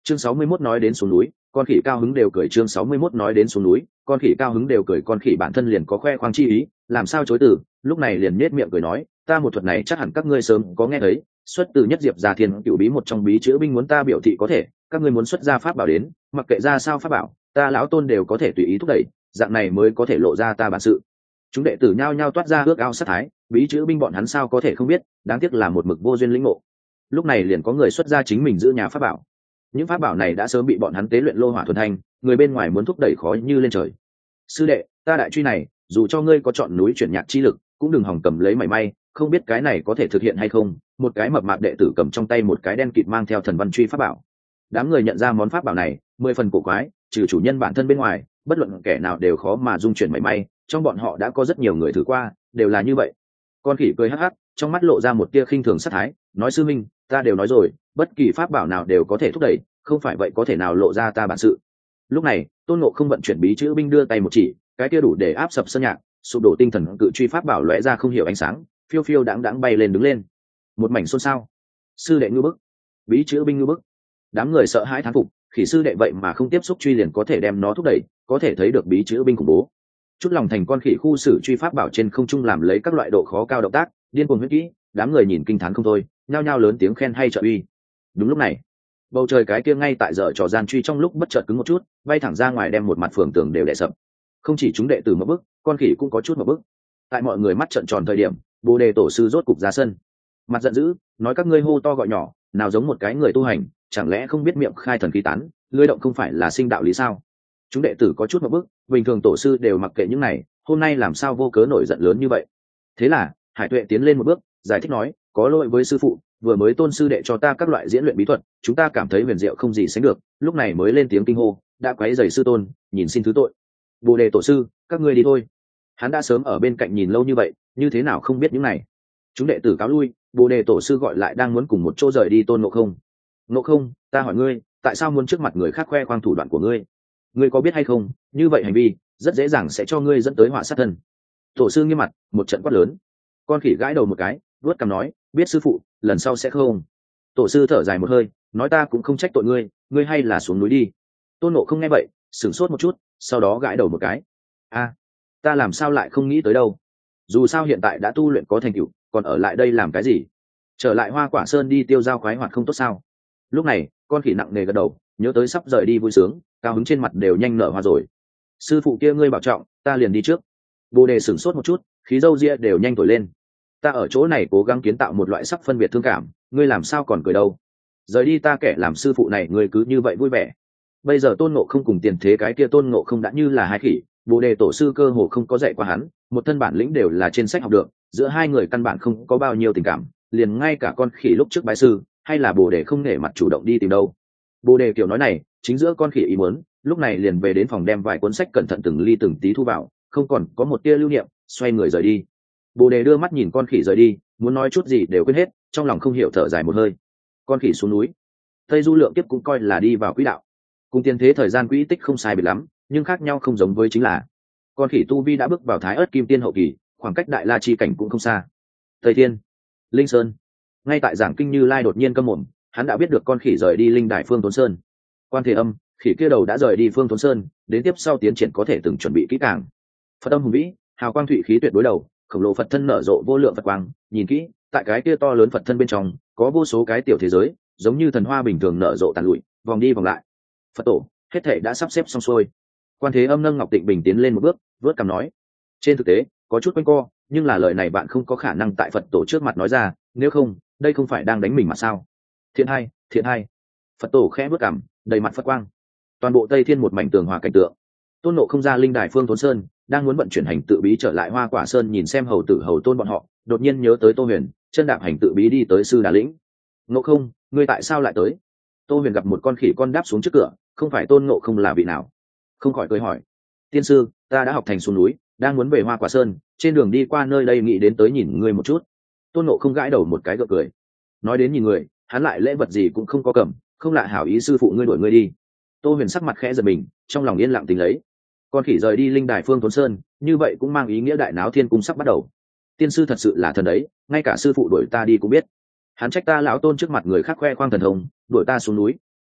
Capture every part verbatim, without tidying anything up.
Chương sáu mươi mốt nói đến xuống núi, con khỉ cao hứng đều cười. Chương sáu mươi mốt nói đến xuống núi, con khỉ cao hứng đều cười. Con khỉ bản thân liền có khoe khoang chi ý, làm sao chối từ, lúc này liền nhếch miệng cười nói, ta một thuật này chắc hẳn các ngươi sớm có nghe thấy, xuất từ nhất diệp gia thiên cựu bí một trong bí chữ binh, muốn ta biểu thị có thể, các ngươi muốn xuất ra pháp bảo đến, mặc kệ ra sao pháp bảo, ta lão tôn đều có thể tùy ý thúc đẩy, dạng này mới có thể lộ ra ta bản sự. Chúng đệ tử nhao nhao toát ra ước ao sát thái, bí chữ binh bọn hắn sao có thể không biết, đáng tiếc là một mực vô duyên lĩnh ngộ. Lúc này liền có người xuất ra chính mình giữ nhà pháp bảo. Những pháp bảo này đã sớm bị bọn hắn tế luyện lô hỏa thuần thanh, người bên ngoài muốn thúc đẩy khó như lên trời. Sư đệ, ta đại truy này, dù cho ngươi có chọn núi chuyển nhạc chi lực, cũng đừng hòng cầm lấy mảy may, không biết cái này có thể thực hiện hay không. Một cái mập mạp đệ tử cầm trong tay một cái đen kịt mang theo thần văn truy pháp bảo. Đám người nhận ra món pháp bảo này mười phần cổ quái, trừ chủ nhân bản thân bên ngoài, bất luận kẻ nào đều khó mà dung chuyển mảy may, trong bọn họ đã có rất nhiều người thử qua, đều là như vậy. Con khỉ cười hắc hắc, trong mắt lộ ra một tia khinh thường sát thái, nói sư minh, ta đều nói rồi, bất kỳ pháp bảo nào đều có thể thúc đẩy, không phải vậy có thể nào lộ ra ta bản sự. Lúc này Tôn Ngộ không vận chuyển bí chữ binh đưa tay một chỉ, cái kia đủ để áp sập sơn nhạc, sụp đổ tinh thần cự truy pháp bảo lóe ra không hiểu ánh sáng, phiêu phiêu đãng đãng bay lên đứng lên. Một mảnh xôn xao. Sư đệ ngư bức, bí chữ binh ngư bức. Đám người sợ hãi thán phục, khỉ sư đệ vậy mà không tiếp xúc truy liền có thể đem nó thúc đẩy, có thể thấy được bí chữ binh khủng bố. Chút lòng thành con khỉ khu xử truy pháp bảo trên không trung làm lấy các loại độ khó cao động tác, điên cuồng huyết kỹ, đám người nhìn kinh thán không thôi, nhao nhao lớn tiếng khen hay trợ uy. Đúng lúc này, bầu trời cái kia ngay tại giờ trò gian truy trong lúc bất chợt cứng một chút, bay thẳng ra ngoài đem một mặt phường tường đều đè sập. Không chỉ chúng đệ tử một bức, con khỉ cũng có chút một bức. Tại mọi người mắt trợn tròn thời điểm, Bồ Đề tổ sư rốt cục ra sân, mặt giận dữ, nói các ngươi hô to gọi nhỏ, nào giống một cái người tu hành, chẳng lẽ không biết miệng khai thần khí tán, lưỡi động không phải là sinh đạo lý sao? Chúng đệ tử có chút một bức, bình thường tổ sư đều mặc kệ những này, hôm nay làm sao vô cớ nổi giận lớn như vậy? Thế là Hải Tuệ tiến lên một bước, giải thích nói, có lỗi với sư phụ, vừa mới tôn sư đệ cho ta các loại diễn luyện bí thuật, chúng ta cảm thấy huyền diệu không gì sánh được, lúc này mới lên tiếng kinh hô, đã quấy rầy sư tôn, nhìn xin thứ tội. Bồ Đề tổ sư, các ngươi đi thôi. Hắn đã sớm ở bên cạnh nhìn lâu như vậy, như thế nào không biết những này? Chúng đệ tử cáo lui, Bồ Đề tổ sư gọi lại đang muốn cùng một chỗ rời đi Tôn Ngộ Không. Ngộ Không, ta hỏi ngươi, tại sao muốn trước mặt người khác khoe khoang thủ đoạn của ngươi? Ngươi có biết hay không, như vậy hành vi rất dễ dàng sẽ cho ngươi dẫn tới họa sát thân. Tổ sư nghiêm mặt, một trận quát lớn. Con khỉ gãi đầu một cái, vuốt cằm nói, biết sư phụ, lần sau sẽ không. Tổ sư thở dài một hơi, nói ta cũng không trách tội ngươi, ngươi hay là xuống núi đi. Tôn Ngộ Không nghe vậy, sửng sốt một chút, sau đó gãi đầu một cái. A, ta làm sao lại không nghĩ tới đâu? Dù sao hiện tại đã tu luyện có thành tựu, còn ở lại đây làm cái gì? Trở lại Hoa Quả Sơn đi tiêu dao khoái hoạt không tốt sao? Lúc này con khỉ nặng nề gật đầu, nhớ tới sắp rời đi vui sướng, cao hứng trên mặt đều nhanh nở hoa rồi. Sư phụ kia ngươi bảo trọng, ta liền đi trước. Bồ Đề sửng sốt một chút, khí râu ria đều nhanh thổi lên. Ta ở chỗ này cố gắng kiến tạo một loại sắc phân biệt thương cảm, ngươi làm sao còn cười đâu? Rời đi ta kẻ làm sư phụ này, ngươi cứ như vậy vui vẻ. Bây giờ Tôn Ngộ Không cùng tiền thế cái kia Tôn Ngộ Không đã như là hai khỉ, Bồ Đề tổ sư cơ hồ không có dạy qua hắn, một thân bản lĩnh đều là trên sách học được, giữa hai người căn bản không có bao nhiêu tình cảm, liền ngay cả con khỉ lúc trước bái sư, hay là Bồ Đề không nể mặt chủ động đi tìm đâu. Bồ Đề kiểu nói này, chính giữa con khỉ ý muốn, lúc này liền về đến phòng đem vài cuốn sách cẩn thận từng ly từng tí thu vào, không còn có một tia lưu niệm, xoay người rời đi. Bồ Đề đưa mắt nhìn con khỉ rời đi, muốn nói chút gì đều quên hết, trong lòng không hiểu thở dài một hơi. Con khỉ xuống núi, Tây Du Lượng Kiếp cũng coi là đi vào quỹ đạo, cùng tiền thế thời gian quỹ tích không sai biệt lắm, nhưng khác nhau không giống với chính là con khỉ tu vi đã bước vào Thái Ức Kim Tiên hậu kỳ, khoảng cách Đại La chi cảnh cũng không xa. Tây Thiên, Linh Sơn, ngay tại giảng kinh Như Lai đột nhiên câm mồm, hắn đã biết được con khỉ rời đi linh đài Phương Thốn Sơn. Quan Thế Âm, khỉ kia đầu đã rời đi Phương Thốn Sơn, đến tiếp sau tiến triển có thể từng chuẩn bị kỹ càng. Phật âm hùng vĩ, hào quang thụy khí tuyệt đối đầu, khổng lồ Phật thân nở rộ vô lượng Phật quang, nhìn kỹ, tại cái kia to lớn Phật thân bên trong, có vô số cái tiểu thế giới, giống như thần hoa bình thường nở rộ tàn lụi, vòng đi vòng lại. Phật tổ, hết thảy đã sắp xếp xong xuôi. Quan Thế Âm nâng Ngọc Tịnh Bình tiến lên một bước, vớt cằm nói, trên thực tế có chút quanh co, nhưng là lời này bạn không có khả năng tại Phật tổ trước mặt nói ra, nếu không đây không phải đang đánh mình mà sao? Thiện hai, thiện hai. Phật tổ khẽ vớt cằm, đầy mặt Phật quang. Toàn bộ Tây Thiên một mảnh tường hòa cảnh tượng. Tôn Ngộ Không ra linh đài Phương Thốn Sơn, đang muốn vận chuyển hành tự bí trở lại Hoa Quả Sơn nhìn xem hầu tử hầu tôn bọn họ, đột nhiên nhớ tới Tô Huyền, chân đạp hành tự bí đi tới Sư Đà Lĩnh. Ngộ Không, ngươi tại sao lại tới? Tô Huyền gặp một con khỉ con đáp xuống trước cửa, không phải Tôn Ngộ Không là vị nào? Không khỏi cười hỏi, tiên sư, ta đã học thành xuống núi, đang muốn về Hoa Quả Sơn, trên đường đi qua nơi đây nghĩ đến tới nhìn ngươi một chút. Tôn Ngộ Không gãi đầu một cái gượng cười, nói đến nhìn người, hắn lại lễ vật gì cũng không có cầm, không lạ hảo ý sư phụ ngươi đuổi ngươi đi. Tô Huyền sắc mặt khẽ giật mình, trong lòng yên lặng tính lấy. Con khỉ rời đi linh đài Phương Thốn Sơn, như vậy cũng mang ý nghĩa đại náo thiên cung sắp bắt đầu. Tiên sư thật sự là thần đấy, ngay cả sư phụ đuổi ta đi cũng biết. Hắn trách ta lão tôn trước mặt người khác khoe khoang thần thông, đuổi ta xuống núi.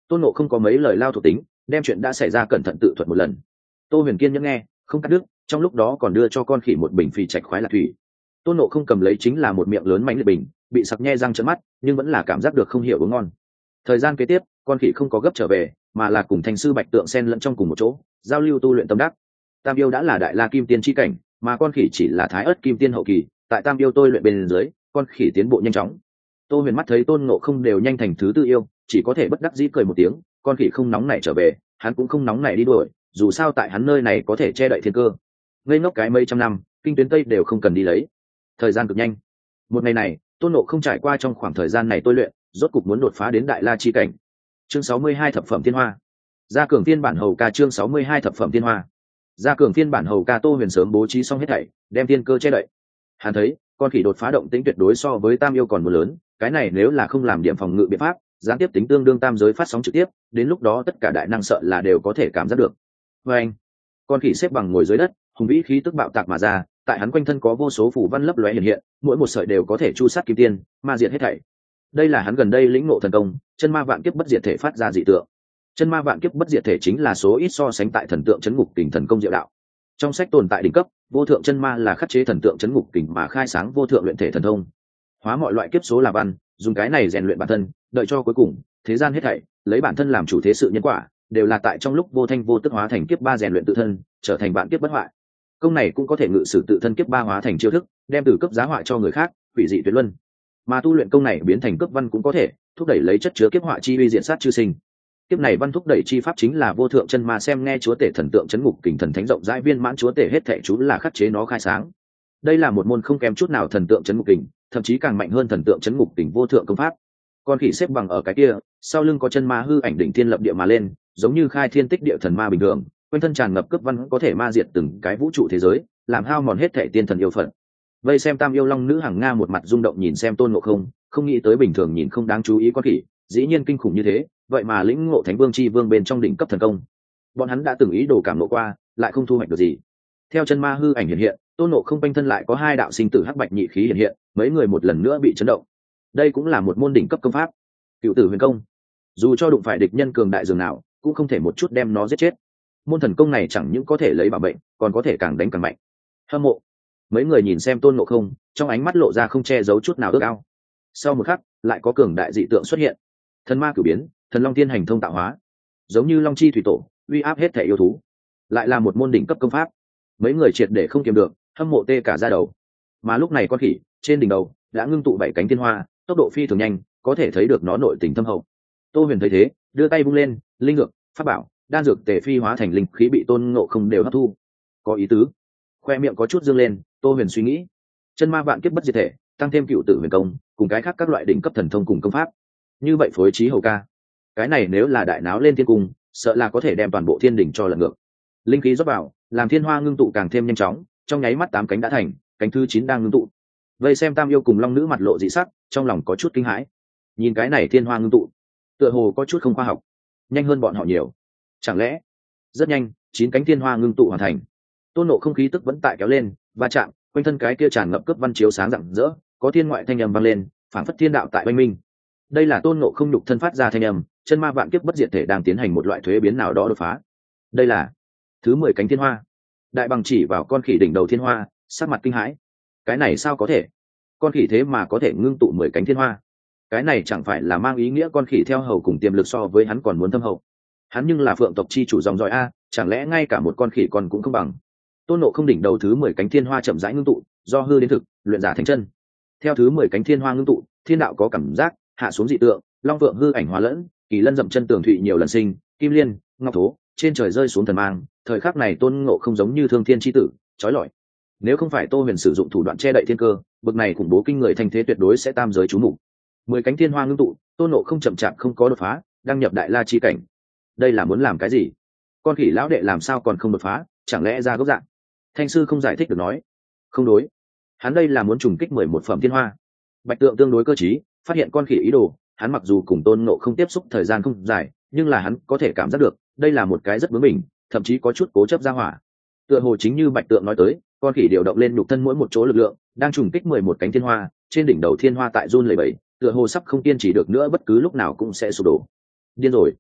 Tôn Ngộ không có mấy lời lao thuộc tính, đem chuyện đã xảy ra cẩn thận tự thuật một lần. Tô Huyền Kiên nhẫn nghe, không cắt đứt, trong lúc đó còn đưa cho con khỉ một bình phì trạch khoái lạc thủy. Tôn Ngộ không cầm lấy chính là một miệng lớn mánh liệt bình, bị sặc nhe răng trợn mắt, nhưng vẫn là cảm giác được không hiểu uống ngon. Thời gian kế tiếp, con khỉ không có gấp trở về, mà là cùng thành sư Bạch Tượng xen lẫn trong cùng một chỗ, giao lưu tu luyện tâm đắc. Tam yêu đã là đại la kim tiên chi cảnh, mà con khỉ chỉ là thái ớt kim tiên hậu kỳ, tại tam yêu tôi luyện bên dưới, con khỉ tiến bộ nhanh chóng. Tô Huyền mắt thấy Tôn Ngộ không đều nhanh thành thứ tư yêu, chỉ có thể bất đắc dĩ cười một tiếng, con khỉ không nóng nảy trở về, hắn cũng không nóng nảy đi đuổi, dù sao tại hắn nơi này có thể che đậy thiên cơ. Ngây ngốc cái mấy trăm năm, kinh tuyến tây đều không cần đi lấy. Thời gian cực nhanh. Một ngày này, Tôn Ngộ không trải qua trong khoảng thời gian này tôi luyện, rốt cục muốn đột phá đến đại la chi cảnh. Chương sáu mươi hai thập phẩm thiên hoa. Gia cường phiên bản hầu ca chương sáu mươi hai thập phẩm thiên hoa. Gia cường phiên bản hầu ca Tô Huyền sớm bố trí xong hết thảy, đem thiên cơ che đậy. Hắn thấy, con khỉ đột phá động tĩnh tuyệt đối so với tam yêu còn một lớn, cái này nếu là không làm điểm phòng ngự biện pháp, gián tiếp tính tương đương tam giới phát sóng trực tiếp, đến lúc đó tất cả đại năng sợ là đều có thể cảm giác được. Và anh, con khỉ xếp bằng ngồi dưới đất, hùng vĩ khí tức bạo tạc mà ra, tại hắn quanh thân có vô số phù văn lấp lóe hiện hiện, mỗi một sợi đều có thể chu sát kim tiên, ma diệt hết thảy. Đây là hắn gần đây lĩnh ngộ thần công, chân ma vạn kiếp bất diệt thể phát ra dị tượng. Chân ma vạn kiếp bất diệt thể chính là số ít so sánh tại thần tượng chấn ngục kình thần công diệu đạo. Trong sách tồn tại đỉnh cấp, vô thượng chân ma là khắc chế thần tượng chấn ngục kình mà khai sáng vô thượng luyện thể thần thông. Hóa mọi loại kiếp số là văn, dùng cái này rèn luyện bản thân, đợi cho cuối cùng, thế gian hết thảy, lấy bản thân làm chủ thế sự nhân quả, đều là tại trong lúc vô thanh vô tức hóa thành kiếp ba rèn luyện tự thân, trở thành vạn kiếp bất hoại. Công này cũng có thể ngự sử tự thân kiếp ba hóa thành chiêu thức, đem từ cấp giá họa cho người khác, hủy dị tuyệt luân. Mà tu luyện công này biến thành cấp văn cũng có thể thúc đẩy lấy chất chứa kiếp họa chi uy diện sát chư sinh. Kiếp này văn thúc đẩy chi pháp chính là vô thượng chân ma xem nghe chúa tể thần tượng chấn ngục kình thần thánh rộng rãi viên mãn chúa tể hết thảy chú là khắc chế nó khai sáng. Đây là một môn không kém chút nào thần tượng chấn ngục kình, thậm chí càng mạnh hơn thần tượng chấn ngục kình vô thượng công pháp. Con khỉ xếp bằng ở cái kia, sau lưng có chân ma hư ảnh đỉnh thiên lập địa mà lên, giống như khai thiên tích địa thần ma bình thường, quanh thân tràn ngập cấp văn có thể ma diệt từng cái vũ trụ thế giới, làm hao mòn hết thảy tiên thần yêu phận. Vây xem tam yêu long nữ hàng nga một mặt rung động nhìn xem Tôn Ngộ không, không nghĩ tới bình thường nhìn không đáng chú ý con khỉ, dĩ nhiên kinh khủng như thế, vậy mà lĩnh ngộ thánh vương chi vương bên trong đỉnh cấp thần công. Bọn hắn đã từng ý đồ cảm ngộ qua, lại không thu hoạch được gì. Theo chân ma hư ảnh hiện hiện, Tôn Ngộ không quanh thân lại có hai đạo sinh tử hắc bạch nhị khí hiện hiện, mấy người một lần nữa bị chấn động. Đây cũng là một môn đỉnh cấp công pháp, Cựu Tử Huyền Công. Dù cho đụng phải địch nhân cường đại dường nào, cũng không thể một chút đem nó giết chết. Môn thần công này chẳng những có thể lấy bảo bệnh, còn có thể càng đánh càng mạnh. Hâm mộ. Mấy người nhìn xem Tôn Ngộ không, trong ánh mắt lộ ra không che giấu chút nào ước ao. Sau một khắc, lại có cường đại dị tượng xuất hiện. Thần ma cửu biến, thần long thiên hành thông tạo hóa, giống như long chi thủy tổ, uy áp hết thể yêu thú. Lại là một môn đỉnh cấp công pháp. Mấy người triệt để không kiềm được, hâm mộ tê cả da đầu. Mà lúc này con khỉ trên đỉnh đầu đã ngưng tụ bảy cánh thiên hoa, tốc độ phi thường nhanh, có thể thấy được nó nội tình thâm hậu. Tô Huyền thấy thế, đưa tay vung lên, linh lực, pháp bảo, đan dược tề phi hóa thành linh khí bị Tôn Ngộ không đều hấp thu. Có ý tứ. Khoe miệng có chút dương lên, Tô Huyền suy nghĩ, chân ma vạn kiếp bất diệt thể, tăng thêm Cựu Tử Huyền Công, cùng cái khác các loại đỉnh cấp thần thông cùng công pháp. Như vậy phối trí hầu ca, cái này nếu là đại náo lên thiên cung, sợ là có thể đem toàn bộ thiên đỉnh cho lật ngược. Linh khí rót vào, làm thiên hoa ngưng tụ càng thêm nhanh chóng, trong nháy mắt tám cánh đã thành, cánh thứ chín đang ngưng tụ. Vây xem tam yêu cùng long nữ mặt lộ dị sắc, trong lòng có chút kinh hãi. Nhìn cái này thiên hoa ngưng tụ, tựa hồ có chút không khoa học, nhanh hơn bọn họ nhiều. Chẳng lẽ? Rất nhanh, chín cánh thiên hoa ngưng tụ hoàn thành. Tôn Ngộ không khí tức vẫn tại kéo lên, va chạm, quanh thân cái kia tràn ngập cướp văn chiếu sáng rạng rỡ, có thiên ngoại thanh âm vang lên, phảng phất thiên đạo tại oanh minh. Đây là Tôn Ngộ không nhục thân phát ra thanh âm, chân ma vạn kiếp bất diệt thể đang tiến hành một loại thuế biến nào đó đột phá. Đây là thứ mười cánh thiên hoa. Đại bằng chỉ vào con khỉ đỉnh đầu thiên hoa, sắc mặt kinh hãi. Cái này sao có thể? Con khỉ thế mà có thể ngưng tụ mười cánh thiên hoa. Cái này chẳng phải là mang ý nghĩa con khỉ theo hầu cùng tiềm lực so với hắn còn muốn thâm hậu. Hắn nhưng là phượng tộc chi chủ dòng dõi a, chẳng lẽ ngay cả một con khỉ còn cũng không bằng. Tôn Ngộ không đỉnh đầu thứ mười cánh thiên hoa chậm rãi ngưng tụ, do hư đến thực, luyện giả thành chân. Theo thứ mười cánh thiên hoa ngưng tụ, thiên đạo có cảm giác, hạ xuống dị tượng, long vượng hư ảnh hóa lẫn, kỳ lân dậm chân tường thụy nhiều lần sinh, kim liên, ngọc thố, trên trời rơi xuống thần mang. Thời khắc này Tôn Ngộ không giống như thương thiên chi tử, chói lọi. Nếu không phải Tô Huyền sử dụng thủ đoạn che đậy thiên cơ, bực này khủng bố kinh người thanh thế tuyệt đối sẽ tam giới chú mục. Mười cánh thiên hoa ngưng tụ, Tôn Ngộ không chậm chạp không có đột phá, đang nhập đại la chi cảnh. Đây là muốn làm cái gì? Con khỉ lão đệ làm sao còn không đột phá, chẳng lẽ ra gốc dạng? Thanh sư không giải thích được nói. Không đối, hắn đây là muốn trùng kích mười một phẩm thiên hoa. Bạch Tượng tương đối cơ trí, phát hiện con khỉ ý đồ, hắn mặc dù cùng Tôn Ngộ không tiếp xúc thời gian không dài, nhưng là hắn có thể cảm giác được, đây là một cái rất bướng bỉnh, thậm chí có chút cố chấp ra hỏa. Tựa hồ chính như Bạch Tượng nói tới, con khỉ điều động lên nhục thân mỗi một chỗ lực lượng, đang trùng kích mười một cánh thiên hoa, trên đỉnh đầu thiên hoa tại run lẩy bẩy, tựa hồ sắp không kiên trì được nữa, bất cứ lúc nào cũng sẽ sụp đổ. Điên rồi.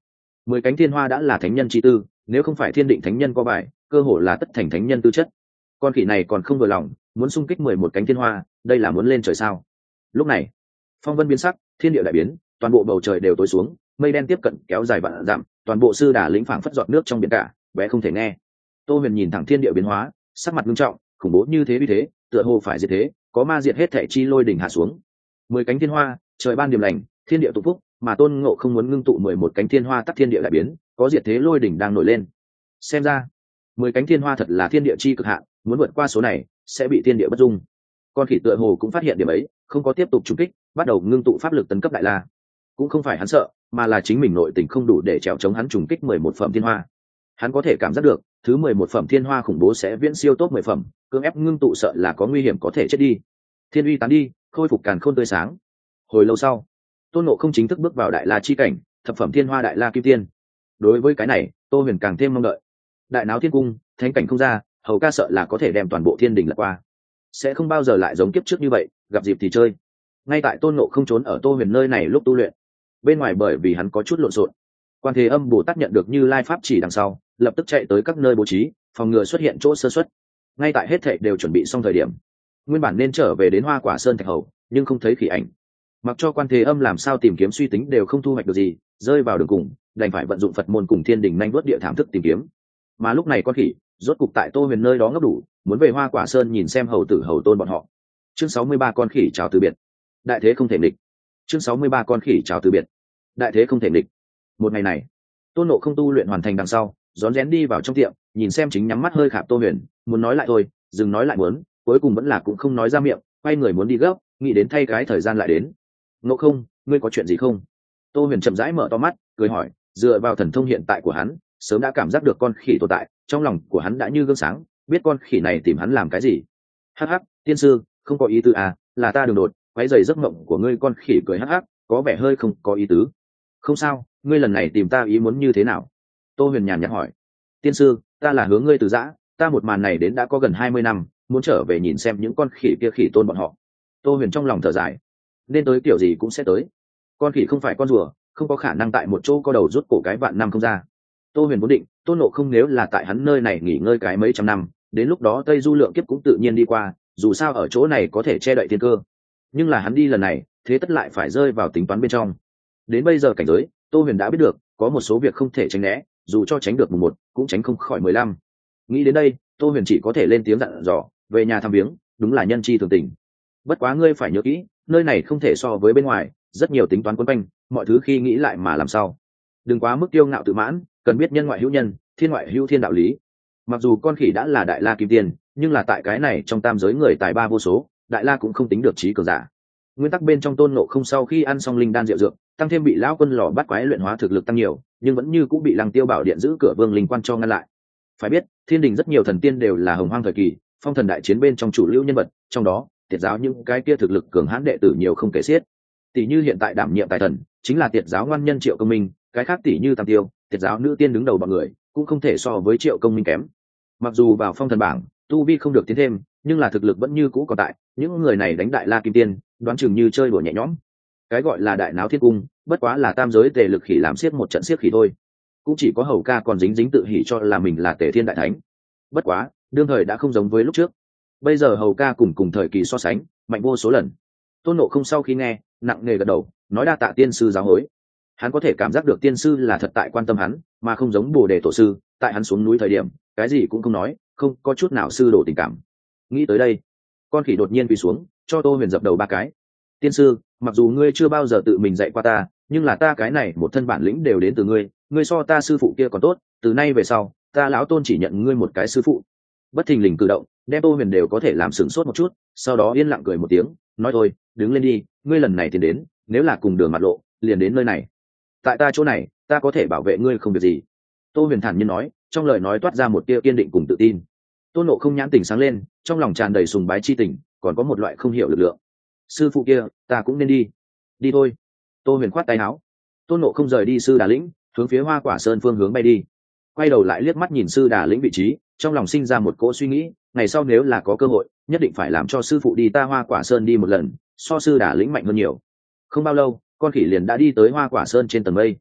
Mười cánh thiên hoa đã là thánh nhân chi tư, nếu không phải thiên định thánh nhân có bài, cơ hồ là tất thành thánh nhân tư chất. Con khỉ này còn không vừa lòng, muốn xung kích mười một cánh thiên hoa, đây là muốn lên trời sao? Lúc này phong vân biến sắc, thiên địa đại biến, toàn bộ bầu trời đều tối xuống, mây đen tiếp cận kéo dài vạn dặm, toàn bộ sư đà lĩnh phảng phất giọt nước trong biển cả, bé không thể nghe. Tô Huyền nhìn thẳng thiên địa biến hóa, sắc mặt nghiêm trọng, khủng bố như thế vì thế, tựa hồ phải diệt thế, có ma diệt hết thể chi lôi đỉnh hạ xuống. Mười cánh thiên hoa, trời ban điềm lành, thiên địa tụ phúc, mà Tôn Ngộ không muốn ngưng tụ mười một cánh thiên hoa tắc thiên địa đại biến, có diệt thế lôi đỉnh đang nổi lên. Xem ra, mười cánh thiên hoa thật là thiên địa chi cực hạn, muốn vượt qua số này, sẽ bị thiên địa bất dung. Con khỉ tựa hồ cũng phát hiện điểm ấy, không có tiếp tục trúng kích, bắt đầu ngưng tụ pháp lực tấn cấp đại la. Cũng không phải hắn sợ, mà là chính mình nội tình không đủ để trèo chống hắn trùng kích mười một phẩm thiên hoa. Hắn có thể cảm giác được, thứ mười một phẩm thiên hoa khủng bố sẽ viễn siêu top mười phẩm, cưỡng ép ngưng tụ sợ là có nguy hiểm có thể chết đi. Thiên uy tán đi, khôi phục càn khôn tươi sáng. Hồi lâu sau, Tôn Ngộ không chính thức bước vào đại la chi cảnh, thập phẩm thiên hoa đại la kim tiên. Đối với cái này, Tô Huyền càng thêm mong đợi. Đại náo thiên cung, thánh cảnh không ra, hầu ca sợ là có thể đem toàn bộ thiên đình lật qua, sẽ không bao giờ lại giống kiếp trước như vậy, gặp dịp thì chơi. Ngay tại Tôn Ngộ không trốn ở Tô Huyền nơi này lúc tu luyện, bên ngoài bởi vì hắn có chút lộn xộn, Quan Thế Âm Bồ Tát nhận được Như Lai pháp chỉ đằng sau, lập tức chạy tới các nơi bố trí, phòng ngừa xuất hiện chỗ sơ suất. Ngay tại hết thảy đều chuẩn bị xong thời điểm, nguyên bản nên trở về đến Hoa Quả Sơn Thạch Hầu, nhưng không thấy khỉ ảnh. Mặc cho Quan Thế Âm làm sao tìm kiếm suy tính đều không thu hoạch được gì, rơi vào đường cùng, đành phải vận dụng Phật môn cùng Thiên Đình nhanh đuốt địa thảm thức tìm kiếm. Mà lúc này con khỉ rốt cục tại Tô Huyền nơi đó ngấp đủ, muốn về Hoa Quả Sơn nhìn xem hầu tử hầu tôn bọn họ. Chương sáu mươi ba con khỉ chào từ biệt. Đại thế không thể nghịch. Chương sáu mươi ba con khỉ chào từ biệt. Đại thế không thể nghịch. Một ngày này, Tôn Ngộ không tu luyện hoàn thành đằng sau, rón rén đi vào trong tiệm, nhìn xem chính nhắm mắt hơi khạp Tô Huyền, muốn nói lại thôi, dừng nói lại muốn, cuối cùng vẫn là cũng không nói ra miệng, quay người muốn đi gấp, nghĩ đến thay cái thời gian lại đến. Ngộ không, ngươi có chuyện gì không? Tô Huyền chậm rãi mở to mắt, cười hỏi, dựa vào thần thông hiện tại của hắn, sớm đã cảm giác được con khỉ tồn tại, trong lòng của hắn đã như gương sáng, biết con khỉ này tìm hắn làm cái gì. Hắc hắc, tiên sư, không có ý tứ à, là ta đường đột, quấy rầy giấc mộng của ngươi. Con khỉ cười hắc hắc, có vẻ hơi không có ý tứ. Không sao, ngươi lần này tìm ta ý muốn như thế nào? Tô Huyền nhàn nhạt hỏi. Tiên sư, ta là hướng ngươi từ giã, ta một màn này đến đã có gần hai mươi năm, muốn trở về nhìn xem những con khỉ kia khỉ tôn bọn họ. Tô Huyền trong lòng thở dài, nên tới kiểu gì cũng sẽ tới. Con khỉ không phải con rùa, không có khả năng tại một chỗ có đầu rút cổ cái vạn năm không ra. Tô Huyền vốn định, Tôn Ngộ không nếu là tại hắn nơi này nghỉ ngơi cái mấy trăm năm, đến lúc đó Tây Du lượng kiếp cũng tự nhiên đi qua, dù sao ở chỗ này có thể che đậy thiên cơ. Nhưng là hắn đi lần này, thế tất lại phải rơi vào tính toán bên trong. Đến bây giờ cảnh giới, Tô Huyền đã biết được, có một số việc không thể tránh né, dù cho tránh được mùng một, cũng tránh không khỏi mười lăm. Nghĩ đến đây, Tô Huyền chỉ có thể lên tiếng dặn dò, về nhà thăm viếng, đúng là nhân chi thường tình. Bất quá ngươi phải nhớ kỹ, nơi này không thể so với bên ngoài, rất nhiều tính toán quấn quanh, mọi thứ khi nghĩ lại mà làm sao. Đừng quá mức kiêu ngạo tự mãn, cần biết nhân ngoại hữu nhân, thiên ngoại hữu thiên đạo lý. Mặc dù con khỉ đã là đại la kim tiên, nhưng là tại cái này trong tam giới người tài ba vô số, đại la cũng không tính được trí cường giả. Nguyên tắc bên trong Tôn Ngộ không sau khi ăn xong linh đan rượu dược, tăng thêm bị lão quân lò bắt quái luyện hóa thực lực tăng nhiều, nhưng vẫn như cũng bị Lăng Tiêu Bảo Điện giữ cửa vương linh quan cho ngăn lại. Phải biết, thiên đình rất nhiều thần tiên đều là hồng hoang thời kỳ, phong thần đại chiến bên trong chủ lưu nhân vật, trong đó tiệt giáo những cái kia thực lực cường hãn đệ tử nhiều không kể xiết. Tỷ như hiện tại đảm nhiệm tài thần, chính là tiệt giáo ngoan nhân Triệu Công Minh, cái khác tỷ như Tam Tiêu, tiệt giáo nữ tiên đứng đầu bọn người, cũng không thể so với Triệu Công Minh kém. Mặc dù vào phong thần bảng, tu vi không được tiến thêm, nhưng là thực lực vẫn như cũ còn tại, những người này đánh đại la kim tiên, đoán chừng như chơi đùa nhẹ nhõm. Cái gọi là đại náo thiên cung, bất quá là tam giới tề lực khỉ làm xiết một trận xiết khỉ thôi. Cũng chỉ có hầu ca còn dính dính tự hỉ cho là mình là tề thiên đại thánh. Bất quá, đương thời đã không giống với lúc trước. Bây giờ hầu ca cùng cùng thời kỳ so sánh, mạnh vô số lần. Tôn Ngộ không sau khi nghe, nặng nề gật đầu, nói đa tạ tiên sư giáo hối. Hắn có thể cảm giác được tiên sư là thật tại quan tâm hắn, mà không giống Bồ Đề tổ sư, tại hắn xuống núi thời điểm, cái gì cũng không nói, không có chút nào sư đổ tình cảm. Nghĩ tới đây, con khỉ đột nhiên quỳ xuống, cho Tô Huyền dập đầu ba cái. Tiên sư, mặc dù ngươi chưa bao giờ tự mình dạy qua ta, nhưng là ta cái này một thân bản lĩnh đều đến từ ngươi, ngươi so ta sư phụ kia còn tốt, từ nay về sau, ta lão Tôn chỉ nhận ngươi một cái sư phụ. Bất thình lình cử động, đem Tô Huyền đều có thể làm sửng sốt một chút, sau đó yên lặng cười một tiếng, nói thôi, đứng lên đi, ngươi lần này thì đến, nếu là cùng đường mặt lộ, liền đến nơi này. Tại ta chỗ này, ta có thể bảo vệ ngươi không việc gì. Tô Huyền thản nhiên nói, trong lời nói toát ra một tia kiên định cùng tự tin. Tôn Ngộ không nhãn tỉnh sáng lên, trong lòng tràn đầy sùng bái chi tình, còn có một loại không hiểu lực lượng. Sư phụ kia, ta cũng nên đi. Đi thôi. Tô Huyền khoát tay áo. Tôn Ngộ không rời đi sư Đà lĩnh, hướng phía Hoa Quả Sơn phương hướng bay đi. Quay đầu lại liếc mắt nhìn sư Đà lĩnh vị trí, trong lòng sinh ra một cỗ suy nghĩ, ngày sau nếu là có cơ hội, nhất định phải làm cho sư phụ đi ta Hoa Quả Sơn đi một lần, so sư Đà lĩnh mạnh hơn nhiều. Không bao lâu, con khỉ liền đã đi tới Hoa Quả Sơn trên tầng mây.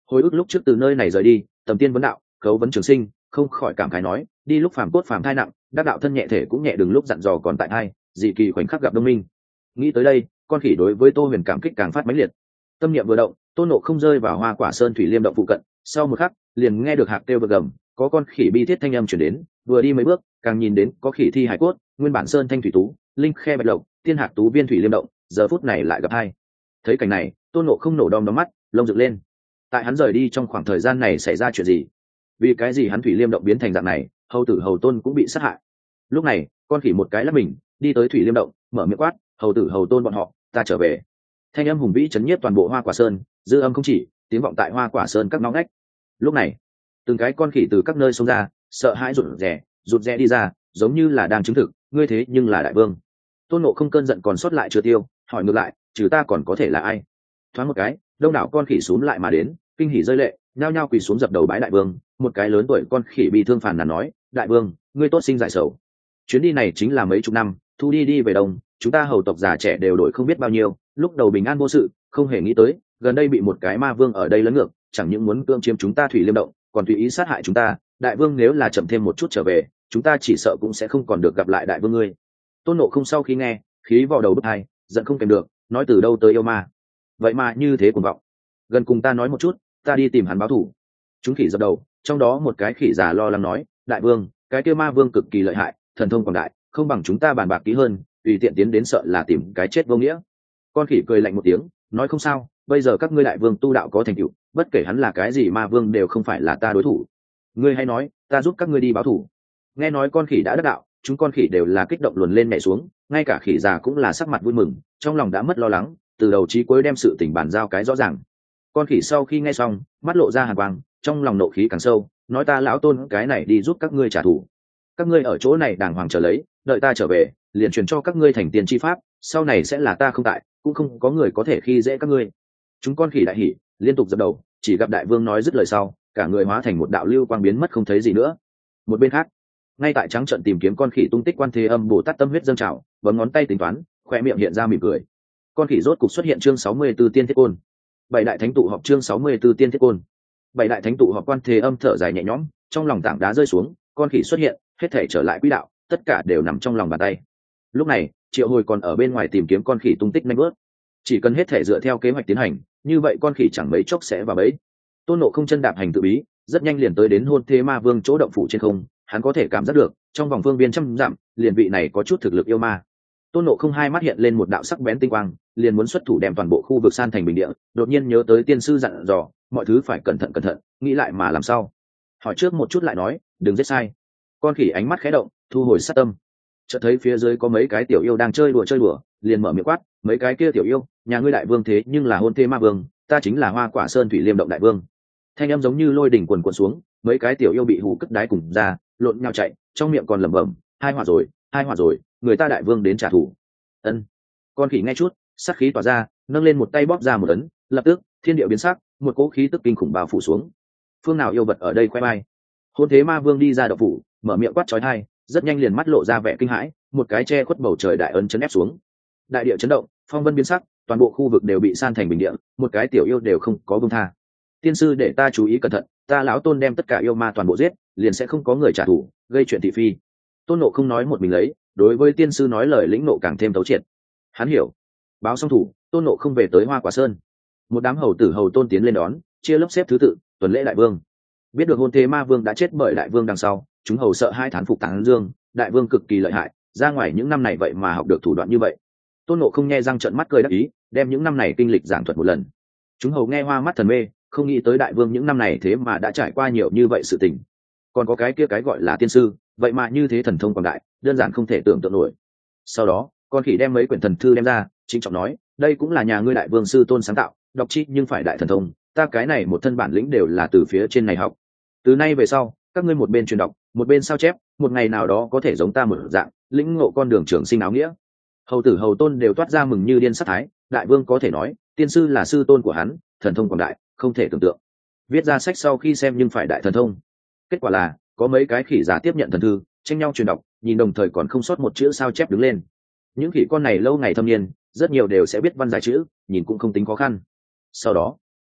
Hồi ức lúc trước từ nơi này rời đi, Tầm Tiên vấn đạo, Khấu vấn trường sinh, không khỏi cảm khái nói, đi lúc phàm cốt phàm thai nặng, đắc đạo thân nhẹ thể cũng nhẹ, đừng lúc dặn dò còn tại thai, dị kỳ khoảnh khắc gặp đông minh. Nghĩ tới đây, con khỉ đối với Tô Huyền cảm kích càng phát mãnh liệt. Tâm niệm vừa động, Tô Nộ không rơi vào Hoa Quả Sơn thủy liêm động phụ cận, sau một khắc, liền nghe được hạc kêu vực gầm, có con khỉ bi thiết thanh âm chuyển đến, vừa đi mấy bước, càng nhìn đến có khỉ thi hải cốt, nguyên bản sơn thanh thủy tú, linh khe bạch lộc, tiên hạc tú viên thủy liêm động, giờ phút này lại gặp hai. Thấy cảnh này, Tô Nộ không nổ đom đóm mắt, lông dựng lên. Tại hắn rời đi trong khoảng thời gian này xảy ra chuyện gì? Vì cái gì hắn thủy liêm động biến thành dạng này, hầu tử hầu tôn cũng bị sát hại? Lúc này, con khỉ một cái lắp mình, đi tới thủy liêm động, mở miệng quát, hầu tử hầu tôn bọn họ, ta trở về. Thanh âm hùng vĩ chấn nhiếp toàn bộ Hoa Quả Sơn, dư âm không chỉ, tiếng vọng tại Hoa Quả Sơn các ngõ ngách. Lúc này, từng cái con khỉ từ các nơi xông ra, sợ hãi rụt rè, rụt rè đi ra, giống như là đang chứng thực, ngươi thế nhưng là đại vương. Tôn Nộ không cơn giận còn sót lại chưa tiêu, hỏi ngược lại, trừ ta còn có thể là ai? Thoáng một cái, đông đảo con khỉ xuống lại mà đến, kinh hỉ rơi lệ, nhao nhao quỳ xuống dập đầu bái đại vương. Một cái lớn tuổi con khỉ bị thương phàn nàn nói, đại vương, ngươi tốt sinh giải sầu. Chuyến đi này chính là mấy chục năm, thu đi đi về đông, chúng ta hầu tộc già trẻ đều đổi không biết bao nhiêu, lúc đầu bình an vô sự, không hề nghĩ tới gần đây bị một cái ma vương ở đây lấn ngược, chẳng những muốn cưỡng chiếm chúng ta thủy liêm động, còn tùy ý sát hại chúng ta. Đại vương nếu là chậm thêm một chút trở về, chúng ta chỉ sợ cũng sẽ không còn được gặp lại đại vương ngươi. Tôn Nộ không sau khi nghe, khí vào đầu bứt tai, giận không kèm được, nói từ đâu tới yêu ma, vậy mà như thế cuồng vọng. Gần cùng ta nói một chút, ta đi tìm hắn báo thù. Chúng khỉ dập đầu, trong đó một cái khỉ già lo lắng nói, đại vương, cái kia ma vương cực kỳ lợi hại, thần thông quảng đại, không bằng chúng ta bàn bạc kỹ hơn, tùy tiện tiến đến sợ là tìm cái chết vô nghĩa. Con khỉ cười lạnh một tiếng, nói không sao, bây giờ các ngươi đại vương tu đạo có thành tựu, bất kể hắn là cái gì ma vương đều không phải là ta đối thủ. Ngươi hay nói, ta giúp các ngươi đi báo thù. Nghe nói con khỉ đã đắc đạo, chúng con khỉ đều là kích động luồn lên nhảy xuống, ngay cả khỉ già cũng là sắc mặt vui mừng, trong lòng đã mất lo lắng, từ đầu chí cuối đem sự tình bàn giao cái rõ ràng. Con khỉ sau khi nghe xong, mắt lộ ra hàn quang, trong lòng nộ khí càng sâu, nói ta lão tôn cái này đi giúp các ngươi trả thù. Các ngươi ở chỗ này đàng hoàng chờ lấy, đợi ta trở về, liền truyền cho các ngươi thành tiền chi pháp, sau này sẽ là ta không tại, cũng không có người có thể khi dễ các ngươi. Chúng con khỉ đại hỉ, liên tục dập đầu, chỉ gặp đại vương nói dứt lời sau, cả người hóa thành một đạo lưu quang biến mất không thấy gì nữa. Một bên khác, ngay tại trắng trận tìm kiếm con khỉ tung tích Quan Thế Âm Bồ Tát tâm huyết dâng trào, bấm ngón tay tính toán, khoe miệng hiện ra mỉm cười. Con khỉ rốt cục xuất hiện, chương sáu mươi 64 tiên thiết côn. Bảy đại thánh tụ họp, chương sáu mươi 64 tiên thiết côn. Bảy đại thánh tụ họp. Quan Thế Âm thở dài nhẹ nhõm, trong lòng tảng đá rơi xuống, con khỉ xuất hiện, hết thể trở lại quỹ đạo, tất cả đều nằm trong lòng bàn tay. Lúc này, Triệu Hồi còn ở bên ngoài tìm kiếm con khỉ tung tích nhanh bước, chỉ cần hết thể dựa theo kế hoạch tiến hành, như vậy con khỉ chẳng mấy chốc sẽ vào bẫy. Tôn Nộ không chân đạp hành tự bí, rất nhanh liền tới đến Hôn Thế Ma Vương chỗ động phủ trên không, hắn có thể cảm giác được, trong vòng phương viên trăm dặm, liền vị này có chút thực lực yêu ma. Tôn Nộ không hai mắt hiện lên một đạo sắc bén tinh quang, liền muốn xuất thủ đem toàn bộ khu vực san thành bình địa, đột nhiên nhớ tới tiên sư dặn dò, mọi thứ phải cẩn thận cẩn thận, nghĩ lại mà làm sao. Hỏi trước một chút lại nói, đừng giết sai. Con khỉ ánh mắt khẽ động, thu hồi sát tâm. Chợt thấy phía dưới có mấy cái tiểu yêu đang chơi đùa chơi đùa, liền mở miệng quát, mấy cái kia tiểu yêu, nhà ngươi đại vương thế nhưng là Hôn Thế Ma Vương, ta chính là Hoa Quả Sơn thủy liêm động đại vương. Thanh âm giống như lôi đỉnh quần quần xuống, mấy cái tiểu yêu bị hù cất đái cùng ra, lộn nhau chạy, trong miệng còn lẩm bẩm, hai hỏa rồi, hai hỏa rồi, người ta đại vương đến trả thù. Ân. Con khỉ nghe chút, sát khí tỏa ra, nâng lên một tay bóp ra một ấn, lập tức thiên địa biến sắc, một cỗ khí tức kinh khủng bao phủ xuống. Phương nào yêu vật ở đây khoe bay? Hôn Thế Ma Vương đi ra động phủ, mở miệng quát chói tai, rất nhanh liền mắt lộ ra vẻ kinh hãi, một cái che khuất bầu trời đại ấn chấn ép xuống. Đại địa chấn động, phong vân biến sắc, toàn bộ khu vực đều bị san thành bình địa, một cái tiểu yêu đều không có buông tha. Tiên sư để ta chú ý cẩn thận, ta lão tôn đem tất cả yêu ma toàn bộ giết, liền sẽ không có người trả thù, gây chuyện thị phi. Tôn Nộ không nói một mình lấy, đối với tiên sư nói lời lĩnh nộ càng thêm thấu triệt. Hắn hiểu. Báo xong thủ, Tôn Nộ không về tới Hoa Quả Sơn. Một đám hầu tử hầu tôn tiến lên đón, chia lớp xếp thứ tự, tuần lễ đại vương. Biết được Hôn Thế Ma Vương đã chết bởi đại vương đằng sau, chúng hầu sợ hai thán phục tán dương, đại vương cực kỳ lợi hại, ra ngoài những năm này vậy mà học được thủ đoạn như vậy. Tôn Nộ không nghe răng trợn mắt cười đắc ý, đem những năm này kinh lịch giảng thuật một lần. Chúng hầu nghe hoa mắt thần mê, không nghĩ tới đại vương những năm này thế mà đã trải qua nhiều như vậy sự tình. Còn có cái kia cái gọi là tiên sư, vậy mà như thế thần thông quảng đại, đơn giản không thể tưởng tượng nổi. Sau đó, con khỉ đem mấy quyển thần thư đem ra, chính trọng nói, đây cũng là nhà ngươi đại vương sư tôn sáng tạo, đọc chi nhưng phải đại thần thông, ta cái này một thân bản lĩnh đều là từ phía trên này học. Từ nay về sau, các ngươi một bên truyền đọc, một bên sao chép, một ngày nào đó có thể giống ta một dạng, lĩnh ngộ con đường trường sinh áo nghĩa. Hầu tử hầu tôn đều toát ra mừng như điên sắc thái, đại vương có thể nói, tiên sư là sư tôn của hắn, thần thông quảng đại, không thể tưởng tượng. Viết ra sách sau khi xem nhưng phải đại thần thông. Kết quả là, có mấy cái khỉ giả tiếp nhận thần thư, tranh nhau truyền đọc, nhìn đồng thời còn không sót một chữ sao chép đứng lên. Những khỉ con này lâu ngày thâm niên, rất nhiều đều sẽ biết văn giải chữ, nhìn cũng không tính khó khăn. Sau đó,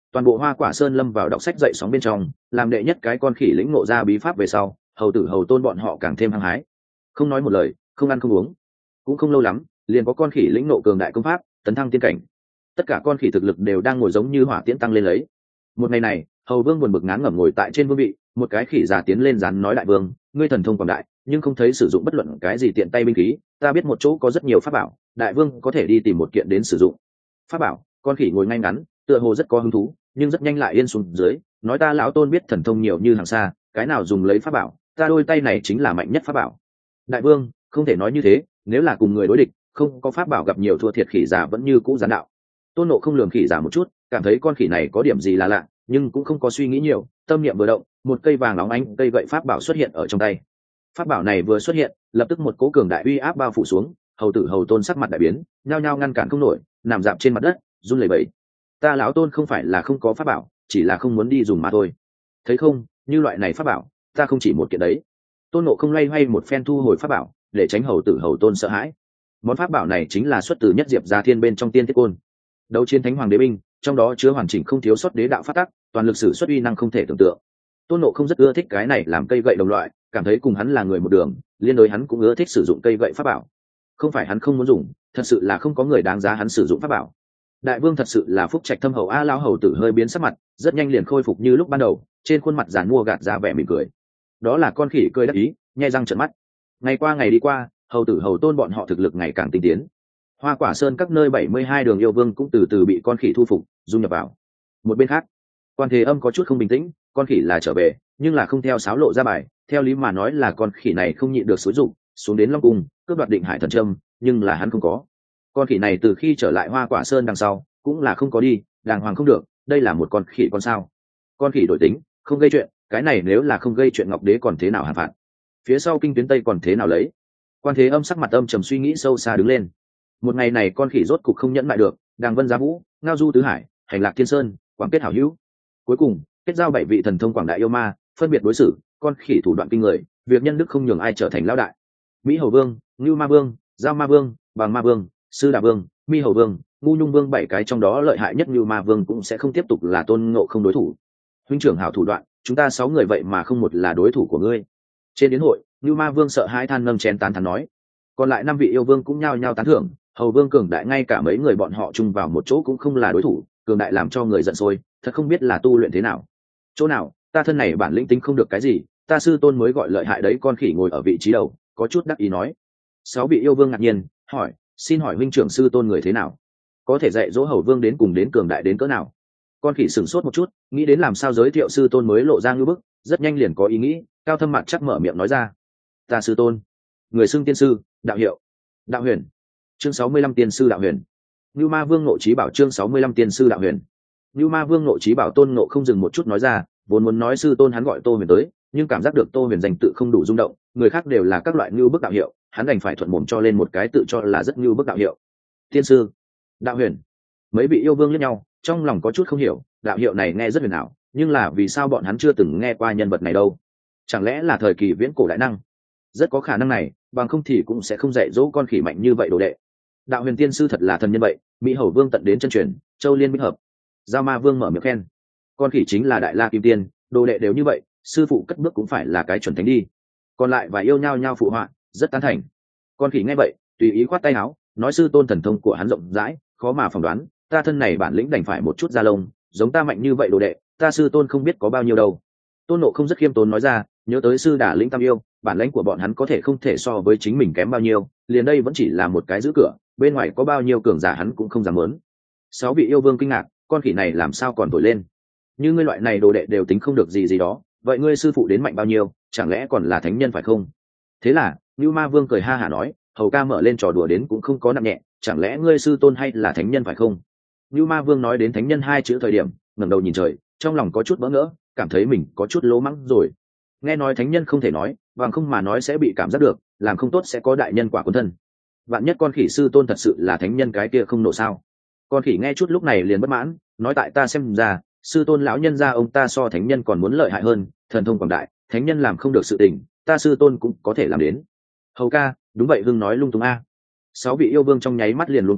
Toàn bộ Hoa Quả Sơn lâm vào đọc sách dậy sóng bên trong, làm đệ nhất cái con khỉ lĩnh ngộ ra bí pháp về sau, hầu tử hầu tôn bọn họ càng thêm hăng hái. Không nói một lời, không ăn không uống. Cũng không lâu lắm, liền có con khỉ lĩnh ngộ cường đại công pháp, tấn thăng tiên cảnh. Tất cả con khỉ thực lực đều đang ngồi giống như hỏa tiễn tăng lên lấy. Một ngày này, hầu vương buồn bực ngán ngẩm ngồi tại trên vương vị, một cái khỉ già tiến lên dán nói: đại vương, ngươi thần thông quảng đại, nhưng không thấy sử dụng bất luận cái gì tiện tay binh khí, ta biết một chỗ có rất nhiều pháp bảo, đại vương có thể đi tìm một kiện đến sử dụng. Pháp bảo? Con khỉ ngồi ngay ngắn, tựa hồ rất có hứng thú, nhưng rất nhanh lại yên xuống dưới, nói: ta lão tôn biết thần thông nhiều như hàng xa, cái nào dùng lấy pháp bảo, ta đôi tay này chính là mạnh nhất pháp bảo. Đại vương, không thể nói như thế, nếu là cùng người đối địch, không có pháp bảo gặp nhiều thua thiệt. Khỉ già vẫn như cũ gián đạo. Tôn Nộ không lường khỉ già một chút, cảm thấy con khỉ này có điểm gì là lạ, nhưng cũng không có suy nghĩ nhiều, tâm niệm vừa động, một cây vàng óng ánh cây gậy pháp bảo xuất hiện ở trong tay. Pháp bảo này vừa xuất hiện, lập tức một cỗ cường đại uy áp bao phủ xuống, hầu tử hầu tôn sắc mặt đại biến, nhao nhao ngăn cản không nổi, nằm dạp trên mặt đất, run lẩy bẩy. Ta lão tôn không phải là không có pháp bảo, chỉ là không muốn đi dùng mà thôi. Thấy không, như loại này pháp bảo, ta không chỉ một kiện đấy. Tôn Nộ không loay hoay một phen thu hồi pháp bảo, để tránh hầu tử hầu tôn sợ hãi. Món pháp bảo này chính là xuất từ nhất diệp gia thiên bên trong tiên thiết côn, đấu chiến thánh hoàng đế binh, trong đó chứa hoàn chỉnh không thiếu sót đế đạo phát tắc, toàn lực sử xuất uy năng không thể tưởng tượng. Tôn Nộ không rất ưa thích cái này làm cây gậy đồng loại, cảm thấy cùng hắn là người một đường, liên đối hắn cũng ưa thích sử dụng cây gậy pháp bảo. Không phải hắn không muốn dùng, thật sự là không có người đáng giá hắn sử dụng pháp bảo. Đại vương thật sự là phúc trạch thâm hậu a. Lao hầu tử hơi biến sắc mặt, rất nhanh liền khôi phục như lúc ban đầu, trên khuôn mặt giàn mua gạt ra vẻ mỉm cười. Đó là con khỉ cười đắc ý, nhe răng trợn mắt. Ngày qua ngày đi qua, hầu tử hầu tôn bọn họ thực lực ngày càng tinh tiến. Hoa Quả Sơn các nơi bảy mươi hai đường yêu vương cũng từ từ bị con khỉ thu phục, dung nhập vào. Một bên khác, Quan Thế Âm có chút không bình tĩnh, con khỉ là trở về, nhưng là không theo sáo lộ ra bài, theo lý mà nói là con khỉ này không nhịn được xúi dụng, xuống đến Long Cung, cướp đoạt Định Hải thần trâm, nhưng là hắn không có. Con khỉ này từ khi trở lại Hoa Quả Sơn đằng sau, cũng là không có đi, đàng hoàng không được, đây là một con khỉ con sao? Con khỉ đổi tính, không gây chuyện, cái này nếu là không gây chuyện Ngọc Đế còn thế nào hạn phạt? Phía sau kinh tuyến Tây còn thế nào lấy? Quan Thế Âm sắc mặt âm trầm suy nghĩ sâu xa đứng lên. Một ngày này con khỉ rốt cục không nhẫn lại được, đàng vân giá vũ, ngao du tứ hải, hành lạc thiên sơn, quảng kết hảo hữu. Cuối cùng kết giao bảy vị thần thông quảng đại yêu ma, phân biệt đối xử, con khỉ thủ đoạn kinh người, việc nhân đức không nhường ai trở thành lão đại. Mỹ Hầu Vương, Ngưu Ma Vương, Giao Ma Vương, Bằng Ma Vương, Sư Đà Vương, Mi Hầu Vương, Ngu Nhung Vương, bảy cái trong đó lợi hại nhất Ngưu Ma Vương cũng sẽ không tiếp tục là Tôn Ngộ không đối thủ. Huynh trưởng hảo thủ đoạn, chúng ta sáu người vậy mà không một là đối thủ của ngươi. Trên đến hội, Ngưu Ma Vương sợ hãi than nâng chén tán thán nói. Còn lại năm vị yêu vương cũng nhao nhao tán thưởng, Hầu Vương cường đại, ngay cả mấy người bọn họ chung vào một chỗ cũng không là đối thủ, cường đại làm cho người giận sôi, thật không biết là tu luyện thế nào. Chỗ nào, ta thân này bản lĩnh tính không được cái gì, ta sư tôn mới gọi lợi hại đấy. Con khỉ ngồi ở vị trí đầu, có chút đắc ý nói. Sáu vị yêu vương ngạc nhiên, hỏi, xin hỏi huynh trưởng sư tôn người thế nào, có thể dạy dỗ Hầu Vương đến cùng đến cường đại đến cỡ nào? Con khỉ sửng sốt một chút, nghĩ đến làm sao giới thiệu sư tôn mới lộ ra ngưỡng bức, rất nhanh liền có ý nghĩ, cao thâm mặt chắc mở miệng nói ra. Ta sư tôn, người xưng tiên sư, đạo hiệu Đạo Huyền. Chương sáu mươi lăm tiên sư Đạo Huyền. Như Ma Vương Ngộ Chí Bảo. Chương sáu mươi lăm tiên sư Đạo Huyền. Như Ma Vương Ngộ Chí Bảo. Tôn Ngộ không dừng một chút nói ra, vốn muốn nói sư tôn hắn gọi Tô Huyền tới, nhưng cảm giác được Tô Huyền danh tự không đủ rung động, người khác đều là các loại như bức đạo hiệu, hắn đành phải thuận mồm cho lên một cái tự cho là rất như bức đạo hiệu. Tiên sư Đạo Huyền. Mấy vị yêu vương liếc nhau, trong lòng có chút không hiểu, đạo hiệu này nghe rất huyền ảo, nhưng là vì sao bọn hắn chưa từng nghe qua nhân vật này đâu? Chẳng lẽ là thời kỳ viễn cổ đại năng? Rất có khả năng này, bằng không thì cũng sẽ không dạy dỗ con khỉ mạnh như vậy đồ đệ. Đạo Huyền tiên sư thật là thần nhân vậy, Mỹ Hầu Vương tận đến chân truyền, Châu Liên bích hợp. Giao Ma Vương mở miệng khen, con khỉ chính là đại la kim tiên, đồ đệ đều như vậy, sư phụ cất bước cũng phải là cái chuẩn thánh đi. Còn lại và yêu nhau nhau phụ họa, rất tán thành. Con khỉ nghe vậy, tùy ý khoát tay áo, nói sư tôn thần thông của hắn rộng rãi, khó mà phỏng đoán, ta thân này bản lĩnh đành phải một chút da lông, giống ta mạnh như vậy đồ đệ, ta sư tôn không biết có bao nhiêu đâu. Tôn Nộ không rất khiêm tốn nói ra, nhớ tới sư đà lĩnh tam yêu, bản lãnh của bọn hắn có thể không thể so với chính mình kém bao nhiêu, liền đây vẫn chỉ là một cái giữ cửa, bên ngoài có bao nhiêu cường giả hắn cũng không dám muốn. Sáu vị yêu vương kinh ngạc, con khỉ này làm sao còn thổi lên? Như ngươi loại này đồ đệ đều tính không được gì gì đó, vậy ngươi sư phụ đến mạnh bao nhiêu, chẳng lẽ còn là thánh nhân phải không? Thế là Như Ma Vương cười ha hả nói, hầu ca mở lên trò đùa đến cũng không có nặng nhẹ, chẳng lẽ ngươi sư tôn hay là thánh nhân phải không? Như Ma Vương nói đến thánh nhân hai chữ thời điểm, ngẩng đầu nhìn trời, trong lòng có chút bỡ ngỡ, cảm thấy mình có chút lố mắng rồi. Nghe nói thánh nhân không thể nói, bằng không mà nói sẽ bị cảm giác được, làm không tốt sẽ có đại nhân quả quân thân. Vạn nhất con khỉ sư tôn thật sự là thánh nhân, cái kia không nổ sao? Con khỉ nghe chút lúc này liền bất mãn, nói tại ta xem ra, sư tôn lão nhân gia ông ta so thánh nhân còn muốn lợi hại hơn, thần thông quảng đại, thánh nhân làm không được sự tình, ta sư tôn cũng có thể làm đến. Hầu ca, đúng vậy, Hưng nói lung tung a. Sáu vị yêu vương trong nháy mắt liền luống cuống,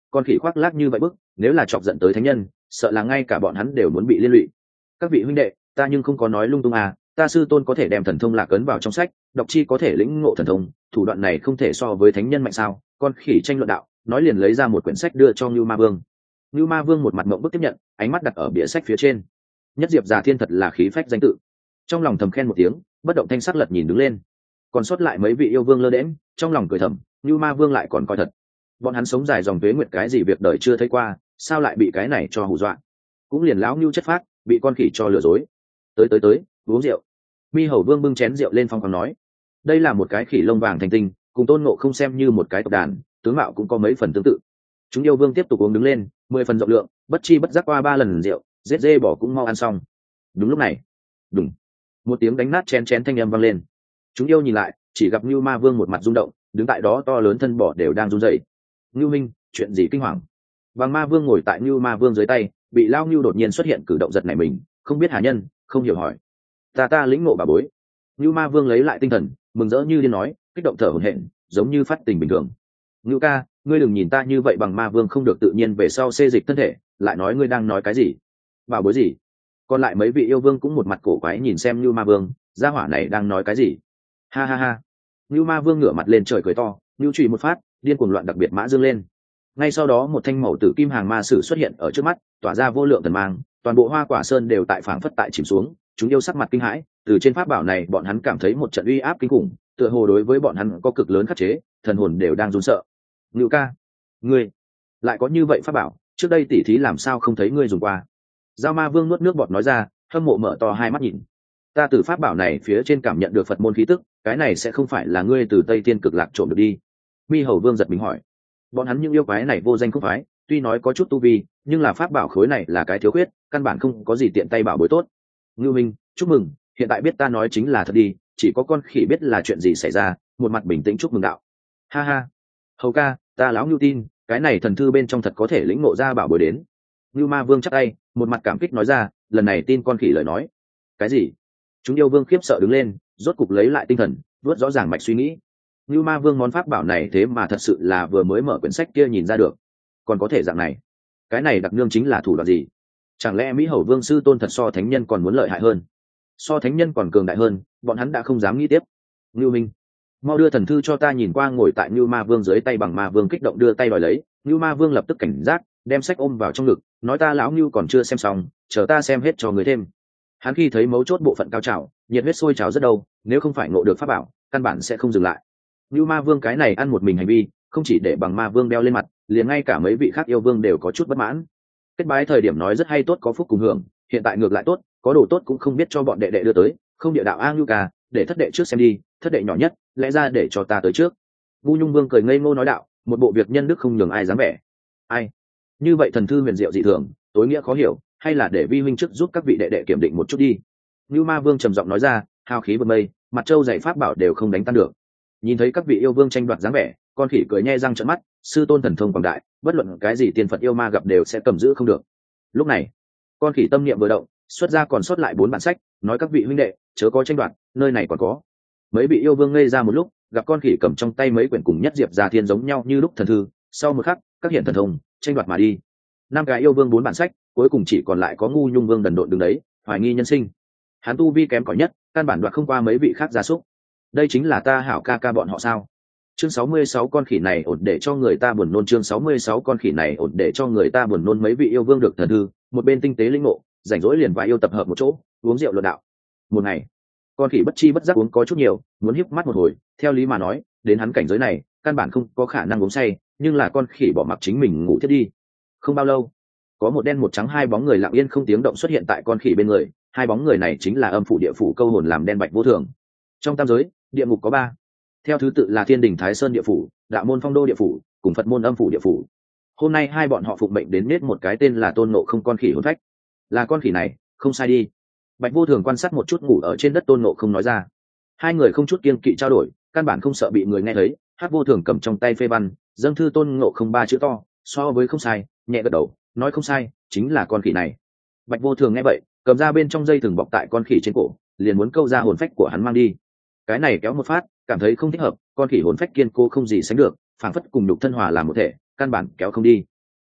con khỉ khoác lác như vậy bức, nếu là chọc giận tới thánh nhân, sợ là ngay cả bọn hắn đều muốn bị liên lụy. Các vị huynh đệ, ta nhưng không có nói lung tung à, ta sư tôn có thể đem thần thông lạc ấn vào trong sách, đọc chi có thể lĩnh ngộ thần thông, thủ đoạn này không thể so với thánh nhân mạnh sao? Con khỉ tranh luận đạo, nói liền lấy ra một quyển sách đưa cho Nưu Ma Vương. Nưu Ma Vương một mặt ngậm bức tiếp nhận, ánh mắt đặt ở bìa sách phía trên. Nhất Diệp Già Thiên thật là khí phách danh tự. Trong lòng thầm khen một tiếng, bất động thanh sắc lật nhìn đứng lên. Còn sót lại mấy vị yêu vương lơ đễnh, trong lòng cười thầm, Nưu Ma Vương lại còn coi thật. Bọn hắn sống dài dòng tuế nguyệt cái gì việc đời chưa thấy qua, sao lại bị cái này cho hù dọa? Cũng liền lão Nưu chất phát, bị con khỉ cho lừa dối. Tới tới tới, uống rượu. Mi Hầu Vương bưng chén rượu lên phong còn nói, đây là một cái khỉ lông vàng thành tinh, cùng Tôn Ngộ không xem như một cái tộc đàn, tướng mạo cũng có mấy phần tương tự. Chúng yêu vương tiếp tục uống đứng lên, mười phần rộng lượng, bất chi bất giác qua ba lần rượu, giết dê bỏ cũng mau ăn xong. Đúng lúc này, đùng, một tiếng đánh nát chén chén thanh âm vang lên. Chúng yêu nhìn lại, chỉ gặp Nưu Ma Vương một mặt rung động, đứng tại đó to lớn thân bỏ đều đang run rẩy. Nưu Minh, chuyện gì kinh hoàng? Vàng Ma Vương ngồi tại Nưu Ma Vương dưới tay, bị lao Nưu đột nhiên xuất hiện cử động giật nảy mình, không biết hà nhân, không hiểu hỏi. Ta ta lĩnh ngộ bà bối. Nưu Ma Vương lấy lại tinh thần, mừng rỡ như điên nói, kích động thở hổn hển, giống như phát tình bình thường. Nưu ca, ngươi đừng nhìn ta như vậy, bằng Ma Vương không được tự nhiên về sau xê dịch thân thể, lại nói ngươi đang nói cái gì? Bảo bối gì? Còn lại mấy vị yêu vương cũng một mặt cổ quái nhìn xem Nưu Ma Vương, gia hỏa này đang nói cái gì? Ha ha ha. Nưu Ma Vương ngửa mặt lên trời cười to, nưu chùy một phát, điên cuồng loạn đặc biệt mã dương lên. Ngay sau đó một thanh màu tử kim hàng ma sử xuất hiện ở trước mắt, tỏa ra vô lượng thần mang, toàn bộ Hoa Quả Sơn đều tại phảng phất tại chìm xuống. Chúng yêu sắc mặt kinh hãi, từ trên pháp bảo này bọn hắn cảm thấy một trận uy áp kinh khủng, tựa hồ đối với bọn hắn có cực lớn khắc chế, thần hồn đều đang run sợ. Ngưu ca, ngươi lại có như vậy pháp bảo, trước đây tỷ thí làm sao không thấy ngươi dùng qua? Giao Ma Vương nuốt nước bọt nói ra, hâm mộ mở to hai mắt nhìn. Ta từ pháp bảo này phía trên cảm nhận được Phật môn khí tức, cái này sẽ không phải là ngươi từ Tây Thiên Cực Lạc trộm được đi? Mi Hầu Vương giật mình hỏi. Bọn hắn những yêu quái này vô danh không phái, tuy nói có chút tu vi, nhưng là pháp bảo khối này là cái thiếu khuyết, căn bản không có gì tiện tay bảo bối tốt. Ngưu Minh, chúc mừng, hiện tại biết ta nói chính là thật đi, chỉ có con khỉ biết là chuyện gì xảy ra. Một mặt bình tĩnh chúc mừng đạo. Ha ha, Hầu ca, ta lão Ngưu tin, cái này thần thư bên trong thật có thể lĩnh ngộ ra bảo bối đến. Ngưu Ma Vương chắp tay, một mặt cảm kích nói ra, lần này tin con khỉ lời nói. Cái gì? Chúng yêu vương khiếp sợ đứng lên, rốt cục lấy lại tinh thần, vớt rõ ràng mạch suy nghĩ. Ngưu Ma Vương món pháp bảo này thế mà thật sự là vừa mới mở quyển sách kia nhìn ra được, còn có thể dạng này, cái này đặc nương chính là thủ đoạn gì? Chẳng lẽ Mỹ Hầu Vương sư tôn thật so thánh nhân còn muốn lợi hại hơn, so thánh nhân còn cường đại hơn? Bọn hắn đã không dám nghĩ tiếp. Ngưu Minh, mau đưa thần thư cho ta nhìn qua. Ngồi tại Ngưu Ma Vương dưới tay bằng Ma Vương kích động đưa tay đòi lấy. Ngưu Ma Vương lập tức cảnh giác, đem sách ôm vào trong ngực, nói ta lão Ngưu còn chưa xem xong, chờ ta xem hết cho người thêm. Hắn khi thấy mấu chốt bộ phận cao trào, nhiệt huyết sôi trào rất đâu, nếu không phải ngộ được pháp bảo, căn bản sẽ không dừng lại. Ngưu Ma Vương cái này ăn một mình hành vi, không chỉ để bằng Ma Vương đeo lên mặt, liền ngay cả mấy vị khác yêu vương đều có chút bất mãn. Kết bái thời điểm nói rất hay, tốt có phúc cùng hưởng, hiện tại ngược lại tốt, có đồ tốt cũng không biết cho bọn đệ đệ đưa tới, không địa đạo a. Ngưu ca, để thất đệ trước xem đi, thất đệ nhỏ nhất, lẽ ra để cho ta tới trước. Vu Nhung Vương cười ngây ngô nói đạo, một bộ việc nhân đức không nhường ai dám vẻ. Ai? Như vậy thần thư huyền diệu dị thường, tối nghĩa khó hiểu, hay là để vi huynh trước giúp các vị đệ đệ kiểm định một chút đi. Ngưu Ma Vương trầm giọng nói ra, hào khí vượt mây, mặt trâu dạy pháp bảo đều không đánh tan được. Nhìn thấy các vị yêu vương tranh đoạt dáng vẻ, con khỉ cười nhe răng trợn mắt, sư tôn thần thông quảng đại, bất luận cái gì tiên Phật yêu ma gặp đều sẽ cầm giữ không được. Lúc này, con khỉ tâm niệm vừa động, xuất ra còn sót lại bốn bản sách, nói các vị huynh đệ, chớ có tranh đoạt, nơi này còn có. Mấy vị yêu vương ngây ra một lúc, gặp con khỉ cầm trong tay mấy quyển cùng Nhất Diệp Già Thiên giống nhau như lúc thần thư, sau một khắc, các hiện thần thông, tranh đoạt mà đi. Năm cái yêu vương bốn bản sách, cuối cùng chỉ còn lại có Ngu Nhung Vương đần độn đứng đấy, hoài nghi nhân sinh. Hắn tu vi kém cỏi nhất, căn bản đoạt không qua mấy vị khác gia súc. Đây chính là ta hảo ca ca bọn họ sao? Chương sáu mươi sáu con khỉ này ổn để cho người ta buồn nôn. Chương sáu mươi sáu con khỉ này ổn để cho người ta buồn nôn. Mấy vị yêu vương được thần thư, một bên tinh tế linh ngộ, rảnh rỗi liền và yêu tập hợp một chỗ, uống rượu luận đạo. Một ngày, con khỉ bất chi bất giác uống có chút nhiều, muốn híp mắt một hồi, theo lý mà nói, đến hắn cảnh giới này, căn bản không có khả năng uống say, nhưng là con khỉ bỏ mặc chính mình ngủ thiết đi. Không bao lâu, có một đen một trắng hai bóng người lặng yên không tiếng động xuất hiện tại con khỉ bên người, hai bóng người này chính là âm phủ địa phủ câu hồn làm đen bạch vô thường. Trong tam giới, địa ngục có ba, theo thứ tự là Thiên Đình Thái Sơn địa phủ, Đạo môn Phong Đô địa phủ, cùng Phật môn âm phủ địa phủ. Hôm nay hai bọn họ phụng mệnh đến nết một cái tên là Tôn Ngộ Không con khỉ hồn phách. Là con khỉ này, không sai đi. Bạch vô thường quan sát một chút ngủ ở trên đất Tôn Ngộ Không nói ra. Hai người không chút kiêng kỵ trao đổi, căn bản không sợ bị người nghe thấy. Hát vô thường cầm trong tay phê văn, dâng thư Tôn Ngộ Không ba chữ to, so với không sai, nhẹ gật đầu, nói không sai, chính là con khỉ này. Bạch vô thường nghe vậy, cầm ra bên trong dây thừng bọc tại con khỉ trên cổ, liền muốn câu ra hồn phách của hắn mang đi. Cái này kéo một phát, cảm thấy không thích hợp, con khỉ hồn phách kiên cố không gì sánh được, phảng phất cùng nhục thân hòa làm một thể, căn bản kéo không đi.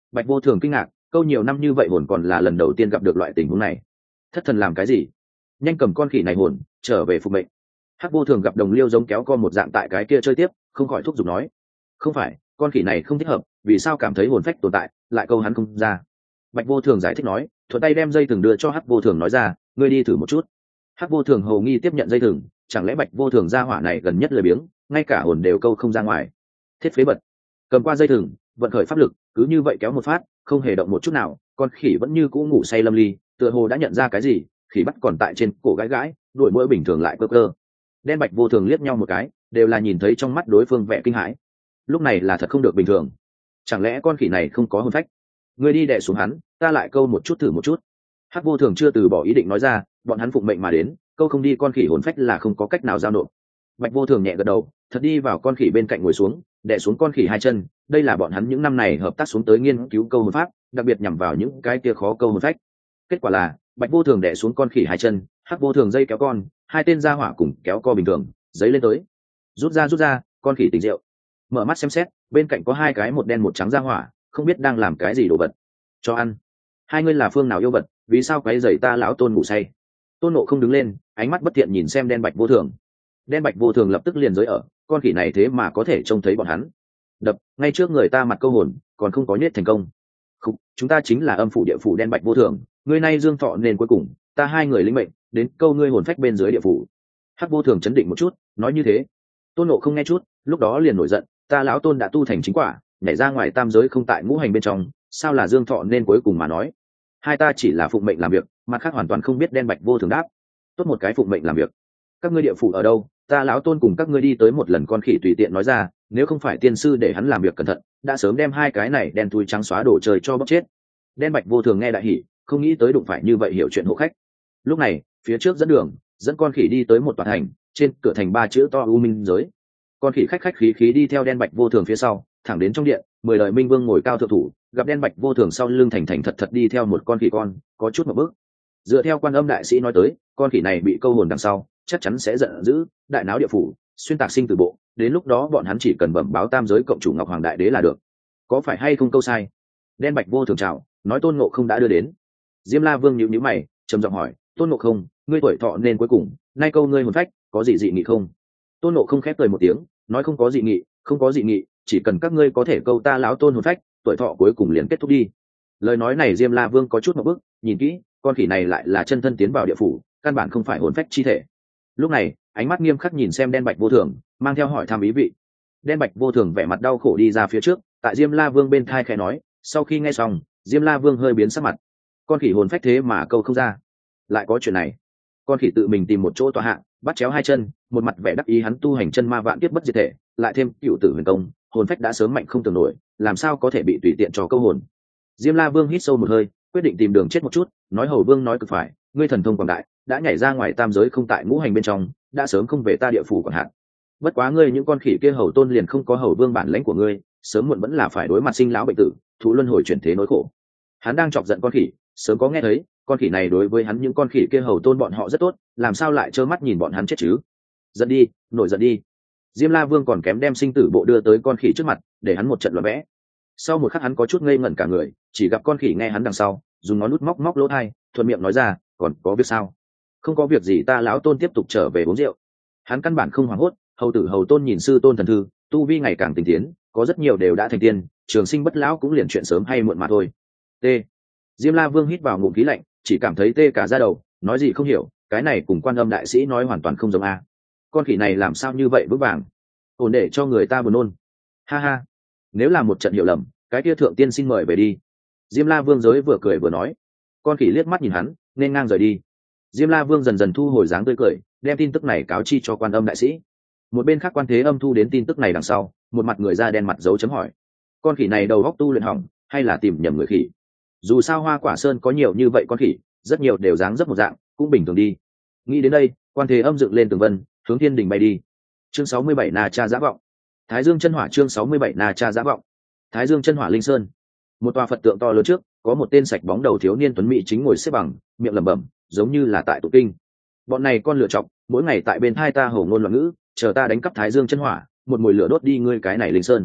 Bạch Vô Thường kinh ngạc, câu nhiều năm như vậy hồn còn là lần đầu tiên gặp được loại tình huống này. Thất thần làm cái gì? Nhanh cầm con khỉ này hồn trở về phục mệnh. Hắc Vô Thường gặp Đồng Liêu giống kéo co một dạng tại cái kia chơi tiếp, không khỏi thúc giục nói: không phải, con khỉ này không thích hợp, vì sao cảm thấy hồn phách tồn tại, lại câu hắn không ra. Bạch Vô Thường giải thích nói, thuận tay đem dây thừng đưa cho Hắc Vô Thường nói ra, ngươi đi thử một chút. Hắc Vô Thường hầu nghi tiếp nhận dây thừng, chẳng lẽ Bạch Vô Thường ra hỏa này gần nhất lười biếng, ngay cả hồn đều câu không ra ngoài. Thiết phế bật, cầm qua dây thừng, vận khởi pháp lực, cứ như vậy kéo một phát, không hề động một chút nào, con khỉ vẫn như cũ ngủ say lâm ly, tựa hồ đã nhận ra cái gì, khỉ bắt còn tại trên cổ gãi gãi, đuổi mũi bình thường lại cơ cơ. Đen Bạch Vô Thường liếc nhau một cái, đều là nhìn thấy trong mắt đối phương vẻ kinh hãi. Lúc này là thật không được bình thường, chẳng lẽ con khỉ này không có hồn phách? Ngươi đi đè xuống hắn, ta lại câu một chút thử một chút. Hắc Vô Thường chưa từ bỏ ý định nói ra, bọn hắn phụng mệnh mà đến, câu không đi con khỉ hồn phách là không có cách nào giao nộp. Bạch Vô Thường nhẹ gật đầu, thật đi vào con khỉ bên cạnh ngồi xuống, đè xuống con khỉ hai chân, đây là bọn hắn những năm này hợp tác xuống tới nghiên cứu câu hồn pháp, đặc biệt nhằm vào những cái kia khó câu hồn phách. Kết quả là, Bạch Vô Thường đè xuống con khỉ hai chân, Hắc Vô Thường dây kéo con, hai tên gia hỏa cùng kéo co bình thường, giấy lên tới. Rút ra rút ra, con khỉ tỉnh rượu. Mở mắt xem xét, bên cạnh có hai cái một đen một trắng gia hỏa, không biết đang làm cái gì đồ vật. Cho ăn. Hai ngươi là phương nào yêu vật, vì sao quấy rầy ta lão Tôn ngủ say? Tôn Nộ không đứng lên, ánh mắt bất thiện nhìn xem Đen Bạch Vô Thường. Đen Bạch Vô Thường lập tức liền giới ở, con khỉ này thế mà có thể trông thấy bọn hắn. Đập, ngay trước người ta mặt câu hồn, còn không có nhết thành công. Khúc, chúng ta chính là âm phủ địa phủ Đen Bạch Vô Thường, ngươi nay dương thọ nên cuối cùng, ta hai người linh mệnh, đến câu ngươi hồn phách bên dưới địa phủ. Hắc Vô Thường chấn định một chút, nói như thế. Tôn Nộ không nghe chút, lúc đó liền nổi giận, ta lão Tôn đã tu thành chính quả, nhảy ra ngoài tam giới không tại ngũ hành bên trong, sao là dương thọ nên cuối cùng mà nói. Hai ta chỉ là phụng mệnh làm việc, mặt khác hoàn toàn không biết. Đen Bạch Vô Thường đáp, tốt một cái phụng mệnh làm việc. Các ngươi địa phủ ở đâu? Ta lão Tôn cùng các ngươi đi tới một lần. Con khỉ tùy tiện nói ra, nếu không phải tiên sư để hắn làm việc cẩn thận, đã sớm đem hai cái này đen thui trắng xóa đổ trời cho bóc chết. Đen Bạch Vô Thường nghe đại hỉ, không nghĩ tới đụng phải như vậy hiểu chuyện hộ khách. Lúc này, phía trước dẫn đường, dẫn con khỉ đi tới một tòa thành, trên cửa thành ba chữ to U Minh giới. Con khỉ khách khách khí khí đi theo Đen Bạch Vô Thường phía sau, thẳng đến trong điện, mười đời minh vương ngồi cao thượng thủ, gặp Đen Bạch Vô Thường sau lưng thành thành thật thật đi theo một con khỉ con, có chút một bước. Dựa theo Quan Âm đại sĩ nói tới, con khỉ này bị câu hồn đằng sau, chắc chắn sẽ giận dữ, đại náo địa phủ, xuyên tạc sinh tử bộ, đến lúc đó bọn hắn chỉ cần bẩm báo tam giới cộng chủ Ngọc Hoàng đại đế là được. Có phải hay không câu sai? Đen Bạch Vô Thường chào, nói Tôn Ngộ không đã đưa đến. Diêm La Vương nhíu nhíu mày, trầm giọng hỏi, Tôn Ngộ không, ngươi tuổi thọ nên cuối cùng, nay câu ngươi hồn phách, có gì dị nghị không? Tôn Ngộ không khép cười một tiếng, nói không có dị nghị, không có dị nghị, chỉ cần các ngươi có thể câu ta lão Tôn hồn phách, tuổi thọ cuối cùng liền kết thúc đi. Lời nói này Diêm La Vương có chút một bước, nhìn kỹ, con khỉ này lại là chân thân tiến vào địa phủ, căn bản không phải hồn phách chi thể. Lúc này, ánh mắt nghiêm khắc nhìn xem Đen Bạch Vô Thường, mang theo hỏi thăm ý vị. Đen Bạch Vô Thường vẻ mặt đau khổ đi ra phía trước, tại Diêm La Vương bên thai khẽ nói, sau khi nghe xong, Diêm La Vương hơi biến sắc mặt. Con khỉ hồn phách thế mà câu không ra, lại có chuyện này. Con khỉ tự mình tìm một chỗ tọa hạ, bắt chéo hai chân, một mặt vẻ đắc ý hắn tu hành chân ma vạn kiếp bất diệt thể, lại thêm cựu tử huyền công, hồn phách đã sớm mạnh không tưởng nổi, làm sao có thể bị tùy tiện cho câu hồn. Diêm La Vương hít sâu một hơi, quyết định tìm đường chết một chút, nói Hầu Vương nói cực phải, ngươi thần thông quảng đại, đã nhảy ra ngoài tam giới không tại ngũ hành bên trong, đã sớm không về ta địa phủ còn hạn. Bất quá ngươi những con khỉ kia Hầu Tôn liền không có Hầu Vương bản lãnh của ngươi, sớm muộn vẫn là phải đối mặt sinh lão bệnh tử, thụ luân hồi chuyển thế nỗi khổ. Hắn đang chọc giận con khỉ, sớm có nghe thấy, con khỉ này đối với hắn những con khỉ kia Hầu Tôn bọn họ rất tốt, làm sao lại trơ mắt nhìn bọn hắn chết chứ? Giận đi, nổi giận đi. Diêm La Vương còn kém đem sinh tử bộ đưa tới con khỉ trước mặt, để hắn một trận loạn vẽ. Sau một khắc hắn có chút ngây ngẩn cả người, chỉ gặp con khỉ nghe hắn đằng sau, dùng ngón nút móc móc lỗ tai, thuận miệng nói ra, còn có việc sao? Không có việc gì, ta lão Tôn tiếp tục trở về uống rượu. Hắn căn bản không hoảng hốt, hầu tử Hầu Tôn nhìn sư tôn thần thư, tu vi ngày càng tinh tiến, có rất nhiều đều đã thành tiên, trường sinh bất lão cũng liền chuyện sớm hay muộn mà thôi. T. Diêm La Vương hít vào ngụm khí lạnh, chỉ cảm thấy tê cả da đầu, nói gì không hiểu, cái này cùng Quan Âm đại sĩ nói hoàn toàn không giống a. Con khỉ này làm sao như vậy vững vàng, ổn để cho người ta buồn nôn. Ha ha, nếu là một trận hiểu lầm, cái kia thượng tiên xin mời về đi. Diêm La Vương giới vừa cười vừa nói. Con khỉ liếc mắt nhìn hắn, nên ngang rời đi. Diêm La Vương dần dần thu hồi dáng tươi cười, đem tin tức này cáo chi cho Quan Âm đại sĩ. Một bên khác Quan Thế Âm thu đến tin tức này đằng sau, một mặt người da đen mặt dấu chấm hỏi. Con khỉ này đầu góc tu luyện hỏng, hay là tìm nhầm người khỉ? Dù sao Hoa Quả Sơn có nhiều như vậy con khỉ, rất nhiều đều dáng dấp một dạng, cũng bình thường đi. Nghĩ đến đây, Quan Thế Âm dựng lên tường vân, hướng thiên đình bay đi. Chương sáu mươi bảy Na Cha Giá Vọng. Thái Dương chân hỏa. Chương sáu mươi bảy Na Cha Giá Vọng. Thái Dương chân hỏa linh sơn. Một tòa Phật tượng to lớn trước, có một tên sạch bóng đầu thiếu niên tuấn mỹ chính ngồi xếp bằng, miệng lẩm bẩm, giống như là tại tụng kinh. Bọn này con lựa chọc, mỗi ngày tại bên hai ta hổ ngôn loạn ngữ, chờ ta đánh cắp Thái Dương chân hỏa, một mùi lửa đốt đi ngươi cái này linh sơn.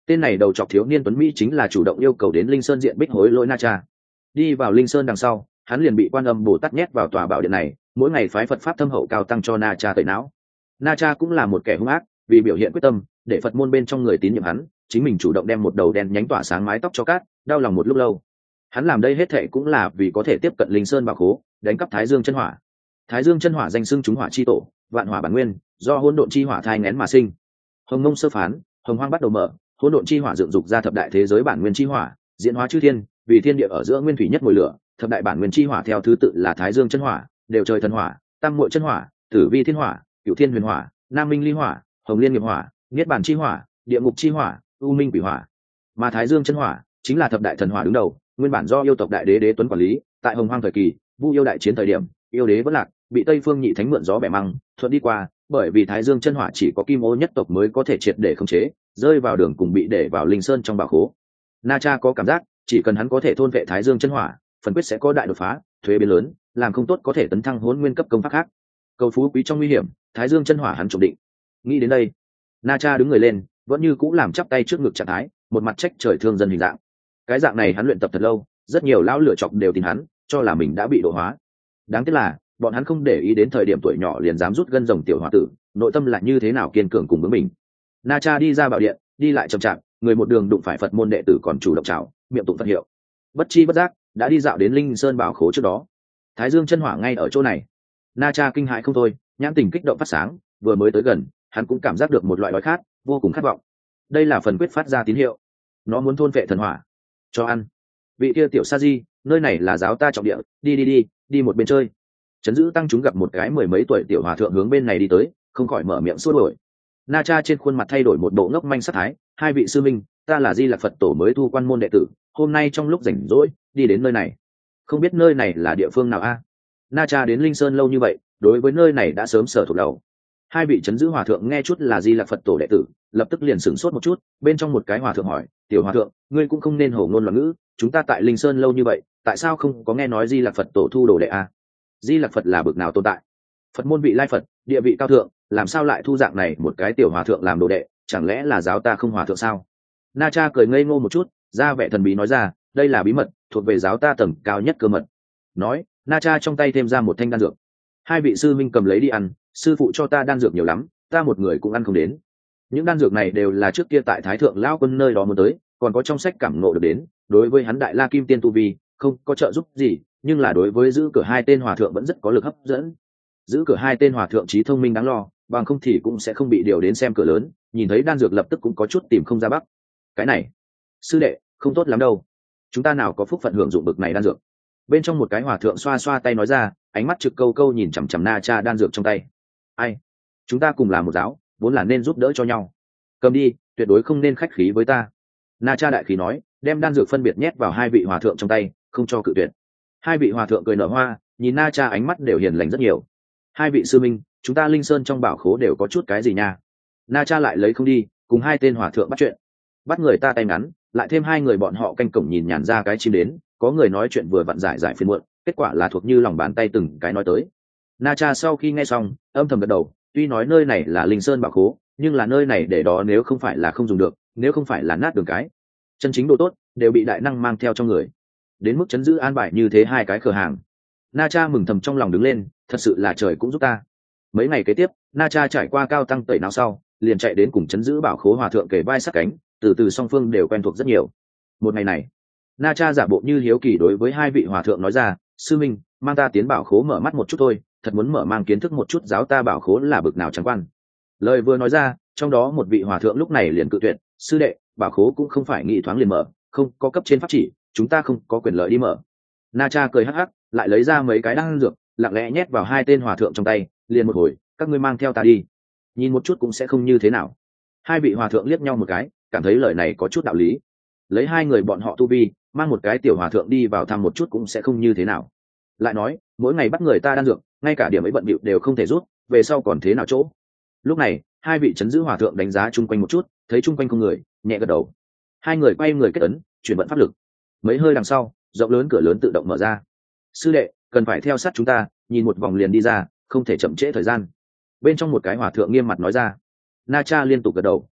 Tên này đầu chọc thiếu niên tuấn mỹ chính là chủ động yêu cầu đến Linh Sơn diện bích hối lỗi Na Cha. Đi vào Linh Sơn đằng sau, hắn liền bị Quan Âm Bồ Tát nhét vào tòa bảo điện này, mỗi ngày phái Phật pháp thâm hậu cao tăng cho Na Cha tẩy não. Na Cha cũng là một kẻ hung ác, vì biểu hiện quyết tâm, để Phật môn bên trong người tín nhiệm hắn, chính mình chủ động đem một đầu đen nhánh tỏa sáng mái tóc cho cát, đau lòng một lúc lâu. Hắn làm đây hết thệ cũng là vì có thể tiếp cận Linh Sơn bảo khố, đánh cắp Thái Dương chân hỏa. Thái Dương chân hỏa danh xưng chúng hỏa chi tổ, vạn hỏa bản nguyên, do hỗn độn chi hỏa thai nghén mà sinh. Hồng Mông sơ phán, hồng hoang bắt đầu mở, hỗn độn chi hỏa dựng dục ra thập đại thế giới bản nguyên chi hỏa, diễn hóa chư thiên, vì thiên địa ở giữa nguyên thủy nhất mùi lửa, thập đại bản nguyên chi hỏa theo thứ tự là Thái Dương chân hỏa, đều trời thần hỏa, tam muội chân hỏa, tử vi thiên hỏa, cửu thiên huyền hỏa, nam minh ly hỏa, hồng liên nghiệp hỏa, niết bàn chi hỏa, địa ngục chi hỏa, u minh quỷ hỏa. Mà Thái Dương chân hỏa chính là thập đại thần hỏa đứng đầu, nguyên bản do yêu tộc đại đế đế tuấn quản lý, tại hồng hoang thời kỳ, vu yêu đại chiến thời điểm, yêu đế vẫn lạc, bị Tây Phương Nhị Thánh mượn gió bẻ măng, thuận đi qua, bởi vì Thái Dương chân hỏa chỉ có Kim Ô nhất tộc mới có thể triệt để khống chế, rơi vào đường cùng bị để vào Linh Sơn trong bảo khố. Na Cha có cảm giác, chỉ cần hắn có thể thôn vệ Thái Dương chân hỏa, phần quyết sẽ có đại đột phá, thuế biến lớn, làm không tốt có thể tấn thăng Hỗn Nguyên cấp công pháp khác. Cầu phú quý trong nguy hiểm, Thái Dương chân hỏa hắn trộm định. Nghĩ đến đây, Na Cha đứng người lên, vẫn như cũ làm chắp tay trước ngực trạng thái, một mặt trách trời thương dân hình dạng. Cái dạng này hắn luyện tập thật lâu, rất nhiều lão lựa chọc đều tin hắn, cho là mình đã bị độ hóa. Đáng tiếc là, bọn hắn không để ý đến thời điểm tuổi nhỏ liền dám rút gân rồng tiểu hòa tử, nội tâm là như thế nào kiên cường cùng với mình. Na Cha đi ra bảo điện, đi lại chậm chạp, người một đường đụng phải Phật môn đệ tử còn chủ động chào, miệng tụng Phật hiệu. Bất chi bất giác, đã đi dạo đến Linh Sơn bảo khố trước đó. Thái Dương chân hỏa ngay ở chỗ này. Na Cha kinh hãi không thôi, nhãn tình kích động phát sáng, vừa mới tới gần, hắn cũng cảm giác được một loại đói khát, vô cùng khát vọng. Đây là phần quyết phát ra tín hiệu, nó muốn thôn vệ thần hỏa. Cho ăn. Vị kia tiểu sa di, nơi này là giáo ta trọng địa, đi đi đi, đi một bên chơi. Trấn Dữ tăng chúng gặp một cái mười mấy tuổi tiểu hòa thượng hướng bên này đi tới, không khỏi mở miệng xua đuổi. Na Cha trên khuôn mặt thay đổi một bộ ngốc manh sắc thái, hai vị sư minh, ta là Di Lặc Phật tổ mới thu quan môn đệ tử, hôm nay trong lúc rảnh rỗi đi đến nơi này, không biết nơi này là địa phương nào a? Na Cha đến Linh Sơn lâu như vậy, đối với nơi này đã sớm sở thuộc đầu. Hai vị Trấn Dữ hòa thượng nghe chút là Di Lặc Phật tổ đệ tử, lập tức liền sửng sốt một chút, bên trong một cái hòa thượng hỏi, tiểu hòa thượng, ngươi cũng không nên hổ ngôn loạn ngữ, chúng ta tại Linh Sơn lâu như vậy, tại sao không có nghe nói Di Lặc Phật tổ thu đồ đệ a? Di Lặc Phật là bậc nào tồn tại? Phật môn vị lai Phật, địa vị cao thượng, làm sao lại thu dạng này một cái tiểu hòa thượng làm đồ đệ, chẳng lẽ là giáo ta không hòa thượng sao? Na Cha cười ngây ngô một chút, ra vẻ thần bí nói ra, đây là bí mật, thuộc về giáo ta tầng cao nhất cơ mật. Nói, Na Cha trong tay thêm ra một thanh đan dược. Hai vị sư minh cầm lấy đi ăn, sư phụ cho ta đan dược nhiều lắm, ta một người cũng ăn không đến. Những đan dược này đều là trước kia tại Thái Thượng Lão Quân nơi đó muốn tới, còn có trong sách cảm ngộ được đến, đối với hắn Đại La Kim Tiên tu vi, không có trợ giúp gì, nhưng là đối với giữ cửa hai tên hòa thượng vẫn rất có lực hấp dẫn. Giữ cửa hai tên hòa thượng trí thông minh đáng lo, bằng không thì cũng sẽ không bị điều đến xem cửa lớn, nhìn thấy đan dược lập tức cũng có chút tìm không ra bắc. Cái này, sư đệ, không tốt lắm đâu. Chúng ta nào có phúc phận hưởng dụng bực này đan dược. Bên trong một cái hòa thượng xoa xoa tay nói ra, ánh mắt trực câu câu nhìn chằm chằm Na Cha đan dược trong tay. Ai? Chúng ta cùng là một giáo, vốn là nên giúp đỡ cho nhau. Cầm đi, tuyệt đối không nên khách khí với ta. Na Cha đại khí nói, đem đan dược phân biệt nhét vào hai vị hòa thượng trong tay, không cho cự tuyệt. Hai vị hòa thượng cười nở hoa, nhìn Na Cha ánh mắt đều hiền lành rất nhiều. Hai vị sư minh, chúng ta Linh Sơn trong bảo khố đều có chút cái gì nha? Na Cha lại lấy không đi, cùng hai tên hòa thượng bắt chuyện. Bắt người ta tay ngắn, lại thêm hai người bọn họ canh cổng nhìn nhàn ra cái chim đến, có người nói chuyện vừa vặn giải giải phiền muộn, kết quả là thuộc như lòng bàn tay từng cái nói tới. Na Cha sau khi nghe xong, âm thầm gật đầu, tuy nói nơi này là Linh Sơn bảo khố, nhưng là nơi này để đó nếu không phải là không dùng được, nếu không phải là nát đường cái, chân chính độ tốt đều bị đại năng mang theo trong người. Đến mức Trấn Dữ an bài như thế hai cái cửa hàng. Na Cha mừng thầm trong lòng đứng lên, thật sự là trời cũng giúp ta. Mấy ngày kế tiếp, Na Cha trải qua cao tăng tẩy não sau, liền chạy đến cùng Trấn Dữ bảo khố hòa thượng kề vai sát cánh, từ từ song phương đều quen thuộc rất nhiều. Một ngày này, Na Cha giả bộ như hiếu kỳ đối với hai vị hòa thượng nói ra, sư minh, mang ta tiến bảo khố mở mắt một chút thôi, thật muốn mở mang kiến thức một chút giáo ta bảo khố là bực nào chẳng quan. Lời vừa nói ra, trong đó một vị hòa thượng lúc này liền cự tuyệt, sư đệ, bảo khố cũng không phải nghĩ thoáng liền mở, không có cấp trên pháp chỉ, chúng ta không có quyền lợi đi mở. Na Cha cười hắc hắc, lại lấy ra mấy cái đan dược, lặng lẽ nhét vào hai tên hòa thượng trong tay, liền một hồi, các ngươi mang theo ta đi, nhìn một chút cũng sẽ không như thế nào. Hai vị hòa thượng liếc nhau một cái, cảm thấy lời này có chút đạo lý. Lấy hai người bọn họ tu vi, mang một cái tiểu hòa thượng đi vào thăm một chút cũng sẽ không như thế nào. Lại nói, mỗi ngày bắt người ta đan dược, ngay cả điểm ấy bận bịu đều không thể rút, về sau còn thế nào chỗ. Lúc này, hai vị Trấn Dữ hòa thượng đánh giá chung quanh một chút, thấy chung quanh không người, nhẹ gật đầu. Hai người quay người kết ấn, chuyển vận pháp lực. Mấy hơi đằng sau, rộng lớn cửa lớn tự động mở ra. Sư đệ, cần phải theo sát chúng ta, nhìn một vòng liền đi ra, không thể chậm trễ thời gian. Bên trong một cái hòa thượng nghiêm mặt nói ra. Na Cha liên tục gật đầu.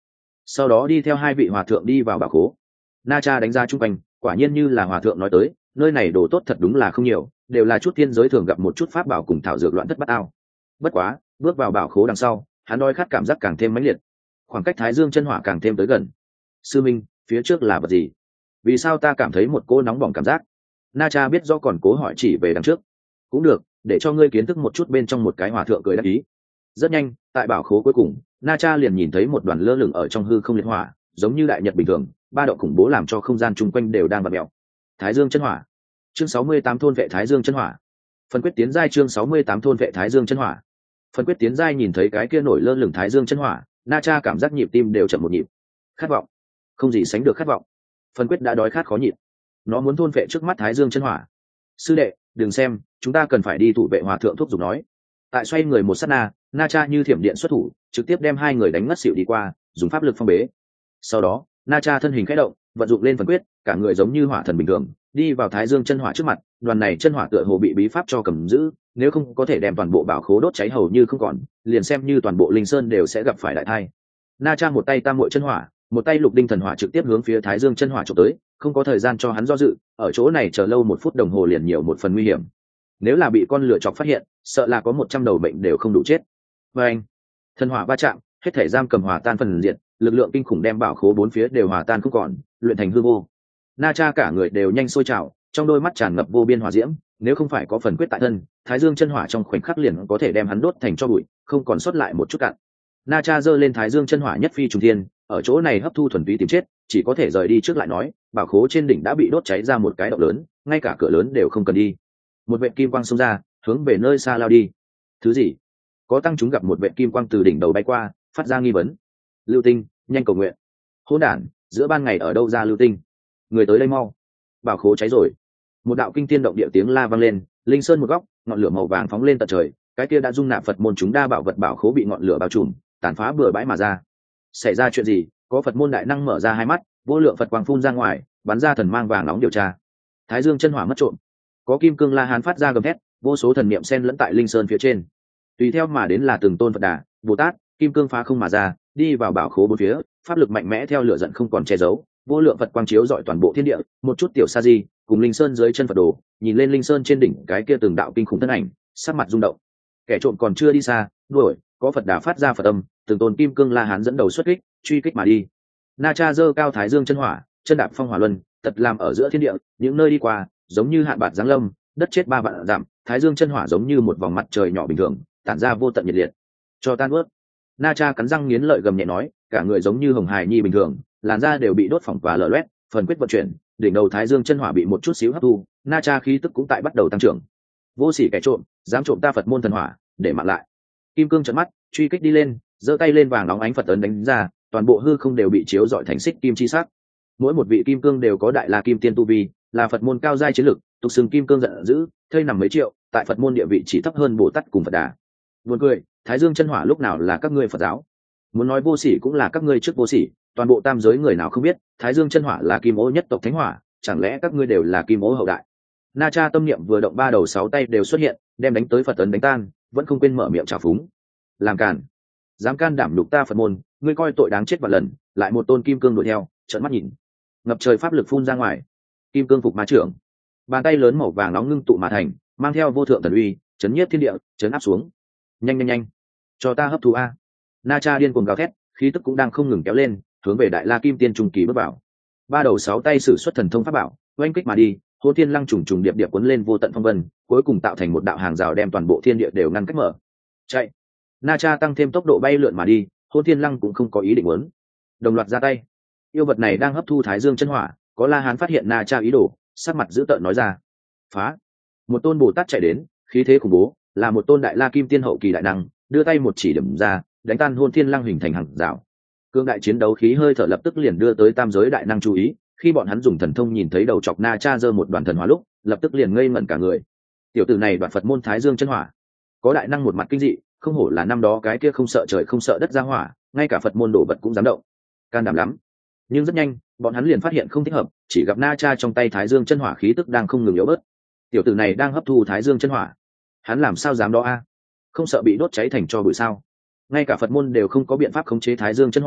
sau đó đi theo hai vị hòa thượng đi vào bảo khố. Na Cha đánh ra chung quanh, quả nhiên như là hòa thượng nói tới, nơi này đồ tốt thật đúng là không nhiều, đều là chút thiên giới thường gặp một chút pháp bảo cùng thảo dược loạn thất bát ao. Bất quá, bước vào bảo khố đằng sau, hắn đói khát cảm giác càng thêm mãnh liệt, khoảng cách Thái Dương chân hỏa càng thêm tới gần. Sư minh, phía trước là vật gì? Vì sao ta cảm thấy một cô nóng bỏng cảm giác? Na Cha biết do còn cố hỏi chỉ về đằng trước. Cũng được, để cho ngươi kiến thức một chút bên trong. Một cái hòa thượng cười đáp ý. Rất nhanh, tại bảo khố cuối cùng, Na Cha liền nhìn thấy một đoàn lơ lửng ở trong hư không liệt hỏa, giống như đại nhật bình thường, ba động khủng bố làm cho không gian chung quanh đều đang vặn mèo. Thái Dương chân hỏa. Chương sáu mươi tám thôn vệ Thái Dương chân hỏa. Phần quyết tiến giai chương sáu mươi tám thôn vệ Thái Dương chân hỏa. Phần quyết tiến giai nhìn thấy cái kia nổi lơ lửng Thái Dương chân hỏa, Na Cha cảm giác nhịp tim đều chậm một nhịp. Khát vọng, không gì sánh được khát vọng. Phần quyết đã đói khát khó nhịn, nó muốn thôn vệ trước mắt Thái Dương chân hỏa. Sư đệ, đừng xem, chúng ta cần phải đi thủ vệ hòa thượng thúc giục nói. Tại xoay người một sát na, Na Cha như thiểm điện xuất thủ, trực tiếp đem hai người đánh ngất xỉu đi qua, dùng pháp lực phong bế. Sau đó, Na Cha thân hình khẽ động, vận dụng lên phần quyết, cả người giống như hỏa thần bình thường, đi vào Thái Dương chân hỏa trước mặt. Đoàn này chân hỏa tựa hồ bị bí pháp cho cầm giữ, nếu không có thể đem toàn bộ bảo khố đốt cháy hầu như không còn, liền xem như toàn bộ linh sơn đều sẽ gặp phải đại thai. Na Cha một tay tam muội chân hỏa, một tay lục đinh thần hỏa trực tiếp hướng phía Thái Dương chân hỏa chụp tới, không có thời gian cho hắn do dự, ở chỗ này chờ lâu một phút đồng hồ liền nhiều một phần nguy hiểm. Nếu là bị con lửa chọc phát hiện, sợ là có một trăm đầu bệnh đều không đủ chết. Và anh, thần hỏa va chạm, hết thể giam cầm hòa tan phần diện, lực lượng kinh khủng đem bảo khố bốn phía đều hòa tan không còn, luyện thành hư vô. Na Cha cả người đều nhanh sôi trào, trong đôi mắt tràn ngập vô biên hỏa diễm, nếu không phải có phần quyết tại thân, Thái Dương chân hỏa trong khoảnh khắc liền có thể đem hắn đốt thành tro bụi, không còn sót lại một chút cặn. Na Cha giơ lên Thái Dương chân hỏa nhất phi trùng thiên, ở chỗ này hấp thu thuần túy tìm chết, chỉ có thể rời đi trước lại nói, bảo khố trên đỉnh đã bị đốt cháy ra một cái động lớn, ngay cả cửa lớn đều không cần đi. Một vệt kim quang xông ra, hướng về nơi xa lao đi. Thứ gì? Có tăng chúng gặp một vệt kim quang từ đỉnh đầu bay qua, phát ra nghi vấn. Lưu Tinh, nhanh cầu nguyện. Hỗn đản, giữa ban ngày ở đâu ra lưu tinh? Người tới đây mau. Bảo khố cháy rồi. Một đạo kinh thiên động địa tiếng la vang lên, linh sơn một góc, ngọn lửa màu vàng phóng lên tận trời, cái kia đã dung nạp Phật môn chúng đa bảo vật bảo khố bị ngọn lửa bao trùm, tàn phá bừa bãi mà ra. Xảy ra chuyện gì? Có Phật môn đại năng mở ra hai mắt, vô lượng Phật quang phun ra ngoài, bắn ra thần mang vàng nóng điều tra. Thái Dương chân hỏa mất trộm. Có kim cương la hán phát ra gầm thét, vô số thần niệm xen lẫn tại linh sơn phía trên. Tùy theo mà đến là từng tôn Phật Đà, Bồ Tát, kim cương phá không mà ra, đi vào bảo khố bốn phía, pháp lực mạnh mẽ theo lửa giận không còn che giấu, vô lượng Phật quang chiếu rọi toàn bộ thiên địa. Một chút tiểu sa di cùng linh sơn dưới chân Phật đồ, nhìn lên linh sơn trên đỉnh cái kia từng đạo kinh khủng thân ảnh, sắc mặt rung động. Kẻ trộm còn chưa đi xa, đuổi, có Phật Đà phát ra Phật âm, từng tôn kim cương la hán dẫn đầu xuất kích, truy kích mà đi. Na Cha giơ cao Thái Dương chân hỏa, chân đạp phong hỏa luân, tật làm ở giữa thiên địa, những nơi đi qua giống như hạn bạt giáng lâm, đất chết ba vạn dặm. Thái Dương chân hỏa giống như một vòng mặt trời nhỏ bình thường, tản ra vô tận nhiệt liệt. Cho tan ướt. Na Cha cắn răng nghiến lợi gầm nhẹ nói, cả người giống như hồng hài nhi bình thường, làn da đều bị đốt phỏng và lở loét, phần quyết vận chuyển, đỉnh đầu Thái Dương chân hỏa bị một chút xíu hấp thu, Na Cha khí tức cũng tại bắt đầu tăng trưởng. Vô sỉ kẻ trộm, dám trộm ta Phật môn thần hỏa, để mạng lại. Kim cương trợn mắt, truy kích đi lên, giơ tay lên vàng nóng ánh Phật ấn đánh ra, toàn bộ hư không đều bị chiếu rọi thành xích kim chi sắc. Mỗi một vị kim cương đều có đại la kim tiên tu vi, là Phật môn cao giai chiến lực, tục xưng kim cương giận dữ, thây nằm mấy triệu, tại Phật môn địa vị chỉ thấp hơn Bồ Tát cùng Phật Đà. Buồn cười, Thái Dương chân hỏa lúc nào là các ngươi Phật giáo? Muốn nói vô sỉ cũng là các ngươi trước vô sỉ, toàn bộ tam giới người nào không biết, Thái Dương chân hỏa là kim ô nhất tộc thánh hỏa, chẳng lẽ các ngươi đều là kim ô hậu đại? Na Cha tâm niệm vừa động, ba đầu sáu tay đều xuất hiện, đem đánh tới Phật ấn đánh tan, vẫn không quên mở miệng trào phúng. Làm càn, dám can đảm nhục ta Phật môn, ngươi coi tội đáng chết vạn lần. Lại một tôn kim cương đuổi theo, trợn mắt nhìn, ngập trời pháp lực phun ra ngoài. Kim cương phục ma trưởng, bàn tay lớn màu vàng nóng ngưng tụ mà thành, mang theo vô thượng thần uy, chấn nhiếp thiên địa, chấn áp xuống. Nhanh nhanh nhanh, cho ta hấp thu a! Na Cha điên cuồng gào thét, khí tức cũng đang không ngừng kéo lên, hướng về đại la kim tiên trung kỳ bước vào. Ba đầu sáu tay sử xuất thần thông pháp bảo, oanh kích mà đi, hôn thiên lăng trùng trùng điệp điệp cuốn lên vô tận phong vân, cuối cùng tạo thành một đạo hàng rào đem toàn bộ thiên địa đều ngăn cách mở. Chạy! Na Cha tăng thêm tốc độ bay lượn mà đi, hôn thiên lăng cũng không có ý định muốn, đồng loạt ra tay. Yêu vật này đang hấp thu Thái Dương chân hỏa, có La Hán phát hiện Na Cha ý đồ, sắc mặt dữ tợn nói ra. Phá! Một tôn Bồ Tát chạy đến, khí thế khủng bố, là một tôn đại la kim tiên hậu kỳ đại năng, đưa tay một chỉ điểm ra, đánh tan hôn thiên lăng hình thành hàng rào. Cương đại chiến đấu khí hơi thở lập tức liền đưa tới tam giới đại năng chú ý, khi bọn hắn dùng thần thông nhìn thấy đầu chọc Na Cha giơ một đoàn thần hỏa lúc, lập tức liền ngây ngẩn cả người. Tiểu tử này đoạt Phật môn Thái Dương chân hỏa, có đại năng một mặt kinh dị, không hổ là năm đó cái kia không sợ trời không sợ đất ra hỏa, ngay cả Phật môn đổ vật cũng dám động, can đảm lắm. Nhưng rất nhanh, bọn hắn liền phát hiện không thích hợp, chỉ gặp Na Cha trong tay Thái Dương chân hỏa khí tức đang không ngừng yếu bớt. Tiểu tử này đang hấp thu Thái Dương chân hỏa, hắn làm sao dám đó a? Không sợ bị đốt cháy thành tro bụi sao? Ngay cả Phật môn đều không có biện pháp khống chế Thái Dương chân hỏa,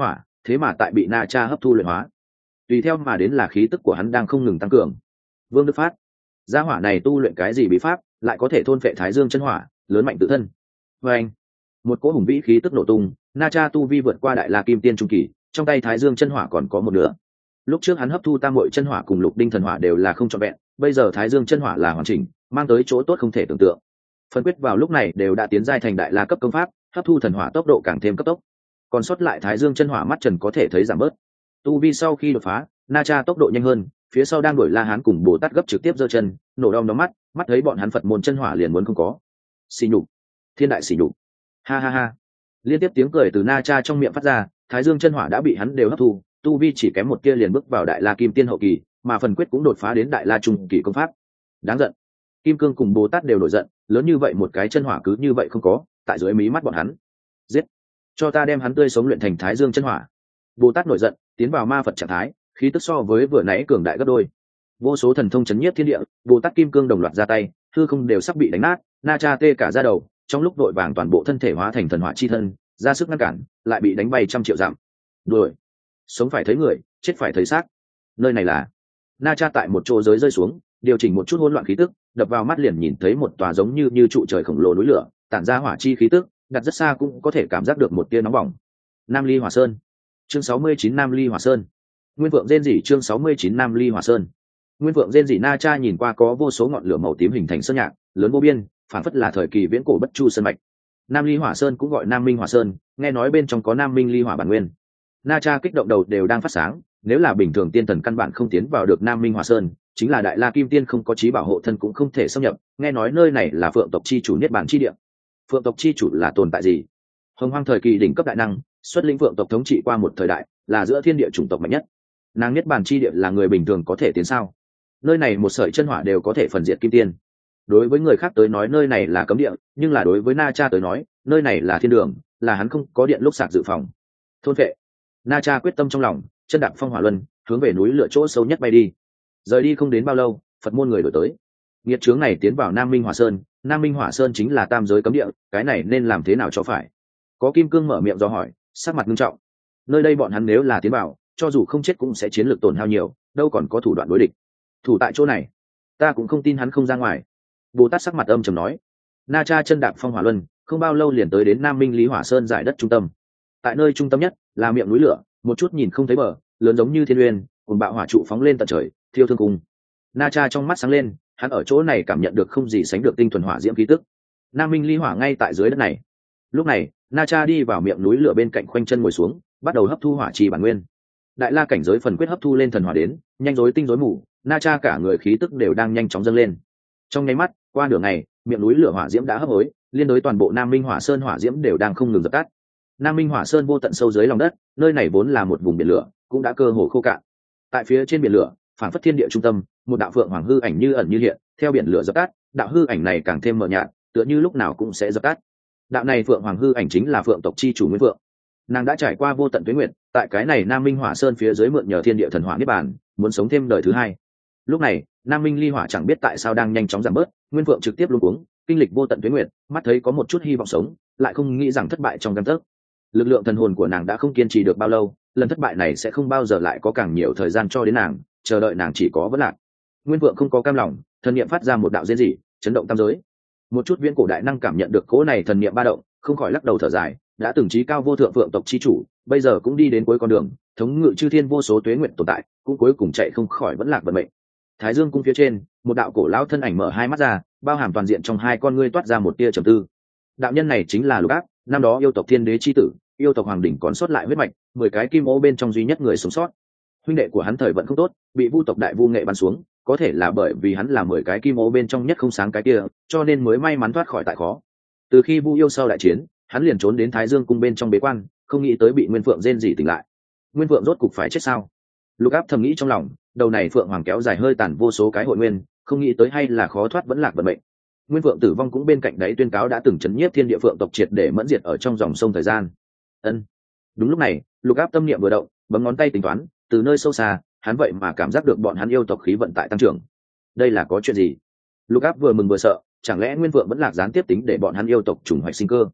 thế mà tại bị Na Cha hấp thu luyện hóa. Tùy theo mà đến là khí tức của hắn đang không ngừng tăng cường. Vương Đức Phát, gia hỏa này tu luyện cái gì bí pháp, lại có thể thôn phệ Thái Dương chân hỏa, lớn mạnh tự thân. Và anh, một cỗ hùng vĩ khí tức nổ tung, Na Cha tu vi vượt qua đại la kim tiên trung kỳ, trong tay Thái Dương chân hỏa còn có một nửa. Lúc trước hắn hấp thu tam muội chân hỏa cùng lục đinh thần hỏa đều là không trọn vẹn, bây giờ Thái Dương chân hỏa là hoàn chỉnh, mang tới chỗ tốt không thể tưởng tượng. Phân quyết vào lúc này đều đã tiến giai thành đại la cấp công pháp, hấp thu thần hỏa tốc độ càng thêm cấp tốc. Còn sót lại Thái Dương chân hỏa mắt trần có thể thấy giảm bớt. Tu vi sau khi đột phá, Na Cha tốc độ nhanh hơn, phía sau đang đuổi La Hán cùng Bồ Tát gấp trực tiếp giơ chân, nổ đom đóm mắt, mắt thấy bọn hắn Phật môn chân hỏa liền muốn không có. Xỉ nhục, thiên đại xỉ nhục. Ha ha ha. Liên tiếp tiếng cười từ Na Cha trong miệng phát ra, Thái Dương chân hỏa đã bị hắn đều hấp thu, tu vi chỉ kém một kia liền bước vào đại la kim tiên hậu kỳ, mà phần quyết cũng đột phá đến đại la trung kỳ công pháp. Đáng giận. Kim Cương cùng Bồ Tát đều nổi giận, lớn như vậy một cái chân hỏa cứ như vậy không có, tại dưới mí mắt bọn hắn. Giết, cho ta đem hắn tươi sống luyện thành Thái Dương chân hỏa. Bồ Tát nổi giận, tiến vào ma Phật trạng thái, khí tức so với vừa nãy cường đại gấp đôi. Vô số thần thông chấn nhiếp thiên địa, Bồ Tát Kim Cương đồng loạt ra tay, hư không đều sắp bị đánh nát, Na Cha tê cả da đầu, trong lúc đội vàng toàn bộ thân thể hóa thành thần hỏa chi thân, ra sức ngăn cản, lại bị đánh bay trăm triệu dặm. Đuổi, sống phải thấy người, chết phải thấy xác. Nơi này là Na Cha tại một chỗ giới rơi xuống, điều chỉnh một chút hỗn loạn khí tức, đập vào mắt liền nhìn thấy một tòa giống như như trụ trời khổng lồ núi lửa, tản ra hỏa chi khí tức, đặt rất xa cũng có thể cảm giác được một tia nóng bỏng. Nam Ly Hỏa Sơn, chương sáu mươi chín Nam Ly Hỏa Sơn. Nguyên Vượng rên rỉ chương sáu mươi chín Nam Ly Hỏa Sơn. Nguyên Vượng rên rỉ. Na Cha nhìn qua có vô số ngọn lửa màu tím hình thành sơn nhạc, lớn vô biên, phản phất là thời kỳ viễn cổ bất chu sơn mạch. Nam Ly Hỏa Sơn cũng gọi Nam Minh Hỏa Sơn, nghe nói bên trong có Nam Minh Ly Hỏa bản nguyên. Na Cha kích động đầu đều đang phát sáng, nếu là bình thường tiên thần căn bản không tiến vào được Nam Minh Hỏa Sơn, chính là đại la kim tiên không có trí bảo hộ thân cũng không thể xâm nhập, nghe nói nơi này là Phượng tộc chi chủ niết bàn chi địa. Phượng tộc chi chủ là tồn tại gì? Hồng Hoang thời kỳ đỉnh cấp đại năng, xuất lĩnh Phượng tộc thống trị qua một thời đại, là giữa thiên địa chủng tộc mạnh nhất. Nàng niết bàn chi địa là người bình thường có thể tiến sao? Nơi này một sợi chân hỏa đều có thể phần diệt kim tiên. Đối với người khác tới nói nơi này là cấm địa, nhưng là đối với Na Cha tới nói, nơi này là thiên đường, là hắn không có điện lúc sạc dự phòng. Thôn vệ. Na Cha quyết tâm trong lòng, chân đạp phong hỏa luân, hướng về núi lửa chỗ sâu nhất bay đi. Rời đi không đến bao lâu, Phật môn người đổi tới. Nghiệt chướng này tiến vào Nam Minh Hỏa Sơn, Nam Minh Hỏa Sơn chính là tam giới cấm địa, cái này nên làm thế nào cho phải? Có Kim Cương mở miệng do hỏi, sắc mặt nghiêm trọng. Nơi đây bọn hắn nếu là tiến vào, cho dù không chết cũng sẽ chiến lược tổn hao nhiều, đâu còn có thủ đoạn đối địch. Thủ tại chỗ này, ta cũng không tin hắn không ra ngoài. Bồ Tát sắc mặt âm trầm nói. Na Cha chân đạp phong hỏa luân, không bao lâu liền tới đến Nam Minh Lý Hỏa Sơn giải đất trung tâm. Tại nơi trung tâm nhất là miệng núi lửa, một chút nhìn không thấy bờ, lớn giống như thiên uyên, cùng bạo hỏa trụ phóng lên tận trời, thiêu thương cùng. Na Cha trong mắt sáng lên, hắn ở chỗ này cảm nhận được không gì sánh được tinh thuần hỏa diễm khí tức. Nam Minh Ly Hỏa ngay tại dưới đất này. Lúc này, Na Cha đi vào miệng núi lửa bên cạnh khoanh chân ngồi xuống, bắt đầu hấp thu hỏa trì bản nguyên. Đại la cảnh giới phần quyết hấp thu lên thần hỏa đến, nhanh rối tinh rối mù, Na Cha cả người khí tức đều đang nhanh chóng dâng lên. Trong nháy mắt, qua nửa ngày, miệng núi lửa hỏa diễm đã hấp hối, liên đối toàn bộ Nam Minh Hỏa Sơn hỏa diễm đều đang không ngừng dập tắt. Nam Minh Hỏa Sơn vô tận sâu dưới lòng đất, nơi này vốn là một vùng biển lửa, cũng đã cơ hồ khô cạn. Tại phía trên biển lửa, phản phất thiên địa trung tâm, một đạo phượng hoàng hư ảnh như ẩn như hiện, theo biển lửa dập tắt, đạo hư ảnh này càng thêm mờ nhạt, tựa như lúc nào cũng sẽ dập tắt. Đạo này phượng hoàng hư ảnh chính là Phượng tộc chi chủ Nguyên Phượng. Nàng đã trải qua vô tận tuế nguyệt, tại cái này Nam Minh Hỏa Sơn phía dưới mượn nhờ thiên địa thần hỏa niết bàn, muốn sống thêm đời thứ hai. Lúc này, Nam Minh Ly Hỏa chẳng biết tại sao đang nhanh chóng giảm bớt, Nguyên Phượng trực tiếp luống cuống, kinh lịch vô tận tuế nguyệt, mắt thấy có một chút hy vọng sống, lại không nghĩ rằng thất bại trong gang tấc. Lực lượng thần hồn của nàng đã không kiên trì được bao lâu, lần thất bại này sẽ không bao giờ lại có càng nhiều thời gian cho đến nàng, chờ đợi nàng chỉ có vất lạc. Nguyên Phượng không có cam lòng, thần niệm phát ra một đạo rên rỉ, chấn động tam giới. Một chút viễn cổ đại năng cảm nhận được cỗ này thần niệm ba động, không khỏi lắc đầu thở dài, đã từng trí cao vô thượng Phượng tộc chi chủ, bây giờ cũng đi đến cuối con đường, thống ngự chư thiên vô số tuế nguyện tồn tại, cũng cuối cùng chạy không khỏi vẫn lạc vận mệnh. Thái Dương cung phía trên, một đạo cổ lão thân ảnh mở hai mắt ra, bao hàm toàn diện trong hai con ngươi toát ra một tia trầm tư. Đạo nhân này chính là Lục Áp, năm đó yêu tộc thiên đế chi tử, yêu tộc hoàng đỉnh còn sót lại huyết mạch, mười cái kim ô bên trong duy nhất người sống sót. Huynh đệ của hắn thời vận không tốt, bị vu tộc đại vu nghệ bắn xuống, có thể là bởi vì hắn là mười cái kim ô bên trong nhất không sáng cái kia, cho nên mới may mắn thoát khỏi tại khó. Từ khi vu yêu sau đại chiến, hắn liền trốn đến Thái Dương cung bên trong bế quan, không nghĩ tới bị Nguyên Phượng rên rỉ tỉnh lại. Nguyên Phượng rốt cục phải chết sao? Lục Áp thầm nghĩ trong lòng, đầu này Phượng hoàng kéo dài hơi tàn vô số cái hội nguyên, không nghĩ tới hay là khó thoát vẫn lạc vận mệnh. Nguyên Phượng tử vong cũng bên cạnh đấy tuyên cáo đã từng chấn nhiếp thiên địa Phượng tộc triệt để mẫn diệt ở trong dòng sông thời gian. Ân. Đúng lúc này, Lục Áp tâm niệm vừa động, bấm ngón tay tính toán, từ nơi sâu xa, hắn vậy mà cảm giác được bọn hắn yêu tộc khí vận tại tăng trưởng. Đây là có chuyện gì? Lục Áp vừa mừng vừa sợ, chẳng lẽ Nguyên Phượng vẫn lạc gián tiếp tính để bọn hắn yêu tộc trùng hoạch sinh cơ?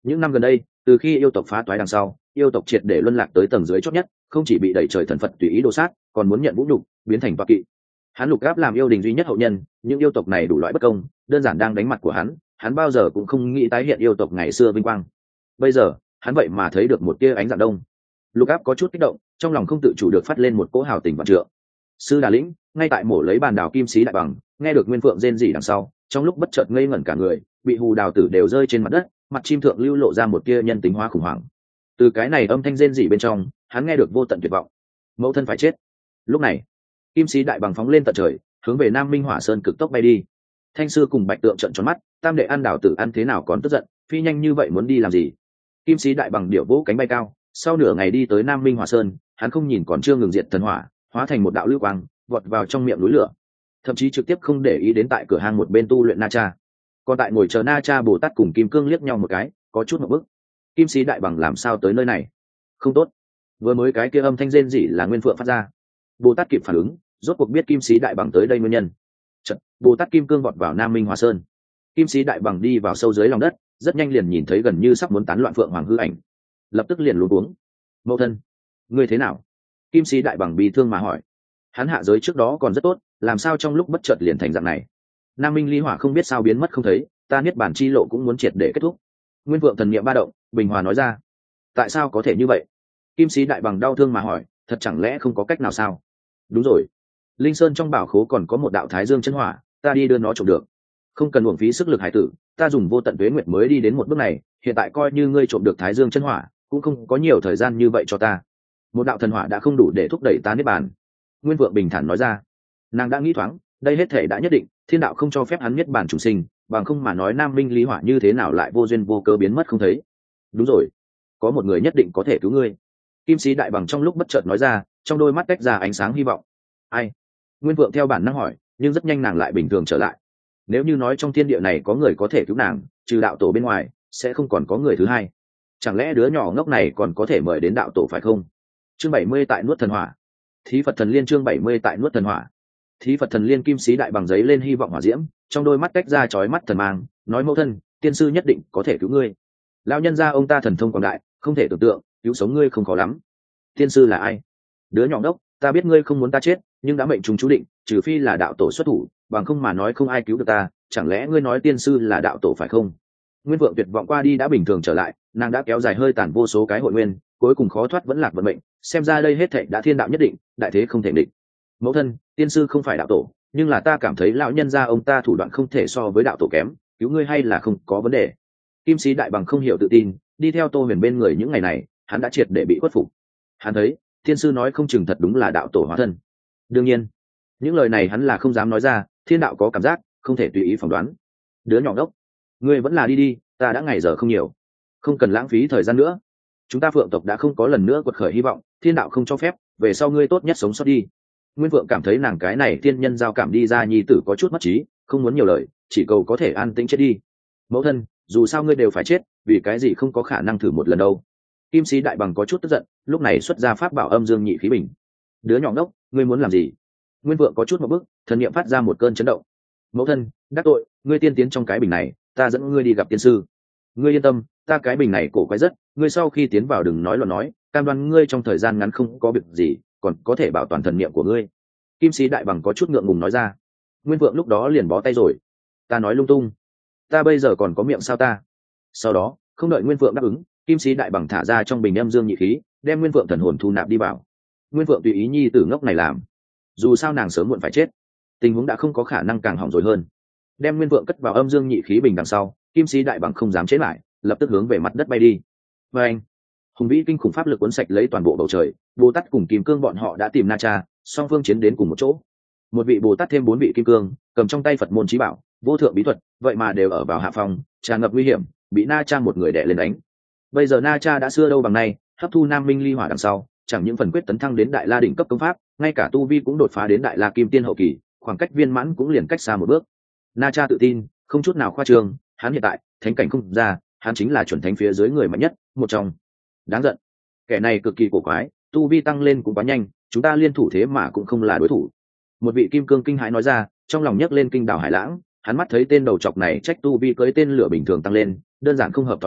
những năm gần đây từ khi yêu tộc phá toái đằng sau, yêu tộc triệt để luân lạc tới tầng dưới chót nhất, không chỉ bị đẩy trời thần phật tùy ý đồ sát, còn muốn nhận vũ nhục biến thành toạc kỵ. Hắn Lục Áp làm yêu đình duy nhất hậu nhân, những yêu tộc này đủ loại bất công, đơn giản đang đánh mặt của hắn, hắn bao giờ cũng không nghĩ tái hiện yêu tộc ngày xưa vinh quang. Bây giờ hắn vậy mà thấy được một tia ánh dạng đông. Lục Áp có chút kích động, trong lòng không tự chủ được phát lên một cỗ hào tình vạn trượng. Sư Đà Lĩnh ngay tại mổ lấy bàn đào kim sĩ đại bằng, nghe được Nguyên Phượng rên rỉ đằng sau, trong lúc bất chợt ngây ngẩn cả người, bị hù đào tử đều rơi trên mặt đất, mặt chim thượng lưu lộ ra một tia nhân tính hóa khủng hoảng. Từ cái này âm thanh rên rỉ bên trong, hắn nghe được vô tận tuyệt vọng. Mẫu thân phải chết. Lúc này, kim sĩ đại bằng phóng lên tận trời, hướng về Nam Minh Hỏa Sơn cực tốc bay đi. Thanh sư cùng Bạch Tượng trợn tròn mắt, tam đệ ăn đào tử ăn thế nào còn tức giận, phi nhanh như vậy muốn đi làm gì? Kim sĩ đại bằng điệu vỗ cánh bay cao, sau nửa ngày đi tới Nam Minh Hỏa Sơn, hắn không nhìn còn chưa ngừng diệt thần hỏa, hóa thành một đạo lưu quang, vọt vào trong miệng núi lửa, thậm chí trực tiếp không để ý đến tại cửa hang một bên tu luyện Na Cha. Còn tại ngồi chờ Na Cha Bồ Tát cùng Kim Cương liếc nhau một cái, có chút một bức. Kim sĩ đại bằng làm sao tới nơi này? Không tốt. Vừa mới cái kia âm thanh rên rỉ là Nguyên Phượng phát ra. Bồ Tát kịp phản ứng, rốt cuộc biết kim sĩ đại bằng tới đây nguyên nhân. Chật, Bồ Tát Kim Cương vọt vào Nam Minh Hỏa Sơn. Kim sĩ đại bằng đi vào sâu dưới lòng đất, rất nhanh liền nhìn thấy gần như sắp muốn tán loạn Phượng Hoàng hư ảnh, lập tức liền luống cuống. Mẫu thân, ngươi thế nào? Kim sĩ đại bằng bị thương mà hỏi. Hắn hạ giới trước đó còn rất tốt, làm sao trong lúc bất chợt liền thành dạng này? Nam Minh ly hỏa không biết sao biến mất không thấy, ta niết bản chi lộ cũng muốn triệt để kết thúc. Nguyên Phượng thần niệm ba động, bình hòa nói ra. Tại sao có thể như vậy? Kim sĩ đại bằng đau thương mà hỏi, thật chẳng lẽ không có cách nào sao? Đúng rồi, linh sơn trong bảo khố còn có một đạo thái dương chân hỏa, ta đi đưa nó trộm được. Không cần uổng phí sức lực hải tử, ta dùng vô tận tuế nguyệt mới đi đến một bước này, hiện tại coi như ngươi trộm được thái dương chân hỏa, cũng không có nhiều thời gian như vậy cho ta. Một đạo thần hỏa đã không đủ để thúc đẩy ta niết bàn. Nguyên Vượng bình thản nói ra. Nàng đã nghĩ thoáng, đây hết thể đã nhất định, thiên đạo không cho phép hắn niết bàn chủ sinh, bằng không mà nói Nam Minh lý hỏa như thế nào lại vô duyên vô cớ biến mất không thấy. Đúng rồi, có một người nhất định có thể cứu ngươi. Kim sĩ đại bằng trong lúc bất chợt nói ra, trong đôi mắt tách ra ánh sáng hy vọng. Ai? Nguyên Vượng theo bản năng hỏi, nhưng rất nhanh nàng lại bình thường trở lại. Nếu như nói trong thiên địa này có người có thể cứu nàng, trừ đạo tổ bên ngoài, sẽ không còn có người thứ hai. Chẳng lẽ đứa nhỏ ngốc này còn có thể mời đến đạo tổ phải không? Chương bảy mươi tại nuốt thần hỏa. Thí Phật thần liên chương bảy mươi tại nuốt thần hỏa. Thí Phật thần liên kim sĩ đại bằng giấy lên hy vọng hỏa diễm, trong đôi mắt tách ra chói mắt thần mang, nói mẫu thân, tiên sư nhất định có thể cứu ngươi. Lão nhân gia ông ta thần thông quảng đại, không thể tưởng tượng, cứu sống ngươi không khó lắm. Tiên sư là ai? Đứa nhỏ đốc, ta biết ngươi không muốn ta chết, nhưng đã mệnh chúng chú định, trừ phi là đạo tổ xuất thủ, bằng không mà nói không ai cứu được ta, chẳng lẽ ngươi nói tiên sư là đạo tổ phải không? Nguyên Vượng tuyệt vọng qua đi đã bình thường trở lại, nàng đã kéo dài hơi tàn vô số cái hội nguyên, cuối cùng khó thoát vẫn lạc vận mệnh, xem ra đây hết thảy đã thiên đạo nhất định, đại thế không thể định. Mẫu thân, tiên sư không phải đạo tổ, nhưng là ta cảm thấy lão nhân gia ông ta thủ đoạn không thể so với đạo tổ kém, cứu ngươi hay là không có vấn đề. Kim sĩ đại bằng không hiểu tự tin, đi theo Tô Huyền bên người những ngày này, hắn đã triệt để bị khuất phục. Hắn thấy, tiên sư nói không chừng thật đúng là đạo tổ hóa thân. Đương nhiên, những lời này hắn là không dám nói ra, thiên đạo có cảm giác, không thể tùy ý phỏng đoán. Đứa nhỏ đốc, ngươi vẫn là đi đi, ta đã ngày giờ không nhiều, không cần lãng phí thời gian nữa. Chúng ta Phượng tộc đã không có lần nữa quật khởi hy vọng, thiên đạo không cho phép, về sau ngươi tốt nhất sống sót đi. Nguyên Phượng cảm thấy nàng cái này tiên nhân giao cảm đi ra nhi tử có chút mất trí, không muốn nhiều lời, chỉ cầu có thể an tĩnh chết đi. Mẫu thân, dù sao ngươi đều phải chết, vì cái gì không có khả năng thử một lần đâu. Kim sĩ đại bằng có chút tức giận, lúc này xuất ra pháp bảo âm dương nhị khí bình. Đứa nhỏ ngốc, ngươi muốn làm gì? Nguyên Vượng có chút một bước, thần niệm phát ra một cơn chấn động. Mẫu thân, đắc tội, ngươi tiên tiến trong cái bình này, ta dẫn ngươi đi gặp tiên sư. Ngươi yên tâm, ta cái bình này cổ quái rất, ngươi sau khi tiến vào đừng nói loạn nói, cam đoan ngươi trong thời gian ngắn không có việc gì, còn có thể bảo toàn thần niệm của ngươi. Kim sĩ đại bằng có chút ngượng ngùng nói ra. Nguyên Vượng lúc đó liền bó tay rồi. Ta nói lung tung, ta bây giờ còn có miệng sao ta? Sau đó, không đợi Nguyên Vượng đáp ứng, kim sĩ đại bằng thả ra trong bình âm dương nhị khí, đem Nguyên Vượng thần hồn thu nạp đi vào. Nguyên Vượng tùy ý nhi tử ngốc này làm, dù sao nàng sớm muộn phải chết, tình huống đã không có khả năng càng hỏng rồi hơn. Đem Nguyên Vượng cất vào âm dương nhị khí bình đằng sau, kim sĩ đại bằng không dám chế lại, lập tức hướng về mặt đất bay đi. Và anh, hùng vĩ kinh khủng pháp lực cuốn sạch lấy toàn bộ bầu trời, Bồ Tát cùng Kim Cương bọn họ đã tìm Na Cha, song phương chiến đến cùng một chỗ. Một vị Bồ Tát thêm bốn vị Kim Cương, cầm trong tay Phật môn chí bảo, vô thượng bí thuật, vậy mà đều ở vào hạ phòng, tràn ngập nguy hiểm, bị Na Cha một người đè lên đánh. Bây giờ Na Cha đã xưa đâu bằng nay, hấp thu Nam Minh ly hỏa đằng sau, chẳng những phần quyết tấn thăng đến đại la đỉnh cấp công pháp, ngay cả tu vi cũng đột phá đến đại la kim tiên hậu kỳ, khoảng cách viên mãn cũng liền cách xa một bước. Na Cha tự tin, không chút nào khoa trương, hắn hiện tại thánh cảnh không ra, hắn chính là chuẩn thánh phía dưới người mạnh nhất, một trong. Đáng giận, kẻ này cực kỳ cổ quái, tu vi tăng lên cũng quá nhanh, chúng ta liên thủ thế mà cũng không là đối thủ. Một vị Kim Cương kinh hãi nói ra, trong lòng nhấc lên kinh đảo hải lãng, hắn mắt thấy tên đầu chọc này trách tu vi cưới tên lửa bình thường tăng lên, đơn giản không hợp tối thường,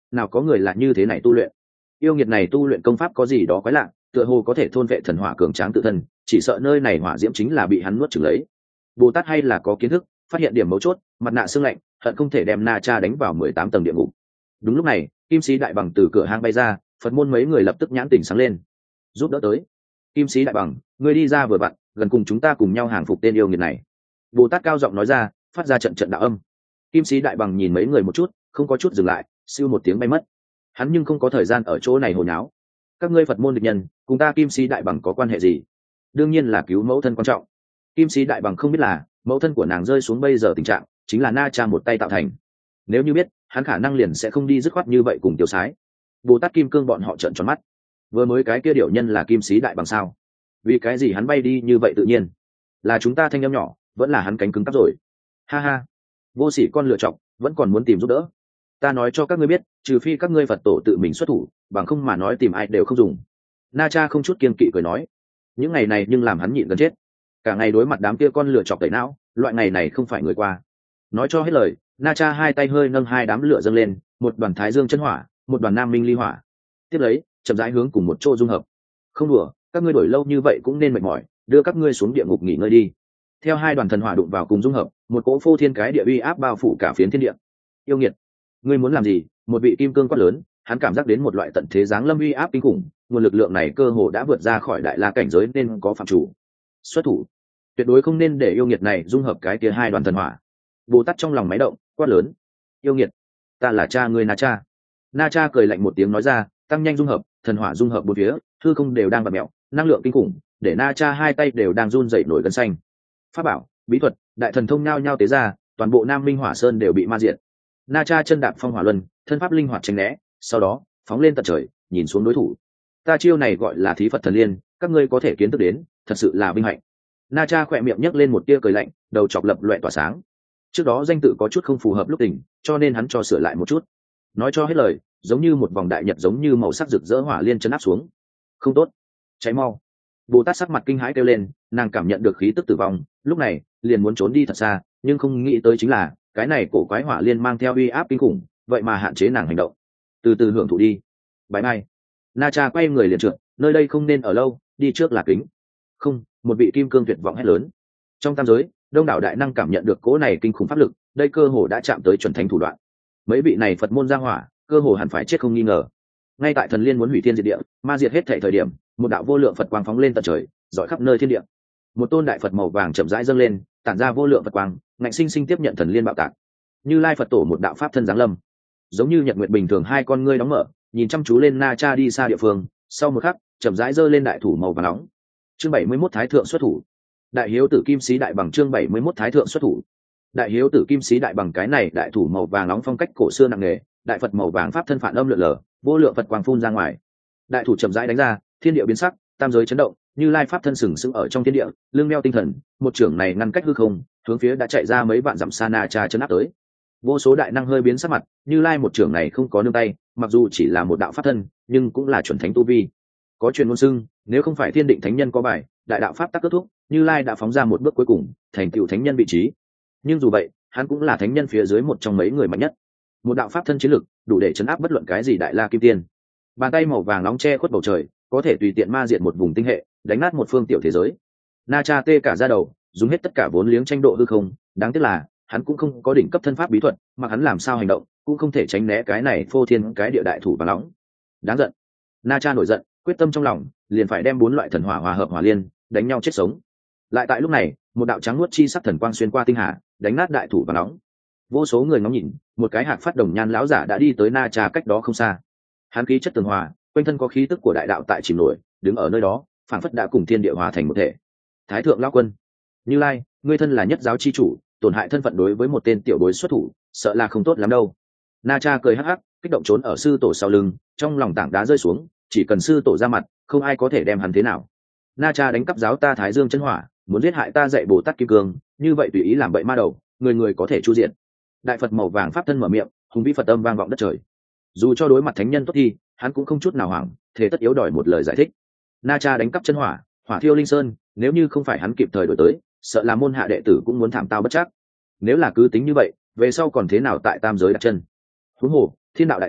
nào có người là như thế này tu luyện. Yêu nghiệt này tu luyện công pháp có gì đó quái lạ, tựa hồ có thể thôn vệ thần hỏa cường tráng tự thân, chỉ sợ nơi này hỏa diễm chính là bị hắn nuốt chửng lấy. Bồ Tát hay là có kiến thức, phát hiện điểm mấu chốt, mặt nạ xương lạnh, hận không thể đem Na Cha đánh vào mười tám tầng địa ngục. Đúng lúc này, Kim Sĩ Đại Bằng từ cửa hang bay ra, Phật môn mấy người lập tức nhãn tỉnh sáng lên, giúp đỡ tới. Kim Sĩ Đại Bằng, ngươi đi ra vừa vặn, gần cùng chúng ta cùng nhau hàng phục tên yêu nghiệt này. Bồ Tát cao giọng nói ra, phát ra trận trận đạo âm. Kim Sĩ Đại Bằng nhìn mấy người một chút, không có chút dừng lại, siêu một tiếng bay mất. Hắn nhưng không có thời gian ở chỗ này hồ nháo. Các ngươi Phật môn địch nhân, cùng ta Kim Sĩ Đại Bằng có quan hệ gì? Đương nhiên là cứu mẫu thân quan trọng. Kim Sĩ Đại Bằng không biết là mẫu thân của nàng rơi xuống bây giờ tình trạng chính là Na Cha một tay tạo thành. Nếu như biết, hắn khả năng liền sẽ không đi dứt khoát như vậy cùng Tiêu Sái. Bồ Tát Kim Cương bọn họ trợn tròn mắt. Vừa mới cái kia điểu nhân là Kim Sĩ Đại Bằng sao? Vì cái gì hắn bay đi như vậy tự nhiên? Là chúng ta thanh âm nhỏ, vẫn là hắn cánh cứng cắp rồi? Ha ha, vô sỉ con lựa chọc, vẫn còn muốn tìm giúp đỡ. Ta nói cho các ngươi biết, trừ phi các ngươi Phật tổ tự mình xuất thủ, bằng không mà nói tìm ai đều không dùng. Na Cha không chút kiêng kỵ cười nói, những ngày này nhưng làm hắn nhịn gần chết. Cả ngày đối mặt đám kia con lựa chọc tẩy não, loại ngày này không phải người qua. Nói cho hết lời, Na Cha hai tay hơi nâng hai đám lửa dâng lên, một đoàn thái dương chân hỏa, một đoàn nam minh ly hỏa. Tiếp lấy, chậm rãi hướng cùng một chỗ dung hợp. Không đùa, các ngươi đổi lâu như vậy cũng nên mệt mỏi, đưa các ngươi xuống địa ngục nghỉ ngơi đi. Theo hai đoàn thần hỏa đụng vào cùng dung hợp, một cỗ phô thiên cái địa uy áp bao phủ cả phiến thiên địa. Yêu nghiệt, ngươi muốn làm gì? Một vị kim cương quát lớn, hắn cảm giác đến một loại tận thế giáng lâm uy áp kinh khủng, nguồn lực lượng này cơ hồ đã vượt ra khỏi đại la cảnh giới nên có phạm chủ. Xuất thủ, tuyệt đối không nên để yêu nghiệt này dung hợp cái kia hai đoàn thần hỏa. Bồ Tát trong lòng máy động, quát lớn, yêu nghiệt, ta là cha ngươi Na Cha. Na Cha cười lạnh một tiếng nói ra, tăng nhanh dung hợp, thần hỏa dung hợp bốn phía, hư không đều đang bật mẹo, năng lượng kinh khủng, để Na Cha hai tay đều đang run rẩy nổi gân xanh. Pháp bảo, bí thuật, đại thần thông nhao nhao tế ra, toàn bộ Nam Minh Hỏa Sơn đều bị ma diệt. Na Cha chân đạp phong hỏa luân, thân pháp linh hoạt tránh né, sau đó phóng lên tận trời, nhìn xuống đối thủ. Ta chiêu này gọi là Thí Phật Thần Liên, các ngươi có thể kiến thức đến, thật sự là vinh hạnh. Na Cha khỏe miệng nhấc lên một tia cười lạnh, đầu chọc lập loè tỏa sáng. Trước đó danh tự có chút không phù hợp lúc tình, cho nên hắn cho sửa lại một chút. Nói cho hết lời, giống như một vòng đại nhật giống như màu sắc rực rỡ hỏa liên chấn áp xuống. Không tốt, cháy mau. Bồ Tát sắc mặt kinh hãi kêu lên, nàng cảm nhận được khí tức tử vong, lúc này liền muốn trốn đi thật xa, nhưng không nghĩ tới chính là cái này cổ quái hỏa liên mang theo uy áp kinh khủng, vậy mà hạn chế nàng hành động. Từ từ hưởng thụ đi. Bye bye. Na Cha quay người liền trượt, nơi đây không nên ở lâu, đi trước là kính. Không, một vị kim cương tuyệt vọng hét lớn. Trong tam giới, đông đảo đại năng cảm nhận được cỗ này kinh khủng pháp lực, đây cơ hồ đã chạm tới chuẩn thánh thủ đoạn. Mấy vị này Phật môn gia hỏa, cơ hồ hẳn phải chết không nghi ngờ. Ngay tại thần liên muốn hủy thiên diệt địa, ma diệt hết thảy thời điểm, một đạo vô lượng Phật quang phóng lên tận trời, rọi khắp nơi thiên địa. Một tôn đại Phật màu vàng chậm rãi dâng lên, tản ra vô lượng Phật quang, ngạnh sinh sinh tiếp nhận thần liên bạo tạc. Như Lai Phật tổ một đạo pháp thân giáng lâm, giống như nhật nguyệt bình thường, hai con ngươi đóng mở, nhìn chăm chú lên Na Cha đi xa địa phương, sau một khắc, chậm rãi giơ lên đại thủ màu vàng nóng. Chương bảy mươi mốt Thái thượng xuất thủ. Đại hiếu tử Kim Sĩ Đại Bằng chương bảy mươi mốt Thái thượng xuất thủ. Đại hiếu tử Kim Sĩ Đại Bằng cái này đại thủ màu vàng nóng phong cách cổ xưa nặng nề, đại Phật màu vàng pháp thân phản âm lượn lờ, vô lượng Phật quang phun ra ngoài. Đại thủ chậm rãi đánh ra, thiên địa biến sắc, tam giới chấn động, Như Lai pháp thân sừng sững ở trong thiên địa, lưng đeo tinh thần, một trưởng này ngăn cách hư không, hướng phía đã chạy ra mấy vạn dặm xa Na Cha chấn áp tới. Vô số đại năng hơi biến sắc mặt, Như Lai một trưởng này không có nương tay, mặc dù chỉ là một đạo pháp thân, nhưng cũng là chuẩn thánh tu vi. Có truyền ngôn xưng, nếu không phải thiên định thánh nhân có bài, đại đạo pháp tắc kết thúc, Như Lai đã phóng ra một bước cuối cùng, thành tựu thánh nhân vị trí. Nhưng dù vậy, hắn cũng là thánh nhân phía dưới một trong mấy người mạnh nhất. Một đạo pháp thân chiến lực, đủ để chấn áp bất luận cái gì đại la kim tiên. Bàn tay màu vàng nóng che khuất bầu trời, có thể tùy tiện ma diệt một vùng tinh hệ, đánh nát một phương tiểu thế giới. Na Cha tê cả da đầu, dùng hết tất cả vốn liếng tranh độ hư không, đáng tiếc là hắn cũng không có đỉnh cấp thân pháp bí thuật, mà hắn làm sao hành động cũng không thể tránh né cái này phô thiên cái địa đại thủ vàng nóng. Đáng giận. Na Cha nổi giận, quyết tâm trong lòng, liền phải đem bốn loại thần hỏa hòa hợp hỏa liên, đánh nhau chết sống. Lại tại lúc này, một đạo trắng nuốt chi sắc thần quang xuyên qua tinh hà, đánh nát đại thủ vàng nóng. Vô số người ngóng nhìn, một cái hạc phát đồng nhan lão giả đã đi tới Na Cha cách đó không xa. Hắn khí chất tường hòa, quanh thân có khí tức của đại đạo tại chìm nổi, đứng ở nơi đó, phảng phất đã cùng thiên địa hòa thành một thể. Thái thượng lão quân, Như Lai, ngươi thân là nhất giáo chi chủ, tổn hại thân phận đối với một tên tiểu bối xuất thủ, sợ là không tốt lắm đâu. Na Cha cười hắc hắc, kích động trốn ở sư tổ sau lưng, trong lòng tảng đá rơi xuống, chỉ cần sư tổ ra mặt, không ai có thể đem hắn thế nào. Na Cha đánh cắp giáo ta Thái Dương chân hỏa, muốn giết hại ta dạy Bồ Tát Kim Cương, như vậy tùy ý làm bậy ma đầu, người người có thể chu diện. Đại Phật màu vàng pháp thân mở miệng, hùng vĩ Phật âm vang vọng đất trời. Dù cho đối mặt thánh nhân tốt thi, hắn cũng không chút nào hoảng, thế tất yếu đòi một lời giải thích. Na Cha đánh cắp chân hỏa, hỏa thiêu linh sơn, nếu như không phải hắn kịp thời đổi tới, sợ là môn hạ đệ tử cũng muốn thảm tao bất trắc. Nếu là cứ tính như vậy, về sau còn thế nào tại tam giới đặt chân? Huống hồ, thiên đạo đại thế,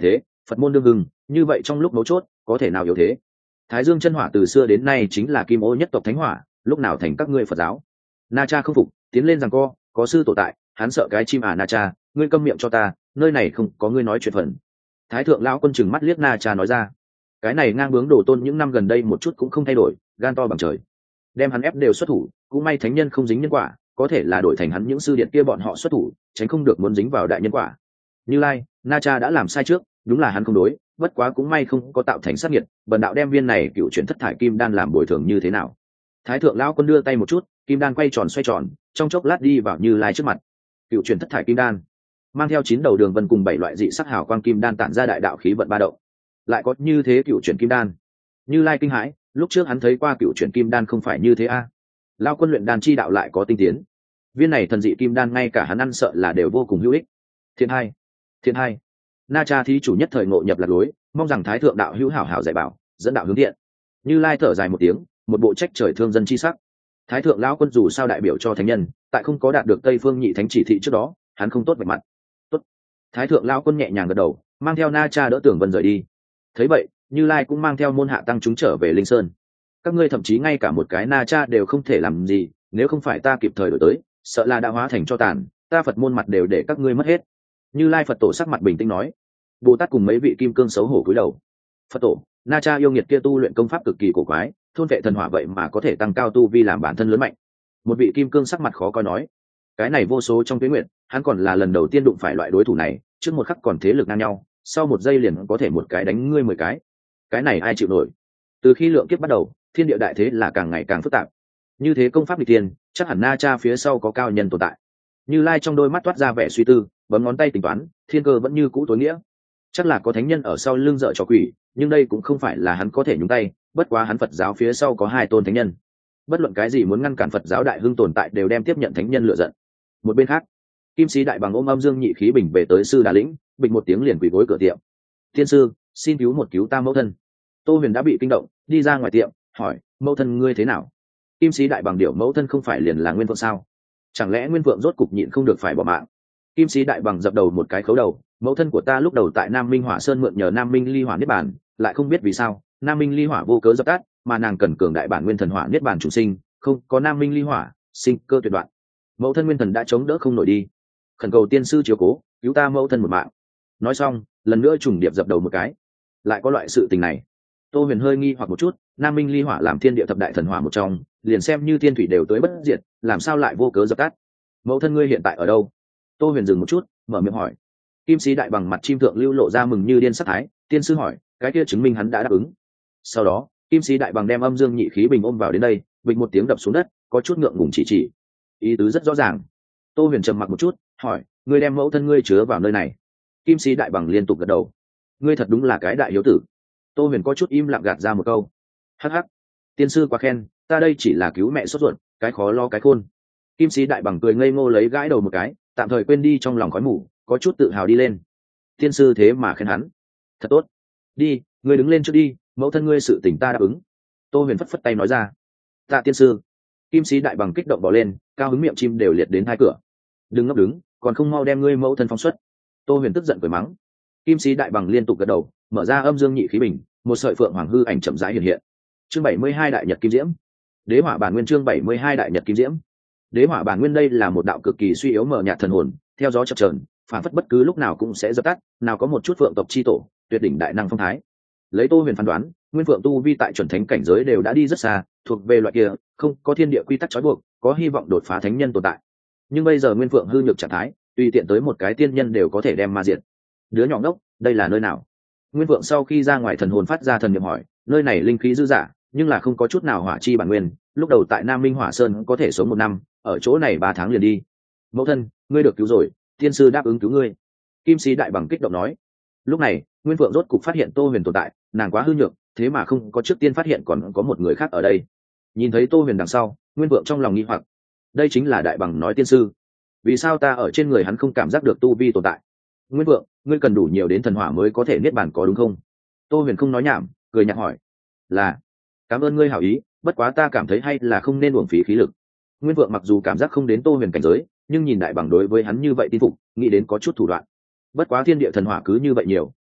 Phật môn đương hưng, như vậy trong lúc mấu chốt có thể nào yếu thế? Thái Dương chân hỏa từ xưa đến nay chính là kim ô nhất tộc thánh hỏa, lúc nào thành các ngươi Phật giáo? Na Cha không phục, tiến lên rằng co, có sư tổ tại, hắn sợ cái chim à Na Cha, ngươi câm miệng cho ta, nơi này không có ngươi nói chuyện phần. Thái thượng lão quân chừng mắt liếc Na Cha nói ra, cái này ngang bướng đồ tôn những năm gần đây một chút cũng không thay đổi, gan to bằng trời, đem hắn ép đều xuất thủ, cũng may thánh nhân không dính nhân quả, có thể là đổi thành hắn những sư điện kia bọn họ xuất thủ, tránh không được muốn dính vào đại nhân quả. Như Lai, Na Cha đã làm sai trước, đúng là hắn không đối, bất quá cũng may không có tạo thành sát nghiệt, bần đạo đem viên này cựu chuyển thất thải kim đan làm bồi thường như thế nào? Thái thượng lão quân đưa tay một chút, kim đan quay tròn xoay tròn, trong chốc lát đi vào Như Lai trước mặt. Cựu chuyển thất thải kim đan, mang theo chín đầu đường vân cùng bảy loại dị sắc hào quang kim đan tản ra đại đạo khí vận ba động. Lại có như thế cựu chuyển kim đan? Như Lai kinh hãi, lúc trước hắn thấy qua cựu chuyển kim đan không phải như thế a. À? Lão quân luyện đan chi đạo lại có tinh tiến. Viên này thần dị kim đan ngay cả hắn ăn sợ là đều vô cùng hữu ích. Thiên hai, thiên hai. Na Cha thí chủ nhất thời ngộ nhập lạc lối, mong rằng thái thượng đạo hữu hảo hảo dạy bảo, dẫn đạo hướng thiện. Như Lai thở dài một tiếng, một bộ trách trời thương dân chi sắc. Thái thượng lão quân dù sao đại biểu cho thánh nhân, tại không có đạt được Tây Phương Nhị Thánh chỉ thị trước đó, hắn không tốt vạch mặt. Tốt. Thái thượng lão quân nhẹ nhàng gật đầu, mang theo Na Cha đỡ Tưởng Vân rời đi. Thấy vậy, Như Lai cũng mang theo môn hạ tăng chúng trở về Linh Sơn. Các ngươi thậm chí ngay cả một cái Na Cha đều không thể làm gì, nếu không phải ta kịp thời đổi tới, sợ là đã hóa thành cho tàn, ta Phật môn mặt đều để các ngươi mất hết. Như Lai Phật tổ sắc mặt bình tĩnh nói. Bồ Tát cùng mấy vị kim cương xấu hổ cúi đầu. Phật tổ, Na Cha yêu nghiệt kia tu luyện công pháp cực kỳ cổ quái, thôn vệ thần hỏa vậy mà có thể tăng cao tu vi làm bản thân lớn mạnh. Một vị kim cương sắc mặt khó coi nói, cái này vô số trong tuyến nguyện, hắn còn là lần đầu tiên đụng phải loại đối thủ này, trước một khắc còn thế lực ngang nhau, sau một giây liền có thể một cái đánh ngươi mười cái. Cái này ai chịu nổi? Từ khi lượng kiếp bắt đầu, thiên địa đại thế là càng ngày càng phức tạp. Như thế công pháp nghịch tiên, chắc hẳn Na Cha phía sau có cao nhân tồn tại. Như Lai trong đôi mắt toát ra vẻ suy tư, bấm ngón tay tính toán, thiên cơ vẫn như cũ tối nghĩa. Chắc là có thánh nhân ở sau lưng dợ trò quỷ, nhưng đây cũng không phải là hắn có thể nhúng tay, bất quá hắn Phật giáo phía sau có hai tôn thánh nhân, bất luận cái gì muốn ngăn cản Phật giáo đại hưng tồn tại đều đem tiếp nhận thánh nhân lựa giận. Một bên khác, Kim Sĩ đại bằng ôm âm dương nhị khí bình về tới sư Đà Lĩnh, bình một tiếng liền quỳ gối cửa tiệm. Thiên sư, xin cứu một cứu ta mẫu thân. Tô Huyền đã bị kinh động, đi ra ngoài tiệm, hỏi, mẫu thân ngươi thế nào? Kim Sĩ đại bằng điệu mẫu thân không phải liền là Nguyên Phượng sao? Chẳng lẽ Nguyên Phượng rốt cục nhịn không được phải bỏ mạng? Kim Sĩ đại bằng dập đầu một cái khấu đầu, mẫu thân của ta lúc đầu tại Nam Minh Hỏa Sơn mượn nhờ Nam Minh Ly Hỏa niết bàn, lại không biết vì sao Nam Minh Ly Hỏa vô cớ dập tắt, mà nàng cần cường đại bản nguyên thần hỏa niết bàn chủ sinh, không có Nam Minh Ly Hỏa, sinh cơ tuyệt đoạn. Mẫu thân nguyên thần đã chống đỡ không nổi đi, khẩn cầu tiên sư chiếu cố, cứu ta mẫu thân một mạng. Nói xong, lần nữa trùng điệp dập đầu một cái. Lại có loại sự tình này? Tô Huyền hơi nghi hoặc một chút, Nam Minh Ly Hỏa làm thiên địa thập đại thần hỏa một trong, liền xem như thiên thủy đều tới bất diệt, làm sao lại vô cớ dập tắt? Mẫu thân ngươi hiện tại ở đâu? Tô Huyền dừng một chút, mở miệng hỏi. Kim Sĩ đại bằng mặt chim thượng lưu lộ ra mừng như điên sắc thái, tiên sư hỏi, cái kia chứng minh hắn đã đáp ứng. Sau đó, Kim Sĩ đại bằng đem âm dương nhị khí bình ôm vào đến đây, bình một tiếng đập xuống đất, có chút ngượng ngùng chỉ chỉ. Ý tứ rất rõ ràng. Tô Huyền trầm mặc một chút, hỏi, ngươi đem mẫu thân ngươi chứa vào nơi này? Kim Sĩ đại bằng liên tục gật đầu. Ngươi thật đúng là cái đại hiếu tử. Tô Huyền có chút im lặng gạt ra một câu. Hắc hắc, tiên sư quá khen, ta đây chỉ là cứu mẹ sốt ruột, cái khó lo cái khôn. Kim Sĩ đại bằng cười ngây ngô lấy gãi đầu một cái, tạm thời quên đi trong lòng khói mù, có chút tự hào đi lên. Tiên sư thế mà khen hắn, thật tốt. Đi, ngươi đứng lên trước đi, mẫu thân ngươi sự tình ta đáp ứng. Tô Huyền phất phất tay nói ra. Tạ tiên sư. Kim Sĩ đại bằng kích động bỏ lên, cao hứng miệng chim đều liệt đến hai cửa. Đừng ngốc đứng, còn không mau đem ngươi mẫu thân phóng xuất. Tô Huyền tức giận cười mắng. Kim Sĩ đại bằng liên tục gật đầu, mở ra âm dương nhị khí bình, một sợi phượng hoàng hư ảnh chậm rãi hiện hiện. Chương bảy mươi hai đại nhật kim diễm. Đế hỏa bản nguyên chương bảy mươi hai đại nhật kim diễm. Đế hỏa bản nguyên đây là một đạo cực kỳ suy yếu mờ nhạt thần hồn, theo gió chập chờn, phản phất bất cứ lúc nào cũng sẽ dập tắt, nào có một chút phượng tộc chi tổ, tuyệt đỉnh đại năng phong thái. Lấy Tô Huyền phán đoán, nguyên phượng tu vi tại chuẩn thánh cảnh giới đều đã đi rất xa, thuộc về loại kia không có thiên địa quy tắc trói buộc, có hy vọng đột phá thánh nhân tồn tại. Nhưng bây giờ nguyên phượng hư nhược trạng thái, tùy tiện tới một cái tiên nhân đều có thể đem ma diệt. Đứa nhỏ ngốc, đây là nơi nào? Nguyên phượng sau khi ra ngoài thần hồn phát ra thần niệm hỏi, nơi này linh khí dư dả, nhưng là không có chút nào hỏa chi bản nguyên, lúc đầu tại Nam Minh Hỏa Sơn có thể sống một năm, ở chỗ này ba tháng liền đi. Mẫu thân, ngươi được cứu rồi, tiên sư đáp ứng cứu ngươi. Kim Sĩ đại bằng kích động nói. Lúc này, Nguyên Phượng rốt cục phát hiện Tô Huyền tồn tại, nàng quá hư nhược, thế mà không có trước tiên phát hiện còn có một người khác ở đây. Nhìn thấy Tô Huyền đằng sau, Nguyên Phượng trong lòng nghi hoặc, đây chính là đại bằng nói tiên sư, vì sao ta ở trên người hắn không cảm giác được tu vi tồn tại? Nguyên Phượng, ngươi cần đủ nhiều đến thần hỏa mới có thể niết bàn có đúng không? Tô Huyền không nói nhảm, cười nhạt hỏi. Là, cảm ơn ngươi hảo ý, bất quá ta cảm thấy hay là không nên uổng phí khí lực. Nguyên Phượng mặc dù cảm giác không đến Tô Huyền cảnh giới, nhưng nhìn đại bằng đối với hắn như vậy tin phục, nghĩ đến có chút thủ đoạn. Bất quá thiên địa thần hỏa cứ như vậy nhiều,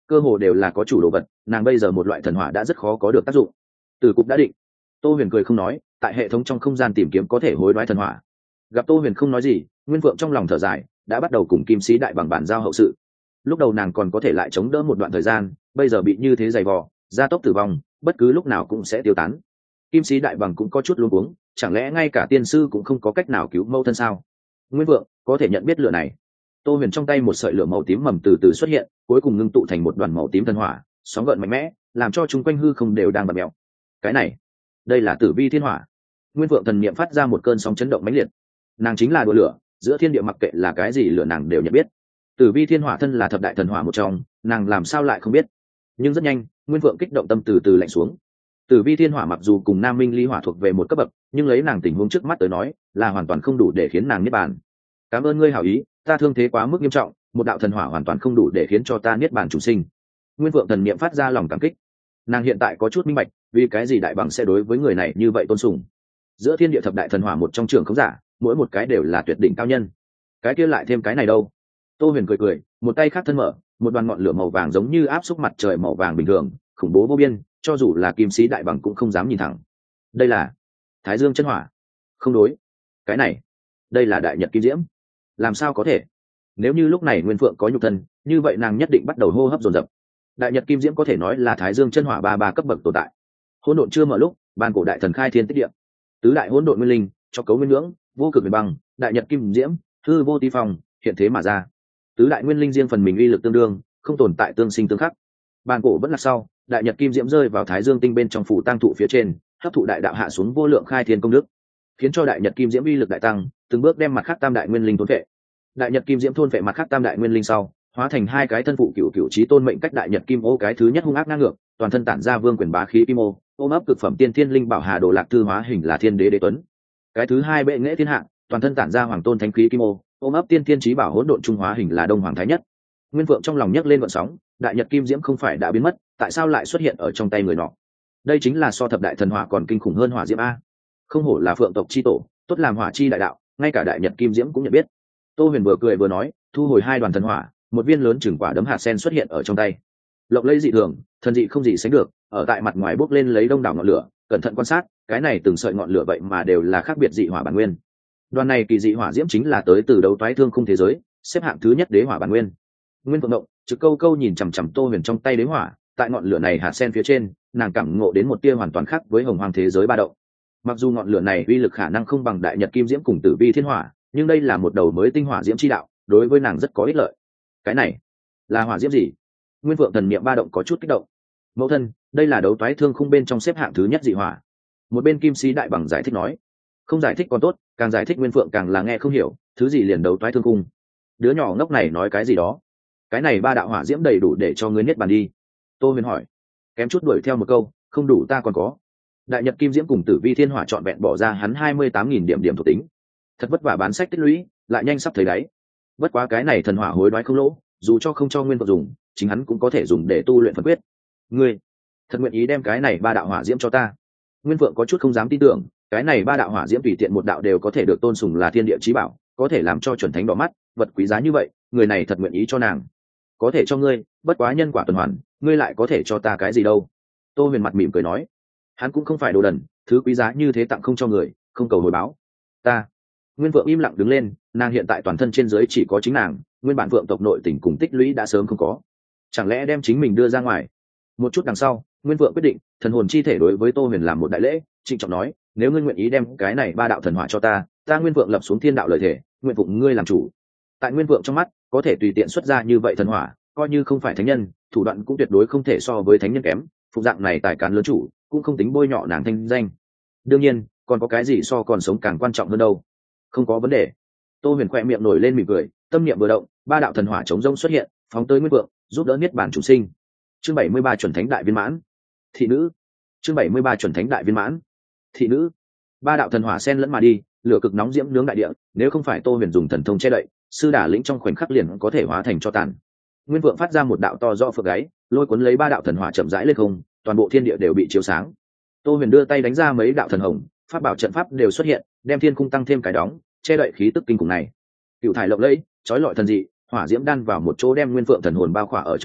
cơ hồ đều là có chủ đồ vật, nàng bây giờ một loại thần hỏa đã rất khó có được tác dụng. Từ cục đã định. Tô Huyền cười không nói, tại hệ thống trong không gian tìm kiếm có thể hối đoái thần hỏa. Gặp Tô Huyền không nói gì, Nguyên Phượng trong lòng thở dài, đã bắt đầu cùng Kim Sĩ Đại Bằng bản giao hậu sự. Lúc đầu nàng còn có thể lại chống đỡ một đoạn thời gian, bây giờ bị như thế dày vò, gia tốc tử vong, bất cứ lúc nào cũng sẽ tiêu tán. Kim Sĩ Đại Bằng cũng có chút luống cuống, chẳng lẽ ngay cả tiên sư cũng không có cách nào cứu mẫu thân sao? Nguyên Vượng có thể nhận biết lửa này. Tô Huyền trong tay một sợi lửa màu tím mầm từ từ xuất hiện, cuối cùng ngưng tụ thành một đoàn màu tím thần hỏa, sóng gợn mạnh mẽ, làm cho chúng quanh hư không đều đang bật mèo. Cái này, đây là Tử Vi Thiên Hỏa. Nguyên Vượng thần niệm phát ra một cơn sóng chấn động mãnh liệt. Nàng chính là đùa lửa, giữa thiên địa mặc kệ là cái gì lửa nàng đều nhận biết. Tử Vi Thiên Hỏa thân là thập đại thần hỏa một trong, nàng làm sao lại không biết? Nhưng rất nhanh, Nguyên Vượng kích động tâm từ từ lạnh xuống. Tử Vi Thiên Hỏa mặc dù cùng Nam Minh Ly Hỏa thuộc về một cấp bậc, nhưng lấy nàng tình huống trước mắt tới nói, là hoàn toàn không đủ để khiến nàng niết bàn. Cảm ơn ngươi hảo ý, ta thương thế quá mức nghiêm trọng, một đạo thần hỏa hoàn toàn không đủ để khiến cho ta niết bàn chủ sinh. Nguyên Vượng thần niệm phát ra lòng cảm kích. Nàng hiện tại có chút minh bạch, vì cái gì đại bằng sẽ đối với người này như vậy tôn sùng. Giữa thiên địa thập đại thần hỏa một trong trường không giả, mỗi một cái đều là tuyệt đỉnh cao nhân. Cái kia lại thêm cái này đâu? Tô Huyền cười cười, một tay khác thân mở, một đoàn ngọn lửa màu vàng giống như áp xúc mặt trời màu vàng bình thường, khủng bố vô biên, cho dù là Kim Sĩ Đại Bằng cũng không dám nhìn thẳng. Đây là Thái Dương chân hỏa. Không đối, cái này, đây là Đại Nhật Kim Diễm. Làm sao có thể? Nếu như lúc này Nguyên Phượng có nhục thân, như vậy nàng nhất định bắt đầu hô hấp dồn dập. Đại Nhật Kim Diễm có thể nói là Thái Dương chân hỏa ba ba cấp bậc tồn tại. Hỗn độn chưa mở lúc, ban cổ đại thần khai thiên tích địa, tứ đại hỗn độn nguyên linh, cho cấu nguyên ngưỡng, vô cực huyền băng, Đại Nhật Kim Diễm, hư vô tí phong, hiện thế mà ra. Tứ đại nguyên linh riêng phần mình uy lực tương đương, không tồn tại tương sinh tương khắc. Ban cổ vẫn là sau, Đại Nhật Kim Diễm rơi vào Thái Dương tinh bên trong phủ tăng thụ phía trên, hấp thụ đại đạo hạ xuống vô lượng khai thiên công đức, khiến cho Đại Nhật Kim Diễm uy lực đại tăng, từng bước đem mặt khác tam đại nguyên linh thôn vệ. Đại Nhật Kim Diễm thôn vệ mặt khác tam đại nguyên linh sau, hóa thành hai cái thân phụ cựu cựu chí tôn mệnh cách Đại Nhật Kim Ô, cái thứ nhất hung ác ngang ngược, toàn thân tản ra vương quyền bá khí kim ô, ôm ấp cực phẩm tiên thiên linh bảo Hà Đồ Lạc Thư, hóa hình là Thiên Đế Đế Tuấn. Cái thứ hai bệ nghệ thiên hạ, toàn thân tản ra hoàng tôn thánh khí kim ô, ôm ấp tiên thiên chí bảo Hỗn Độn Trung, hóa hình là Đông Hoàng Thái Nhất. Nguyên Vượng trong lòng nhấc lên gợn sóng, Đại Nhật Kim Diễm không phải đã biến mất, tại sao lại xuất hiện ở trong tay người nọ? Đây chính là so thập đại thần hỏa còn kinh khủng hơn hỏa diễm a. Không hổ là Phượng tộc chi tổ, tốt làm hỏa chi đại đạo, ngay cả Đại Nhật Kim Diễm cũng nhận biết. Tô Huyền vừa cười vừa nói, thu hồi hai đoàn thần hỏa, một viên lớn chừng quả đấm hạt sen xuất hiện ở trong tay. Lộng lẫy dị thường, thần dị không gì sánh được, ở tại mặt ngoài bốc lên lấy đông đảo ngọn lửa, cẩn thận quan sát, cái này từng sợi ngọn lửa vậy mà đều là khác biệt dị hỏa bản nguyên. Đoàn này kỳ dị hỏa diễm chính là tới từ đấu toái thương khung thế giới, xếp hạng thứ nhất đế hỏa bản nguyên. Nguyên Phượng động, trực câu câu nhìn chằm chằm Tô Huyền trong tay đế hỏa, tại ngọn lửa này hạt sen phía trên, nàng cảm ngộ đến một tia hoàn toàn khác với hồng hoàng thế giới ba động. Mặc dù ngọn lửa này uy lực khả năng không bằng Đại Nhật Kim Diễm cùng Tử Vi Thiên Hỏa, nhưng đây là một đầu mới tinh hỏa diễm chi đạo, đối với nàng rất có ích lợi. Cái này là hỏa diễm gì? Nguyên Vượng thần niệm ba động có chút kích động. Mẫu thân, đây là đấu toái thương khung bên trong xếp hạng thứ nhất dị hỏa. Một bên Kim Sĩ Đại Bằng giải thích nói. Không giải thích còn tốt, càng giải thích Nguyên Vượng càng là nghe không hiểu, thứ gì liền đấu toái thương khung. Đứa nhỏ ngốc này nói cái gì đó? Cái này ba đạo hỏa diễm đầy đủ để cho ngươi niết bàn đi. Tô Huyền hỏi. Kém chút đuổi theo một câu, không đủ ta còn có. Đại Nhật Kim Diễm cùng Tử Vi Thiên Hỏa trọn vẹn bỏ ra hắn hai mươi tám nghìn điểm điểm thuộc tính. Thật vất vả bán sách tích lũy, lại nhanh sắp thấy đáy. Bất quá cái này thần hỏa hối đoái không lỗ, dù cho không cho Nguyên Vượng dùng, chính hắn cũng có thể dùng để tu luyện phân quyết. Ngươi thật nguyện ý đem cái này ba đạo hỏa diễm cho ta? Nguyên Vượng có chút không dám tin tưởng, cái này ba đạo hỏa diễm tùy tiện một đạo đều có thể được tôn sùng là thiên địa chí bảo, có thể làm cho chuẩn thánh đỏ mắt, vật quý giá như vậy, người này thật nguyện ý cho nàng. Có thể cho ngươi, bất quá nhân quả tuần hoàn, ngươi lại có thể cho ta cái gì đâu? Tô Huyền mặt mỉm cười nói, hắn cũng không phải đồ đần, thứ quý giá như thế tặng không cho người, không cầu hồi báo. Ta. Nguyên Vượng im lặng đứng lên, nàng hiện tại toàn thân trên dưới chỉ có chính nàng, nguyên bản Vượng tộc nội tình cùng tích lũy đã sớm không có, chẳng lẽ đem chính mình đưa ra ngoài? Một chút đằng sau, Nguyên Vượng quyết định, thần hồn chi thể đối với Tô Huyền làm một đại lễ, trịnh trọng nói, nếu ngươi nguyện ý đem cái này ba đạo thần hỏa cho ta, ta Nguyên Vượng lập xuống thiên đạo lời thể, nguyện phụng ngươi làm chủ. Tại Nguyên Vượng trong mắt, có thể tùy tiện xuất ra như vậy thần hỏa, coi như không phải thánh nhân, thủ đoạn cũng tuyệt đối không thể so với thánh nhân kém, phục dạng này tài cán lớn chủ, cũng không tính bôi nhọ nàng thanh danh. Đương nhiên, còn có cái gì so còn sống càng quan trọng hơn đâu? Không có vấn đề. Tô Huyền khẽ miệng nổi lên mỉm cười, tâm niệm vừa động, ba đạo thần hỏa chống rông xuất hiện, phóng tới Nguyên Vượng, giúp đỡ niết bàn chủ sinh. Chương bảy mươi ba chuẩn thánh đại viên mãn. Thị nữ. Chương bảy mươi ba chuẩn thánh đại viên mãn. Thị nữ. Ba đạo thần hỏa xen lẫn mà đi, lửa cực nóng diễm nướng đại địa, nếu không phải Tô Huyền dùng thần thông che đậy, sư đả lĩnh trong khoảnh khắc liền có thể hóa thành cho tàn. Nguyên Vượng phát ra một đạo to rõ phượng gáy, lôi cuốn lấy ba đạo thần hỏa chậm rãi lên không, toàn bộ thiên địa đều bị chiếu sáng. Tô Huyền đưa tay đánh ra mấy đạo thần hồng, pháp bảo trận pháp đều xuất hiện, đem thiên cung tăng thêm cái đóng, che đậy khí tức kinh khủng này. Cựu thải lộng lẫy, chói lọi thần dị, hỏa diễm đan vào một chỗ đem Nguyên Vượng thần hồn bao khỏa ở trong đó,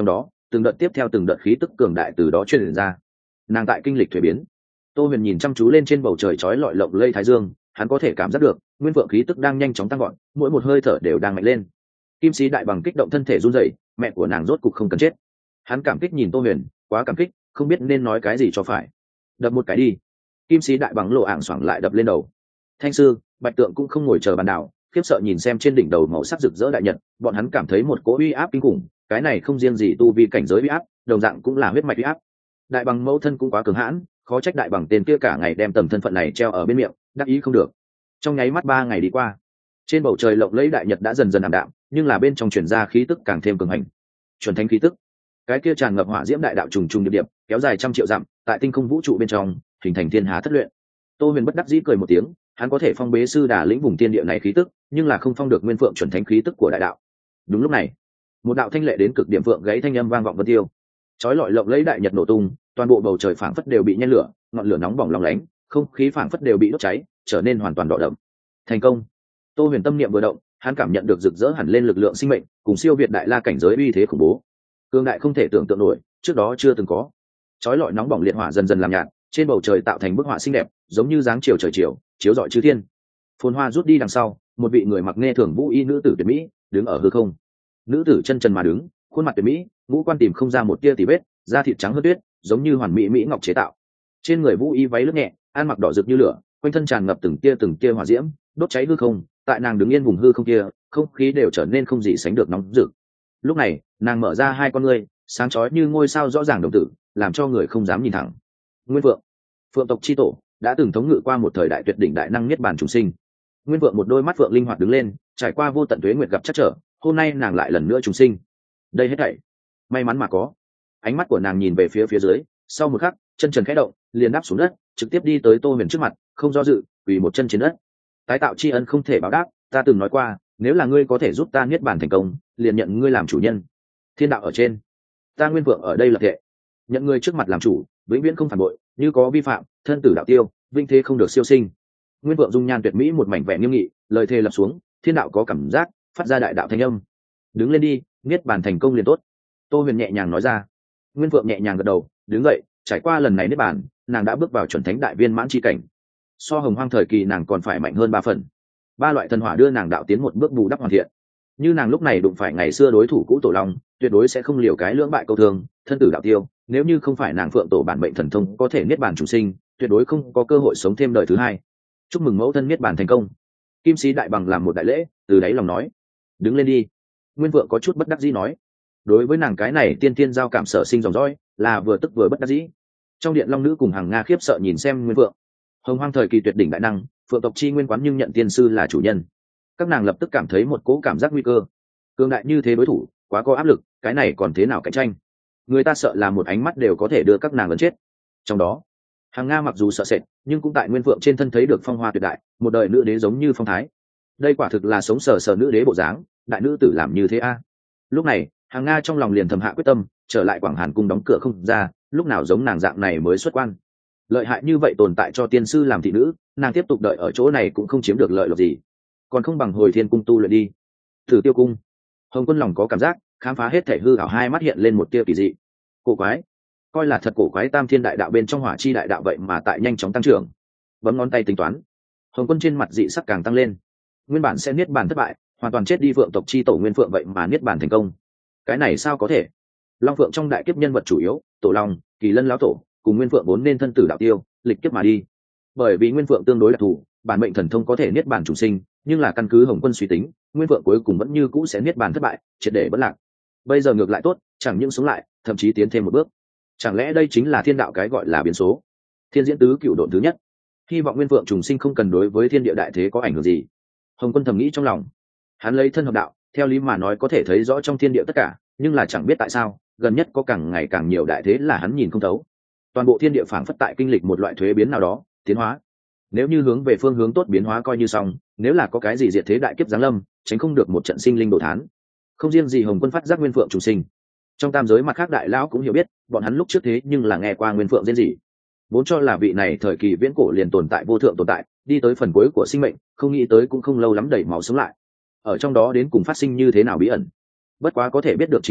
từng đợt tiếp theo từng đợt khí tức cường đại từ đó truyền ra. Nàng tại kinh lịch thuế biến. Tô Huyền nhìn chăm chú lên trên bầu trời chói lọi lộng lây thái dương, hắn có thể cảm giác được nguyên vượng khí tức đang nhanh chóng tăng gọn, mỗi một hơi thở đều đang mạnh lên. Kim sĩ đại bằng kích động thân thể run rẩy, mẹ của nàng rốt cục không cần chết. Hắn cảm kích nhìn Tô Huyền, quá cảm kích, không biết nên nói cái gì cho phải. Đập một cái đi. Kim sĩ đại bằng lộ ảng xoảng lại đập lên đầu. Thanh sư, Bạch Tượng cũng không ngồi chờ bàn đảo, khiếp sợ nhìn xem trên đỉnh đầu màu sắc rực rỡ đại nhật, bọn hắn cảm thấy một cỗ uy áp kinh khủng, cái này không riêng gì tu vi cảnh giới uy áp, đồng dạng cũng là huyết mạch uy áp. Đại bằng mẫu thân cũng quá cường hãn, khó trách đại bằng tên kia cả ngày đem tầm thân phận này treo ở bên miệng, đắc ý không được. Trong nháy mắt ba ngày đi qua, trên bầu trời lộng lẫy đại nhật đã dần dần ảm đạm, nhưng là bên trong truyền ra khí tức càng thêm cường hành. Chuẩn thánh khí tức, cái kia tràn ngập hỏa diễm đại đạo trùng trùng điệp điệp, kéo dài trăm triệu dặm, tại tinh không vũ trụ bên trong hình thành thiên hà thất luyện. Tô Huyền bất đắc dĩ cười một tiếng, hắn có thể phong bế sư đà lĩnh vùng tiên địa này khí tức, nhưng là không phong được nguyên phượng chuẩn thánh khí tức của đại đạo. Đúng lúc này, một đạo thanh lệ đến cực điểm phượng gáy thanh âm vang vọng vân tiêu, chói lọi lộng lẫy đại nhật nổ tung, toàn bộ bầu trời phảng phất đều bị nhen lửa, ngọn lửa nóng bỏng lóng lánh, không khí phảng phất đều bị đốt cháy, trở nên hoàn toàn đỏ đậm. Thành công. Tô Huyền tâm niệm vừa động, hắn cảm nhận được rực rỡ hẳn lên lực lượng sinh mệnh, cùng siêu việt đại la cảnh giới uy thế khủng bố, cương đại không thể tưởng tượng nổi, trước đó chưa từng có. Chói lọi nóng bỏng liệt hỏa dần dần làm nhạt, trên bầu trời tạo thành bức họa xinh đẹp, giống như dáng chiều trời chiều, chiếu rọi chư thiên. Phồn hoa rút đi đằng sau, một vị người mặc nghe thường vũ y nữ tử tuyệt mỹ đứng ở hư không. Nữ tử chân trần mà đứng, khuôn mặt tuyệt mỹ, ngũ quan tìm không ra một tia tì vết, da thịt trắng hơn tuyết, giống như hoàn mỹ mỹ ngọc chế tạo. Trên người vũ y váy lướt nhẹ, ăn mặc đỏ rực như lửa, quanh thân tràn ngập từng tia từng tia hỏa diễm, đốt cháy hư không. Tại nàng đứng yên vùng hư không kia, không khí đều trở nên không gì sánh được nóng rực. Lúc này, nàng mở ra hai con ngươi, sáng chói như ngôi sao rõ ràng đồng tử, làm cho người không dám nhìn thẳng. Nguyên Vượng, phượng tộc chi tổ, đã từng thống ngự qua một thời đại tuyệt đỉnh đại năng niết bàn chúng sinh. Nguyên Vượng một đôi mắt phượng linh hoạt đứng lên, trải qua vô tận tuế nguyệt gặp chắc trở, hôm nay nàng lại lần nữa chúng sinh. Đây hết thảy may mắn mà có. Ánh mắt của nàng nhìn về phía phía dưới, sau một khắc, chân trần khẽ động, liền đáp xuống đất, trực tiếp đi tới Tô Huyền trước mặt, không do dự, quỳ một chân trên đất. Tái tạo tri ân không thể báo đáp, ta từng nói qua, nếu là ngươi có thể giúp ta niết bàn thành công, liền nhận ngươi làm chủ nhân. Thiên đạo ở trên, ta Nguyên Vượng ở đây lập thệ, nhận ngươi trước mặt làm chủ, vĩnh viễn không phản bội, như có vi phạm, thân tử đạo tiêu, vinh thế không được siêu sinh. Nguyên Vượng dung nhan tuyệt mỹ một mảnh vẻ nghiêm nghị, lời thề lập xuống, thiên đạo có cảm giác, phát ra đại đạo thanh âm. Đứng lên đi, niết bàn thành công liền tốt. Tô Huyền nhẹ nhàng nói ra. Nguyên Vượng nhẹ nhàng gật đầu, đứng dậy, trải qua lần này niết bàn, nàng đã bước vào chuẩn thánh đại viên mãn chi cảnh. So hồng hoang thời kỳ nàng còn phải mạnh hơn ba phần. Ba loại thần hỏa đưa nàng đạo tiến một bước bù đắp hoàn thiện. Như nàng lúc này đụng phải ngày xưa đối thủ cũ tổ long, tuyệt đối sẽ không liều cái lưỡng bại câu thương, thân tử đạo tiêu. Nếu như không phải nàng phượng tổ bản mệnh thần thông có thể niết bàn chủ sinh, tuyệt đối không có cơ hội sống thêm đời thứ hai. Chúc mừng mẫu thân niết bàn thành công. Kim sĩ đại bằng làm một đại lễ, từ đáy lòng nói. Đứng lên đi. Nguyên Vượng có chút bất đắc dĩ nói. Đối với nàng cái này tiên tiên giao cảm sở sinh dòng dõi, là vừa tức vừa bất đắc dĩ. Trong điện long nữ cùng hàng nga khiếp sợ nhìn xem Nguyên Vượng. Hồng hoang thời kỳ tuyệt đỉnh đại năng, phượng tộc chi nguyên quán nhưng nhận tiên sư là chủ nhân. Các nàng lập tức cảm thấy một cỗ cảm giác nguy cơ. Cường đại như thế đối thủ, quá có áp lực, cái này còn thế nào cạnh tranh? Người ta sợ là một ánh mắt đều có thể đưa các nàng lấn chết. Trong đó, hàng nga mặc dù sợ sệt, nhưng cũng tại Nguyên Vượng trên thân thấy được phong hoa tuyệt đại, một đời nữ đế giống như phong thái. Đây quả thực là sống sờ sờ nữ đế bộ dáng, đại nữ tử làm như thế a. Lúc này, hàng nga trong lòng liền thầm hạ quyết tâm, trở lại Quảng Hàn cung đóng cửa không ra, lúc nào giống nàng dạng này mới xuất quan. Lợi hại như vậy tồn tại cho tiên sư làm thị nữ, nàng tiếp tục đợi ở chỗ này cũng không chiếm được lợi lộc gì, còn không bằng hồi thiên cung tu luyện đi. Thử Tiêu cung, Hồng Quân lòng có cảm giác, khám phá hết thể hư ảo, hai mắt hiện lên một tia kỳ dị. Cổ quái, coi là thật cổ quái, tam thiên đại đạo bên trong hỏa chi đại đạo vậy mà tại nhanh chóng tăng trưởng. Bấm ngón tay tính toán, Hồng Quân trên mặt dị sắc càng tăng lên. Nguyên bản sẽ niết bàn thất bại, hoàn toàn chết đi vượng tộc chi tổ Nguyên Phượng vậy mà niết bàn thành công. Cái này sao có thể? Long Phượng trong đại kiếp nhân vật chủ yếu, Tổ Long, Kỳ Lân lão tổ, cùng Nguyên Phượng vốn nên thân tử đạo tiêu, lịch kiếp mà đi. Bởi vì Nguyên Phượng tương đối đặc thù, bản mệnh thần thông có thể niết bàn chủ sinh, nhưng là căn cứ Hồng Quân suy tính, Nguyên Phượng cuối cùng vẫn như cũ sẽ niết bàn thất bại, triệt để bất lạc. Bây giờ ngược lại tốt, chẳng những sống lại, thậm chí tiến thêm một bước. Chẳng lẽ đây chính là thiên đạo cái gọi là biến số? Thiên diễn tứ cựu độn thứ nhất, hy vọng Nguyên Phượng trùng sinh không cần đối với thiên địa đại thế có ảnh hưởng gì. Hồng Quân thầm nghĩ trong lòng. Hắn lấy thân hợp đạo, theo lý mà nói có thể thấy rõ trong thiên địa tất cả, nhưng là chẳng biết tại sao, gần nhất có càng ngày càng nhiều đại thế là hắn nhìn không thấu. Toàn bộ thiên địa phảng phất tại kinh lịch một loại thuế biến nào đó, tiến hóa. Nếu như hướng về phương hướng tốt biến hóa coi như xong, nếu là có cái gì diệt thế đại kiếp giáng lâm, tránh không được một trận sinh linh đồ thán. Không riêng gì Hồng Quân phát giác Nguyên Phượng trùng sinh, trong tam giới mặt khác đại lão cũng hiểu biết, bọn hắn lúc trước thế nhưng là nghe qua Nguyên Phượng diễn gì, vốn cho là vị này thời kỳ viễn cổ liền tồn tại vô thượng tồn tại, đi tới phần cuối của sinh mệnh, không nghĩ tới cũng không lâu lắm đẩy máu sống lại. Ở trong đó đến cùng phát sinh như thế nào bí ẩn. Bất quá có thể biết được chính là,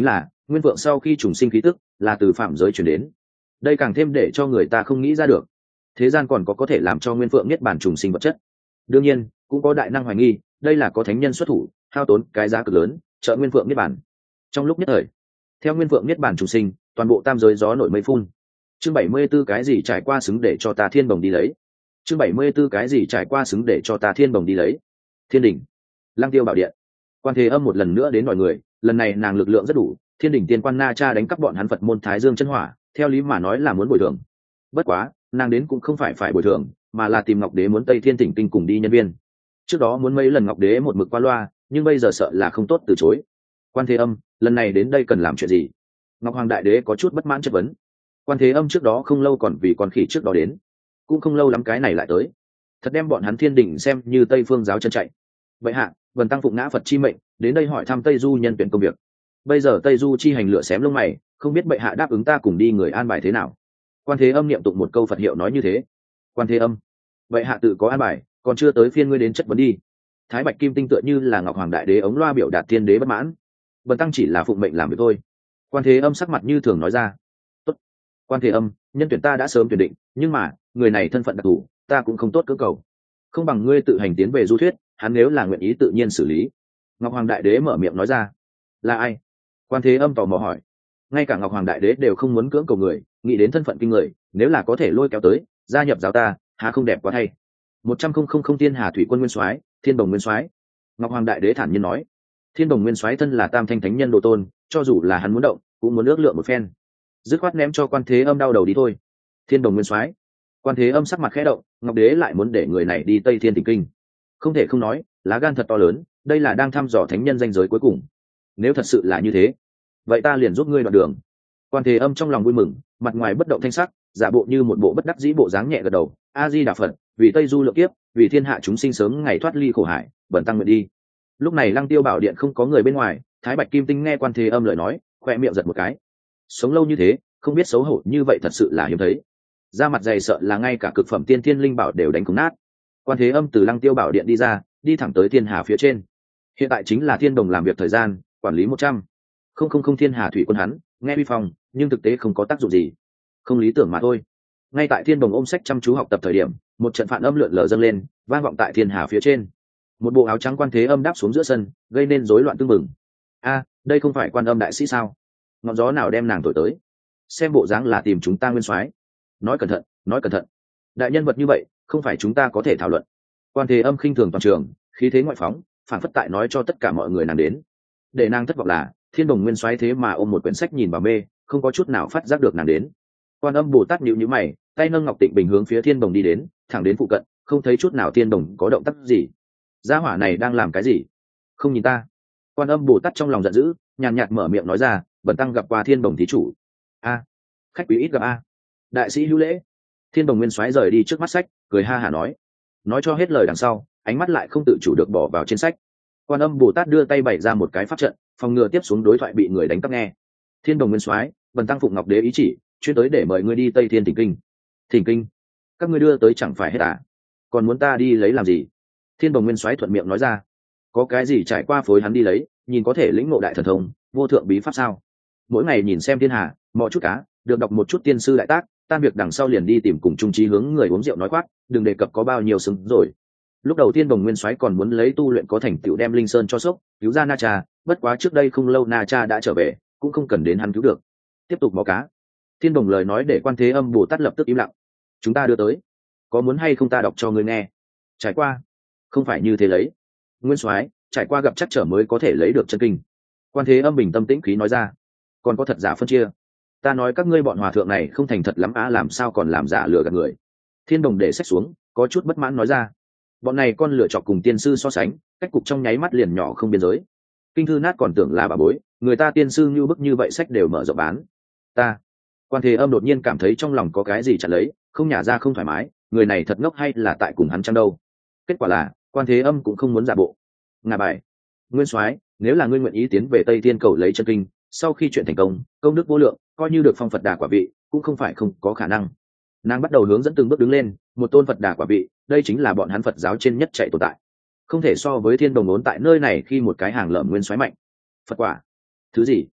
Nguyên vượng sau khi trùng sinh khí tức là từ phạm giới chuyển đến, đây càng thêm để cho người ta không nghĩ ra được thế gian còn có có thể làm cho nguyên vượng niết bàn trùng sinh vật chất. Đương nhiên cũng có đại năng hoài nghi đây là có thánh nhân xuất thủ hao tốn cái giá cực lớn trợ nguyên vượng niết bàn. Trong lúc nhất thời theo nguyên vượng niết bàn trùng sinh, toàn bộ tam giới gió nổi mây phun. Chương bảy mươi 74 cái gì trải qua xứng để cho ta thiên bồng đi lấy. Chương bảy mươi 74 cái gì trải qua xứng để cho ta thiên bồng đi lấy. Thiên đỉnh, Lăng Tiêu bảo điện. Quan Thế Âm một lần nữa đến mọi người, lần này nàng lực lượng rất đủ, thiên đỉnh tiên quan na cha đánh cắp bọn hắn Phật môn Thái Dương chân hỏa, theo lý mà nói là muốn bồi thường. Bất quá, nàng đến cũng không phải phải bồi thường, mà là tìm Ngọc Đế muốn Tây Thiên Thỉnh Kinh cùng đi nhân viên. Trước đó muốn mấy lần Ngọc Đế một mực qua loa, nhưng bây giờ sợ là không tốt từ chối. Quan Thế Âm, lần này đến đây cần làm chuyện gì? Ngọc Hoàng Đại Đế có chút bất mãn chất vấn. Quan Thế Âm trước đó không lâu còn vì con khỉ trước đó đến, cũng không lâu lắm cái này lại tới, thật đem bọn hắn thiên đỉnh xem như Tây Phương giáo chân chạy. Vậy hạ, Vân Tăng phụng ngã Phật chi mệnh, đến đây hỏi thăm Tây Du nhân tuyển công việc. Bây giờ Tây Du chi hành lửa xém lông mày, không biết bệ hạ đáp ứng ta cùng đi người an bài thế nào. Quan Thế Âm niệm tụng một câu Phật hiệu nói như thế. Quan Thế Âm, bệ hạ tự có an bài, còn chưa tới phiên ngươi đến chất vấn đi. Thái Bạch Kim Tinh tựa như là Ngọc Hoàng Đại Đế ống loa biểu đạt thiên đế bất mãn. Vân Tăng chỉ là phụng mệnh làm việc thôi. Quan Thế Âm sắc mặt như thường nói ra. Tốt. Quan Thế Âm, nhân tuyển ta đã sớm tuyển định, nhưng mà người này thân phận đặc thù, ta cũng không tốt cưỡng cầu. Không bằng ngươi tự hành tiến về du thuyết, hắn nếu là nguyện ý tự nhiên xử lý. Ngọc Hoàng Đại Đế mở miệng nói ra. Là ai? Quan Thế Âm tò mò hỏi. Ngay cả Ngọc Hoàng Đại Đế đều không muốn cưỡng cầu người, nghĩ đến thân phận kinh người, nếu là có thể lôi kéo tới gia nhập giáo ta, há không đẹp quá thay. Một trăm không không không Thiên Hà Thủy Quân Nguyên Soái, Thiên Đồng Nguyên Soái. Ngọc Hoàng Đại Đế thản nhiên nói. Thiên Đồng Nguyên Soái thân là Tam Thanh Thánh Nhân độ tôn, cho dù là hắn muốn động, cũng muốn ước lượng một phen. Dứt khoát ném cho Quan Thế Âm đau đầu đi thôi. Thiên Đồng Nguyên Soái. Quan Thế Âm sắc mặt khẽ động, Ngọc Đế lại muốn để người này đi Tây Thiên Thỉnh Kinh. Không thể không nói, lá gan thật to lớn, đây là đang thăm dò thánh nhân danh giới cuối cùng. Nếu thật sự là như thế, vậy ta liền giúp ngươi đoạn đường. Quan Thế Âm trong lòng vui mừng, mặt ngoài bất động thanh sắc, giả bộ như một bộ bất đắc dĩ bộ dáng nhẹ gật đầu. A Di Đà Phật, vì Tây Du lượng kiếp, vì thiên hạ chúng sinh sớm ngày thoát ly khổ hải, bần tăng nguyện đi. Lúc này Lăng Tiêu bảo điện không có người bên ngoài, Thái Bạch Kim Tinh nghe Quan Thế Âm lời nói, khoe miệng giật một cái. Sống lâu như thế, không biết xấu hổ như vậy thật sự là hiếm thấy. Da mặt dày sợ là ngay cả cực phẩm tiên thiên linh bảo đều đánh cúng nát. Quan Thế Âm từ Lăng Tiêu bảo điện đi ra, đi thẳng tới thiên hà phía trên. Hiện tại chính là thiên đồng làm việc thời gian, quản lý một trăm không không không Thiên Hà Thủy Quân hắn nghe uy phong, nhưng thực tế không có tác dụng gì, không lý tưởng mà thôi. Ngay tại thiên đồng ôm sách chăm chú học tập thời điểm, một trận phản âm lượn lờ dâng lên, vang vọng tại thiên hà phía trên. Một bộ áo trắng Quan Thế Âm đáp xuống giữa sân, gây nên rối loạn tương mừng. A, đây không phải Quan Âm đại sĩ sao? Ngọn gió nào đem nàng thổi tới? Xem bộ dáng là tìm chúng ta nguyên soái. Nói cẩn thận, nói cẩn thận. Đại nhân vật như vậy, không phải chúng ta có thể thảo luận. Quan Thế Âm khinh thường toàn trường, khí thế ngoại phóng, phản phất tại nói cho tất cả mọi người nàng đến. Để nàng thất vọng là, thiên đồng nguyên soái thế mà ôm một quyển sách nhìn vào mê, không có chút nào phát giác được nàng đến. Quan Âm Bồ Tát nhíu nhíu mày, tay nâng ngọc tịnh bình hướng phía thiên đồng đi đến, thẳng đến phụ cận, không thấy chút nào thiên đồng có động tác gì. Gia hỏa này đang làm cái gì? Không nhìn ta. Quan Âm Bồ Tát trong lòng giận dữ, nhàn nhạt mở miệng nói ra, bần tăng gặp qua thiên đồng thí chủ. A, khách quý ít gặp a. Đại sĩ hữu lễ. Thiên đồng nguyên soái rời đi trước mắt sách, cười ha hả nói. Nói cho hết lời đằng sau, ánh mắt lại không tự chủ được bỏ vào trên sách. Quan Âm Bồ Tát đưa tay bày ra một cái pháp trận, phòng ngừa tiếp xuống đối thoại bị người đánh cắp nghe. Thiên đồng nguyên soái, bần tăng phụng Ngọc Đế ý chỉ, chuyên tới để mời ngươi đi Tây Thiên Thỉnh Kinh. Thỉnh Kinh? Các ngươi đưa tới chẳng phải hết à? Còn muốn ta đi lấy làm gì? Thiên đồng nguyên soái thuận miệng nói ra. Có cái gì trải qua phối hắn đi lấy, nhìn có thể lĩnh ngộ đại thần thông, vô thượng bí pháp sao? Mỗi ngày nhìn xem thiên hà, mò chút cá, được đọc một chút tiên sư đại tác, tan việc đằng sau liền đi tìm cùng trung trí hướng người uống rượu nói khoác, đừng đề cập có bao nhiêu xứng rồi. Lúc đầu Thiên Đồng Nguyên Soái còn muốn lấy tu luyện có thành tựu đem Linh Sơn cho sốc, cứu ra Na Cha, bất quá trước đây không lâu Na Cha đã trở về, cũng không cần đến hắn cứu được. Tiếp tục mò cá. Thiên Đồng lời nói để Quan Thế Âm Bồ Tát lập tức im lặng. Chúng ta đưa tới, có muốn hay không ta đọc cho ngươi nghe? Trải qua, không phải như thế lấy. Nguyên Soái, trải qua gặp chắc trở mới có thể lấy được chân kinh. Quan Thế Âm bình tâm tĩnh khí nói ra. Còn có thật giả phân chia. Ta nói các ngươi bọn hòa thượng này không thành thật lắm á, làm sao còn làm giả lừa gạt người? Thiên Đồng để sách xuống, có chút bất mãn nói ra. Bọn này con lựa chọc cùng tiên sư so sánh, cách cục trong nháy mắt liền nhỏ không biên giới. Kinh thư nát còn tưởng là bà bối, người ta tiên sư như bức như vậy sách đều mở rộng bán. Ta, Quan Thế Âm đột nhiên cảm thấy trong lòng có cái gì chặn lấy, không nhả ra không thoải mái, người này thật ngốc hay là tại cùng hắn chăng đâu. Kết quả là, Quan Thế Âm cũng không muốn giả bộ. Ngà bài, Nguyên Soái, nếu là ngươi nguyện ý tiến về Tây Thiên cầu lấy chân kinh, sau khi chuyện thành công, công đức vô lượng, coi như được phong Phật Đà quả vị, cũng không phải không có khả năng. Nàng bắt đầu hướng dẫn từng bước đứng lên, một tôn Phật Đà quả vị, đây chính là bọn hắn Phật giáo trên nhất chạy tồn tại, không thể so với Thiên Đồng ốn tại nơi này khi một cái hàng lợm nguyên soái mạnh. Phật quả, thứ gì?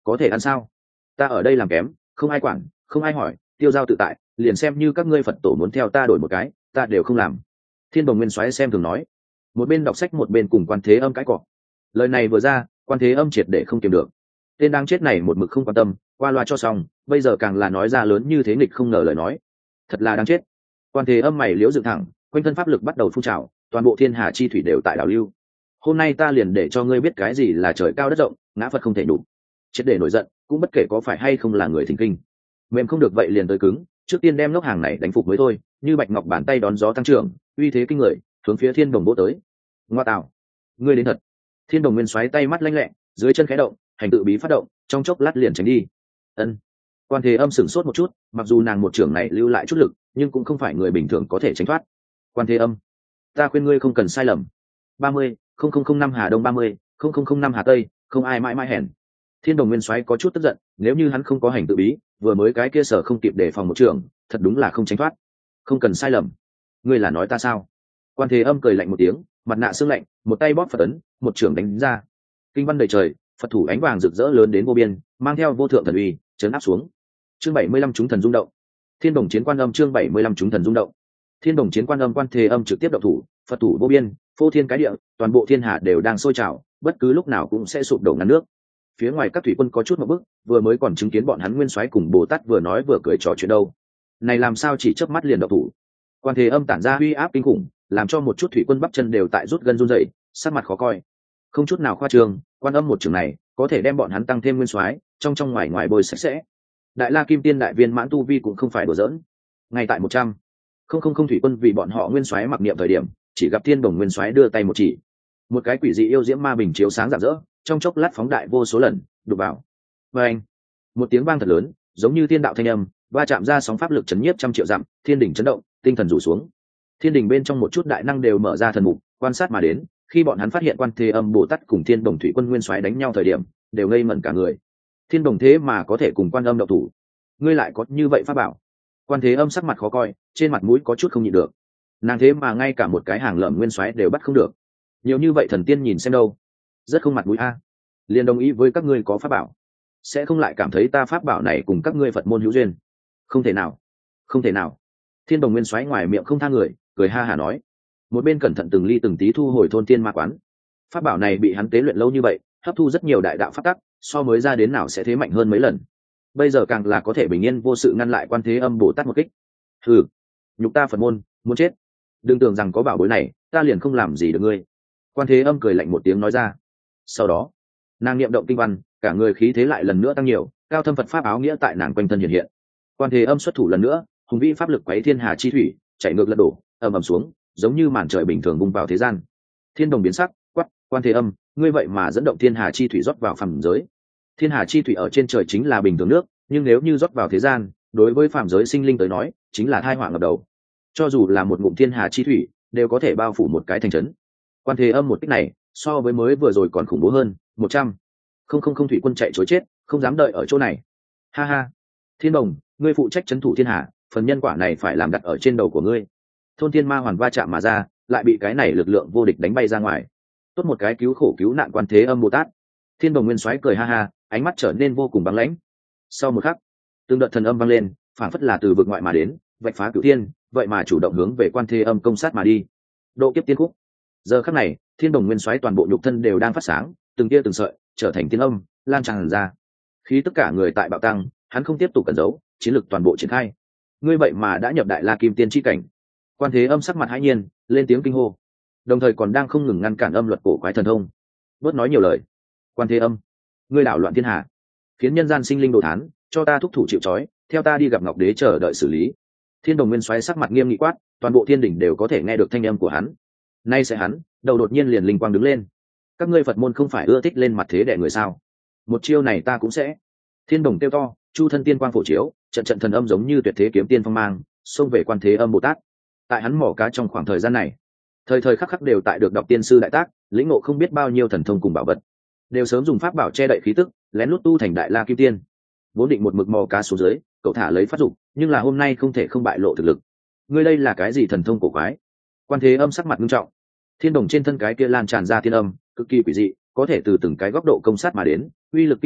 có thể ăn sao? Ta ở đây làm kém, không ai quản, không ai hỏi, tiêu giao tự tại, liền xem như các ngươi Phật tổ muốn theo ta đổi một cái, ta đều không làm. Thiên Bồng Nguyên Soái xem thường nói. Một bên đọc sách một bên cùng Quan Thế Âm cãi cọ. Lời này vừa ra, Quan Thế Âm triệt để không kiềm được. Tên đang chết này một mực không quan tâm, qua loa cho xong, bây giờ càng là nói ra lớn như thế nghịch không ngờ lời nói. Thật là đáng chết. Quan Thế Âm mày liễu dựng thẳng, quanh thân pháp lực bắt đầu phun trào, toàn bộ thiên hà chi thủy đều tại đảo lưu. Hôm nay ta liền để cho ngươi biết cái gì là trời cao đất rộng, ngã Phật không thể đủ. Triệt để nổi giận, cũng bất kể có phải hay không là người thỉnh kinh. Mềm không được vậy liền tới cứng, trước tiên đem lốc hàng này đánh phục mới thôi. Như bạch ngọc bàn tay đón gió tăng trưởng, uy thế kinh người, hướng phía Thiên Đồng vỗ tới. Ngoa tạo, ngươi đến thật. Thiên Đồng Nguyên xoáy tay mắt lanh lẹ, dưới chân khẽ động, hành tự bí phát động, trong chốc lát liền tránh đi. Ân. Quan Thế Âm sửng sốt một chút, mặc dù nàng một trưởng này lưu lại chút lực, nhưng cũng không phải người bình thường có thể tránh thoát. Quan Thế Âm, ta khuyên ngươi không cần sai lầm. ba mươi không không không năm Hà Đông, ba mươi không không không năm Hà Tây, không ai mãi mãi hèn. Thiên Đồng Nguyên xoáy có chút tức giận, nếu như hắn không có hành tự bí, vừa mới cái kia sở không kịp để phòng một trưởng, thật đúng là không tránh thoát. Không cần sai lầm. Ngươi là nói ta sao? Quan Thế Âm cười lạnh một tiếng, mặt nạ sương lạnh, một tay bóp Phật ấn, một trưởng đánh ra. Kinh văn đầy trời, Phật thủ ánh vàng rực rỡ lớn đến vô biên, mang theo vô thượng thần uy, chấn áp xuống. Chương bảy mươi lăm chúng thần rung động. Thiên Đồng Chiến Quan Âm chương bảy mươi lăm chúng thần rung động. Thiên Đồng Chiến Quan Âm Quan Thế Âm trực tiếp động thủ, Phật thủ vô biên, phô thiên cái địa, toàn bộ thiên hạ đều đang sôi trào, bất cứ lúc nào cũng sẽ sụp đổ ngăn nước. Phía ngoài các thủy quân có chút một bức, vừa mới còn chứng kiến bọn hắn Nguyên Soái cùng Bồ Tát vừa nói vừa cười trò chuyện đâu. Này làm sao chỉ chớp mắt liền động thủ? Quan Thế Âm tản ra uy áp kinh khủng, làm cho một chút thủy quân bắp chân đều tại rút gân run rẩy, sắc mặt khó coi. Không chút nào khoa trương, Quan Âm một trường này có thể đem bọn hắn tăng thêm Nguyên Soái, trong trong ngoài ngoài bôi sạch sẽ. Đại La Kim Tiên đại viên mãn tu vi cũng không phải đùa giỡn. Ngay tại một trăm không không không thủy quân vì bọn họ Nguyên Soái mặc niệm thời điểm, chỉ gặp Thiên Đồng Nguyên Soái đưa tay một chỉ, một cái quỷ dị yêu diễm ma bình chiếu sáng rạng rỡ, trong chốc lát phóng đại vô số lần, đục vào. Và anh, một tiếng vang thật lớn, giống như thiên đạo thanh âm, va chạm ra sóng pháp lực chấn nhiếp trăm triệu dặm, thiên đỉnh chấn động, tinh thần rủ xuống. Thiên đỉnh bên trong một chút đại năng đều mở ra thần mục, quan sát mà đến. Khi bọn hắn phát hiện Quan Thế Âm Bồ Tát cùng Thiên Đồng thủy quân Nguyên Soái đánh nhau thời điểm, đều ngây ngẩn cả người. Thiên Đồng thế mà có thể cùng Quan Âm động thủ, ngươi lại có như vậy pháp bảo? Quan Thế Âm sắc mặt khó coi, trên mặt mũi có chút không nhịn được. Nàng thế mà ngay cả một cái hàng lợm Nguyên Soái đều bắt không được, nhiều như vậy thần tiên nhìn xem đâu, rất không mặt mũi a. Liền đồng ý với các ngươi có pháp bảo, sẽ không lại cảm thấy ta pháp bảo này cùng các ngươi Phật môn hữu duyên. Không thể nào, không thể nào. Thiên Đồng Nguyên Soái ngoài miệng không tha người, cười ha hả nói. Một bên cẩn thận từng ly từng tí thu hồi thôn tiên ma quán. Pháp bảo này bị hắn tế luyện lâu như vậy, hấp thu rất nhiều đại đạo pháp tắc, so mới ra đến nào sẽ thế mạnh hơn mấy lần. Bây giờ càng là có thể bình yên vô sự ngăn lại Quan Thế Âm Bồ Tát một kích. Hừ, nhục ta Phật môn, muốn chết. Đừng tưởng rằng có bảo bối này, ta liền không làm gì được ngươi. Quan Thế Âm cười lạnh một tiếng nói ra. Sau đó, nàng niệm động kinh văn, cả người khí thế lại lần nữa tăng nhiều, cao thâm Phật pháp áo nghĩa tại nàng quanh thân hiện hiện. Quan Thế Âm xuất thủ lần nữa, hùng vĩ pháp lực quấy thiên hà chi thủy, chảy ngược lật đổ, ầm ầm xuống, giống như màn trời bình thường bung vào thế gian. Thiên Đồng biến sắc, quát, Quan Thế Âm, ngươi vậy mà dẫn động thiên hà chi thủy rót vào phàm giới. Thiên hà chi thủy ở trên trời chính là bình thường nước, nhưng nếu như rót vào thế gian, đối với phàm giới sinh linh tới nói, chính là tai họa ngập đầu. Cho dù là một ngụm thiên hà chi thủy, đều có thể bao phủ một cái thành trấn. Quan Thế Âm một kích này, so với mới vừa rồi còn khủng bố hơn. Một trăm không không không thủy quân chạy chối chết, không dám đợi ở chỗ này. Ha ha, Thiên Đồng, ngươi phụ trách trấn thủ thiên hà, phần nhân quả này phải làm đặt ở trên đầu của ngươi. Thôn thiên ma hoàn va chạm mà ra, lại bị cái này lực lượng vô địch đánh bay ra ngoài. Tốt một cái cứu khổ cứu nạn Quan Thế Âm Bồ Tát. Thiên Đồng Nguyên Soái cười ha ha, ánh mắt trở nên vô cùng băng lãnh. Sau một khắc, từng đợt thần âm vang lên, phảng phất là từ vực ngoại mà đến, vạch phá cửu thiên, vậy mà chủ động hướng về Quan Thế Âm công sát mà đi. Độ kiếp tiên khúc. Giờ khắc này, Thiên Đồng Nguyên Soái toàn bộ nhục thân đều đang phát sáng, từng tia từng sợi trở thành tiên âm, lan tràn ra. Khi tất cả người tại bạo tăng, hắn không tiếp tục cẩn giấu, chiến lực toàn bộ triển khai. Ngươi vậy mà đã nhập Đại La Kim Tiên chi cảnh. Quan Thế Âm sắc mặt hãi nhiên, lên tiếng kinh hô, đồng thời còn đang không ngừng ngăn cản âm luật cổ quái thần thông. Bớt nói nhiều lời. Quan Thế Âm, ngươi đảo loạn thiên hạ, khiến nhân gian sinh linh đồ thán, cho ta thúc thủ chịu trói, theo ta đi gặp Ngọc Đế chờ đợi xử lý. Thiên Đồng Nguyên Soái sắc mặt nghiêm nghị quát, toàn bộ thiên đỉnh đều có thể nghe được thanh âm của hắn. Nay sẽ hắn, đầu đột nhiên liền linh quang đứng lên. Các ngươi Phật môn không phải ưa thích lên mặt thế để người sao? Một chiêu này ta cũng sẽ. Thiên Đồng kêu to, chu thân tiên quang phổ chiếu, trận trận thần âm giống như tuyệt thế kiếm tiên phong mang, xông về Quan Thế Âm Bồ Tát. Tại hắn mỏ cá trong khoảng thời gian này, thời thời khắc khắc đều tại được đọc tiên sư đại tác, lĩnh ngộ không biết bao nhiêu thần thông cùng bảo vật, đều sớm dùng pháp bảo che đậy khí tức, lén lút tu thành Đại La Kim Tiên. Vốn định một mực mò cá xuống dưới, cậu thả lấy phát dục, nhưng là hôm nay không thể không bại lộ thực lực. Ngươi đây là cái gì thần thông cổ quái? Quan Thế Âm sắc mặt nghiêm trọng. Thiên Đồng trên thân cái kia lan tràn ra tiên âm, cực kỳ quỷ dị, có thể từ từng cái góc độ công sát mà đến, uy lực kinh người,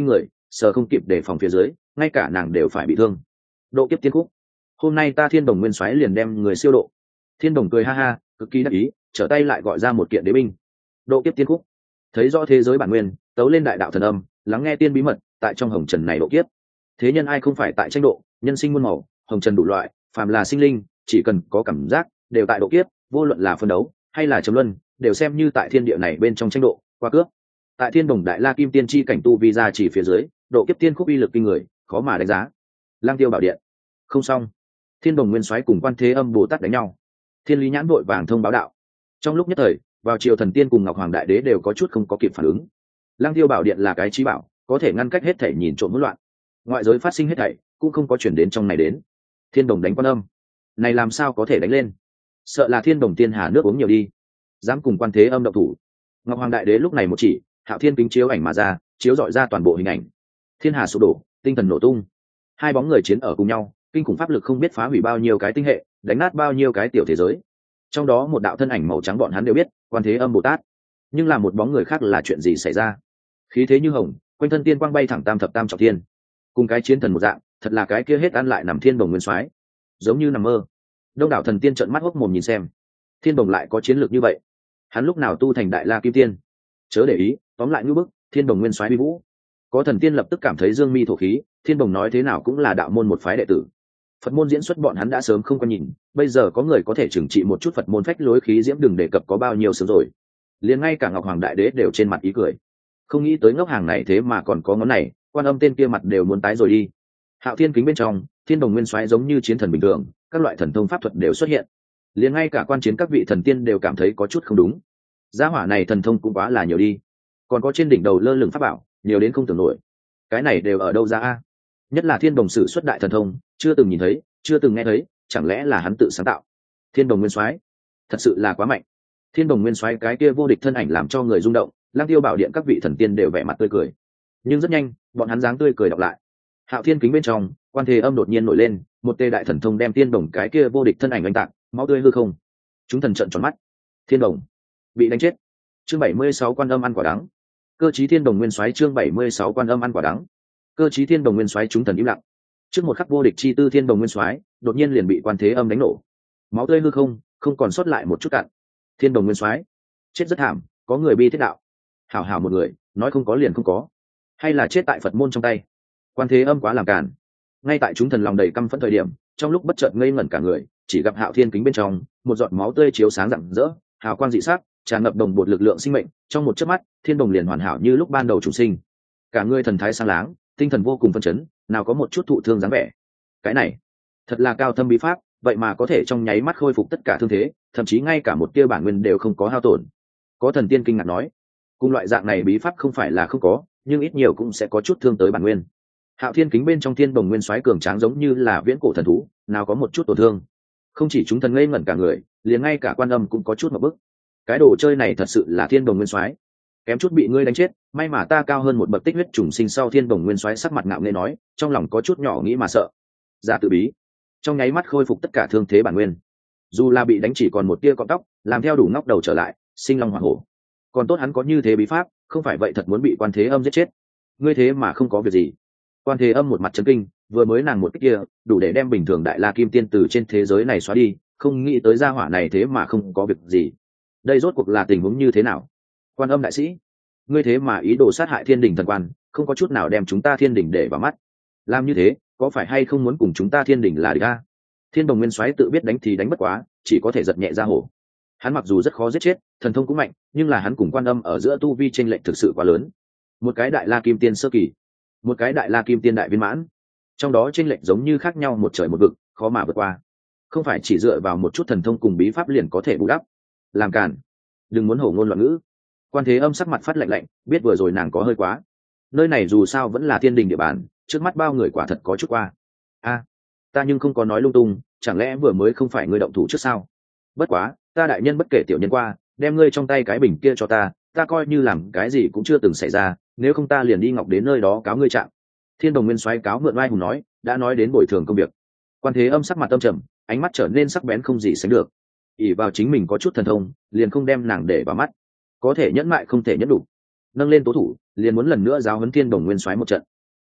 sợ không kịp để phòng phía dưới ngay cả nàng đều phải bị thương. Độ kiếp tiên khúc, hôm nay ta Thiên Đồng Nguyên Soái liền đem người siêu độ. Thiên Đồng cười ha ha, cực kỳ đắc ý, trở tay lại gọi ra một kiện đế binh. Độ kiếp tiên khúc, thấy rõ thế giới bản nguyên, tấu lên đại đạo thần âm, lắng nghe tiên bí mật, tại trong hồng trần này độ kiếp. Thế nhân ai không phải tại tranh độ, nhân sinh muôn màu, hồng trần đủ loại, phàm là sinh linh, chỉ cần có cảm giác, đều tại độ kiếp, vô luận là phân đấu hay là trầm luân, đều xem như tại thiên địa này bên trong tranh độ, qua cướp. Tại Thiên Đồng Đại La Kim Tiên chi cảnh tu vi ra chỉ phía dưới, độ kiếp tiên khúc uy lực kinh người, khó mà đánh giá. Lang Tiêu Bảo Điện, không xong. Thiên Đồng Nguyên Soái cùng Quan Thế Âm Bồ Tát đánh nhau. Thiên Lý Nhãn vội vàng thông báo đạo. Trong lúc nhất thời, vào triều thần tiên cùng Ngọc Hoàng Đại Đế đều có chút không có kịp phản ứng. Lang Tiêu Bảo Điện là cái trí bảo, có thể ngăn cách hết thể nhìn trộm hỗn loạn. Ngoại giới phát sinh hết thảy, cũng không có chuyển đến trong này đến. Thiên Đồng đánh Quan Âm, này làm sao có thể đánh lên? Sợ là Thiên Đồng tiên hà nước uống nhiều đi, dám cùng Quan Thế Âm động thủ. Ngọc Hoàng Đại Đế lúc này một chỉ, Hạo Thiên kính chiếu ảnh mà ra, chiếu dọi ra toàn bộ hình ảnh. Thiên hà sụp đổ, tinh thần nổ tung. Hai bóng người chiến ở cùng nhau, kinh khủng pháp lực không biết phá hủy bao nhiêu cái tinh hệ, đánh nát bao nhiêu cái tiểu thế giới. Trong đó một đạo thân ảnh màu trắng bọn hắn đều biết, Quan Thế Âm Bồ Tát. Nhưng là một bóng người khác là chuyện gì xảy ra? Khí thế như hồng, quanh thân tiên quang bay thẳng tam thập tam trọng thiên. Cùng cái chiến thần một dạng, thật là cái kia hết ăn lại nằm Thiên Đồng Nguyên Soái, giống như nằm mơ. Đông đảo thần tiên trợn mắt hốc mồm nhìn xem, Thiên Đồng lại có chiến lược như vậy, hắn lúc nào tu thành Đại La Kim Tiên? Chớ để ý, tóm lại như bức, Thiên Đồng Nguyên Soái uy vũ. Có thần tiên lập tức cảm thấy dương mi thổ khí, Thiên Đồng nói thế nào cũng là đạo môn một phái đệ tử. Phật môn diễn xuất bọn hắn đã sớm không quan nhìn, bây giờ có người có thể trừng trị một chút Phật môn phách lối khí diễm đừng đề cập có bao nhiêu sớm rồi. Liền ngay cả Ngọc Hoàng Đại Đế đều trên mặt ý cười. Không nghĩ tới ngốc hàng này thế mà còn có ngón này, Quan Âm tên kia mặt đều muốn tái rồi đi. Hạo Thiên kính bên trong, Thiên Đồng Nguyên Soái giống như chiến thần bình thường, các loại thần thông pháp thuật đều xuất hiện. Liền ngay cả quan chiến các vị thần tiên đều cảm thấy có chút không đúng. Gia hỏa này thần thông cũng quá là nhiều đi. Còn có trên đỉnh đầu lơ lửng pháp bảo, nhiều đến không tưởng nổi. Cái này đều ở đâu ra a? Nhất là Thiên Đồng sử xuất đại thần thông, chưa từng nhìn thấy, chưa từng nghe thấy, chẳng lẽ là hắn tự sáng tạo? Thiên Đồng Nguyên Soái, thật sự là quá mạnh. Thiên Đồng Nguyên Soái cái kia vô địch thân ảnh làm cho người rung động, Lang Tiêu Bảo Điện các vị thần tiên đều vẻ mặt tươi cười. Nhưng rất nhanh, bọn hắn dáng tươi cười đọc lại. Hạo Thiên kính bên trong, Quan Thế Âm đột nhiên nổi lên, một tê đại thần thông đem Thiên Đồng cái kia vô địch thân ảnh oanh tạc, máu tươi hư không. Chúng thần trợn tròn mắt. Thiên Đồng bị đánh chết. Chương bảy mươi sáu Quan Âm ăn quả đắng. Cơ chí Thiên Đồng Nguyên Soái chương bảy mươi sáu Quan Âm ăn quả đắng. Cơ chí Thiên Đồng Nguyên Soái chúng thần im lặng. Trước một khắc vô địch chi tư Thiên Đồng Nguyên Soái, đột nhiên liền bị Quan Thế Âm đánh nổ. Máu tươi hư không, không còn sót lại một chút cặn. Thiên Đồng Nguyên Soái chết rất thảm, có người bi thiết đạo. Hảo hảo một người, nói không có liền không có. Hay là chết tại Phật môn trong tay. Quan Thế Âm quá làm càn. Ngay tại chúng thần lòng đầy căm phẫn thời điểm, trong lúc bất chợt ngây ngẩn cả người, chỉ gặp Hạo Thiên kính bên trong, một giọt máu tươi chiếu sáng rạng rỡ, hào quang dị sắc, tràn ngập đồng bột lực lượng sinh mệnh, trong một chớp mắt, Thiên Đồng liền hoàn hảo như lúc ban đầu chủ sinh. Cả người thần thái sáng láng, tinh thần vô cùng phấn chấn, nào có một chút thụ thương dáng vẻ. Cái này, thật là cao thâm bí pháp, vậy mà có thể trong nháy mắt khôi phục tất cả thương thế, thậm chí ngay cả một tia bản nguyên đều không có hao tổn. Có thần tiên kinh ngạc nói, cùng loại dạng này bí pháp không phải là không có, nhưng ít nhiều cũng sẽ có chút thương tới bản nguyên. Hạo Thiên kính bên trong Thiên Đồng Nguyên Soái cường tráng giống như là viễn cổ thần thú, nào có một chút tổn thương. Không chỉ chúng thần ngây ngẩn cả người, liền ngay cả Quan Âm cũng có chút một bức. Cái đồ chơi này thật sự là Thiên Đồng Nguyên Soái, kém chút bị ngươi đánh chết, may mà ta cao hơn một bậc tích huyết trùng sinh sau. Thiên Đồng Nguyên Soái sắc mặt ngạo nghễ nói, trong lòng có chút nhỏ nghĩ mà sợ. Giả tự bí, trong nháy mắt khôi phục tất cả thương thế bản nguyên. Dù là bị đánh chỉ còn một tia cọng tóc, làm theo đủ ngóc đầu trở lại, sinh long hỏa hổ. Còn tốt hắn có như thế bí pháp, không phải vậy thật muốn bị Quan Thế Âm giết chết. Ngươi thế mà không có việc gì. Quan Thế Âm một mặt chấn kinh, vừa mới nàng một cái kia, đủ để đem bình thường Đại La Kim Tiên từ trên thế giới này xóa đi, không nghĩ tới gia hỏa này thế mà không có việc gì. Đây rốt cuộc là tình huống như thế nào? Quan Âm đại sĩ, ngươi thế mà ý đồ sát hại Thiên Đình thần quan, không có chút nào đem chúng ta Thiên Đình để vào mắt. Làm như thế, có phải hay không muốn cùng chúng ta Thiên Đình là địch a? Thiên Đồng Nguyên Soái tự biết đánh thì đánh bất quá, chỉ có thể giật nhẹ ra hổ. Hắn mặc dù rất khó giết chết, thần thông cũng mạnh, nhưng là hắn cùng Quan Âm ở giữa tu vi chênh lệch thực sự quá lớn. Một cái Đại La Kim Tiên sơ kỳ, một cái Đại La Kim Tiên đại viên mãn, trong đó chênh lệch giống như khác nhau một trời một vực, khó mà vượt qua. Không phải chỉ dựa vào một chút thần thông cùng bí pháp liền có thể bù đắp. Làm cản, đừng muốn hổ ngôn loạn ngữ. Quan Thế Âm sắc mặt phát lạnh lạnh, biết vừa rồi nàng có hơi quá. Nơi này dù sao vẫn là Thiên Đình địa bàn, trước mắt bao người quả thật có chút qua. A, ta nhưng không có nói lung tung, chẳng lẽ vừa mới không phải ngươi động thủ trước sao? Bất quá, ta đại nhân bất kể tiểu nhân qua, đem ngươi trong tay cái bình kia cho ta, ta coi như làm cái gì cũng chưa từng xảy ra, nếu không ta liền đi Ngọc đến nơi đó cáo ngươi trạng. Thiên Đồng Nguyên Soái cáo mượn oai hùng nói, đã nói đến bồi thường công việc. Quan Thế Âm sắc mặt âm trầm, ánh mắt trở nên sắc bén không gì sánh được. ỷ vào chính mình có chút thần thông, liền không đem nàng để vào mắt. Có thể nhẫn mại không thể nhẫn đủ, nâng lên tố thủ, liền muốn lần nữa giáo huấn Thiên Đồng Nguyên Soái một trận.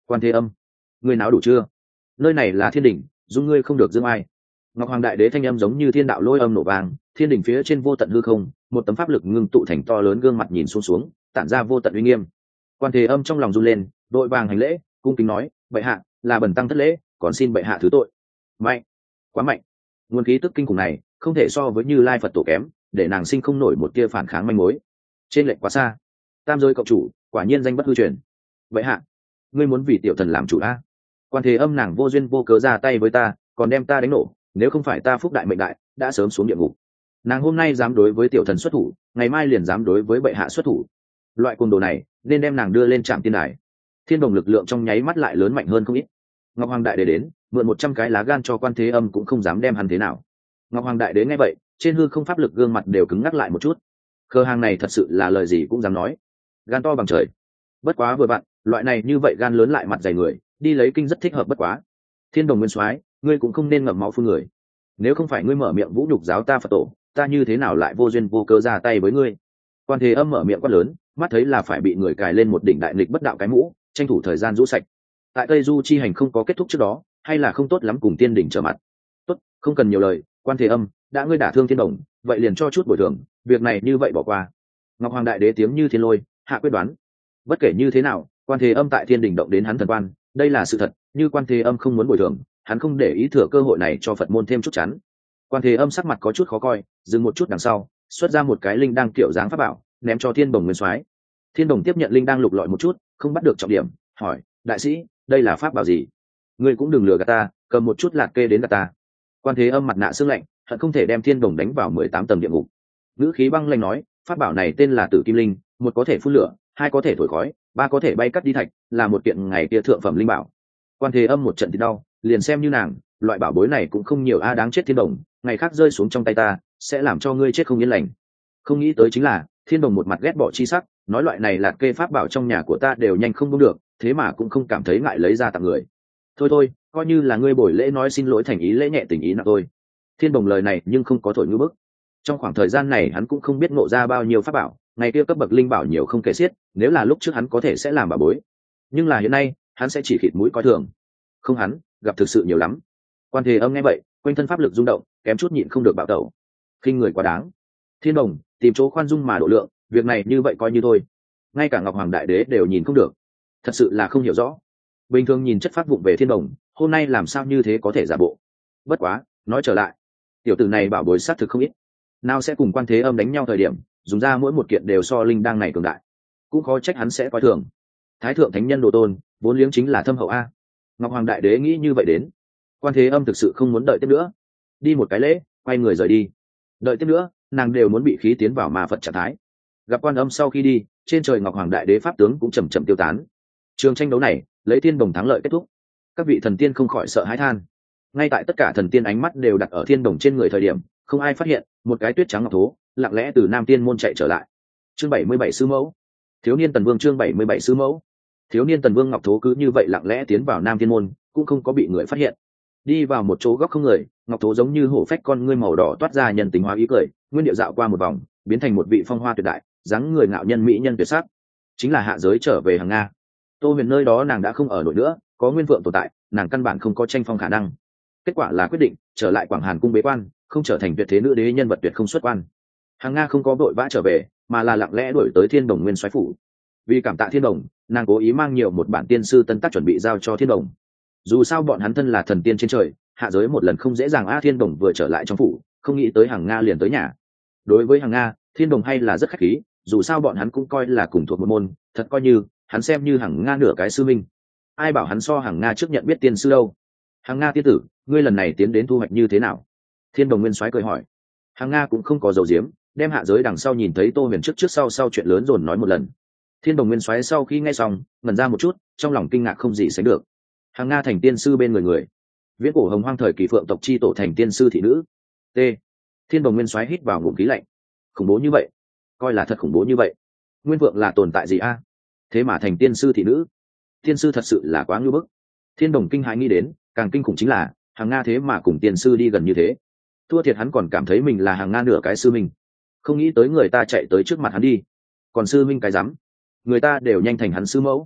Quan Thế Âm, ngươi náo đủ chưa? Nơi này là thiên đình, dung ngươi không được dương ai. Ngọc Hoàng Đại Đế thanh âm giống như thiên đạo lôi âm nổ vang, thiên đình phía trên vô tận hư không, một tấm pháp lực ngưng tụ thành to lớn gương mặt nhìn xuống xuống, tản ra vô tận uy nghiêm. Quan Thế Âm trong lòng run lên, đội vàng hành lễ, cung kính nói, bệ hạ, là bần tăng thất lễ, còn xin bệ hạ thứ tội. Mạnh, quá mạnh. Nguồn khí tức kinh khủng này, không thể so với Như Lai Phật tổ kém, để nàng sinh không nổi một tia phản kháng manh mối. Trên lệnh quá xa. Tam giới cộng chủ, quả nhiên danh bất hư truyền. Bệ hạ, ngươi muốn vì tiểu thần làm chủ a? Quan Thế Âm nàng vô duyên vô cớ ra tay với ta, còn đem ta đánh nổ, nếu không phải ta phúc đại mệnh đại, đã sớm xuống địa ngục. Nàng hôm nay dám đối với tiểu thần xuất thủ, ngày mai liền dám đối với bệ hạ xuất thủ. Loại cuồng đồ này, nên đem nàng đưa lên trạm tiên đài. Thiên đồng lực lượng trong nháy mắt lại lớn mạnh hơn không ít. Ngọc Hoàng Đại Đế đến, mượn một trăm cái lá gan cho Quan Thế Âm cũng không dám đem hắn thế nào. Ngọc Hoàng Đại Đế nghe vậy, trên hư không pháp lực gương mặt đều cứng ngắc lại một chút. Khờ hàng này thật sự là lời gì cũng dám nói, gan to bằng trời. Bất quá vừa bạn, loại này như vậy gan lớn lại mặt dày người, đi lấy kinh rất thích hợp bất quá. Thiên đồng nguyên soái, ngươi cũng không nên ngậm máu phun người. Nếu không phải ngươi mở miệng vũ nhục giáo ta Phật tổ, ta như thế nào lại vô duyên vô cớ ra tay với ngươi? Quan Thế Âm mở miệng quát lớn, mắt thấy là phải bị người cài lên một đỉnh đại nghịch bất đạo cái mũ, tranh thủ thời gian rũ sạch. Tại Tây Du chi hành không có kết thúc trước đó, hay là không tốt lắm cùng tiên đỉnh trở mặt. Tốt, không cần nhiều lời, Quan Thế Âm, đã ngươi đả thương thiên đồng, vậy liền cho chút bồi thường, việc này như vậy bỏ qua. Ngọc Hoàng Đại Đế tiếng như thiên lôi, hạ quyết đoán. Bất kể như thế nào, Quan Thế Âm tại thiên đỉnh động đến hắn thần quan, đây là sự thật, như Quan Thế Âm không muốn bồi thường, hắn không để ý thừa cơ hội này cho Phật môn thêm chút chắn. Quan Thế Âm sắc mặt có chút khó coi, dừng một chút đằng sau, xuất ra một cái linh đăng kiểu dáng pháp bảo, ném cho Thiên Đồng Nguyên Soái. Thiên Đồng tiếp nhận linh đăng lục lọi một chút, không bắt được trọng điểm, hỏi, đại sĩ, đây là pháp bảo gì? Ngươi cũng đừng lừa gạt ta, cầm một chút lạc kê đến gạt ta. Quan Thế Âm mặt nạ sương lạnh, hận không thể đem Thiên Đồng đánh vào mười tám tầng địa ngục. Ngữ khí băng lãnh nói, pháp bảo này tên là Tử Kim Linh, một có thể phun lửa, hai có thể thổi khói, ba có thể bay cắt đi thạch, là một kiện ngày kia thượng phẩm linh bảo. Quan Thế Âm một trận thì đau, liền xem như nàng, loại bảo bối này cũng không nhiều a, đáng chết Thiên Đồng, ngày khác rơi xuống trong tay ta, sẽ làm cho ngươi chết không yên lành. Không nghĩ tới chính là, Thiên Đồng một mặt ghét bỏ chi sắc, nói loại này là kê pháp bảo trong nhà của ta đều nhanh không buông được, thế mà cũng không cảm thấy ngại lấy ra tặng người. Thôi thôi, coi như là ngươi buổi lễ nói xin lỗi thành ý lễ nhẹ tình ý nặng thôi. Thiên Đồng lời này nhưng không có thổi ngữ bức. Trong khoảng thời gian này hắn cũng không biết ngộ ra bao nhiêu pháp bảo, ngày kia cấp bậc linh bảo nhiều không kể xiết, nếu là lúc trước hắn có thể sẽ làm bảo bối, nhưng là hiện nay hắn sẽ chỉ khịt mũi coi thường. Không, hắn gặp thực sự nhiều lắm. Quan Thế Âm nghe vậy, quanh thân pháp lực rung động, kém chút nhịn không được bạo tẩu. Khinh người quá đáng. Thiên Đồng, tìm chỗ khoan dung mà độ lượng, việc này như vậy coi như thôi. Ngay cả Ngọc Hoàng Đại Đế đều nhìn không được, thật sự là không hiểu rõ. Bình thường nhìn chất phát vụng về Thiên Đồng, hôm nay làm sao như thế có thể giả bộ. Bất quá, nói trở lại, tiểu tử này bảo bối sát thực không ít, nào sẽ cùng Quan Thế Âm đánh nhau thời điểm dùng ra mỗi một kiện đều so linh đăng này cường đại, cũng khó trách hắn sẽ coi thường. Thái thượng thánh nhân đồ tôn, vốn liếng chính là thâm hậu a. Ngọc Hoàng Đại Đế nghĩ như vậy đến. Quan Thế Âm thực sự không muốn đợi tiếp nữa, đi một cái lễ, quay người rời đi. Đợi tiếp nữa, nàng đều muốn bị khí tiến vào ma Phật trạng thái. Gặp Quan Âm sau khi đi, trên trời Ngọc Hoàng Đại Đế pháp tướng cũng chậm chậm tiêu tán. Trường tranh đấu này lấy Thiên Đồng thắng lợi kết thúc. Các vị thần tiên không khỏi sợ hãi than. Ngay tại tất cả thần tiên ánh mắt đều đặt ở Thiên Đồng trên người thời điểm, không ai phát hiện một cái tuyết trắng ngọc thố lặng lẽ từ Nam Tiên môn chạy trở lại. Chương bảy mươi bảy sư mẫu. Thiếu niên Tần Vương chương bảy mươi bảy sư mẫu. Thiếu niên Tần Vương ngọc thố cứ như vậy lặng lẽ tiến vào Nam Tiên môn, cũng không có bị người phát hiện. Đi vào một chỗ góc không người, ngọc thố giống như hổ phách con ngươi màu đỏ toát ra nhân tính hóa ý cười, nguyên điệu dạo qua một vòng, biến thành một vị phong hoa tuyệt đại, dáng người ngạo nhân mỹ nhân tuyệt sắc, chính là hạ giới trở về Hằng Nga. Tô Huyền nơi đó nàng đã không ở nổi nữa, có Nguyên Vượng tồn tại, nàng căn bản không có tranh phong khả năng. Kết quả là quyết định trở lại Quảng Hàn cung bế quan, không trở thành tuyệt thế nữ đế nhân vật tuyệt không xuất quan. Hằng Nga không có vội vã trở về, mà là lặng lẽ đuổi tới Thiên Đồng Nguyên soái phủ. Vì cảm tạ Thiên Đồng, nàng cố ý mang nhiều một bản tiên sư tân tác chuẩn bị giao cho Thiên Đồng. Dù sao bọn hắn thân là thần tiên trên trời, hạ giới một lần không dễ dàng a. Thiên Đồng vừa trở lại trong phủ, không nghĩ tới Hằng Nga liền tới nhà. Đối với Hằng Nga, Thiên Đồng hay là rất khách khí, dù sao bọn hắn cũng coi là cùng thuộc một môn, thật coi như hắn xem như Hằng Nga nửa cái sư minh. Ai bảo hắn so Hằng Nga trước nhận biết tiên sư đâu. Hằng Nga tiên tử, ngươi lần này tiến đến thu hoạch như thế nào? Thiên Đồng Nguyên soái cười hỏi. Hằng Nga cũng không có dầu diếm, đem hạ giới đằng sau nhìn thấy Tô Huyền trước trước sau sau chuyện lớn dồn nói một lần. Thiên Đồng Nguyên soái sau khi nghe xong, ngẩn ra một chút, trong lòng kinh ngạc không gì sánh được. Hằng Nga thành tiên sư bên người người, viễn cổ hồng hoang thời kỳ phượng tộc chi tổ thành tiên sư thị nữ. T. Thiên Đồng Nguyên soái hít vào ngụm khí lạnh. Khủng bố như vậy, coi là thật khủng bố như vậy. Nguyên Vượng là tồn tại gì a? Thế mà thành tiên sư thị nữ, tiên sư thật sự là quá ngưu bức. Thiên Đồng kinh hãi nghĩ đến, càng kinh khủng chính là Hằng Nga thế mà cùng tiên sư đi gần như thế. Thua thiệt hắn còn cảm thấy mình là Hằng Nga nửa cái sư minh, không nghĩ tới người ta chạy tới trước mặt hắn đi, còn sư minh cái rắm, người ta đều nhanh thành hắn sư mẫu.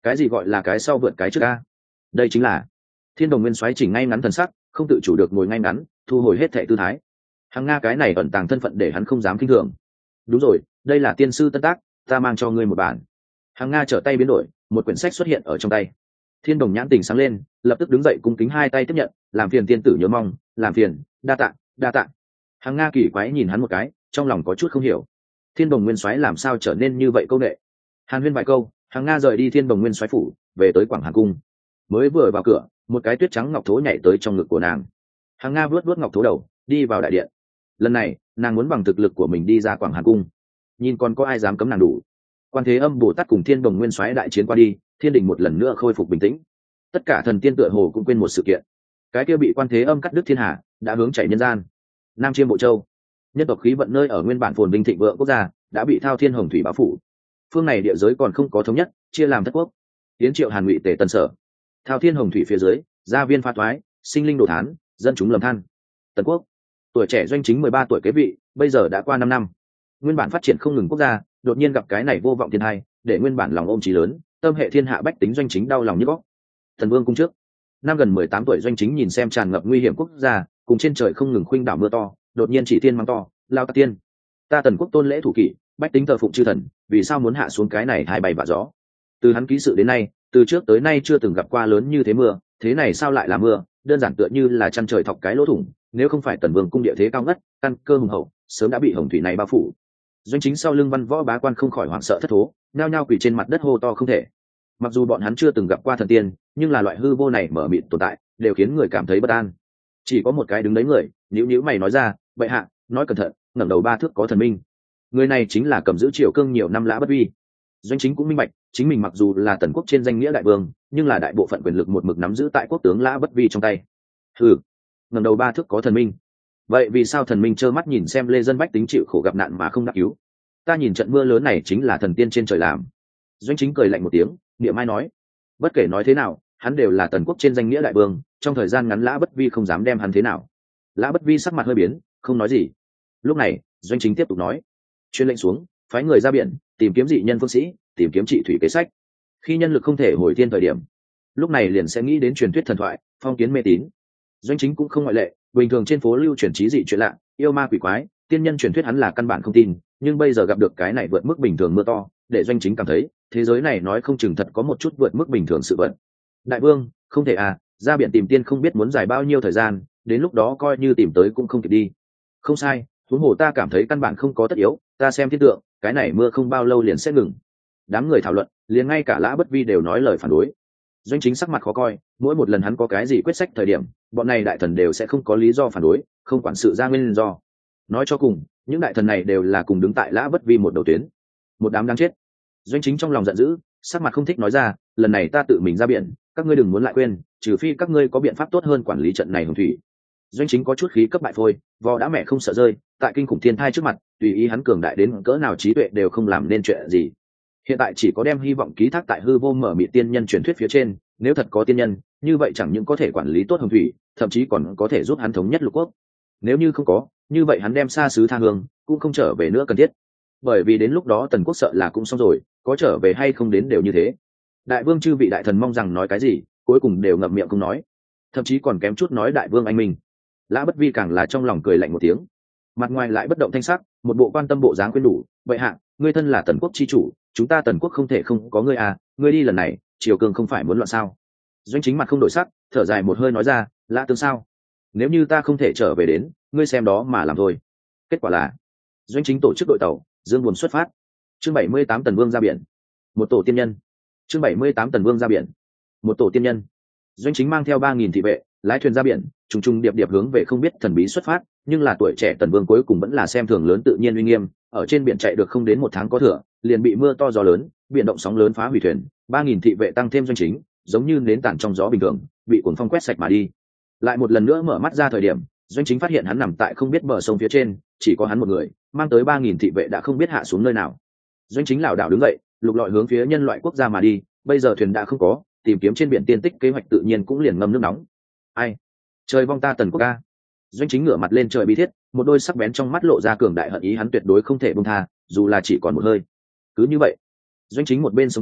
Cái gì gọi là cái sau vượt cái trước a? Đây chính là Thiên Đồng Nguyên Soái chỉnh ngay ngắn thần sắc, không tự chủ được ngồi ngay ngắn, thu hồi hết thệ tư thái. Hàng Nga cái này ẩn tàng thân phận để hắn không dám kinh thường. Đúng rồi, đây là tiên sư tân tác, ta mang cho ngươi một bản. Hàng Nga trở tay biến đổi, một quyển sách xuất hiện ở trong tay. Thiên Đồng nhãn tình sáng lên, lập tức đứng dậy cung kính hai tay tiếp nhận, làm phiền tiên tử nhớ mong, làm phiền, đa tạ, đa tạ. Hàng Nga kỳ quái nhìn hắn một cái, trong lòng có chút không hiểu. Thiên Đồng Nguyên Soái làm sao trở nên như vậy câu nệ? Hàn Huyên vài câu, Hàng Nga rời đi Thiên Đồng Nguyên Soái phủ, về tới Quảng Hàn cung. Mới vừa vào cửa, một cái tuyết trắng ngọc thố nhảy tới trong ngực của nàng. Hàng Nga vuốt vuốt ngọc thố đầu, đi vào đại điện. Lần này, nàng muốn bằng thực lực của mình đi ra Quảng Hàn cung. Nhìn còn có ai dám cấm nàng đủ. Quan Thế Âm Bồ Tát cùng Thiên Đồng Nguyên Soái đại chiến qua đi, thiên đình một lần nữa khôi phục bình tĩnh. Tất cả thần tiên tựa hồ cũng quên một sự kiện. Cái kia bị Quan Thế Âm cắt đứt thiên hà, đã hướng chảy nhân gian. Nam Chiêm Bộ Châu, nhân tộc khí vận nơi ở nguyên bản phồn vinh thịnh vượng quốc gia, đã bị Thao Thiên Hồng Thủy bao phủ. Phương này địa giới còn không có thống nhất, chia làm thất quốc. Tiến Triệu Hàn Ngụy Tề Tần Sở. Thao Thiên Hồng Thủy phía dưới, gia viên pha thoái, sinh linh đồ thán, dân chúng lầm than. Tần Quốc, tuổi trẻ doanh chính mười ba tuổi kế vị, bây giờ đã qua năm năm. Nguyên bản phát triển không ngừng quốc gia, đột nhiên gặp cái này vô vọng thiên hai, để nguyên bản lòng ôm chí lớn, tâm hệ thiên hạ bách tính doanh chính đau lòng như góc. Thần Vương cung trước, năm gần mười tám tuổi doanh chính nhìn xem tràn ngập nguy hiểm quốc gia, cùng trên trời không ngừng khuynh đảo mưa to, đột nhiên chỉ tiên mang to, lao ta tiên. Ta Tần Quốc tôn lễ thủ kỷ, bách tính thờ phụng chư thần, vì sao muốn hạ xuống cái này hai bay vạ gió? Từ hắn ký sự đến nay, từ trước tới nay chưa từng gặp qua lớn như thế mưa, thế này sao lại là mưa? Đơn giản tựa như là chăn trời thọc cái lỗ thủng, nếu không phải Tần Vương cung địa thế cao ngất, căn cơ hùng hậu, sớm đã bị hồng thủy này bao phủ. Doanh chính sau lưng văn võ bá quan không khỏi hoảng sợ thất thố, nhao nhao quỳ trên mặt đất hô to không thể. Mặc dù bọn hắn chưa từng gặp qua thần tiên, nhưng là loại hư vô này mở mịt tồn tại, đều khiến người cảm thấy bất an. Chỉ có một cái đứng đấy người, nhíu nhíu mày nói ra, bệ hạ, nói cẩn thận, ngẩng đầu ba thước có thần minh. Người này chính là cầm giữ triều cương nhiều năm Lã Bất Vi. Doanh chính cũng minh bạch, chính mình mặc dù là Tần Quốc trên danh nghĩa đại vương, nhưng là đại bộ phận quyền lực một mực nắm giữ tại quốc tướng Lã Bất Vi trong tay. Hừ, ngẩng đầu ba thước có thần minh. Vậy vì sao thần minh trơ mắt nhìn xem lê dân bách tính chịu khổ gặp nạn mà không đáp cứu? Ta nhìn trận mưa lớn này chính là thần tiên trên trời làm. Doanh chính cười lạnh một tiếng, niệm ai nói, bất kể nói thế nào, hắn đều là Tần Quốc trên danh nghĩa đại vương, trong thời gian ngắn Lã Bất Vi không dám đem hắn thế nào. Lã Bất Vi sắc mặt hơi biến, không nói gì. Lúc này, Doanh chính tiếp tục nói, truyền lệnh xuống, phái người ra biển tìm kiếm dị nhân phương sĩ, tìm kiếm trị thủy kế sách. Khi nhân lực không thể hồi thiên thời điểm, lúc này liền sẽ nghĩ đến truyền thuyết thần thoại, phong kiến mê tín. Doanh chính cũng không ngoại lệ, bình thường trên phố lưu truyền trí dị chuyện lạ, yêu ma quỷ quái, tiên nhân truyền thuyết hắn là căn bản không tin, nhưng bây giờ gặp được cái này vượt mức bình thường mưa to, để Doanh chính cảm thấy thế giới này nói không chừng thật có một chút vượt mức bình thường sự vận. Đại vương, không thể à, ra biển tìm tiên không biết muốn dài bao nhiêu thời gian, đến lúc đó coi như tìm tới cũng không kịp đi. Không sai, huống hồ ta cảm thấy căn bản không có tất yếu, ta xem thiên tượng, cái này mưa không bao lâu liền sẽ ngừng. Đám người thảo luận, liền ngay cả Lã Bất Vi đều nói lời phản đối. Doanh chính sắc mặt khó coi, mỗi một lần hắn có cái gì quyết sách thời điểm, bọn này đại thần đều sẽ không có lý do phản đối, không quản sự ra nguyên do. Nói cho cùng, những đại thần này đều là cùng đứng tại Lã Bất Vi một đầu tuyến, một đám đáng chết. Doanh chính trong lòng giận dữ, sắc mặt không thích nói ra, lần này ta tự mình ra biển, các ngươi đừng muốn lại quên, trừ phi các ngươi có biện pháp tốt hơn quản lý trận này hồng thủy. Doanh chính có chút khí cấp bại phôi, vò đã mẹ không sợ rơi, tại kinh khủng thiên thai trước mặt, tùy ý hắn cường đại đến cỡ nào trí tuệ đều không làm nên chuyện gì. Hiện tại chỉ có đem hy vọng ký thác tại hư vô mở mịt tiên nhân truyền thuyết phía trên, nếu thật có tiên nhân, như vậy chẳng những có thể quản lý tốt hồng thủy, thậm chí còn có thể giúp hắn thống nhất lục quốc. Nếu như không có, như vậy hắn đem xa xứ tha hương, cũng không trở về nữa cần thiết. Bởi vì đến lúc đó Tần Quốc sợ là cũng xong rồi, có trở về hay không đến đều như thế. Đại vương chư vị đại thần mong rằng nói cái gì, cuối cùng đều ngậm miệng không nói, thậm chí còn kém chút nói đại vương anh minh. Lã Bất Vi càng là trong lòng cười lạnh một tiếng, mặt ngoài lại bất động thanh sắc, một bộ quan tâm bộ dáng quyến đủ. Vậy hạ, ngươi thân là Tần Quốc chi chủ, chúng ta Tần Quốc không thể không có ngươi à, ngươi đi lần này, triều cương không phải muốn loạn sao? Doanh chính mặt không đổi sắc, thở dài một hơi nói ra, Lã tướng sao? Nếu như ta không thể trở về đến, ngươi xem đó mà làm thôi. Kết quả là, Doanh chính tổ chức đội tàu, dương buồn xuất phát. Chương bảy mươi tám Tần Vương ra biển, một tổ tiên nhân. Chương bảy mươi tám Tần Vương ra biển, một tổ tiên nhân. Doanh chính mang theo ba nghìn thị vệ, lái thuyền ra biển, trùng trùng điệp điệp hướng về không biết thần bí xuất phát, nhưng là tuổi trẻ Tần Vương cuối cùng vẫn là xem thường lớn tự nhiên uy nghiêm, ở trên biển chạy được không đến một tháng có thừa, liền bị mưa to gió lớn, biển động sóng lớn phá hủy thuyền, ba nghìn thị vệ tăng thêm Doanh chính, giống như nến tàn trong gió bình thường, bị cuồng phong quét sạch mà đi. Lại một lần nữa mở mắt ra thời điểm, Doanh chính phát hiện hắn nằm tại không biết bờ sông phía trên, chỉ có hắn một người, mang tới ba nghìn thị vệ đã không biết hạ xuống nơi nào. Doanh chính lảo đảo đứng dậy, lục lọi hướng phía nhân loại quốc gia mà đi, bây giờ thuyền đã không có, tìm kiếm trên biển tiên tích kế hoạch tự nhiên cũng liền ngâm nước nóng. Ai? Trời vong ta Tần Quốc ca. Doanh chính ngửa mặt lên trời bi thiết, một đôi sắc bén trong mắt lộ ra cường đại hận ý, hắn tuyệt đối không thể buông tha, dù là chỉ còn một hơi. Cứ như vậy, Doanh chính một bên sống qua,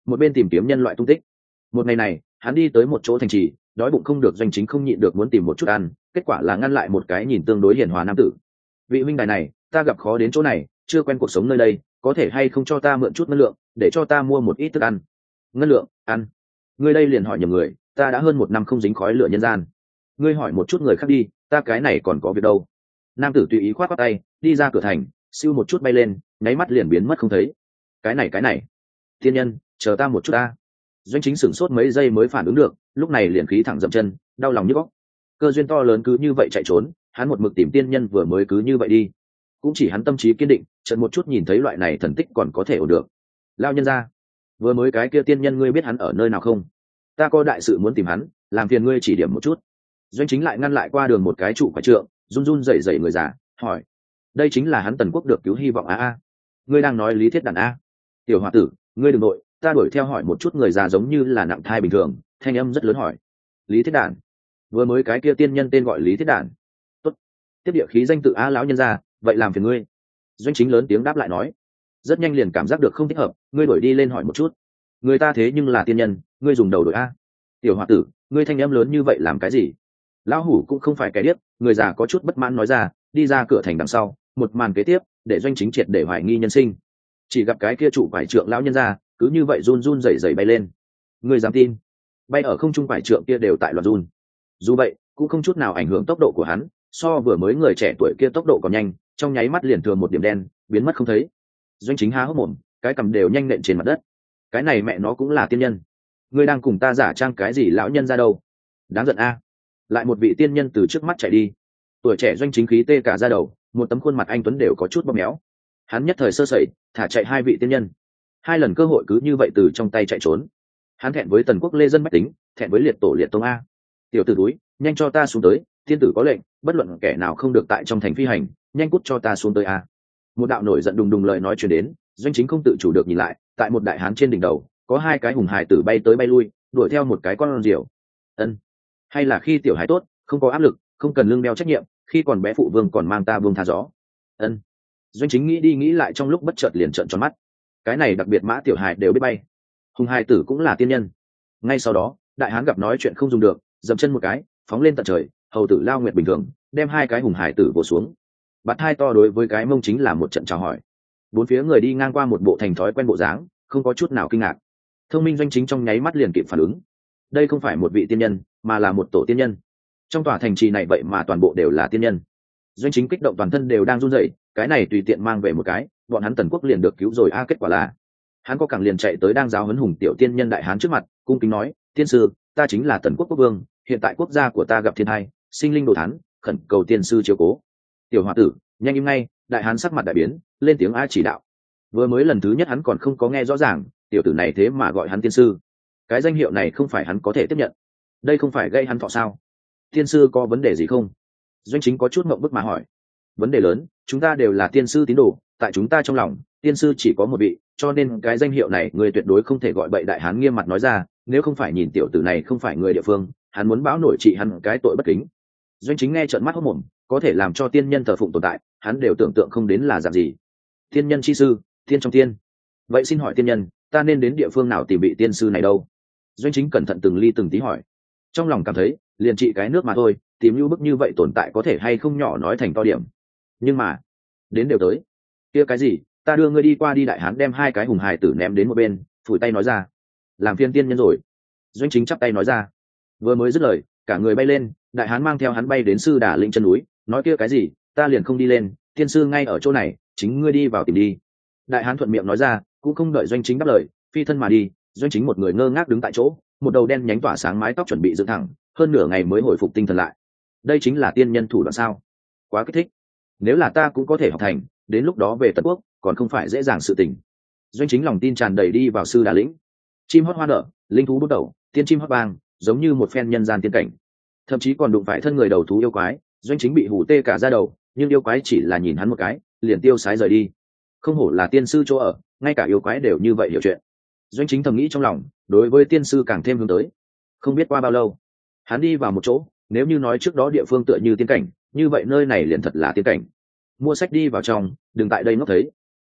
một bên tìm kiếm nhân loại tung tích. Một ngày này hắn đi tới một chỗ thành trì, đói bụng không được, Doanh Chính không nhịn được muốn tìm một chút ăn, kết quả là ngăn lại một cái nhìn tương đối hiền hòa nam tử. Vị huynh đài này, ta gặp khó đến chỗ này, chưa quen cuộc sống nơi đây, có thể hay không cho ta mượn chút ngân lượng để cho ta mua một ít thức ăn? Ngân lượng? Ăn? Ngươi đây liền hỏi nhầm người, ta đã hơn một năm không dính khói lửa nhân gian. Ngươi hỏi một chút người khác đi, ta cái này còn có việc đâu. Nam tử tùy ý khoát khoát tay, đi ra cửa thành, siêu một chút bay lên, nháy mắt liền biến mất không thấy. Cái này cái này, tiên nhân, chờ ta một chút ta. Doanh Chính sửng sốt mấy giây mới phản ứng được, lúc này liền khí thẳng dậm chân, đau lòng như góc. Cơ duyên to lớn cứ như vậy chạy trốn, hắn một mực tìm tiên nhân vừa mới cứ như vậy đi. Cũng chỉ hắn tâm trí kiên định, chợt một chút nhìn thấy loại này thần tích còn có thể ổn được. Lao nhân ra, vừa mới cái kia tiên nhân ngươi biết hắn ở nơi nào không? Ta có đại sự muốn tìm hắn, làm phiền ngươi chỉ điểm một chút. Doanh Chính lại ngăn lại qua đường một cái trụ quả trượng, run run rẩy rẩy người già, hỏi: đây chính là hắn Tần Quốc được cứu hy vọng a a? Ngươi đang nói Lý Thiết Đản a? Tiểu hòa tử, ngươi đừng nội, ta đuổi theo hỏi một chút. Người già giống như là nặng thai bình thường, thanh âm rất lớn hỏi: Lý Thiết Đản? Vừa mới cái kia tiên nhân tên gọi Lý Thiết Đản? Tốt, tiếp địa khí danh tự a lão nhân gia, vậy làm phiền ngươi. Doanh Chính lớn tiếng đáp lại nói. Rất nhanh liền cảm giác được không thích hợp, ngươi đuổi đi lên hỏi một chút. Người ta thế nhưng là tiên nhân, ngươi dùng đầu đổi a? Tiểu hòa tử, ngươi thanh âm lớn như vậy làm cái gì? Lão hủ cũng không phải cái điếc, người già có chút bất mãn nói ra, đi ra cửa thành đằng sau, một màn kế tiếp để Doanh Chính triệt để hoài nghi nhân sinh. Chỉ gặp cái kia trụ quải trượng lão nhân ra, cứ như vậy run run rẩy rẩy bay lên. Người dám tin? Bay ở không trung quải trượng kia đều tại loạn run. Dù vậy, cũng không chút nào ảnh hưởng tốc độ của hắn, so vừa mới người trẻ tuổi kia tốc độ còn nhanh, trong nháy mắt liền thừa một điểm đen, biến mất không thấy. Doanh Chính há hốc mồm, cái cầm đều nhanh nện trên mặt đất. Cái này mẹ nó cũng là tiên nhân. Ngươi đang cùng ta giả trang cái gì lão nhân ra đâu? Đáng giận a. Lại một vị tiên nhân từ trước mắt chạy đi. Tuổi trẻ Doanh Chính khí tê cả da đầu, một tấm khuôn mặt anh tuấn đều có chút bóp méo. Hắn nhất thời sơ sẩy, thả chạy hai vị tiên nhân. Hai lần cơ hội cứ như vậy từ trong tay chạy trốn. Hắn thẹn với Tần Quốc lê dân bách tính, thẹn với liệt tổ liệt tông a. Tiểu tử túi, nhanh cho ta xuống tới, tiên tử có lệnh, bất luận kẻ nào không được tại trong thành phi hành, nhanh cút cho ta xuống tới a. Một đạo nổi giận đùng đùng lời nói truyền đến, Doanh Chính không tự chủ được nhìn lại, tại một đại hán trên đỉnh đầu, có hai cái hùng hài tử bay tới bay lui, đuổi theo một cái con diều. Ân, hay là khi tiểu hài tốt, không có áp lực, không cần lương đeo trách nhiệm, khi còn bé phụ vương còn mang ta vương tha gió. Ân. Doanh Chính nghĩ đi nghĩ lại trong lúc bất chợt liền trợn tròn mắt. Cái này đặc biệt mã tiểu hài đều biết bay, hùng hài tử cũng là tiên nhân. Ngay sau đó, đại hán gặp nói chuyện không dùng được, dậm chân một cái, phóng lên tận trời, hầu tử lao nguyệt bình thường, đem hai cái hùng hài tử vồ xuống. Bạt hai to đối với cái mông chính là một trận chào hỏi. Bốn phía người đi ngang qua một bộ thành thói quen bộ dáng, không có chút nào kinh ngạc. Thông minh Doanh Chính trong nháy mắt liền kịp phản ứng. Đây không phải một vị tiên nhân, mà là một tổ tiên nhân. Trong tòa thành trì này vậy mà toàn bộ đều là tiên nhân. Doanh Chính kích động toàn thân đều đang run rẩy, cái này tùy tiện mang về một cái, bọn hắn Tần Quốc liền được cứu rồi a. Kết quả là hắn có cẳng liền chạy tới đang giáo huấn hùng tiểu tiên nhân đại hán trước mặt, cung kính nói: tiên sư, ta chính là Tần Quốc quốc vương, hiện tại quốc gia của ta gặp thiên tai, sinh linh đồ thán, khẩn cầu tiên sư chiếu cố. Tiểu hòa tử, nhanh im ngay. Đại hán sắc mặt đại biến, lên tiếng a chỉ đạo. Vừa mới lần thứ nhất hắn còn không có nghe rõ ràng, tiểu tử này thế mà gọi hắn tiên sư, cái danh hiệu này không phải hắn có thể tiếp nhận. Đây không phải gây hắn thọ sao? Tiên sư có vấn đề gì không? Doanh Chính có chút ngậm bức mà hỏi. Vấn đề lớn, chúng ta đều là tiên sư tín đồ, tại chúng ta trong lòng tiên sư chỉ có một vị, cho nên cái danh hiệu này người tuyệt đối không thể gọi bậy. Đại hán nghiêm mặt nói ra, nếu không phải nhìn tiểu tử này không phải người địa phương, hắn muốn báo nổi trị hắn cái tội bất kính. Doanh Chính nghe trợn mắt hốt mồm, có thể làm cho tiên nhân thờ phụng tồn tại, hắn đều tưởng tượng không đến là dạng gì. Tiên nhân chi sư, tiên trong tiên. Vậy xin hỏi tiên nhân, ta nên đến địa phương nào tìm vị tiên sư này đâu? Doanh Chính cẩn thận từng ly từng tí hỏi. Trong lòng cảm thấy liền trị cái nước mà thôi, tìm như bức như vậy tồn tại có thể hay không nhỏ nói thành to điểm. Nhưng mà đến đều tới, kia cái gì, ta đưa ngươi đi qua đi. Đại hán đem hai cái hùng hài tử ném đến một bên, phủi tay nói ra: làm phiên tiên nhân rồi. Doanh Chính chắp tay nói ra. Vừa mới dứt lời, cả người bay lên, đại hán mang theo hắn bay đến sư đà linh chân núi, nói kia cái gì, ta liền không đi lên, tiên sư ngay ở chỗ này, chính ngươi đi vào tìm đi. Đại hán thuận miệng nói ra, cũng không đợi Doanh Chính đáp lời, phi thân mà đi. Doanh Chính một người ngơ ngác đứng tại chỗ, một đầu đen nhánh tỏa sáng mái tóc chuẩn bị dựng thẳng, hơn nửa ngày mới hồi phục tinh thần lại. Đây chính là tiên nhân thủ đoạn sao? Quá kích thích. Nếu là ta cũng có thể học thành, đến lúc đó về Tần Quốc còn không phải dễ dàng sự tình. Doanh Chính lòng tin tràn đầy đi vào sư đà lĩnh. Chim hót hoa nở, linh thú bút đầu, tiên chim hót vang, giống như một phen nhân gian tiên cảnh. Thậm chí còn đụng phải thân người đầu thú yêu quái. Doanh Chính bị hù tê cả da đầu, nhưng yêu quái chỉ là nhìn hắn một cái, liền tiêu sái rời đi. Không hổ là tiên sư chỗ ở, ngay cả yêu quái đều như vậy hiểu chuyện. Doanh Chính thầm nghĩ trong lòng, đối với tiên sư càng thêm hướng tới. Không biết qua bao lâu, hắn đi vào một chỗ, nếu như nói trước đó địa phương tựa như tiên cảnh, như vậy nơi này liền thật là tiên cảnh. Mua sách đi vào trong, đừng tại đây ngốc thấy.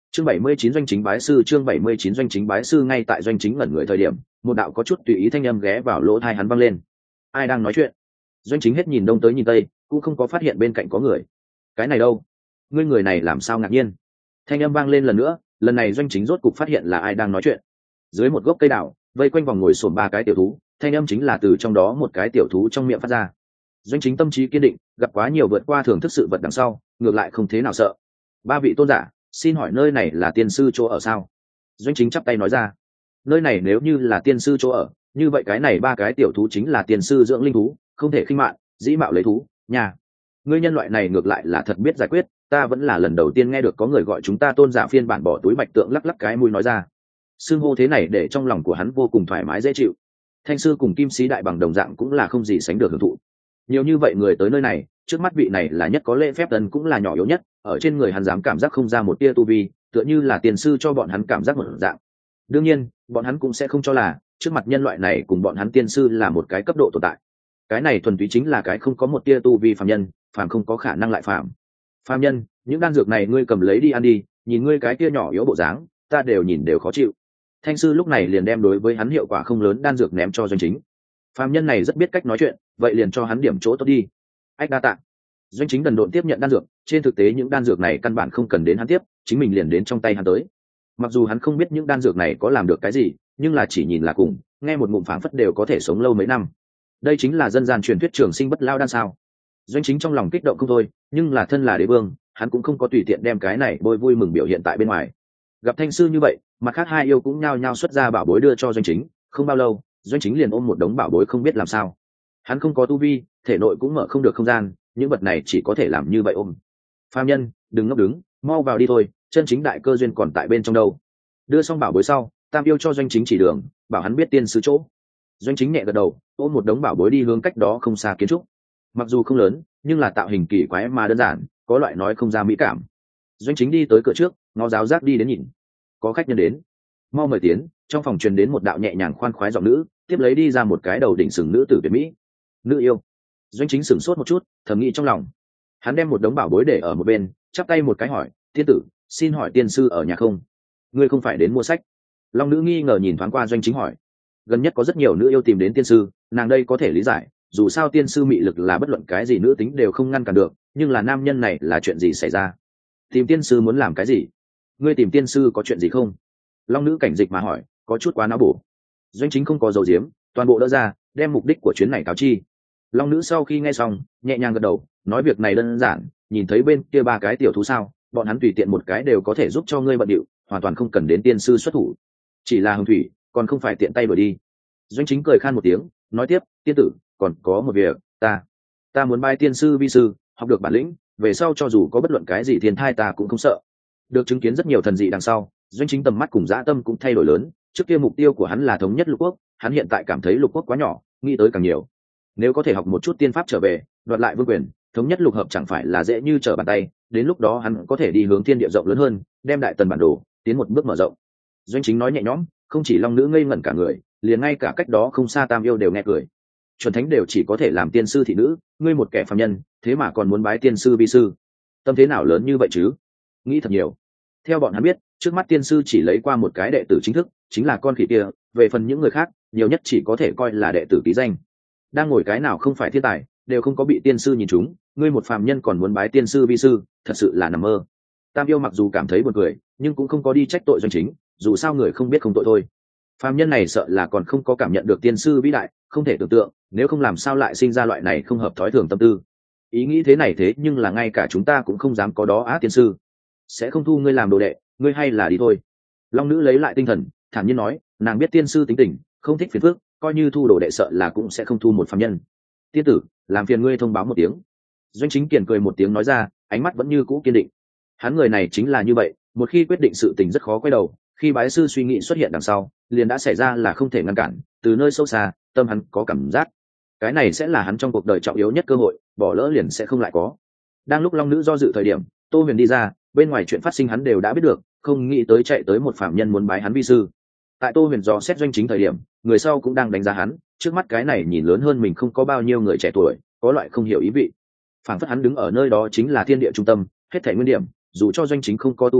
Chương bảy mươi chín doanh chính bái sư. Chương bảy mươi chín doanh chính bái sư. Ngay tại doanh chính ngẩn người thời điểm, một đạo có chút tùy ý thanh âm ghé vào lỗ tai hắn vang lên. Ai đang nói chuyện? Doanh chính hết nhìn đông tới nhìn tây, cũng không có phát hiện bên cạnh có người. Cái này đâu? Ngươi người này làm sao ngạc nhiên? Thanh âm vang lên lần nữa, lần này doanh chính rốt cục phát hiện là ai đang nói chuyện. Dưới một gốc cây đào, vây quanh vòng ngồi xổm ba cái tiểu thú, thanh âm chính là từ trong đó một cái tiểu thú trong miệng phát ra. Doanh chính tâm trí kiên định, gặp quá nhiều vượt qua thưởng thức sự vật đằng sau, ngược lại không thế nào sợ. Ba vị tôn giả, xin hỏi nơi này là tiên sư chỗ ở sao? Doanh chính chắp tay nói ra. Nơi này nếu như là tiên sư chỗ ở, như vậy cái này ba cái tiểu thú chính là tiên sư dưỡng linh thú, không thể khinh mạn, dĩ mạo lấy thú. Nhà ngươi nhân loại này ngược lại là thật biết giải quyết, ta vẫn là lần đầu tiên nghe được có người gọi chúng ta tôn giả phiên bản bỏ túi bạch tượng lắc lắc cái mũi nói ra. Xưng hô thế này để trong lòng của hắn vô cùng thoải mái dễ chịu. Thanh sư cùng kim sĩ đại bằng đồng dạng cũng là không gì sánh được hưởng thụ. Nhiều như vậy người tới nơi này, trước mắt vị này là nhất có lễ phép tần cũng là nhỏ yếu nhất, ở trên người hắn dám cảm giác không ra một tia tu vi, tựa như là tiền sư cho bọn hắn cảm giác một dạng. Đương nhiên, bọn hắn cũng sẽ không cho là trước mặt nhân loại này cùng bọn hắn tiên sư là một cái cấp độ tồn tại. Cái này thuần túy chính là cái không có một tia tu vi phàm nhân, phàm không có khả năng lại phàm. Phàm nhân, những đan dược này ngươi cầm lấy đi ăn đi, nhìn ngươi cái kia nhỏ yếu bộ dáng, ta đều nhìn đều khó chịu. Thanh sư lúc này liền đem đối với hắn hiệu quả không lớn đan dược ném cho doanh chính. Phàm nhân này rất biết cách nói chuyện, vậy liền cho hắn điểm chỗ tốt đi. Ách đa tạ. Doanh chính đần độn tiếp nhận đan dược, trên thực tế những đan dược này căn bản không cần đến hắn tiếp, chính mình liền đến trong tay hắn tới. Mặc dù hắn không biết những đan dược này có làm được cái gì, nhưng là chỉ nhìn là cùng, nghe một ngụm phảng phất đều có thể sống lâu mấy năm. Đây chính là dân gian truyền thuyết trường sinh bất lao đan sao? Doanh chính trong lòng kích động không thôi, nhưng là thân là đế vương, hắn cũng không có tùy tiện đem cái này bôi vui mừng biểu hiện tại bên ngoài. Gặp thanh sư như vậy, mặt khác hai yêu cũng nhao nhao xuất ra bảo bối đưa cho doanh chính, không bao lâu, doanh chính liền ôm một đống bảo bối không biết làm sao. Hắn không có tu vi, thể nội cũng mở không được không gian, những vật này chỉ có thể làm như vậy ôm. Phàm nhân, đừng ngốc đứng, mau vào đi thôi, chân chính đại cơ duyên còn tại bên trong đâu. Đưa xong bảo bối sau, tam yêu cho doanh chính chỉ đường, bảo hắn biết tiên sư chỗ. Doanh chính nhẹ gật đầu, ôm một đống bảo bối đi hướng cách đó không xa kiến trúc. Mặc dù không lớn, nhưng là tạo hình kỳ quái mà đơn giản, có loại nói không ra mỹ cảm. Doanh chính đi tới cửa trước, ngó giáo giác đi đến nhìn. Có khách nhân đến, mau mời tiến. Trong phòng truyền đến một đạo nhẹ nhàng khoan khoái giọng nữ, tiếp lấy đi ra một cái đầu đỉnh sừng nữ tử tuyệt mỹ. Nữ yêu. Doanh chính sửng sốt một chút, thầm nghĩ trong lòng. Hắn đem một đống bảo bối để ở một bên, chắp tay một cái hỏi, tiên tử, xin hỏi tiên sư ở nhà không? Ngươi không phải đến mua sách? Long nữ nghi ngờ nhìn thoáng qua doanh chính hỏi. Gần nhất có rất nhiều nữ yêu tìm đến tiên sư, nàng đây có thể lý giải, dù sao tiên sư mị lực là bất luận cái gì nữ tính đều không ngăn cản được, nhưng là nam nhân này là chuyện gì xảy ra? Tìm tiên sư muốn làm cái gì? Ngươi tìm tiên sư có chuyện gì không? Long nữ cảnh dịch mà hỏi, có chút quá não bổ. Doanh chính không có dầu diếm, toàn bộ đỡ ra, đem mục đích của chuyến này cáo chi. Long nữ sau khi nghe xong, nhẹ nhàng gật đầu, nói việc này đơn giản, nhìn thấy bên kia ba cái tiểu thú sao, bọn hắn tùy tiện một cái đều có thể giúp cho ngươi bận điệu, hoàn toàn không cần đến tiên sư xuất thủ. Chỉ là hồng thủy, còn không phải tiện tay đuổi đi. Doanh chính cười khan một tiếng, nói tiếp, tiên tử, còn có một việc, ta, ta muốn bái tiên sư vi sư, học được bản lĩnh, về sau cho dù có bất luận cái gì thiên thai ta cũng không sợ. Được chứng kiến rất nhiều thần dị đằng sau, doanh chính tầm mắt cùng dã tâm cũng thay đổi lớn. Trước kia mục tiêu của hắn là thống nhất lục quốc, hắn hiện tại cảm thấy lục quốc quá nhỏ, nghĩ tới càng nhiều. Nếu có thể học một chút tiên pháp trở về, đoạt lại vương quyền, thống nhất lục hợp chẳng phải là dễ như trở bàn tay. Đến lúc đó hắn có thể đi hướng thiên địa rộng lớn hơn, đem đại tần bản đồ tiến một bước mở rộng. Doanh chính nói nhẹ nhõm, không chỉ long nữ ngây ngẩn cả người, liền ngay cả cách đó không xa tam yêu đều nghe cười. Chuẩn thánh đều chỉ có thể làm tiên sư thị nữ, ngươi một kẻ phàm nhân, thế mà còn muốn bái tiên sư vi sư, tâm thế nào lớn như vậy chứ? Nghĩ thật nhiều. Theo bọn hắn biết, trước mắt tiên sư chỉ lấy qua một cái đệ tử chính thức, chính là con khỉ kia, về phần những người khác, nhiều nhất chỉ có thể coi là đệ tử ký danh. Đang ngồi cái nào không phải thiên tài, đều không có bị tiên sư nhìn trúng, ngươi một phàm nhân còn muốn bái tiên sư vi sư, thật sự là nằm mơ. Tam yêu mặc dù cảm thấy buồn cười, nhưng cũng không có đi trách tội doanh chính, dù sao người không biết không tội thôi. Phàm nhân này sợ là còn không có cảm nhận được tiên sư vĩ đại, không thể tưởng tượng, nếu không làm sao lại sinh ra loại này không hợp thói thường tâm tư. Ý nghĩ thế này thế nhưng là ngay cả chúng ta cũng không dám có đó á tiên sư. Sẽ không thu ngươi làm đồ đệ, ngươi hay là đi thôi. Long nữ lấy lại tinh thần, thản nhiên nói, nàng biết tiên sư tính tình, không thích phiền phức, coi như thu đồ đệ sợ là cũng sẽ không thu một phàm nhân. Tiên tử, làm phiền ngươi thông báo một tiếng. Doanh chính kiền cười một tiếng nói ra, ánh mắt vẫn như cũ kiên định. Hắn người này chính là như vậy, một khi quyết định sự tình rất khó quay đầu, khi bái sư suy nghĩ xuất hiện đằng sau, liền đã xảy ra là không thể ngăn cản, từ nơi sâu xa, tâm hắn có cảm giác. Cái này sẽ là hắn trong cuộc đời trọng yếu nhất cơ hội, bỏ lỡ liền sẽ không lại có. Đang lúc long nữ do dự thời điểm, Tô Huyền đi ra, bên ngoài chuyện phát sinh hắn đều đã biết được, không nghĩ tới chạy tới một phạm nhân muốn bái hắn vi sư. Tại Tô Huyền dò xét doanh chính thời điểm, người sau cũng đang đánh giá hắn, trước mắt cái này nhìn lớn hơn mình không có bao nhiêu người trẻ tuổi, có loại không hiểu ý vị. Phản phất hắn đứng ở nơi đó chính là thiên địa trung tâm, hết thảy nguyên điểm, dù cho doanh chính không có tu vi,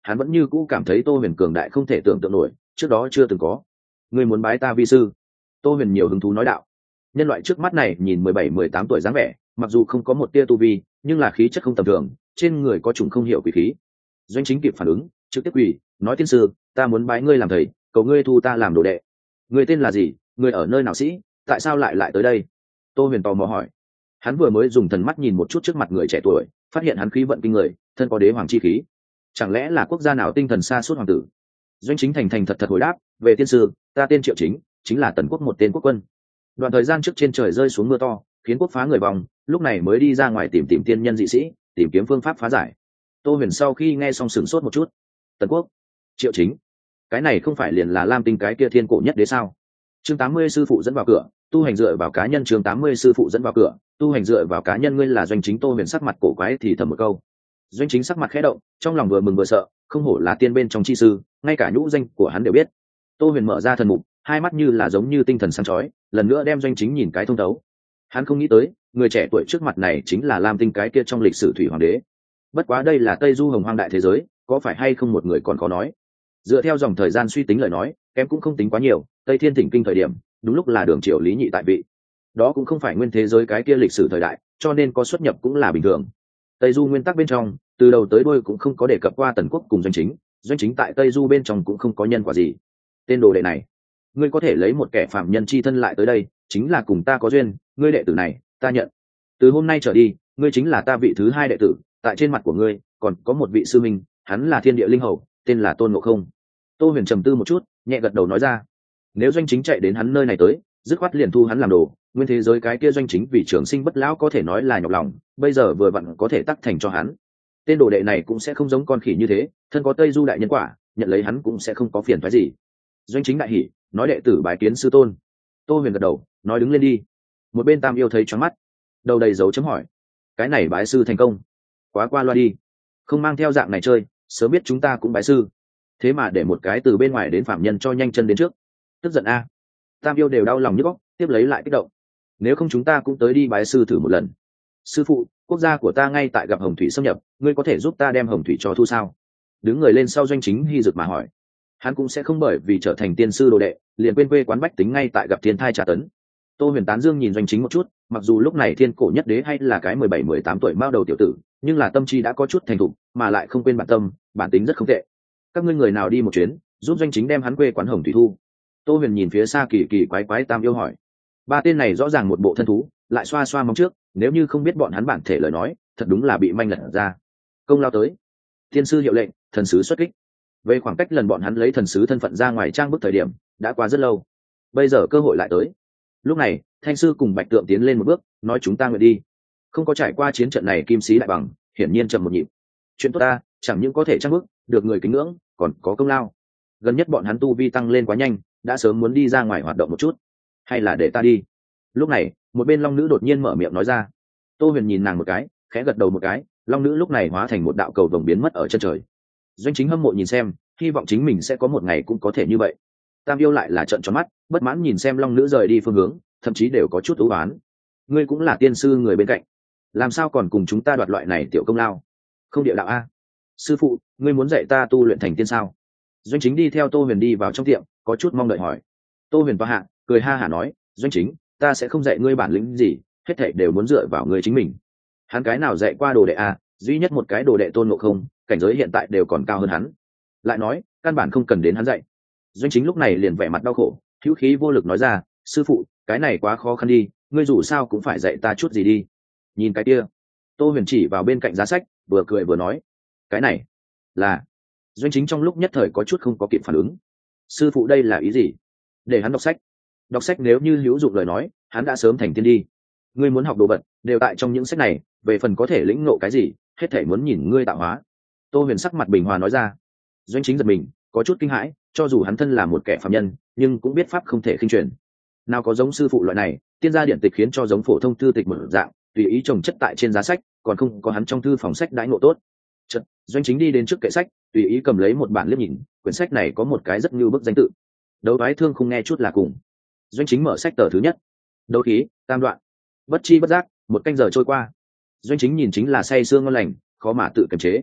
hắn vẫn như cũ cảm thấy Tô Huyền cường đại không thể tưởng tượng nổi, trước đó chưa từng có. Ngươi muốn bái ta vi sư? Tô Huyền nhiều hứng thú nói đạo. Nhân loại trước mắt này nhìn mười bảy mười tám tuổi dáng vẻ, mặc dù không có một tia tu vi, nhưng là khí chất không tầm thường, trên người có trùng không hiểu quỷ khí. Doanh Chính kịp phản ứng, trực tiếp quỳ nói: tiên sư, ta muốn bái ngươi làm thầy, cầu ngươi thu ta làm đồ đệ. Người tên là gì? Người ở nơi nào sĩ? Tại sao lại lại tới đây? Tô Huyền tò mò hỏi. Hắn vừa mới dùng thần mắt nhìn một chút trước mặt người trẻ tuổi, phát hiện hắn khí vận kinh người, thân có đế hoàng chi khí. Chẳng lẽ là quốc gia nào tinh thần xa suốt hoàng tử? Doanh Chính thành thành thật thật hồi đáp: về tiên sư, ta tên Triệu Chính, chính là Tần quốc một tên quốc quân. Đoạn thời gian trước trên trời rơi xuống mưa to, khiến quốc phá người vòng, lúc này mới đi ra ngoài tìm tìm tiên nhân dị sĩ, tìm kiếm phương pháp phá giải. Tô Huyền sau khi nghe xong sửng sốt một chút. Tần quốc, Triệu Chính, cái này không phải liền là Lam Tinh cái kia thiên cổ nhất đế sao? Chương tám mươi sư phụ dẫn vào cửa, tu hành dựa vào cá nhân. Chương tám mươi sư phụ dẫn vào cửa, tu hành dựa vào cá nhân. Ngươi là Doanh Chính? Tô Huyền sắc mặt cổ quái thì thầm một câu. Doanh Chính sắc mặt khẽ động, trong lòng vừa mừng vừa sợ, không hổ là tiên bên trong chi sư, ngay cả nhũ danh của hắn đều biết. Tô Huyền mở ra thần mục, hai mắt như là giống như tinh thần sáng chói, lần nữa đem Doanh Chính nhìn cái thông thấu. Hắn không nghĩ tới, người trẻ tuổi trước mặt này chính là Lam Tinh cái kia trong lịch sử thủy hoàng đế. Bất quá đây là Tây Du hồng hoang đại thế giới, có phải hay không một người còn khó nói. Dựa theo dòng thời gian suy tính lời nói, kém cũng không tính quá nhiều. Tây Thiên Thỉnh Kinh thời điểm, đúng lúc là Đường Triều Lý Nhị tại vị. Đó cũng không phải nguyên thế giới cái kia lịch sử thời đại, cho nên có xuất nhập cũng là bình thường. Tây Du nguyên tắc bên trong, từ đầu tới đuôi cũng không có đề cập qua Tần quốc cùng Doanh Chính, Doanh Chính tại Tây Du bên trong cũng không có nhân quả gì. Tên đồ đệ này, ngươi có thể lấy một kẻ phạm nhân chi thân lại tới đây, chính là cùng ta có duyên, ngươi đệ tử này, ta nhận. Từ hôm nay trở đi, ngươi chính là ta vị thứ hai đệ tử, tại trên mặt của ngươi còn có một vị sư minh, hắn là Thiên Địa Linh Hầu, tên là Tôn Ngộ Không. Tô Huyền trầm tư một chút, nhẹ gật đầu nói ra. Nếu Doanh Chính chạy đến hắn nơi này tới, dứt khoát liền thu hắn làm đồ. Nguyên thế giới cái kia Doanh Chính vì trường sinh bất lão có thể nói là nhọc lòng, bây giờ vừa vặn có thể tắc thành cho hắn. Tên đồ đệ này cũng sẽ không giống con khỉ như thế, thân có Tây Du đại nhân quả, nhận lấy hắn cũng sẽ không có phiền phức gì. Doanh Chính đại hỉ, nói đệ tử bái kiến sư tôn. Tô Huyền gật đầu, nói đứng lên đi. Một bên Tam Yêu thấy choáng mắt, đầu đầy dấu chấm hỏi. Cái này bái sư thành công, quá qua loa đi, không mang theo dạng này chơi, sớm biết chúng ta cũng bái sư, thế mà để một cái từ bên ngoài đến phạm nhân cho nhanh chân đến trước, tức giận a. Tam Yêu đều đau lòng nhức óc, tiếp lấy lại kích động. Nếu không chúng ta cũng tới đi bái sư thử một lần. Sư phụ, quốc gia của ta ngay tại gặp hồng thủy xâm nhập, ngươi có thể giúp ta đem hồng thủy cho thu sao? Đứng người lên sau Doanh Chính hy rực mà hỏi. Hắn cũng sẽ không bởi vì trở thành tiên sư đồ đệ liền quên quê quán bách tính ngay tại gặp thiên thai trả tấn. Tô Huyền tán dương nhìn Doanh Chính một chút, mặc dù lúc này thiên cổ nhất đế hay là cái mười bảy mười tám tuổi mao đầu tiểu tử, nhưng là tâm trí đã có chút thành thục, mà lại không quên bản tâm, bản tính rất không tệ. Các ngươi người nào đi một chuyến, giúp Doanh Chính đem hắn quê quán hồng thủy thu. Tô Huyền nhìn phía xa kỳ kỳ quái quái Tam Yêu hỏi. Ba tên này rõ ràng một bộ thân thú, lại xoa xoa móng trước, nếu như không biết bọn hắn bản thể lời nói, thật đúng là bị manh lật ra. Công lao tới. Thiên sư hiệu lệnh, thần sứ xuất kích. Về khoảng cách lần bọn hắn lấy thần sứ thân phận ra ngoài trang bức thời điểm, đã qua rất lâu. Bây giờ cơ hội lại tới. Lúc này, Thanh sư cùng Bạch Tượng tiến lên một bước, nói chúng ta nguyện đi. Không có trải qua chiến trận này kim sĩ đại bằng, hiển nhiên chậm một nhịp. Chuyện tốt ta, chẳng những có thể trang bức, được người kính ngưỡng, còn có công lao. Gần nhất bọn hắn tu vi tăng lên quá nhanh, đã sớm muốn đi ra ngoài hoạt động một chút. Hay là để ta đi. Lúc này, một bên Long nữ đột nhiên mở miệng nói ra. Tô Huyền nhìn nàng một cái, khẽ gật đầu một cái, Long nữ lúc này hóa thành một đạo cầu vồng biến mất ở chân trời. Doanh Chính hâm mộ nhìn xem, hy vọng chính mình sẽ có một ngày cũng có thể như vậy. Tam Yêu lại là trợn tròn mắt, bất mãn nhìn xem Long nữ rời đi phương hướng, thậm chí đều có chút ưu oán. Ngươi cũng là tiên sư người bên cạnh, làm sao còn cùng chúng ta đoạt loại này tiểu công lao? Không địa đạo a. Sư phụ, ngươi muốn dạy ta tu luyện thành tiên sao? Doanh Chính đi theo Tô Huyền đi vào trong tiệm, có chút mong đợi hỏi. Tô Huyền toa hạ, cười ha hả nói, Doanh Chính, ta sẽ không dạy ngươi bản lĩnh gì, hết thảy đều muốn dựa vào ngươi chính mình. Hắn cái nào dạy qua đồ đệ a, duy nhất một cái đồ đệ Tôn Ngộ Không, cảnh giới hiện tại đều còn cao hơn hắn. Lại nói, căn bản không cần đến hắn dạy. Doanh Chính lúc này liền vẻ mặt đau khổ, hữu khí vô lực nói ra, sư phụ, cái này quá khó khăn đi, ngươi dù sao cũng phải dạy ta chút gì đi. Nhìn cái kia. Tô Huyền chỉ vào bên cạnh giá sách, vừa cười vừa nói, cái này là. Doanh Chính trong lúc nhất thời có chút không có kịp phản ứng. Sư phụ đây là ý gì? Để hắn đọc sách. Đọc sách nếu như hữu dụng lời nói, hắn đã sớm thành tiên đi. Ngươi muốn học đồ vật, đều tại trong những sách này, về phần có thể lĩnh ngộ cái gì, hết thảy muốn nhìn ngươi tạo hóa. Tô Huyền sắc mặt bình hòa nói ra. Doanh Chính giật mình, có chút kinh hãi, cho dù hắn thân là một kẻ phàm nhân, nhưng cũng biết pháp không thể khinh truyền. Nào có giống sư phụ loại này, tiên gia điện tịch khiến cho giống phổ thông thư tịch một dạng, tùy ý trồng chất tại trên giá sách, còn không có hắn trong thư phòng sách đãi ngộ tốt. Chợt, Doanh Chính đi đến trước kệ sách, tùy ý cầm lấy một bản liếc nhìn, quyển sách này có một cái rất như bức danh tự. Đấu Toái Thương không nghe chút là cùng. Doanh Chính mở sách tờ thứ nhất. Đấu khí, tam đoạn. Bất chi bất giác, một canh giờ trôi qua. Doanh Chính nhìn chính là say sương ngon lành, khó mà tự kiềm chế.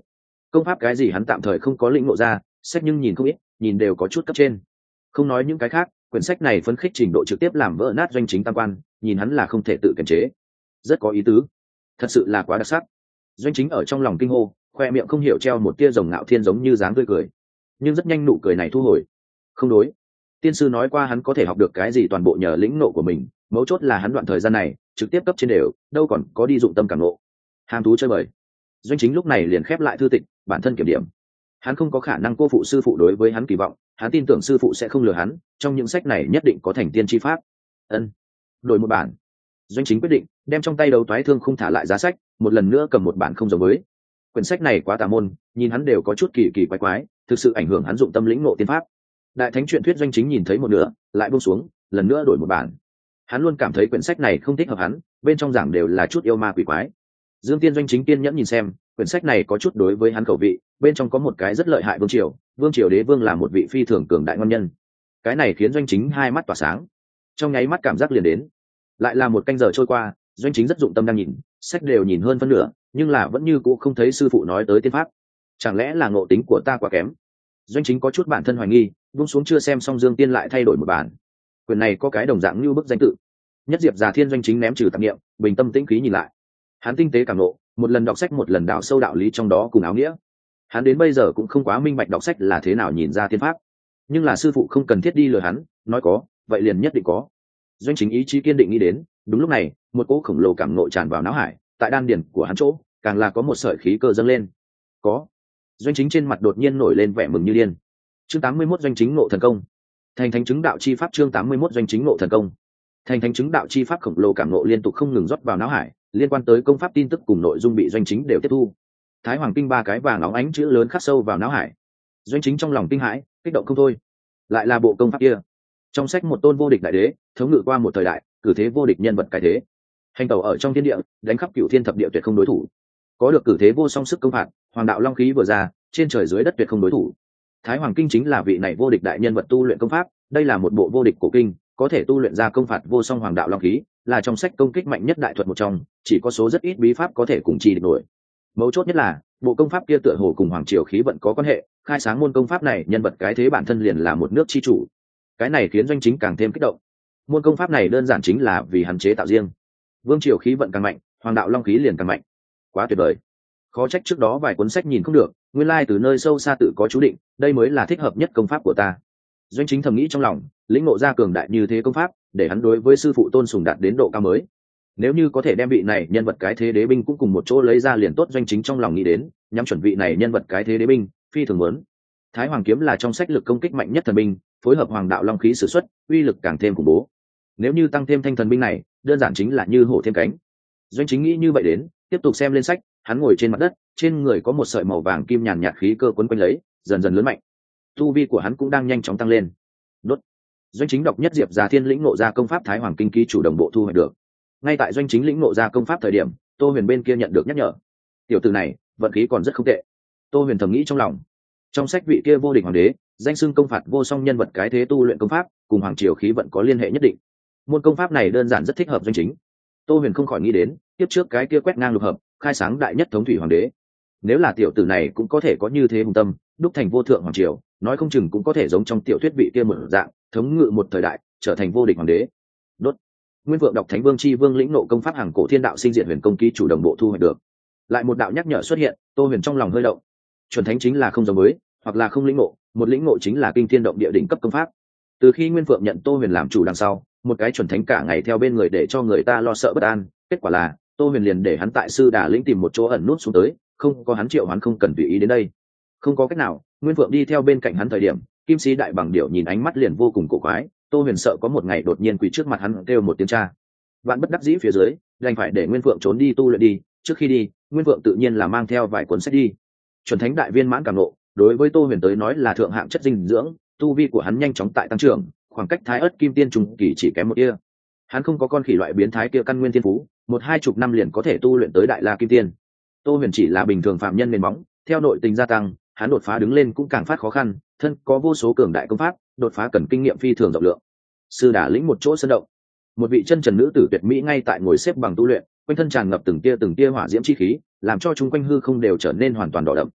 công pháp cái gì hắn tạm thời không có lĩnh ngộ ra, sách nhưng nhìn không ít, nhìn đều có chút cấp trên. Không nói những cái khác, quyển sách này phấn khích trình độ trực tiếp làm vỡ nát Doanh Chính tam quan, nhìn hắn là không thể tự kiềm chế. Rất có ý tứ, thật sự là quá đặc sắc. Doanh Chính ở trong lòng kinh hô, khoe miệng không hiểu treo một tia rồng ngạo thiên giống như dáng tươi cười, nhưng rất nhanh nụ cười này thu hồi. Không đối, tiên sư nói qua hắn có thể học được cái gì toàn bộ nhờ lĩnh nộ của mình, mấu chốt là hắn đoạn thời gian này trực tiếp cấp trên đều, đâu còn có đi dụng tâm cảm nộ. Hàm thú chơi bời. Doanh Chính lúc này liền khép lại thư tịch, bản thân kiểm điểm. Hắn không có khả năng cô phụ sư phụ đối với hắn kỳ vọng, hắn tin tưởng sư phụ sẽ không lừa hắn, trong những sách này nhất định có thành tiên chi pháp. Ân, đổi một bản. Doanh Chính quyết định đem trong tay đấu toái thương không thả lại giá sách, một lần nữa cầm một bản không giống với. Quyển sách này quá tà môn, nhìn hắn đều có chút kỳ kỳ quái quái, thực sự ảnh hưởng hắn dụng tâm lĩnh ngộ tiên pháp. Đại thánh truyện thuyết Doanh Chính nhìn thấy một nửa, lại buông xuống, lần nữa đổi một bản. Hắn luôn cảm thấy quyển sách này không thích hợp hắn, bên trong giảng đều là chút yêu ma quỷ quái. Dương Tiên Doanh Chính kiên nhẫn nhìn xem, quyển sách này có chút đối với hắn khẩu vị, bên trong có một cái rất lợi hại vương triều, vương triều đế vương là một vị phi thường cường đại ngon nhân. Cái này khiến Doanh Chính hai mắt tỏa sáng, trong nháy mắt cảm giác liền đến. Lại là một canh giờ trôi qua, Doanh Chính rất dụng tâm đang nhìn, sách đều nhìn hơn phân nửa, nhưng là vẫn như cũ không thấy sư phụ nói tới tiên pháp. Chẳng lẽ là ngộ tính của ta quá kém? Doanh Chính có chút bản thân hoài nghi, buông xuống chưa xem xong Dương Tiên lại thay đổi một bản. Quyển này có cái đồng dạng như bức danh tự. Nhất Diệp Già Thiên Doanh Chính ném trừ tạp niệm, bình tâm tĩnh khí nhìn lại. Hắn tinh tế cảm ngộ, một lần đọc sách một lần đào sâu đạo lý trong đó cùng áo nghĩa. Hắn đến bây giờ cũng không quá minh bạch đọc sách là thế nào nhìn ra tiên pháp, nhưng là sư phụ không cần thiết đi lừa hắn, nói có vậy liền nhất định có. Doanh Chính ý chí kiên định nghĩ đến. Đúng lúc này, một cỗ khổng lồ cảm ngộ tràn vào não hải, tại đan điền của hắn chỗ càng là có một sợi khí cơ dâng lên. Có. Doanh Chính trên mặt đột nhiên nổi lên vẻ mừng như điên. Chương tám mươi mốt Doanh Chính ngộ thần công. Thành thánh chứng đạo chi pháp. Chương tám mươi mốt Doanh Chính ngộ thần công. Thành thánh chứng đạo chi pháp khổng lồ cảm ngộ liên tục không ngừng rót vào não hải, liên quan tới công pháp tin tức cùng nội dung bị Doanh Chính đều tiếp thu. Thái Hoàng Kinh ba cái vàng óng ánh chữ lớn khắc sâu vào não hải. Doanh Chính trong lòng kinh hãi, kích động không thôi. Lại là bộ công pháp kia. Trong sách một tôn vô địch đại đế, thống ngự qua một thời đại, cử thế vô địch nhân vật cái thế. Hành tẩu ở trong thiên địa, đánh khắp cửu thiên thập địa tuyệt không đối thủ. Có được cử thế vô song sức công phạt, hoàng đạo long khí vừa ra, trên trời dưới đất tuyệt không đối thủ. Thái Hoàng Kinh chính là vị này vô địch đại nhân vật tu luyện công pháp, đây là một bộ vô địch cổ kinh, có thể tu luyện ra công phạt vô song hoàng đạo long khí, là trong sách công kích mạnh nhất đại thuật một trong, chỉ có số rất ít bí pháp có thể cùng chi địch nổi. Mấu chốt nhất là, bộ công pháp kia tựa hồ cùng hoàng triều khí vận có quan hệ, khai sáng môn công pháp này nhân vật cái thế bản thân liền là một nước chi chủ. Cái này khiến Doanh Chính càng thêm kích động. Môn công pháp này đơn giản chính là vì hắn chế tạo riêng. Vương triều khí vận càng mạnh, hoàng đạo long khí liền càng mạnh. Quá tuyệt vời. Khó trách trước đó vài cuốn sách nhìn không được, nguyên lai từ nơi sâu xa tự có chú định, đây mới là thích hợp nhất công pháp của ta. Doanh Chính thầm nghĩ trong lòng, lĩnh ngộ ra cường đại như thế công pháp, để hắn đối với sư phụ tôn sùng đạt đến độ cao mới. Nếu như có thể đem vị này nhân vật cái thế đế binh cũng cùng một chỗ lấy ra liền tốt. Doanh Chính trong lòng nghĩ đến, nhắm chuẩn vị này nhân vật cái thế đế binh, phi thường muốn. Thái Hoàng kiếm là trong sách lực công kích mạnh nhất thần binh, phối hợp hoàng đạo long khí sử xuất, uy lực càng thêm khủng bố. Nếu như tăng thêm thanh thần binh này, đơn giản chính là như hổ thêm cánh. Doanh Chính nghĩ như vậy đến, tiếp tục xem lên sách, hắn ngồi trên mặt đất, trên người có một sợi màu vàng kim nhàn nhạt khí cơ quấn quanh lấy, dần dần lớn mạnh. Tu vi của hắn cũng đang nhanh chóng tăng lên. Đốt. Doanh Chính đọc nhất Diệp Già Thiên lĩnh ngộ ra công pháp Thái Hoàng Kinh ký chủ đồng bộ thu hoạch được. Ngay tại Doanh Chính lĩnh ngộ ra công pháp thời điểm, Tô Huyền bên kia nhận được nhắc nhở. Tiểu tử này, vận khí còn rất không tệ. Tô Huyền thầm nghĩ trong lòng. Trong sách vị kia vô địch hoàng đế, danh xưng công phạt vô song nhân vật cái thế tu luyện công pháp, cùng hoàng triều khí vận có liên hệ nhất định. Môn công pháp này đơn giản rất thích hợp Doanh Chính. Tô Huyền không khỏi nghĩ đến, tiếp trước cái kia quét ngang lục hợp, khai sáng đại nhất thống thủy hoàng đế. Nếu là tiểu tử này cũng có thể có như thế hùng tâm, đúc thành vô thượng hoàng triều, nói không chừng cũng có thể giống trong tiểu thuyết vị kia một dạng, thống ngự một thời đại, trở thành vô địch hoàng đế. Đốt. Nguyên Vượng đọc Thánh Vương Chi Vương lĩnh nộ công pháp hàng cổ thiên đạo sinh diệt huyền công ký chủ đồng bộ thu hoạch được. Lại một đạo nhắc nhở xuất hiện, Tô Huyền trong lòng hơi động. Chuẩn thánh chính là không giống với, hoặc là không lĩnh ngộ, một lĩnh ngộ chính là kinh thiên động địa đỉnh cấp công pháp. Từ khi Nguyên Vượng nhận Tô Huyền làm chủ đằng sau, một cái chuẩn thánh cả ngày theo bên người để cho người ta lo sợ bất an, kết quả là Tô Huyền liền để hắn tại sư đà lĩnh tìm một chỗ ẩn nút xuống tới, không có hắn triệu hắn không cần tùy ý đến đây. Không có cách nào, Nguyên Vượng đi theo bên cạnh hắn thời điểm, Kim Sĩ đại bằng điểu nhìn ánh mắt liền vô cùng cổ quái, Tô Huyền sợ có một ngày đột nhiên quỳ trước mặt hắn kêu một tiếng cha. Vạn bất đắc dĩ phía dưới, đành phải để Nguyên Vượng trốn đi tu luyện đi, trước khi đi, Nguyên Vượng tự nhiên là mang theo vài cuốn sách đi. Chuẩn thánh đại viên mãn cảm ngộ, đối với Tô Huyền tới nói là thượng hạng chất dinh dưỡng, tu vi của hắn nhanh chóng tại tăng trưởng, khoảng cách Thái Ức Kim Tiên trùng kỳ chỉ kém một tia. Hắn không có con khỉ loại biến thái kia căn nguyên thiên phú, một hai chục năm liền có thể tu luyện tới Đại La Kim Tiên. Tô Huyền chỉ là bình thường phạm nhân nền móng, theo nội tình gia tăng, hắn đột phá đứng lên cũng càng phát khó khăn, thân có vô số cường đại công pháp, đột phá cần kinh nghiệm phi thường rộng lượng. Sư đà lĩnh một chỗ sân động, một vị chân trần nữ tử tuyệt mỹ ngay tại ngồi xếp bằng tu luyện, quanh thân tràn ngập từng tia từng tia hỏa diễm chi khí, làm cho chúng quanh hư không đều trở nên hoàn toàn đỏ đậm.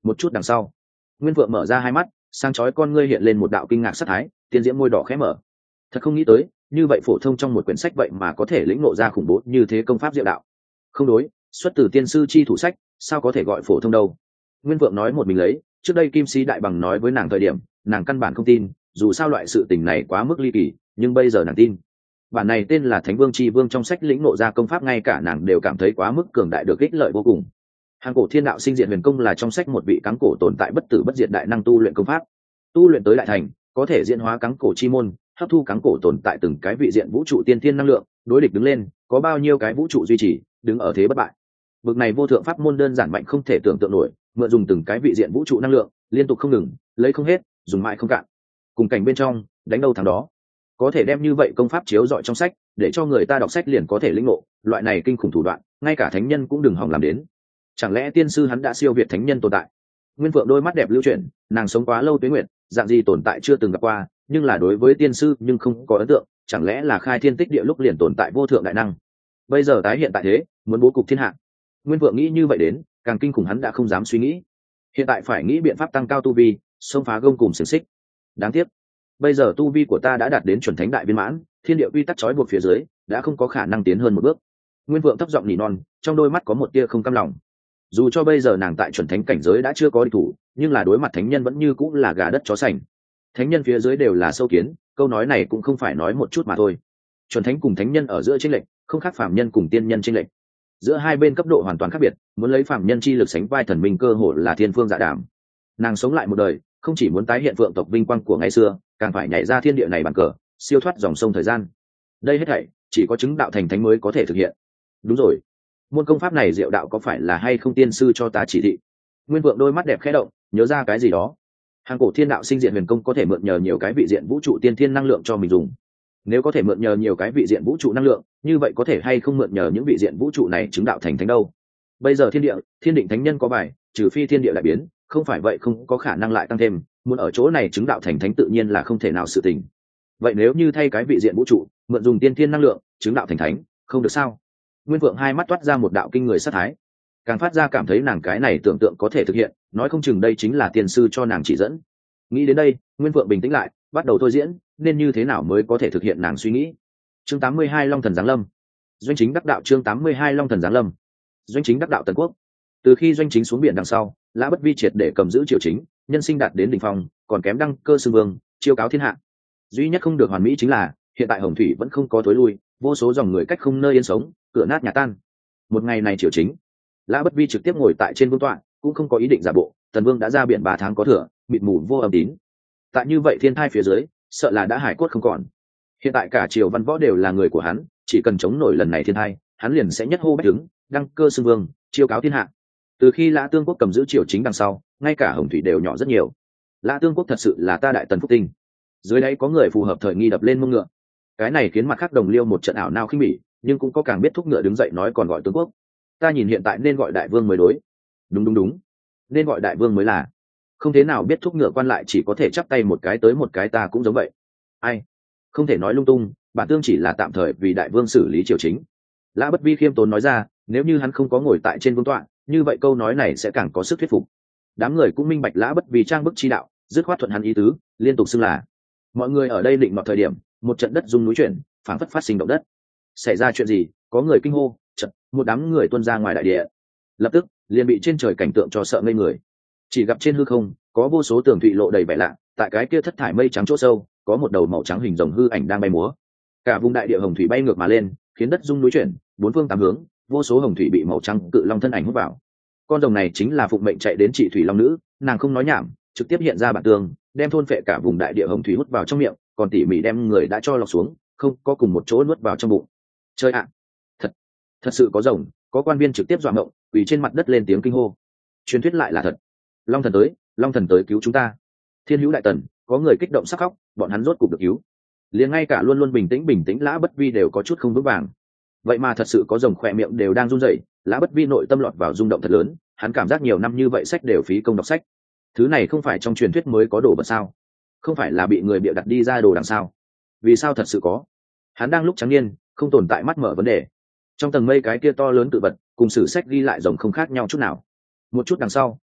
Một chút đằng sau, Nguyên Vượng mở ra hai mắt, sáng chói con ngươi hiện lên một đạo kinh ngạc sắc thái, tiên diễm môi đỏ khẽ mở. Thật không nghĩ tới, như vậy phổ thông trong một quyển sách vậy mà có thể lĩnh ngộ ra khủng bố như thế công pháp diệu đạo. Không đối, xuất từ tiên sư chi thủ sách, sao có thể gọi phổ thông đâu? Nguyên Vượng nói một mình lấy, trước đây Kim Sĩ Đại Bằng nói với nàng thời điểm, nàng căn bản không tin, dù sao loại sự tình này quá mức ly kỳ, nhưng bây giờ nàng tin. Bản này tên là Thánh Vương Chi Vương trong sách lĩnh ngộ ra công pháp ngay cả nàng đều cảm thấy quá mức cường đại được ích lợi vô cùng. Hàng cổ thiên đạo sinh diện huyền công là trong sách một vị cáng cổ tồn tại bất tử bất diệt đại năng tu luyện công pháp, tu luyện tới đại thành có thể diễn hóa cáng cổ chi môn, hấp thu cáng cổ tồn tại từng cái vị diện vũ trụ tiên thiên năng lượng, đối địch đứng lên, có bao nhiêu cái vũ trụ duy trì, đứng ở thế bất bại. Bực này vô thượng pháp môn đơn giản mạnh không thể tưởng tượng nổi, mượn dùng từng cái vị diện vũ trụ năng lượng, liên tục không ngừng, lấy không hết, dùng mãi không cạn. Cùng cảnh bên trong, đánh đâu thắng đó. Có thể đem như vậy công pháp chiếu dọi trong sách, để cho người ta đọc sách liền có thể lĩnh ngộ, loại này kinh khủng thủ đoạn, ngay cả thánh nhân cũng đừng hòng làm đến. Chẳng lẽ tiên sư hắn đã siêu việt thánh nhân tồn tại? Nguyên Phượng đôi mắt đẹp lưu chuyển, nàng sống quá lâu tuế nguyệt, dạng gì tồn tại chưa từng gặp qua, nhưng là đối với tiên sư nhưng không có ấn tượng, chẳng lẽ là khai thiên tích địa lúc liền tồn tại vô thượng đại năng? Bây giờ tái hiện tại thế, muốn bố cục thiên hạ. Nguyên Phượng nghĩ như vậy đến, càng kinh khủng hắn đã không dám suy nghĩ. Hiện tại phải nghĩ biện pháp tăng cao tu vi, xông phá gông cùng xiềng xích. Đáng tiếc, bây giờ tu vi của ta đã đạt đến chuẩn thánh đại viên mãn, thiên địa quy tắc trói buộc phía dưới, đã không có khả năng tiến hơn một bước. Nguyên Phượng thấp giọng nỉ non, trong đôi mắt có một tia không cam lòng. Dù cho bây giờ nàng tại chuẩn thánh cảnh giới đã chưa có địch thủ, nhưng là đối mặt thánh nhân vẫn như cũng là gà đất chó sành. Thánh nhân phía dưới đều là sâu kiến, câu nói này cũng không phải nói một chút mà thôi. Chuẩn thánh cùng thánh nhân ở giữa chênh lệch, không khác phàm nhân cùng tiên nhân chênh lệch. Giữa hai bên cấp độ hoàn toàn khác biệt, muốn lấy phàm nhân chi lực sánh vai thần minh cơ hội là thiên phương dạ đàm. Nàng sống lại một đời, không chỉ muốn tái hiện vượng tộc vinh quang của ngày xưa, càng phải nhảy ra thiên địa này bàn cờ, siêu thoát dòng sông thời gian. Đây hết thảy chỉ có chứng đạo thành thánh mới có thể thực hiện. Đúng rồi, môn công pháp này diệu đạo có phải là hay không tiên sư cho ta chỉ thị? Nguyên Vượng đôi mắt đẹp khẽ động, nhớ ra cái gì đó. Hàng cổ thiên đạo sinh diện huyền công có thể mượn nhờ nhiều cái vị diện vũ trụ tiên thiên năng lượng cho mình dùng. Nếu có thể mượn nhờ nhiều cái vị diện vũ trụ năng lượng, như vậy có thể hay không mượn nhờ những vị diện vũ trụ này chứng đạo thành thánh đâu? Bây giờ thiên địa, thiên định thánh nhân có bài, trừ phi thiên địa lại biến, không phải vậy không có khả năng lại tăng thêm, muốn ở chỗ này chứng đạo thành thánh tự nhiên là không thể nào sự tình. Vậy nếu như thay cái vị diện vũ trụ, mượn dùng tiên thiên năng lượng, chứng đạo thành thánh, không được sao? Nguyên Vượng hai mắt toát ra một đạo kinh người sát thái, càng phát ra cảm thấy nàng cái này tưởng tượng có thể thực hiện, nói không chừng đây chính là tiên sư cho nàng chỉ dẫn. Nghĩ đến đây, Nguyên Vượng bình tĩnh lại, bắt đầu thôi diễn, nên như thế nào mới có thể thực hiện nàng suy nghĩ. Chương tám mươi hai Long thần giáng lâm. Doanh Chính đắc đạo. Chương tám mươi hai Long thần giáng lâm. Doanh Chính đắc đạo Tần Quốc. Từ khi Doanh Chính xuống biển đằng sau, Lã Bất Vi triệt để cầm giữ triều chính, nhân sinh đạt đến đỉnh phong, còn kém đăng cơ xưng vương, chiêu cáo thiên hạ. Duy nhất không được hoàn mỹ chính là, hiện tại Hồng Thủy vẫn không có tối lui, vô số dòng người cách không nơi yên sống, cửa nát nhà tan. Một ngày này triều chính, Lã Bất Vi trực tiếp ngồi tại trên vương tọa, cũng không có ý định giả bộ, Tần Vương đã ra biển ba tháng có thừa, mịt mù vô âm tín. Tại như vậy thiên thai phía dưới, sợ là đã hải cốt không còn. Hiện tại cả triều văn võ đều là người của hắn, chỉ cần chống nổi lần này thiên thai, hắn liền sẽ nhất hô bách đứng, đăng cơ xưng vương, chiêu cáo thiên hạ. Từ khi Lã Tương Quốc cầm giữ triều chính đằng sau, ngay cả Hồng Thủy đều nhỏ rất nhiều. Lã Tương Quốc thật sự là ta đại tần phúc tinh. Dưới đấy có người phù hợp thời nghi đập lên mông ngựa. Cái này khiến mặt khác đồng liêu một trận ảo nao khinh bỉ, nhưng cũng có càng biết thúc ngựa đứng dậy nói còn gọi tướng quốc. Ta nhìn hiện tại nên gọi đại vương mới đối. Đúng đúng đúng, nên gọi đại vương mới là. Không thế nào biết thúc ngựa quan lại chỉ có thể chắp tay một cái tới một cái ta cũng giống vậy. Ai? Không thể nói lung tung, bản tương chỉ là tạm thời vì đại vương xử lý triều chính. Lã Bất Vi khiêm tốn nói ra, nếu như hắn không có ngồi tại trên vương tọa, như vậy câu nói này sẽ càng có sức thuyết phục. Đám người cũng minh bạch Lã Bất Vi trang bức chi đạo, dứt khoát thuận hắn ý tứ, liên tục xưng là. Mọi người ở đây định mọi thời điểm, một trận đất rung núi chuyển, phảng phất phát sinh động đất. Xảy ra chuyện gì? Có người kinh hô, chợt một đám người tuôn ra ngoài đại địa. Lập tức, liền bị trên trời cảnh tượng cho sợ ngây người. Chỉ gặp trên hư không, có vô số tường thụy lộ đầy vẻ lạ, tại cái kia thất thải mây trắng chỗ sâu, có một đầu màu trắng hình rồng hư ảnh đang bay múa. Cả vùng đại địa hồng thủy bay ngược mà lên, khiến đất rung núi chuyển, bốn phương tám hướng, vô số hồng thủy bị màu trắng cự long thân ảnh hút vào. Con rồng này chính là phụng mệnh chạy đến trị thủy long nữ, nàng không nói nhảm, trực tiếp hiện ra bản tường, đem thôn phệ cả vùng đại địa hồng thủy hút vào trong miệng, còn tỉ mỉ đem người đã cho lọc xuống, không có cùng một chỗ nuốt vào trong bụng. Chơi ạ, thật, thật sự có rồng, có quan viên trực tiếp dọa ngộng, quỳ trên mặt đất lên tiếng kinh hô. Truyền thuyết lại là thật. Long thần tới, long thần tới cứu chúng ta. Thiên hữu đại tần, có người kích động sắc khóc, bọn hắn rốt cục được cứu. Liền ngay cả luôn luôn bình tĩnh bình tĩnh Lã Bất Vi đều có chút không vững vàng. Vậy mà thật sự có rồng khỏe miệng đều đang run rẩy, Lã Bất Vi nội tâm lọt vào rung động thật lớn, hắn cảm giác nhiều năm như vậy sách đều phí công đọc sách. Thứ này không phải trong truyền thuyết mới có đồ vật sao? Không phải là bị người bịa đặt đi ra đồ đằng sao? Vì sao thật sự có? Hắn đang lúc trắng niên, không tồn tại mắt mở vấn đề. Trong tầng mây cái kia to lớn tự vật, cùng sử sách ghi lại rồng không khác nhau chút nào. Một chút đằng sau,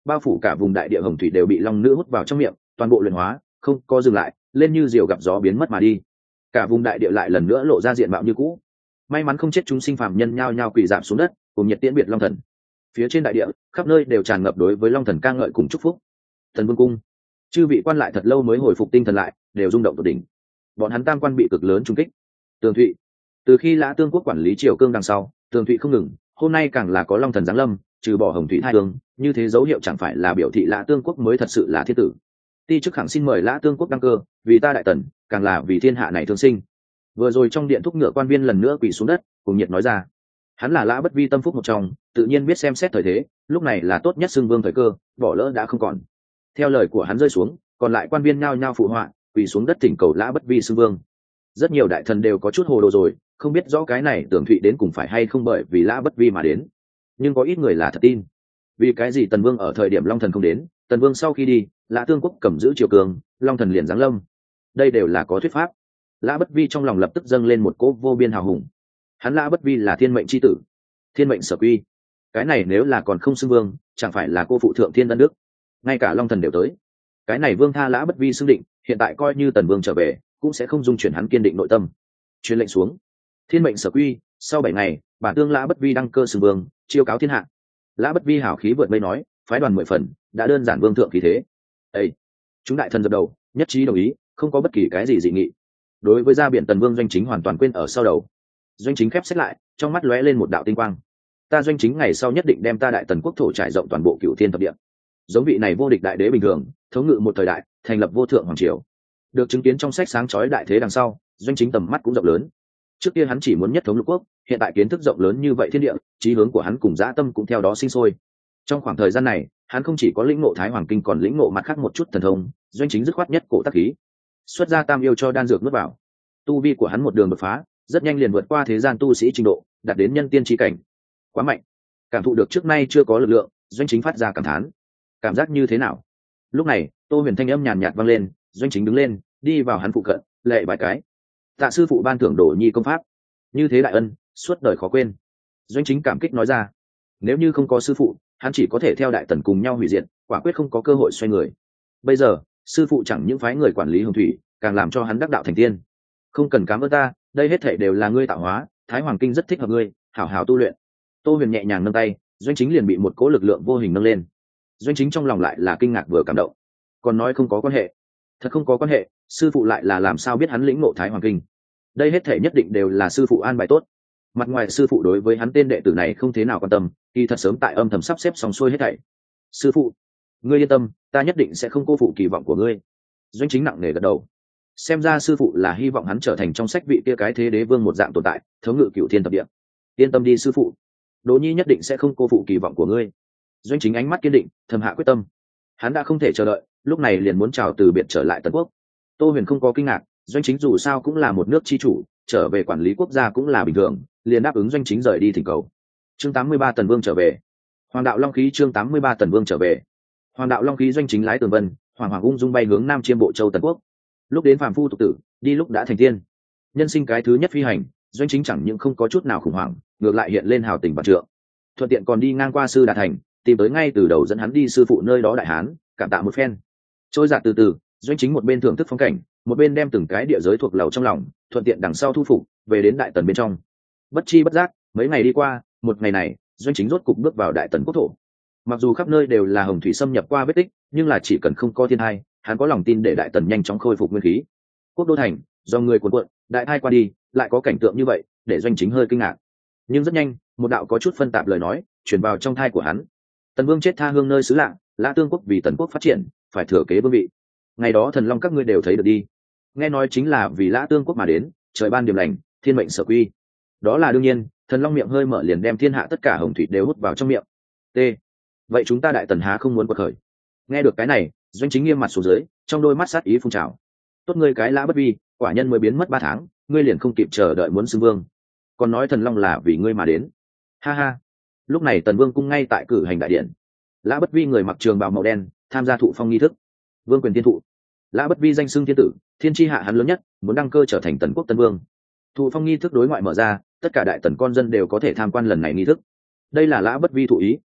bao phủ cả vùng đại địa hồng thủy đều bị long nữ hút vào trong miệng, toàn bộ luyện hóa, không có dừng lại, lên như diều gặp gió biến mất mà đi. Cả vùng đại địa lại lần nữa lộ ra diện mạo như cũ. May mắn không chết, chúng sinh phàm nhân nhao nhao quỳ rạp xuống đất, cùng nhiệt tiễn biệt long thần. Phía trên đại địa, khắp nơi đều tràn ngập đối với long thần ca ngợi cùng chúc phúc. Thần Vương cung, chư vị quan lại thật lâu mới hồi phục tinh thần lại, đều rung động tột đỉnh. Bọn hắn tam quan bị cực lớn trung kích. Tường Thụy, từ khi Lã Tương quốc quản lý triều cương đằng sau, Tường Thụy không ngừng, hôm nay càng là có long thần giáng lâm, trừ bỏ hồng thủy thai hương, như thế dấu hiệu chẳng phải là biểu thị Lã Tương quốc mới thật sự là thiên tử. Ti chức khẳng xin mời Lã Tương quốc đăng cơ, vì ta đại tần, càng là vì thiên hạ này thương sinh. Vừa rồi trong điện thúc ngựa quan viên lần nữa quỳ xuống đất, cùng nhiệt nói ra. Hắn là Lã Bất Vi tâm phúc một trong, tự nhiên biết xem xét thời thế, lúc này là tốt nhất xưng vương thời cơ, bỏ lỡ đã không còn. Theo lời của hắn rơi xuống, còn lại quan viên nhao nhao phụ họa, quỳ xuống đất thỉnh cầu Lã Bất Vi xưng vương. Rất nhiều đại thần đều có chút hồ đồ rồi, không biết rõ cái này Tưởng Thụy đến cùng phải hay không bởi vì Lã Bất Vi mà đến, nhưng có ít người là thật tin. Vì cái gì Tần Vương ở thời điểm long thần không đến, Tần Vương sau khi đi, Lã Tương quốc cầm giữ triều cường, long thần liền giáng lâm. Đây đều là có thuyết pháp. Lã Bất Vi trong lòng lập tức dâng lên một cỗ vô biên hào hùng. Hắn Lã Bất Vi là thiên mệnh chi tử, thiên mệnh sở quy, cái này nếu là còn không xưng vương, chẳng phải là cô phụ thượng thiên ân đức. Ngay cả long thần đều tới, cái này vương tha Lã Bất Vi xưng định, hiện tại coi như Tần Vương trở về, cũng sẽ không dung chuyển hắn kiên định nội tâm. Truyền lệnh xuống, thiên mệnh sở quy, sau bảy ngày, bản tương Lã Bất Vi đăng cơ xưng vương, chiêu cáo thiên hạ. Lã Bất Vi hảo khí vượt mây nói, phái đoàn mười phần, đã đơn giản vương thượng khí thế. Ê, chúng đại thần dập đầu, nhất trí đồng ý, không có bất kỳ cái gì dị nghị. Đối với gia biển Tần Vương Doanh Chính hoàn toàn quên ở sau đầu. Doanh Chính khép xét lại, trong mắt lóe lên một đạo tinh quang. Ta Doanh Chính ngày sau nhất định đem ta đại tần quốc thổ trải rộng toàn bộ cửu thiên thập địa. Giống vị này vô địch đại đế bình thường, thống ngự một thời đại, thành lập vô thượng hoàng triều. Được chứng kiến trong sách sáng chói đại thế đằng sau, Doanh Chính tầm mắt cũng rộng lớn. Trước kia hắn chỉ muốn nhất thống lục quốc, hiện tại kiến thức rộng lớn như vậy thiên địa, chí hướng của hắn cùng dã tâm cũng theo đó sinh sôi. Trong khoảng thời gian này, hắn không chỉ có lĩnh ngộ Thái Hoàng Kinh, còn lĩnh ngộ mặt khác một chút thần thông. Doanh Chính dứt khoát nhất cổ tác khí, xuất ra tam yêu cho đan dược nuốt vào. Tu vi của hắn một đường đột phá, rất nhanh liền vượt qua thế gian tu sĩ trình độ, đạt đến nhân tiên chi cảnh. Quá mạnh, cảm thụ được trước nay chưa có lực lượng, Doanh Chính phát ra cảm thán. Cảm giác như thế nào? Lúc này, Tô Huyền thanh âm nhàn nhạt vang lên, Doanh Chính đứng lên, đi vào hắn phụ cận, lệ vài cái. Tạ sư phụ ban thưởng Đồ Nhi công pháp, như thế đại ân, suốt đời khó quên. Doanh Chính cảm kích nói ra. Nếu như không có sư phụ, hắn chỉ có thể theo đại tần cùng nhau hủy diệt, quả quyết không có cơ hội xoay người. Bây giờ, sư phụ chẳng những phái người quản lý hồng thủy, càng làm cho hắn đắc đạo thành tiên. Không cần cảm ơn ta, đây hết thảy đều là ngươi tạo hóa, Thái Hoàng Kinh rất thích hợp ngươi, hảo hảo tu luyện. Tô Huyền nhẹ nhàng nâng tay, Doanh Chính liền bị một cỗ lực lượng vô hình nâng lên. Doanh Chính trong lòng lại là kinh ngạc vừa cảm động. Còn nói không có quan hệ, thật không có quan hệ, sư phụ lại là làm sao biết hắn lĩnh ngộ Thái Hoàng Kinh? Đây hết thảy nhất định đều là sư phụ an bài tốt. Mặt ngoài sư phụ đối với hắn tên đệ tử này không thế nào quan tâm, thì thật sớm tại âm thầm sắp xếp xong xuôi hết thảy. Sư phụ, ngươi yên tâm, ta nhất định sẽ không cô phụ kỳ vọng của ngươi. Doanh Chính nặng nề gật đầu. Xem ra sư phụ là hy vọng hắn trở thành trong sách vị kia cái thế đế vương một dạng tồn tại, thống ngự cửu thiên thập địa. Yên tâm đi sư phụ, Đỗ Nhi nhất định sẽ không cô phụ kỳ vọng của ngươi. Doanh Chính ánh mắt kiên định, thầm hạ quyết tâm. Hắn đã không thể chờ đợi, lúc này liền muốn chào từ biệt trở lại Tần Quốc. Tô Huyền không có kinh ngạc, Doanh Chính dù sao cũng là một nước chi chủ, trở về quản lý quốc gia cũng là bình thường, liền đáp ứng Doanh Chính rời đi thỉnh cầu. Chương tám mươi ba Tần Vương trở về. Hoàng đạo Long khí chương tám mươi ba Tần Vương trở về. Hoàng đạo Long khí Doanh Chính lái tường vân, hoàng hoàng ung dung bay hướng Nam Chiêm Bộ Châu Tần Quốc. Lúc đến phàm phu tục tử, đi lúc đã thành tiên. Nhân sinh cái thứ nhất phi hành, Doanh Chính chẳng những không có chút nào khủng hoảng, ngược lại hiện lên hào tình vạn trượng. Thuận tiện còn đi ngang qua sư Đà Thành, tìm tới ngay từ đầu dẫn hắn đi sư phụ nơi đó đại hán, cảm tạ một phen. Trôi dạt từ từ, Doanh Chính một bên thưởng thức phong cảnh, một bên đem từng cái địa giới thuộc lầu trong lòng, thuận tiện đằng sau thu phục, về đến Đại Tần bên trong. Bất chi bất giác, mấy ngày đi qua, một ngày này, Doanh Chính rốt cục bước vào Đại Tần quốc thổ. Mặc dù khắp nơi đều là hồng thủy xâm nhập qua vết tích, nhưng là chỉ cần không có thiên tai, hắn có lòng tin để Đại Tần nhanh chóng khôi phục nguyên khí. Quốc đô thành, do người cuồn cuộn, đại thai qua đi, lại có cảnh tượng như vậy, để Doanh Chính hơi kinh ngạc. Nhưng rất nhanh, một đạo có chút phân tạp lời nói truyền vào trong thai của hắn. Tần Vương chết tha hương nơi xứ lạ, Lã Tương quốc vì Tần quốc phát triển, phải thừa kế vương vị. Ngày đó thần long các ngươi đều thấy được đi. Nghe nói chính là vì Lã Tương quốc mà đến, trời ban điểm lành, thiên mệnh sở quy. Đó là đương nhiên, thần long miệng hơi mở liền đem thiên hạ tất cả hồng thủy đều hút vào trong miệng. T. Vậy chúng ta Đại Tần há không muốn quật khởi? Nghe được cái này, Doanh Chính nghiêm mặt xuống dưới, trong đôi mắt sát ý phun trào. Tốt ngươi cái Lã Bất Vi, quả nhân mới biến mất ba tháng, ngươi liền không kịp chờ đợi muốn xưng vương, còn nói thần long là vì ngươi mà đến. Ha ha. Lúc này Tần Vương cung ngay tại cử hành đại điện. Lã Bất Vi người mặc trường bào màu đen, tham gia thụ phong nghi thức. Vương quyền thiên thụ. Lã Bất Vi danh xưng thiên tử, thiên chi hạ hắn lớn nhất, muốn đăng cơ trở thành Tần quốc tân vương. Thụ phong nghi thức đối ngoại mở ra, tất cả Đại Tần con dân đều có thể tham quan lần này nghi thức. Đây là Lã Bất Vi thụ ý,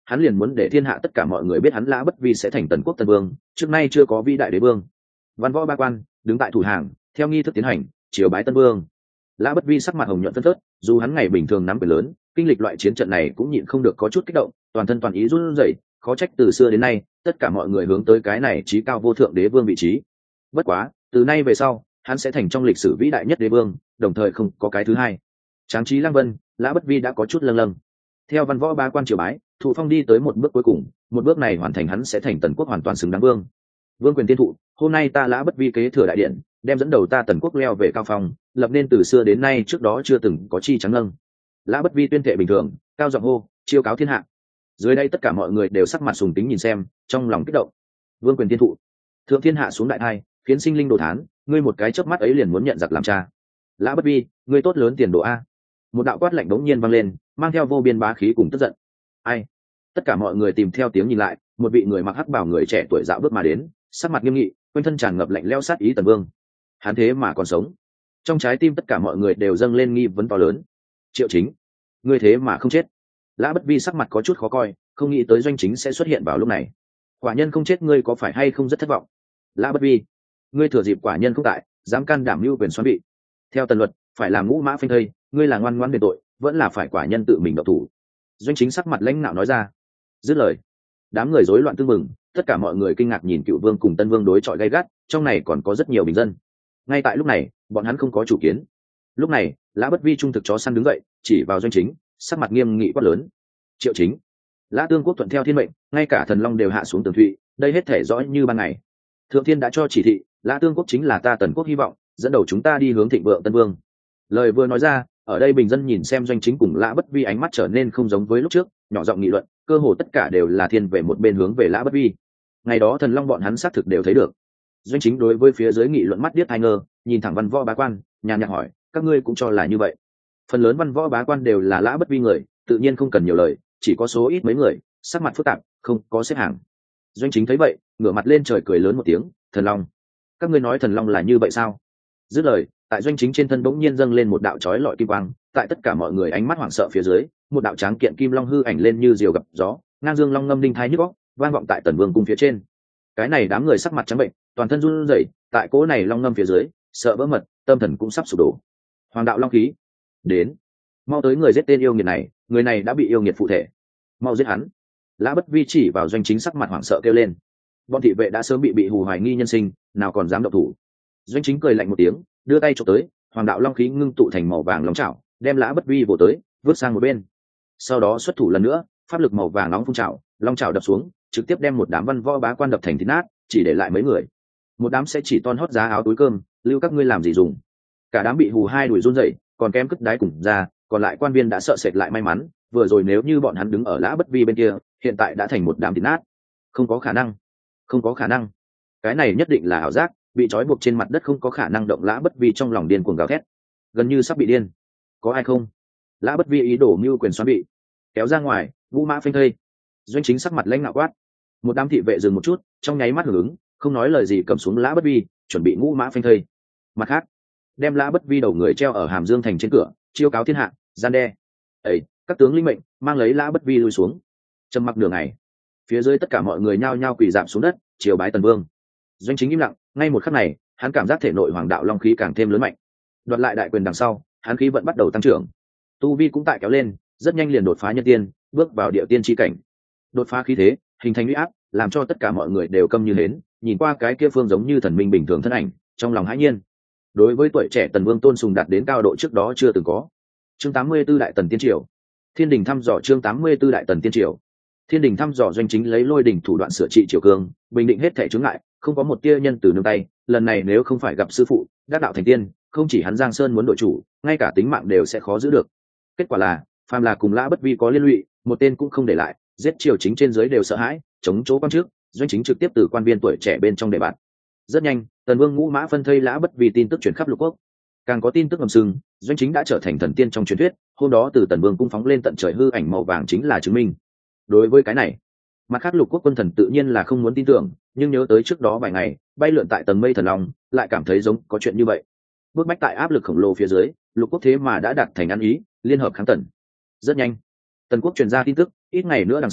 hắn liền muốn để thiên hạ tất cả mọi người biết hắn Lã Bất Vi sẽ thành tần quốc tân vương, trước nay chưa có vĩ đại đế vương. Văn võ ba quan đứng tại thủ hàng, theo nghi thức tiến hành chiều bái tân vương. Lã Bất Vi sắc mặt hồng nhuận phân phớt, dù hắn ngày bình thường nắm quyền lớn, kinh lịch loại chiến trận này cũng nhịn không được có chút kích động, toàn thân toàn ý run rẩy, khó trách từ xưa đến nay tất cả mọi người hướng tới cái này chí cao vô thượng đế vương vị trí. Bất quá, từ nay về sau, hắn sẽ thành trong lịch sử vĩ đại nhất đế vương, đồng thời không có cái thứ hai. Tráng trí lăng vân, Lã Bất Vi đã có chút lâng lâng. Theo văn võ ba quan triều bái, thụ phong đi tới một bước cuối cùng, một bước này hoàn thành hắn sẽ thành tần quốc hoàn toàn xứng đáng vương. Vương quyền tiên thụ, hôm nay ta Lã Bất Vi kế thừa đại điện, đem dẫn đầu ta tần quốc leo về cao phong, lập nên từ xưa đến nay trước đó chưa từng có chi trắng nâng. Lã Bất Vi tuyên thệ bình thường, cao giọng hô, chiêu cáo thiên hạ. Dưới đây tất cả mọi người đều sắc mặt sùng kính nhìn xem, trong lòng kích động. Vương quyền tiên thụ, thượng thiên hạ xuống đại thai, khiến sinh linh đồ thán, ngươi một cái chớp mắt ấy liền muốn nhận giặc làm cha. Lã Bất Vi, ngươi tốt lớn tiền đồ a. Một đạo quát lạnh đống nhiên vang lên, mang theo vô biên bá khí cùng tức giận. Ai? Tất cả mọi người tìm theo tiếng nhìn lại, một vị người mặc hắc bào người trẻ tuổi dạo bước mà đến, sắc mặt nghiêm nghị, quanh thân tràn ngập lạnh lẽo sát ý tần vương. Hắn thế mà còn sống. Trong trái tim tất cả mọi người đều dâng lên nghi vấn to lớn. Triệu Chính, ngươi thế mà không chết. Lã Bất Vi sắc mặt có chút khó coi, không nghĩ tới Doanh Chính sẽ xuất hiện vào lúc này. Quả nhân không chết, ngươi có phải hay không rất thất vọng? Lã Bất Vi, ngươi thừa dịp quả nhân không tại, dám can đảm mưu quyền xoán vị. Theo tần luật, phải làm ngũ mã phanh thây, ngươi là ngoan ngoãn đền tội, vẫn là phải quả nhân tự mình động thủ. Doanh Chính sắc mặt lãnh nạo nói ra. Dứt lời, đám người rối loạn tương mừng, tất cả mọi người kinh ngạc nhìn cựu vương cùng tân vương đối chọi gay gắt, trong này còn có rất nhiều bình dân. Ngay tại lúc này, bọn hắn không có chủ kiến. Lúc này, Lã Bất Vi trung thực chó săn đứng dậy, chỉ vào Doanh Chính, sắc mặt nghiêm nghị quát lớn. Triệu Chính, Lã Tương Quốc thuận theo thiên mệnh, ngay cả thần long đều hạ xuống tường thụy, đây hết thể rõ như ban ngày. Thượng thiên đã cho chỉ thị, Lã Tương Quốc chính là ta tần quốc hy vọng, dẫn đầu chúng ta đi hướng thịnh vượng tân vương. Lời vừa nói ra, ở đây bình dân nhìn xem Doanh Chính cùng Lã Bất Vi ánh mắt trở nên không giống với lúc trước, nhỏ giọng nghị luận, cơ hồ tất cả đều là thiên về một bên hướng về Lã Bất Vi. Ngày đó thần long bọn hắn xác thực đều thấy được. Doanh Chính đối với phía dưới nghị luận mắt điếc tai ngơ, nhìn thẳng văn võ bá quan, nhàn nhạt hỏi, các ngươi cũng cho là như vậy? Phần lớn văn võ bá quan đều là Lã Bất Vi người, tự nhiên không cần nhiều lời, chỉ có số ít mấy người sắc mặt phức tạp, không có xếp hàng. Doanh Chính thấy vậy, ngửa mặt lên trời cười lớn một tiếng, thần long, các ngươi nói thần long là như vậy sao? Dứt lời, tại Doanh Chính trên thân bỗng nhiên dâng lên một đạo chói lọi kim quang, tại tất cả mọi người ánh mắt hoảng sợ phía dưới, một đạo tráng kiện kim long hư ảnh lên như diều gặp gió, ngang dương long ngâm đinh thái nhức óc, vang vọng tại tần vương cung phía trên. Cái này đám người sắc mặt trắng bệnh, toàn thân run rẩy, tại cỗ này long ngâm phía dưới, sợ vỡ mật, tâm thần cũng sắp sụp đổ. Hoàng đạo long khí, đến, mau tới người giết tên yêu nghiệt này, người này đã bị yêu nghiệt phụ thể, mau giết hắn. Lã Bất Vi chỉ vào Doanh Chính sắc mặt hoảng sợ kêu lên. Bọn thị vệ đã sớm bị bị hù hoài nghi nhân sinh, nào còn dám động thủ. Doanh Chính cười lạnh một tiếng, đưa tay chụp tới, hoàng đạo long khí ngưng tụ thành màu vàng long chảo, đem Lã Bất Vi vồ tới, vứt sang một bên. Sau đó xuất thủ lần nữa, pháp lực màu vàng nóng phun trào, long chảo đập xuống, trực tiếp đem một đám văn võ bá quan đập thành thít nát, chỉ để lại mấy người. Một đám sẽ chỉ ton hót giá áo túi cơm, lưu các ngươi làm gì dùng? Cả đám bị hù hai đuổi run rẩy, còn kém cất đái cùng ra, còn lại quan viên đã sợ sệt lại may mắn, vừa rồi nếu như bọn hắn đứng ở Lã Bất Vi bên kia, hiện tại đã thành một đám thít nát. Không có khả năng, không có khả năng. Cái này nhất định là ảo giác, bị trói buộc trên mặt đất không có khả năng động. Lã Bất Vi trong lòng điên cuồng gào thét, gần như sắp bị điên. Có ai không? Lã Bất Vi ý đồ mưu quyền xoán bị kéo ra ngoài, ngũ mã phanh thây. Doanh Chính sắc mặt lãnh nạo quát. Một đám thị vệ dừng một chút, trong nháy mắt hưởng ứng, không nói lời gì cầm xuống Lã Bất Vi, chuẩn bị ngũ mã phanh thây. Mặt khác, đem Lã Bất Vi đầu người treo ở Hàm Dương thành trên cửa, chiêu cáo thiên hạ, gian đe. Ấy, các tướng linh mệnh, mang lấy Lã Bất Vi lui xuống. Trầm mặc nửa ngày, phía dưới tất cả mọi người nhao nhao quỳ rạp xuống đất, triều bái tần vương. Doanh Chính im lặng, ngay một khắc này, hắn cảm giác thể nội hoàng đạo long khí càng thêm lớn mạnh. Đoạt lại đại quyền đằng sau, hắn khí vận bắt đầu tăng trưởng, tu vi cũng tại kéo lên, rất nhanh liền đột phá nhân tiên, bước vào địa tiên chi cảnh. Đột phá khí thế, hình thành uy áp, làm cho tất cả mọi người đều câm như hến, nhìn qua cái kia phương giống như thần minh bình thường thân ảnh, trong lòng hãi nhiên. Đối với tuổi trẻ tần vương tôn sùng đạt đến cao độ trước đó chưa từng có. Chương tám mươi tư đại tần tiên triều. Thiên đình thăm dò. Chương tám mươi tư đại tần tiên triều. Thiên đình thăm dò. Doanh Chính lấy lôi đỉnh thủ đoạn sửa trị triều cương, bình định hết thảy chướng ngại, không có một tia nhân từ nương tay. Lần này nếu không phải gặp sư phụ đắc đạo thành tiên, không chỉ hắn Giang Sơn muốn đội chủ, ngay cả tính mạng đều sẽ khó giữ được. Kết quả là, phàm là cùng Lã Bất Vi có liên lụy, một tên cũng không để lại, giết triều chính trên dưới đều sợ hãi, chống chỗ quan trước. Doanh Chính trực tiếp từ quan viên tuổi trẻ bên trong đề bạt. Rất nhanh, tần vương ngũ mã phân thây Lã Bất Vi tin tức truyền khắp lục quốc. Càng có tin tức ngầm sừng, Doanh Chính đã trở thành thần tiên trong truyền thuyết. Hôm đó từ tần vương cung phóng lên tận trời hư ảnh màu vàng chính là chứng minh. Đối với cái này, mặt khác lục quốc quân thần tự nhiên là không muốn tin tưởng, nhưng nhớ tới trước đó vài ngày bay lượn tại tầng mây thần long, lại cảm thấy giống có chuyện như vậy. Bước bách tại áp lực khổng lồ phía dưới, lục quốc thế mà đã đạt thành ăn ý, liên hợp kháng tần. Rất nhanh, tần quốc truyền ra tin tức, ít ngày nữa đằng sau,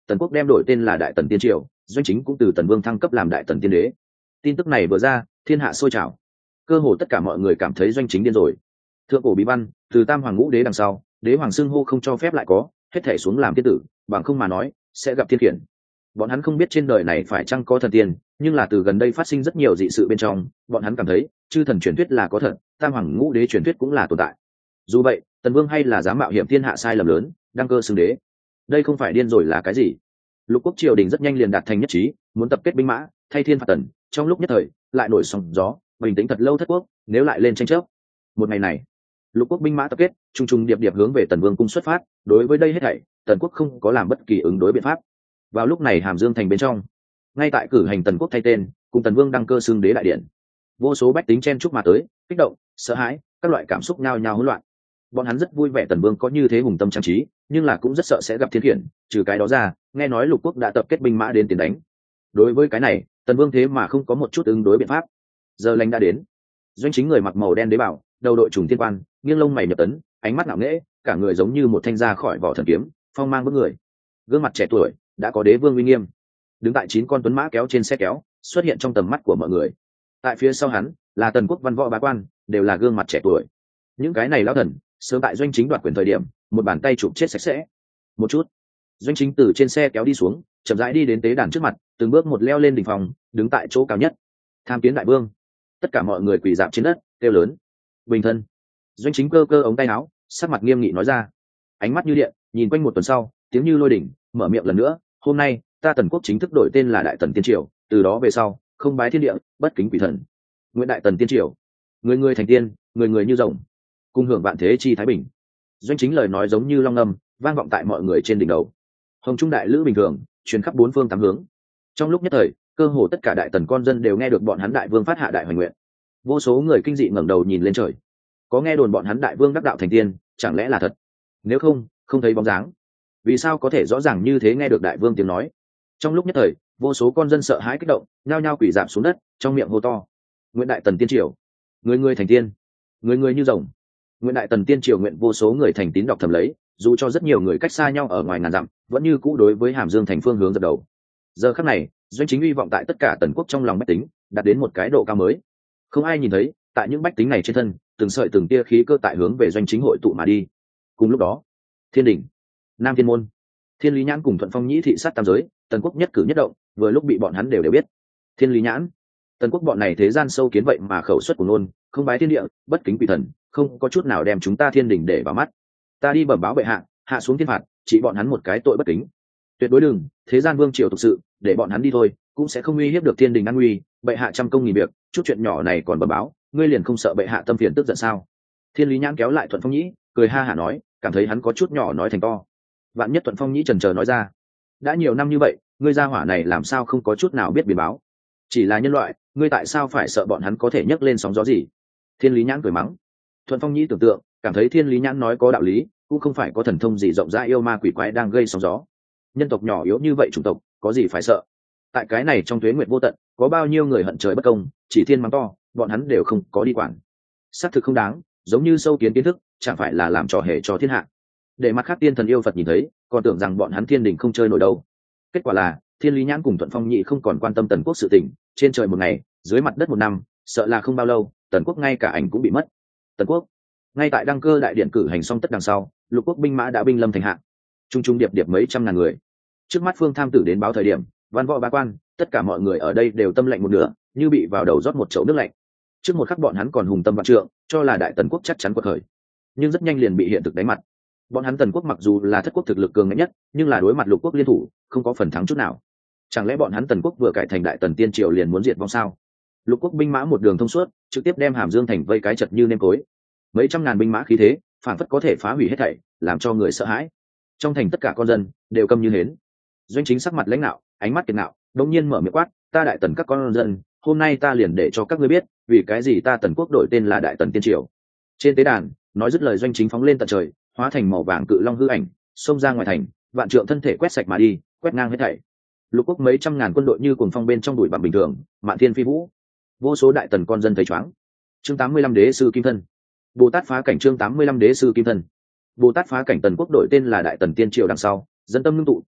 tần quốc đem đổi tên là đại tần tiên triều, doanh chính cũng từ tần vương thăng cấp làm đại tần tiên đế. Tin tức này vừa ra, thiên hạ sôi trào, cơ hồ tất cả mọi người cảm thấy doanh chính điên rồi. Thượng cổ bí văn, từ tam hoàng ngũ đế đằng sau, đế hoàng xưng hô không cho phép lại có, hết thể xuống làm tiên tử, bằng không mà nói sẽ gặp thiên khiển. Bọn hắn không biết trên đời này phải chăng có thần tiên, nhưng là từ gần đây phát sinh rất nhiều dị sự bên trong, bọn hắn cảm thấy chư thần truyền thuyết là có thật, tam hoàng ngũ đế truyền thuyết cũng là tồn tại. Dù vậy, tần vương hay là dám mạo hiểm thiên hạ sai lầm lớn, đăng cơ xưng đế. Đây không phải điên rồi là cái gì? Lục quốc triều đình rất nhanh liền đạt thành nhất trí, muốn tập kết binh mã thay thiên phạt tần. Trong lúc nhất thời lại nổi sóng gió, bình tĩnh thật lâu thất quốc nếu lại lên tranh chấp. Một ngày này, lục quốc binh mã tập kết trung trung điệp điệp hướng về tần vương cung xuất phát. Đối với đây hết thảy, tần quốc không có làm bất kỳ ứng đối biện pháp. Vào lúc này hàm dương thành bên trong, ngay tại cử hành tần quốc thay tên cùng tần vương đăng cơ xưng đế đại điện, vô số bách tính chen chúc mà tới, kích động, sợ hãi, các loại cảm xúc nhao nhao hỗn loạn. Bọn hắn rất vui vẻ tần vương có như thế hùng tâm trang trí, nhưng là cũng rất sợ sẽ gặp thiên khiển. Trừ cái đó ra, nghe nói lục quốc đã tập kết binh mã đến tiền đánh. Đối với cái này, tần vương thế mà không có một chút ứng đối biện pháp. Giờ lành đã đến, doanh chính người mặc màu đen đế bảo, đầu đội trùng thiên quan, nghiêng lông mày nhập tấn, ánh mắt ngạo nghễ, cả người giống như một thanh ra khỏi vỏ thần kiếm, phong mang bức người. Gương mặt trẻ tuổi đã có đế vương uy nghiêm, đứng tại chín con tuấn mã kéo trên xe kéo, xuất hiện trong tầm mắt của mọi người. Tại phía sau hắn là tần quốc văn võ bá quan, đều là gương mặt trẻ tuổi. Những cái này lão thần sớm tại doanh chính đoạt quyền thời điểm, một bàn tay chụp chết sạch sẽ. Một chút, doanh chính từ trên xe kéo đi xuống, chậm rãi đi đến tế đàn trước mặt, từng bước một leo lên đỉnh phòng, đứng tại chỗ cao nhất. Tham kiến đại vương. Tất cả mọi người quỳ rạp trên đất, kêu lớn. Bình thân. Doanh chính cơ cơ ống tay áo, sắc mặt nghiêm nghị nói ra. Ánh mắt như điện, nhìn quanh một tuần sau, tiếng như lôi đỉnh, mở miệng lần nữa. Hôm nay, ta tần quốc chính thức đổi tên là đại tần tiên triều, từ đó về sau, không bái thiên địa, bất kính quỷ thần. Nguyện đại tần tiên triều, người người thành tiên, người người như rồng, cùng hưởng vạn thế chi thái bình. Doanh chính lời nói giống như long ngâm, vang vọng tại mọi người trên đỉnh đầu. Hồng trung đại lữ bình thường, truyền khắp bốn phương tám hướng. Trong lúc nhất thời, cơ hồ tất cả đại tần con dân đều nghe được bọn hắn đại vương phát hạ đại hoành nguyện. Vô số người kinh dị ngẩng đầu nhìn lên trời. Có nghe đồn bọn hắn đại vương đắc đạo thành tiên, chẳng lẽ là thật? Nếu không, không thấy bóng dáng. Vì sao có thể rõ ràng như thế nghe được đại vương tiếng nói? Trong lúc nhất thời, vô số con dân sợ hãi kích động, nhao nhao quỳ rạp xuống đất, trong miệng hô to: nguyện đại tần tiên triều, người người thành tiên, người người như rồng. Nguyện đại tần tiên triều, nguyện vô số người thành tín đọc thầm lấy, dù cho rất nhiều người cách xa nhau ở ngoài ngàn dặm, vẫn như cũ đối với hàm dương thành phương hướng dập đầu. Giờ khắc này, doanh chính uy vọng tại tất cả tần quốc trong lòng bách tính đạt đến một cái độ cao mới. Không ai nhìn thấy, tại những bách tính này trên thân, từng sợi từng tia khí cơ tại hướng về doanh chính hội tụ mà đi. Cùng lúc đó, thiên đỉnh, nam thiên môn, thiên lý nhãn cùng thuận phong nhĩ thị sát tam giới, tần quốc nhất cử nhất động vừa lúc bị bọn hắn đều đều biết. Thiên lý nhãn, tần quốc bọn này thế gian sâu kiến vậy mà khẩu xuất của ngôn, không bái thiên địa, bất kính quỷ thần, không có chút nào đem chúng ta thiên đỉnh để vào mắt. Ta đi bẩm báo bệ hạ, hạ xuống thiên phạt, chỉ bọn hắn một cái tội bất kính. Tuyệt đối đừng, thế gian vương triều thực sự, để bọn hắn đi thôi, cũng sẽ không uy hiếp được thiên đình an nguy. Bệ hạ trăm công nghìn việc, chút chuyện nhỏ này còn bẩm báo, ngươi liền không sợ bệ hạ tâm phiền tức giận sao? Thiên lý nhãn kéo lại thuận phong nhĩ, cười ha hả nói, cảm thấy hắn có chút nhỏ nói thành to. Vạn nhất thuận phong nhĩ chần chờ nói ra, đã nhiều năm như vậy, ngươi gia hỏa này làm sao không có chút nào biết biến báo? Chỉ là nhân loại, ngươi tại sao phải sợ bọn hắn có thể nhấc lên sóng gió gì? Thiên lý nhãn cười mắng. Thuận phong nhĩ tưởng tượng, cảm thấy thiên lý nhãn nói có đạo lý, cũng không phải có thần thông gì rộng rãi yêu ma quỷ quái đang gây sóng gió. Nhân tộc nhỏ yếu như vậy chủng tộc, có gì phải sợ? Tại cái này trong tuế nguyệt vô tận, có bao nhiêu người hận trời bất công, chỉ thiên mắng to, bọn hắn đều không có đi quản. Xác thực không đáng, giống như sâu kiến kiến thức, chẳng phải là làm trò hề cho thiên hạ. Để mặt khác tiên thần yêu Phật nhìn thấy, còn tưởng rằng bọn hắn thiên đình không chơi nổi đâu. Kết quả là, thiên lý nhãn cùng thuận phong nhị không còn quan tâm tần quốc sự tình, trên trời một ngày, dưới mặt đất một năm, sợ là không bao lâu, tần quốc ngay cả ảnh cũng bị mất. Tần quốc, ngay tại đăng cơ đại điện cử hành xong tất đằng sau, lục quốc binh mã đã binh lâm thành hạ, trung trung điệp điệp mấy trăm ngàn người. Trước mắt phương tham tử đến báo thời điểm, văn võ bá quan, tất cả mọi người ở đây đều tâm lạnh một nửa, như bị vào đầu rót một chậu nước lạnh. Trước một khắc bọn hắn còn hùng tâm vạn trượng, cho là đại tần quốc chắc chắn quật khởi, nhưng rất nhanh liền bị hiện thực đánh mặt. Bọn hắn tần quốc mặc dù là thất quốc thực lực cường ngạnh nhất, nhưng là đối mặt lục quốc liên thủ, không có phần thắng chút nào. Chẳng lẽ bọn hắn tần quốc vừa cải thành đại tần tiên triều liền muốn diệt vong sao? Lục quốc binh mã một đường thông suốt, trực tiếp đem hàm dương thành vây cái chật như nêm cối. Mấy trăm ngàn binh mã khí thế, phản phất có thể phá hủy hết thảy, làm cho người sợ hãi. Trong thành tất cả con dân đều câm như hến. Doanh chính sắc mặt lãnh nạo, ánh mắt kiệt ngạo, đột nhiên mở miệng quát, ta đại tần các con dân, hôm nay ta liền để cho các ngươi biết, vì cái gì ta tần quốc đổi tên là đại tần tiên triều. Trên tế đàn, nói dứt lời doanh chính phóng lên tận trời, hóa thành màu vàng cự long hư ảnh, xông ra ngoài thành, vạn trượng thân thể quét sạch mà đi, quét ngang hết thảy. Lục quốc mấy trăm ngàn quân đội như cuồng phong bên trong đùi bặm bình thường, mạn thiên phi vũ. Vô số đại tần con dân thấy choáng. Chương tám mươi lăm đế sư kim thân. Bồ Tát phá cảnh chương tám mươi lăm đế sư kim thân. Bồ Tát phá cảnh tần quốc đổi tên là đại tần tiên triều đằng sau, dân tâm ngưng tụ,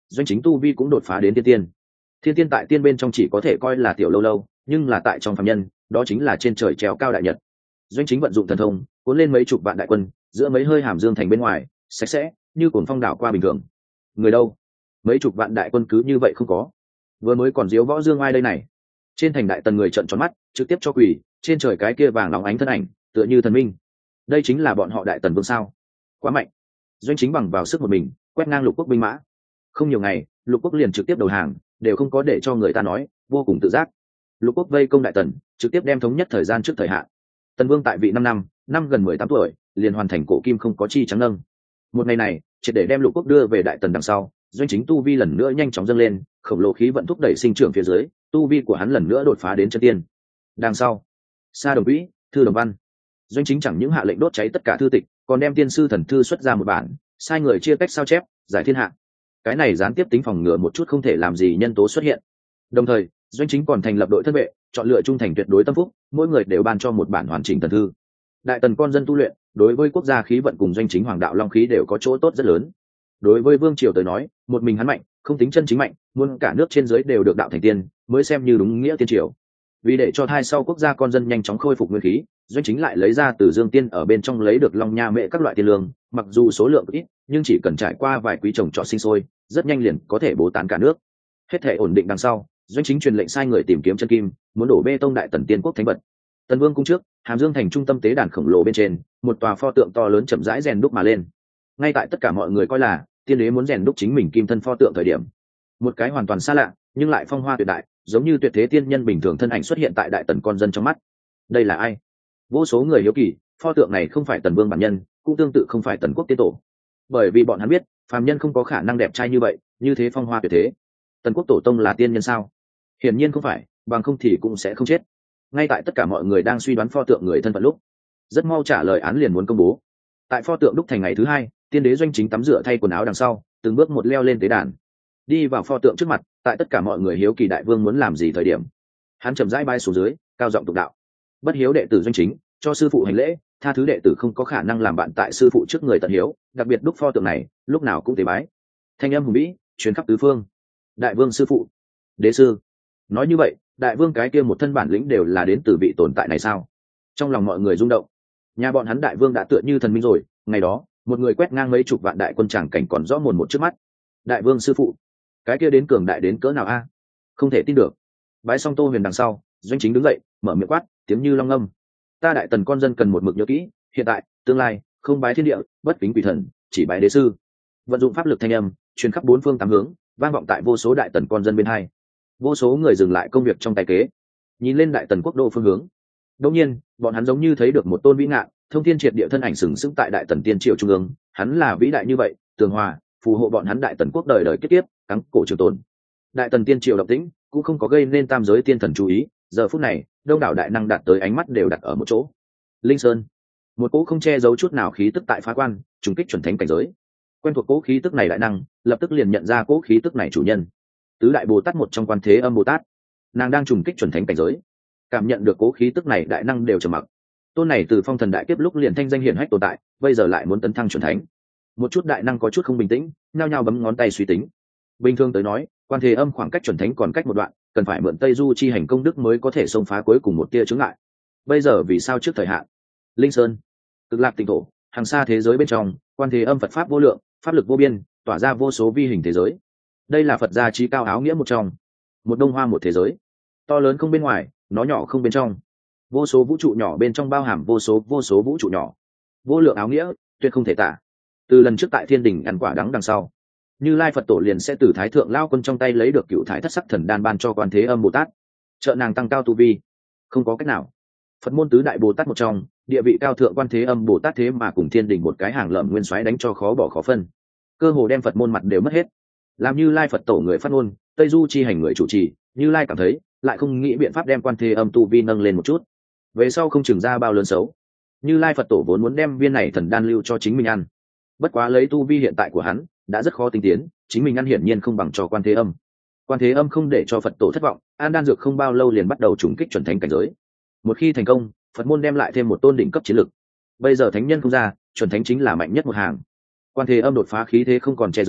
doanh chính tu vi cũng đột phá đến thiên tiên. Thiên tiên tại tiên bên trong chỉ có thể coi là tiểu lâu lâu, nhưng là tại trong phàm nhân đó chính là trên trời treo cao đại nhật. Doanh chính vận dụng thần thông cuốn lên mấy chục vạn đại quân, giữa mấy hơi hàm dương thành bên ngoài sạch sẽ như cuồng phong đảo qua bình thường. Người đâu? Mấy chục vạn đại quân cứ như vậy không có, vừa mới còn diếu võ dương ai đây này. Trên thành đại tần người trợn tròn mắt, trực tiếp cho quỳ. Trên trời cái kia vàng óng ánh thân ảnh tựa như thần minh, đây chính là bọn họ đại tần vương sao? Quá mạnh. Doanh chính bằng vào sức một mình quét ngang lục quốc binh mã, không nhiều ngày lục quốc liền trực tiếp đầu hàng, đều không có để cho người ta nói, vô cùng tự giác. Lục quốc vây công đại tần, trực tiếp đem thống nhất thời gian trước thời hạn. Tần vương tại vị năm năm, năm gần mười tám tuổi liền hoàn thành cổ kim không có chi trắng nâng. Một ngày này triệt để đem lục quốc đưa về đại tần đằng sau, doanh chính tu vi lần nữa nhanh chóng dâng lên, khổng lồ khí vận thúc đẩy sinh trưởng phía dưới, tu vi của hắn lần nữa đột phá đến chân tiên. Đằng sau sa đồng quỹ, thư đồng văn, doanh chính chẳng những hạ lệnh đốt cháy tất cả thư tịch, còn đem tiên sư thần thư xuất ra một bản, sai người chia cách sao chép giải thiên hạ. Cái này gián tiếp tính phòng ngừa một chút không thể làm gì nhân tố xuất hiện. Đồng thời doanh chính còn thành lập đội thân vệ, chọn lựa trung thành tuyệt đối tâm phúc, mỗi người đều ban cho một bản hoàn chỉnh thần thư. Đại tần con dân tu luyện, đối với quốc gia khí vận cùng doanh chính hoàng đạo long khí đều có chỗ tốt rất lớn. Đối với vương triều tới nói, một mình hắn mạnh không tính chân chính mạnh, muốn cả nước trên dưới đều được đạo thành tiên mới xem như đúng nghĩa tiên triều. Vì để cho thai sau quốc gia con dân nhanh chóng khôi phục nguyên khí, doanh chính lại lấy ra từ dương tiên ở bên trong lấy được long nha mệ các loại tiên lương, mặc dù số lượng ít nhưng chỉ cần trải qua vài quý trồng trọt sinh sôi, rất nhanh liền có thể bố tán cả nước. Hết thể ổn định đằng sau, doanh chính truyền lệnh sai người tìm kiếm chân kim, muốn đổ bê tông đại tần tiên quốc thánh vật. Tần vương cung trước, hàm dương thành trung tâm tế đàn khổng lồ bên trên, một tòa pho tượng to lớn chậm rãi rèn đúc mà lên. Ngay tại tất cả mọi người coi là tiên đế muốn rèn đúc chính mình kim thân pho tượng thời điểm, một cái hoàn toàn xa lạ nhưng lại phong hoa tuyệt đại, giống như tuyệt thế tiên nhân bình thường thân ảnh xuất hiện tại đại tần con dân trong mắt. Đây là ai? Vô số người hiếu kỳ, pho tượng này không phải tần vương bản nhân, cũng tương tự không phải tần quốc tiên tổ. Bởi vì bọn hắn biết phàm nhân không có khả năng đẹp trai như vậy, như thế phong hoa tuyệt thế. Tần quốc tổ tông là tiên nhân sao? Hiển nhiên không phải, bằng không thì cũng sẽ không chết. Ngay tại tất cả mọi người đang suy đoán pho tượng người thân phận lúc, rất mau trả lời án liền muốn công bố. Tại pho tượng đúc thành ngày thứ hai, tiên đế doanh chính tắm rửa thay quần áo đằng sau, từng bước một leo lên tế đàn, đi vào pho tượng trước mặt. Tại tất cả mọi người hiếu kỳ đại vương muốn làm gì thời điểm, hắn chậm rãi bay xuống dưới, cao giọng tụng đạo. Bất hiếu đệ tử doanh chính, cho sư phụ hành lễ, tha thứ đệ tử không có khả năng làm bạn tại sư phụ trước người tận hiếu, đặc biệt đúc pho tượng này lúc nào cũng tế bái. Thanh âm hùng vĩ truyền khắp tứ phương. Đại vương sư phụ, đế sư. Nói như vậy đại vương cái kia một thân bản lĩnh đều là đến từ vị tồn tại này sao? Trong lòng mọi người rung động. Nhà bọn hắn đại vương đã tựa như thần minh rồi. Ngày đó một người quét ngang mấy chục vạn đại quân tràng cảnh còn rõ mồn một trước mắt. Đại vương sư phụ, cái kia đến cường đại đến cỡ nào a? Không thể tin được. Bái xong Tô Huyền đằng sau, doanh chính đứng dậy mở miệng quát, tiếng như long ngâm. Ta đại tần con dân cần một mực nhớ kỹ, hiện tại tương lai không bái thiên địa, bất kính quỷ thần, chỉ bái đế sư. Vận dụng pháp lực thanh âm truyền khắp bốn phương tám hướng, vang vọng tại vô số đại tần con dân bên hai. Vô số người dừng lại công việc trong tay kế, nhìn lên đại tần quốc đô phương hướng. Đột nhiên bọn hắn giống như thấy được một tôn vĩ ngạn thông thiên triệt địa thân ảnh sừng sững tại đại tần tiên triều trung ương. Hắn là vĩ đại như vậy, tường hòa phù hộ bọn hắn đại tần quốc đời đời kiếp kiếp cắn cổ trường tồn. Đại tần tiên triều động tĩnh cũng không có gây nên tam giới tiên thần chú ý. Giờ phút này đông đảo đại năng đạt tới ánh mắt đều đặt ở một chỗ. Linh Sơn, một cỗ không che giấu chút nào khí tức tại phá quan trùng kích chuẩn thánh cảnh giới. Quen thuộc cỗ khí tức này đại năng lập tức liền nhận ra cỗ khí tức này chủ nhân, tứ đại bồ tát một trong Quan Thế Âm Bồ Tát. Nàng đang trùng kích chuẩn thánh cảnh giới, cảm nhận được cỗ khí tức này đại năng đều trầm mặc. Tôn này từ phong thần đại kiếp lúc liền thanh danh hiển hách tồn tại, bây giờ lại muốn tấn thăng chuẩn thánh. Một chút đại năng có chút không bình tĩnh, nhao nhao bấm ngón tay suy tính. Bình thường tới nói, Quan Thế Âm khoảng cách chuẩn thánh còn cách một đoạn, cần phải mượn Tây Du chi hành công đức mới có thể xông phá cuối cùng một tia chướng ngại. Bây giờ vì sao trước thời hạn? Linh Sơn, Cực Lạc Tịnh Thổ, hàng xa thế giới bên trong, Quan Thế Âm Phật pháp vô lượng, pháp lực vô biên, tỏa ra vô số vi hình thế giới. Đây là Phật gia trí cao áo nghĩa một trong, một đông hoa một thế giới, to lớn không bên ngoài, nó nhỏ không bên trong. Vô số vũ trụ nhỏ bên trong bao hàm vô số vô số vũ trụ nhỏ, vô lượng áo nghĩa tuyệt không thể tả. Từ lần trước tại thiên đình ăn quả đắng đằng sau, Như Lai Phật tổ liền sẽ từ Thái Thượng Lao Quân trong tay lấy được cựu thái thất sắc thần đan ban cho Quan Thế Âm Bồ Tát, trợ nàng tăng cao tu vi. Không có cách nào, Phật môn tứ đại Bồ Tát một trong, địa vị cao thượng Quan Thế Âm Bồ Tát thế mà cùng thiên đình một cái hàng lợm nguyên soái đánh cho khó bỏ khó phân, cơ hồ đem Phật môn mặt đều mất hết. Làm Như Lai Phật tổ người phát ngôn, Tây Du chi hành người chủ trì, Như Lai cảm thấy lại không nghĩ biện pháp đem Quan Thế Âm tu vi nâng lên một chút, về sau không chừng ra bao lớn xấu. Như Lai Phật tổ vốn muốn đem viên này thần đan lưu cho chính mình ăn, bất quá lấy tu vi hiện tại của hắn đã rất khó tinh tiến, chính mình ăn hiển nhiên không bằng cho Quan Thế Âm. Quan Thế Âm không để cho Phật tổ thất vọng, an đan dược không bao lâu liền bắt đầu trùng kích chuẩn thánh cảnh giới. Một khi thành công, Phật môn đem lại thêm một tôn đỉnh cấp chiến lực. Bây giờ thánh nhân không ra, chuẩn thánh chính là mạnh nhất một hàng. Quan Thế Âm đột phá khí thế không còn che giấu,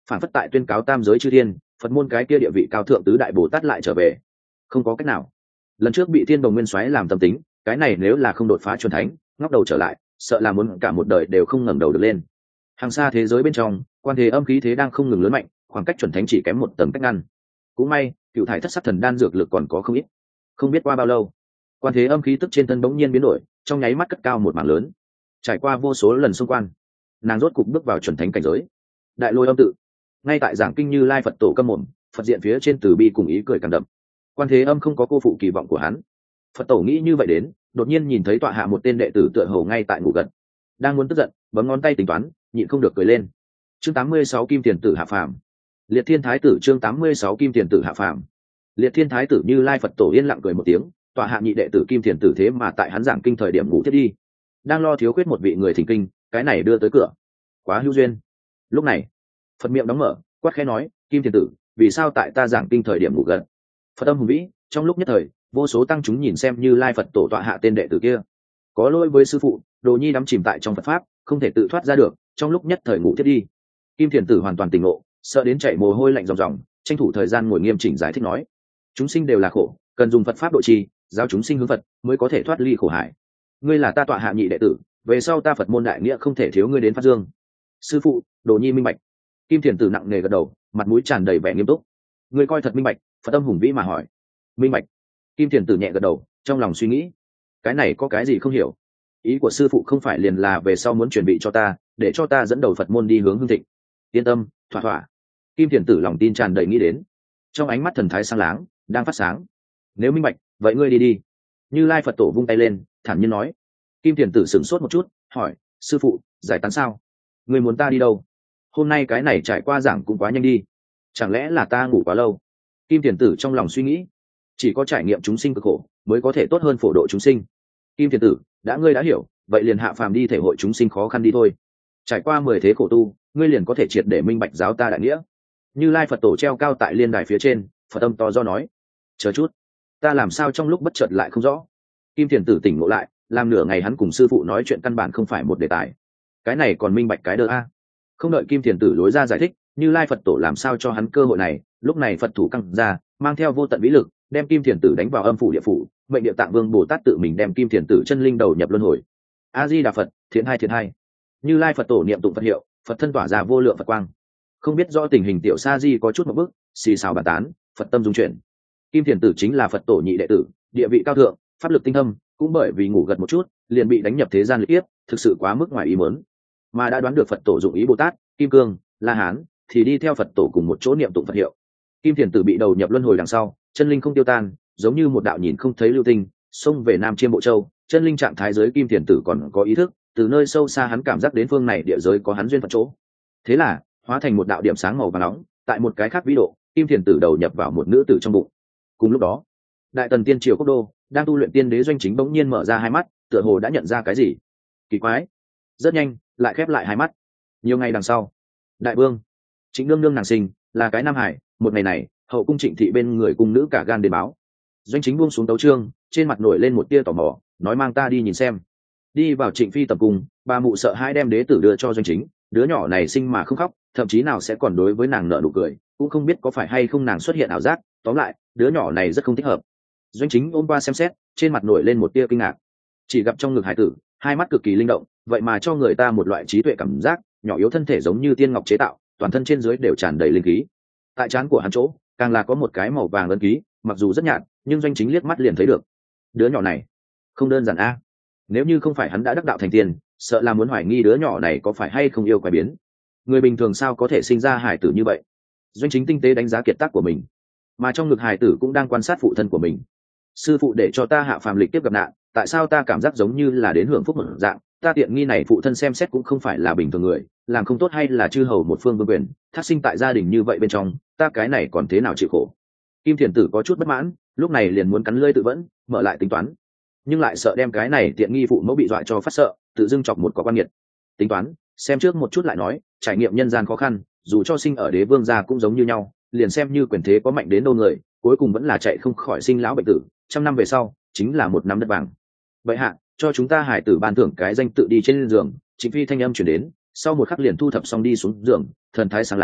phản phất tại tuyên cáo tam giới chư thiên, Phật môn cái kia địa vị cao thượng tứ đại Bồ Tát lại trở về. Không có cách nào, lần trước bị Thiên Đồng Nguyên Soái làm tâm tính, cái này nếu là không đột phá chuẩn thánh, ngóc đầu trở lại, sợ là muốn cả một đời đều không ngẩng đầu được lên. Hàng xa thế giới bên trong, quan thế âm khí thế đang không ngừng lớn mạnh, khoảng cách chuẩn thánh chỉ kém một tầng cách ngăn. Cũng may, cựu thải thất sắc thần đan dược lực còn có không ít. Không biết qua bao lâu, quan thế âm khí tức trên thân bỗng nhiên biến đổi, trong nháy mắt cất cao một mảng lớn. Trải qua vô số lần xung quan, nàng rốt cục bước vào chuẩn thánh cảnh giới. Đại Lôi Âm tự, ngay tại giảng kinh Như Lai Phật tổ câm mồm, Phật diện phía trên từ bi cùng ý cười càng đậm. Quan thế âm không có cô phụ kỳ vọng của hắn. Phật tổ nghĩ như vậy đến, đột nhiên nhìn thấy tọa hạ một tên đệ tử tựa hồ ngay tại ngủ gật, đang muốn tức giận, bấm ngón tay tính toán, nhịn không được cười lên. Chương tám mươi sáu Kim Tiền Tử hạ phàm. Liệt Thiên Thái tử chương tám mươi sáu Kim Tiền Tử hạ phàm. Liệt Thiên Thái tử Như Lai Phật tổ yên lặng cười một tiếng, tọa hạ nhị đệ tử Kim Tiền Tử thế mà tại hắn giảng kinh thời điểm ngủ thiết đi, đang lo thiếu khuyết một vị người thỉnh kinh, cái này đưa tới cửa, quá hữu duyên. Lúc này, Phật miệng đóng mở, quát khẽ nói, Kim Tiền Tử, vì sao tại ta giảng kinh thời điểm ngủ gật? Phật âm hùng vĩ, trong lúc nhất thời, vô số tăng chúng nhìn xem Như Lai Phật tổ tọa hạ tên đệ tử kia, có lỗi với sư phụ, đồ nhi đắm chìm tại trong Phật pháp, không thể tự thoát ra được, trong lúc nhất thời ngủ thiết đi. Kim Tiền Tử hoàn toàn tỉnh ngộ, sợ đến chảy mồ hôi lạnh ròng ròng, tranh thủ thời gian ngồi nghiêm chỉnh giải thích nói, chúng sinh đều là khổ, cần dùng Phật pháp độ trì, giáo chúng sinh hướng Phật mới có thể thoát ly khổ hải. Ngươi là ta tọa hạ nhị đệ tử, về sau ta Phật môn đại nghĩa không thể thiếu ngươi đến phát dương. Sư phụ, đồ nhi minh bạch. Kim Tiền Tử nặng nề gật đầu, mặt mũi tràn đầy vẻ nghiêm túc. Ngươi coi thật minh bạch? Phật âm hùng vĩ mà hỏi. Minh bạch. Kim Tiền Tử nhẹ gật đầu, trong lòng suy nghĩ, cái này có cái gì không hiểu? Ý của sư phụ không phải liền là về sau muốn chuẩn bị cho ta, để cho ta dẫn đầu Phật môn đi hướng hưng thịnh. Yên tâm, thỏa thỏa. Kim Tiền Tử lòng tin tràn đầy nghĩ đến, trong ánh mắt thần thái sáng láng, đang phát sáng. Nếu minh bạch, vậy ngươi đi đi. Như Lai Phật tổ vung tay lên, thản nhiên nói. Kim Tiền Tử sửng sốt một chút, hỏi, sư phụ, giải tán sao? Ngươi muốn ta đi đâu? Hôm nay cái này trải qua giảng cũng quá nhanh đi, chẳng lẽ là ta ngủ quá lâu? Kim Tiền Tử trong lòng suy nghĩ, chỉ có trải nghiệm chúng sinh cực khổ mới có thể tốt hơn phổ độ chúng sinh. Kim Tiền Tử, đã ngươi đã hiểu, vậy liền hạ phàm đi thể hội chúng sinh khó khăn đi thôi. Trải qua mười thế khổ tu, ngươi liền có thể triệt để minh bạch giáo ta đại nghĩa. Như Lai Phật tổ treo cao tại liên đài phía trên, Phật âm to do nói, chờ chút, ta làm sao trong lúc bất chợt lại không rõ? Kim Tiền Tử tỉnh ngộ lại, làm nửa ngày hắn cùng sư phụ nói chuyện căn bản không phải một đề tài, cái này còn minh bạch cái đơ a. Không đợi Kim Tiền Tử lối ra giải thích, Như Lai Phật tổ làm sao cho hắn cơ hội này? Lúc này Phật thủ căng ra, mang theo vô tận vĩ lực, đem Kim Tiền Tử đánh vào âm phủ địa phủ. Mệnh Địa Tạng Vương Bồ Tát tự mình đem Kim Tiền Tử chân linh đầu nhập luân hồi. A Di Đà Phật, thiện hai thiện hai. Như Lai Phật tổ niệm tụng Phật hiệu, Phật thân tỏa ra vô lượng Phật quang. Không biết do tình hình tiểu sa di có chút một bước, xì xào bàn tán, Phật tâm dung chuyển. Kim Tiền Tử chính là Phật tổ nhị đệ tử, địa vị cao thượng, pháp lực tinh thâm, cũng bởi vì ngủ gật một chút, liền bị đánh nhập thế gian liệt tiếp, thực sự quá mức ngoài ý muốn. Mà đã đoán được Phật tổ dụng ý Bồ Tát, Kim Cương, La Hán, thì đi theo Phật tổ cùng một chỗ niệm tụng Phật hiệu. Kim Tiền Tử bị đầu nhập luân hồi đằng sau, chân linh không tiêu tan, giống như một đạo nhìn không thấy lưu tinh, xông về Nam Chiêm Bộ Châu. Chân linh trạng thái giới Kim Tiền Tử còn có ý thức, từ nơi sâu xa hắn cảm giác đến phương này địa giới có hắn duyên Phật chỗ. Thế là hóa thành một đạo điểm sáng màu vàng nóng, tại một cái khác vĩ độ, Kim Tiền Tử đầu nhập vào một nữ tử trong bụng. Cùng lúc đó, Đại Tần Tiên Triều Quốc đô, đang tu luyện tiên đế Doanh Chính bỗng nhiên mở ra hai mắt, tựa hồ đã nhận ra cái gì kỳ quái, rất nhanh lại khép lại hai mắt. Nhiều ngày đằng sau, Đại Vương Trịnh nương nương nàng sinh là cái Nam Hải. Một ngày này, hậu cung Trịnh thị bên người cung nữ cả gan đến báo. Doanh Chính buông xuống tấu chương, trên mặt nổi lên một tia tò mò, nói mang ta đi nhìn xem. Đi vào Trịnh phi tập cung, bà mụ sợ hai đem đế tử đưa cho Doanh Chính. Đứa nhỏ này sinh mà không khóc, thậm chí nào sẽ còn đối với nàng nở nụ cười, cũng không biết có phải hay không nàng xuất hiện ảo giác. Tóm lại, đứa nhỏ này rất không thích hợp. Doanh Chính ôm qua xem xét, trên mặt nổi lên một tia kinh ngạc. Chỉ gặp trong ngực hải tử, hai mắt cực kỳ linh động, vậy mà cho người ta một loại trí tuệ cảm giác, nhỏ yếu thân thể giống như tiên ngọc chế tạo, toàn thân trên dưới đều tràn đầy linh khí. Tại trán của hắn chỗ, càng là có một cái màu vàng ấn ký, mặc dù rất nhạt, nhưng Doanh Chính liếc mắt liền thấy được. Đứa nhỏ này không đơn giản a. Nếu như không phải hắn đã đắc đạo thành tiên, sợ là muốn hoài nghi đứa nhỏ này có phải hay không yêu quái biến. Người bình thường sao có thể sinh ra hải tử như vậy? Doanh Chính tinh tế đánh giá kiệt tác của mình, mà trong ngực hải tử cũng đang quan sát phụ thân của mình. Sư phụ để cho ta hạ phàm lịch tiếp gặp nạn, tại sao ta cảm giác giống như là đến hưởng phúc một dạng? Ta tiện nghi này phụ thân xem xét cũng không phải là bình thường người, làm không tốt hay là chư hầu một phương vương quyền, thác sinh tại gia đình như vậy bên trong, ta cái này còn thế nào chịu khổ? Kim Tiền Tử có chút bất mãn, lúc này liền muốn cắn lưỡi tự vẫn, mở lại tính toán, nhưng lại sợ đem cái này tiện nghi phụ mẫu bị dọa cho phát sợ, tự dưng chọc một có quan nghiệt. Tính toán, xem trước một chút lại nói, trải nghiệm nhân gian khó khăn, dù cho sinh ở đế vương gia cũng giống như nhau, liền xem như quyền thế có mạnh đến đâu người, cuối cùng vẫn là chạy không khỏi sinh lão bệnh tử, trăm năm về sau chính là một năm đất vàng. Vậy hạ, cho chúng ta hải tử ban thưởng cái danh tự đi trên giường. Trịnh phi thanh âm chuyển đến, sau một khắc liền thu thập xong đi xuống giường, thần thái sáng láng,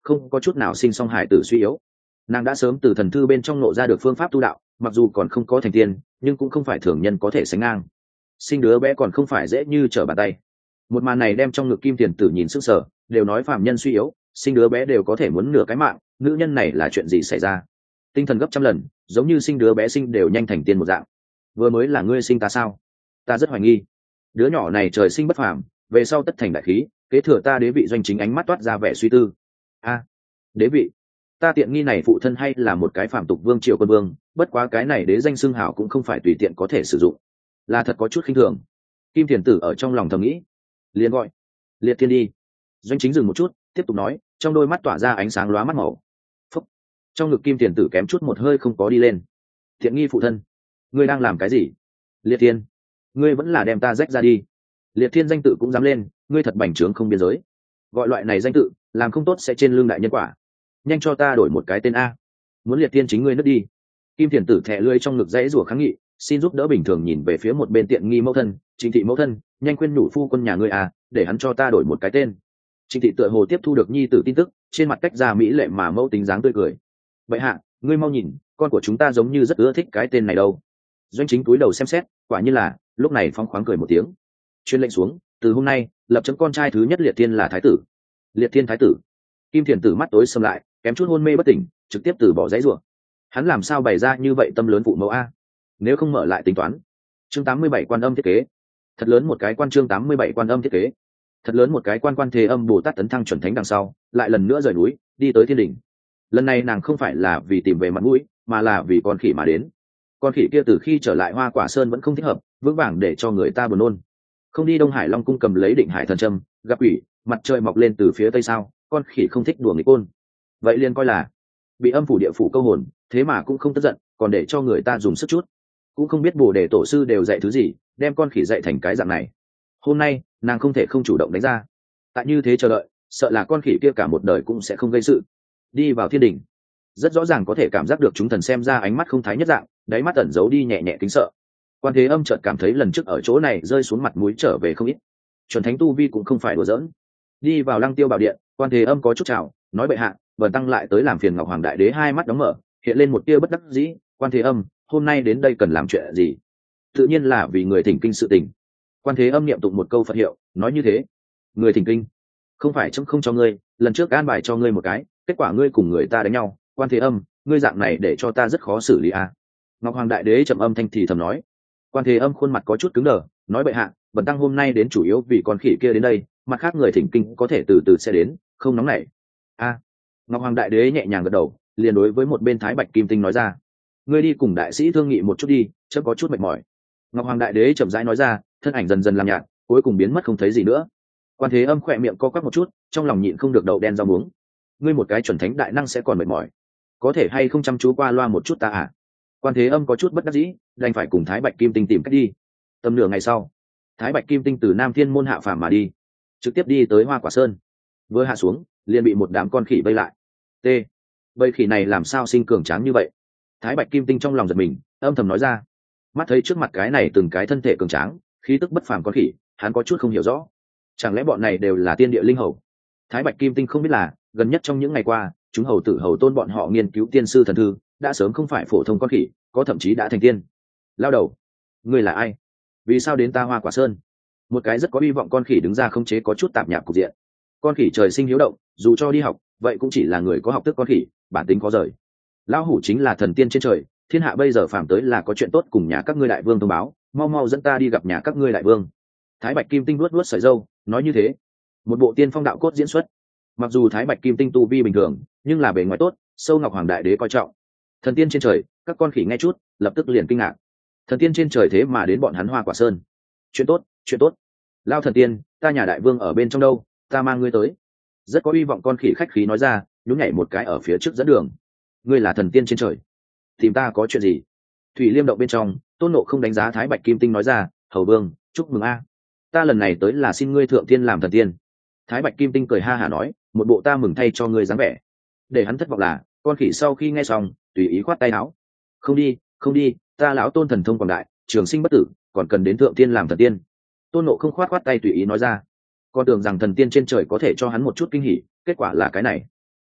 không có chút nào sinh song hải tử suy yếu. Nàng đã sớm từ thần thư bên trong nộ ra được phương pháp tu đạo, mặc dù còn không có thành tiên, nhưng cũng không phải thường nhân có thể sánh ngang. Sinh đứa bé còn không phải dễ như trở bàn tay. Một màn này đem trong ngực Kim Tiền Tử nhìn sức sở, đều nói phàm nhân suy yếu, sinh đứa bé đều có thể muốn nửa cái mạng, nữ nhân này là chuyện gì xảy ra? Tinh thần gấp trăm lần, giống như sinh đứa bé sinh đều nhanh thành tiên một dạng. Vừa mới là ngươi sinh ta sao? Ta rất hoài nghi. Đứa nhỏ này trời sinh bất phàm, về sau tất thành đại khí, kế thừa ta đế vị doanh chính. Ánh mắt toát ra vẻ suy tư. A, đế vị? Ta tiện nghi này phụ thân hay là một cái phàm tục vương triều quân vương, bất quá cái này đế danh xưng hảo cũng không phải tùy tiện có thể sử dụng, là thật có chút khinh thường. Kim Tiền Tử ở trong lòng thầm nghĩ, liền gọi liệt thiên đi. Doanh chính dừng một chút, tiếp tục nói, trong đôi mắt tỏa ra ánh sáng lóa mắt màu. Phúc. Trong ngực Kim Tiền Tử kém chút một hơi không có đi lên. Thiện nghi phụ thân, ngươi đang làm cái gì? Liệt thiên, ngươi vẫn là đem ta rách ra đi. Liệt thiên danh tự cũng dám lên, ngươi thật bành trướng không biên giới. Gọi loại này danh tự, làm không tốt sẽ trên lưng đại nhân quả. Nhanh cho ta đổi một cái tên a. Muốn liệt thiên chính ngươi nứt đi. Kim Tiền Tử thẹ lưỡi trong ngực dãy rủa kháng nghị, xin giúp đỡ bình thường nhìn về phía một bên tiện nghi mẫu thân, Trịnh thị mẫu thân, nhanh khuyên nhủ phu quân nhà ngươi à, để hắn cho ta đổi một cái tên. Trịnh thị tựa hồ tiếp thu được nhi tử tin tức, trên mặt cách ra mỹ lệ mà mẫu tính dáng tươi cười. Vậy hạ, ngươi mau nhìn, con của chúng ta giống như rất ưa thích cái tên này đâu. Doanh chính túi đầu xem xét, quả nhiên là, lúc này phóng khoáng cười một tiếng. Chuyên lệnh xuống, từ hôm nay, lập chấm con trai thứ nhất liệt thiên là thái tử. Liệt thiên thái tử. Kim Tiền Tử mắt tối sầm lại, kém chút hôn mê bất tỉnh, trực tiếp từ bỏ dãy rủa. Hắn làm sao bày ra như vậy tâm lớn phụ mẫu a? Nếu không mở lại tính toán. Chương tám mươi bảy quan âm thiết kế. Thật lớn một cái quan chương tám mươi bảy quan âm thiết kế. Thật lớn một cái quan quan thế âm Bồ Tát tấn thăng chuẩn thánh đằng sau, lại lần nữa rời núi, đi tới thiên đỉnh. Lần này nàng không phải là vì tìm về mặt mũi, mà là vì con khỉ mà đến. Con khỉ kia từ khi trở lại Hoa Quả Sơn vẫn không thích hợp, vững vàng để cho người ta buồn nôn. Không đi Đông Hải Long cung cầm lấy Định Hải thần châm, gặp ủy, mặt trời mọc lên từ phía tây sao, con khỉ không thích đùa nghịch côn. Vậy liền coi là bị âm phủ địa phủ câu hồn, thế mà cũng không tức giận, còn để cho người ta dùng sức chút. Cũng không biết Bồ Đề tổ sư đều dạy thứ gì, đem con khỉ dạy thành cái dạng này. Hôm nay nàng không thể không chủ động đánh ra, tại như thế chờ đợi, sợ là con khỉ kia cả một đời cũng sẽ không gây sự. Đi vào thiên đình, rất rõ ràng có thể cảm giác được chúng thần xem ra ánh mắt không thái nhất dạng, đáy mắt ẩn giấu đi nhẹ nhẹ kính sợ. Quan Thế Âm chợt cảm thấy lần trước ở chỗ này rơi xuống mặt mũi trở về không ít. Chuẩn thánh tu vi cũng không phải đùa giỡn. Đi vào Lăng Tiêu bảo điện, Quan Thế Âm có chút chào, nói bệ hạ, Bần tăng lại tới làm phiền Ngọc Hoàng đại đế. Hai mắt đóng mở, hiện lên một tia bất đắc dĩ. Quan Thế Âm, hôm nay đến đây cần làm chuyện gì? Tự nhiên là vì người thỉnh kinh sự tình. Quan Thế Âm niệm tụng một câu Phật hiệu, nói như thế. Người thỉnh kinh, không phải chấm không cho ngươi, lần trước an bài cho ngươi một cái, kết quả ngươi cùng người ta đánh nhau. Quan Thế Âm, ngươi dạng này để cho ta rất khó xử lý à. Ngọc Hoàng đại đế trầm âm thanh thì thầm nói. Quan Thế Âm khuôn mặt có chút cứng đờ, nói bệ hạ, Bần tăng hôm nay đến chủ yếu vì con khỉ kia đến đây, mặt khác người thỉnh kinh có thể từ từ sẽ đến, không nóng nảy. A. À. Ngọc Hoàng đại đế nhẹ nhàng gật đầu, liền đối với một bên Thái Bạch Kim Tinh nói ra, ngươi đi cùng đại sĩ thương nghị một chút đi, chớ có chút mệt mỏi. Ngọc Hoàng đại đế chậm rãi nói ra, thân ảnh dần dần làm nhạt, cuối cùng biến mất không thấy gì nữa. Quan Thế Âm khỏe miệng co quắp một chút, trong lòng nhịn không được đậu đen rau muống. Ngươi một cái chuẩn thánh đại năng sẽ còn mệt mỏi, có thể hay không chăm chú qua loa một chút ta à? Quan Thế Âm có chút bất đắc dĩ, đành phải cùng Thái Bạch Kim Tinh tìm cách đi. Tầm nửa ngày sau, Thái Bạch Kim Tinh từ Nam Thiên môn hạ phàm mà đi, trực tiếp đi tới Hoa Quả Sơn. Vừa hạ xuống, liền bị một đám con khỉ vây lại. T. Bầy khỉ này làm sao sinh cường tráng như vậy? Thái Bạch Kim Tinh trong lòng giật mình, âm thầm nói ra. Mắt thấy trước mặt cái này từng cái thân thể cường tráng, khí tức bất phàm con khỉ, hắn có chút không hiểu rõ. Chẳng lẽ bọn này đều là tiên địa linh hầu? Thái Bạch Kim Tinh không biết là, gần nhất trong những ngày qua, chúng hầu tử hầu tôn bọn họ nghiên cứu tiên sư thần thư, đã sớm không phải phổ thông con khỉ, có thậm chí đã thành tiên. Lao đầu, ngươi là ai? Vì sao đến ta Hoa Quả Sơn? Một cái rất có hy vọng con khỉ đứng ra không chế có chút tạp nhạp cục diện. Con khỉ trời sinh hiếu động, dù cho đi học, vậy cũng chỉ là người có học thức con khỉ, bản tính có rời. Lão hủ chính là thần tiên trên trời, thiên hạ bây giờ phàm tới là có chuyện tốt cùng nhà các ngươi đại vương thông báo, mau mau dẫn ta đi gặp nhà các ngươi đại vương. Thái Bạch Kim Tinh vuốt vuốt sợi râu, nói như thế. Một bộ tiên phong đạo cốt diễn xuất. Mặc dù Thái Bạch Kim Tinh tu vi bình thường, nhưng là bề ngoài tốt, sâu Ngọc Hoàng đại đế coi trọng. Thần tiên trên trời, các con khỉ nghe chút, lập tức liền kinh ngạc. Thần tiên trên trời thế mà đến bọn hắn Hoa Quả Sơn. Chuyện tốt, chuyện tốt. Lao thần tiên, ta nhà đại vương ở bên trong đâu, ta mang ngươi tới. Rất có hy vọng con khỉ khách khí nói ra, nhún nhảy một cái ở phía trước dẫn đường. Ngươi là thần tiên trên trời, tìm ta có chuyện gì? Thủy Liêm động bên trong, Tôn Nộ không đánh giá Thái Bạch Kim Tinh nói ra, hầu vương, chúc mừng a, ta lần này tới là xin ngươi thượng tiên làm thần tiên. Thái Bạch Kim Tinh cười ha hả nói, một bộ ta mừng thay cho ngươi dáng vẻ. Để hắn thất vọng là, con khỉ sau khi nghe xong, tùy ý khoát tay áo. Không đi, không đi, ta lão Tôn thần thông quảng đại, trường sinh bất tử, còn cần đến thượng tiên làm thần tiên. Tôn Nộ không khoát khoát tay tùy ý nói ra. Con tưởng rằng thần tiên trên trời có thể cho hắn một chút kinh hỉ, kết quả là cái này.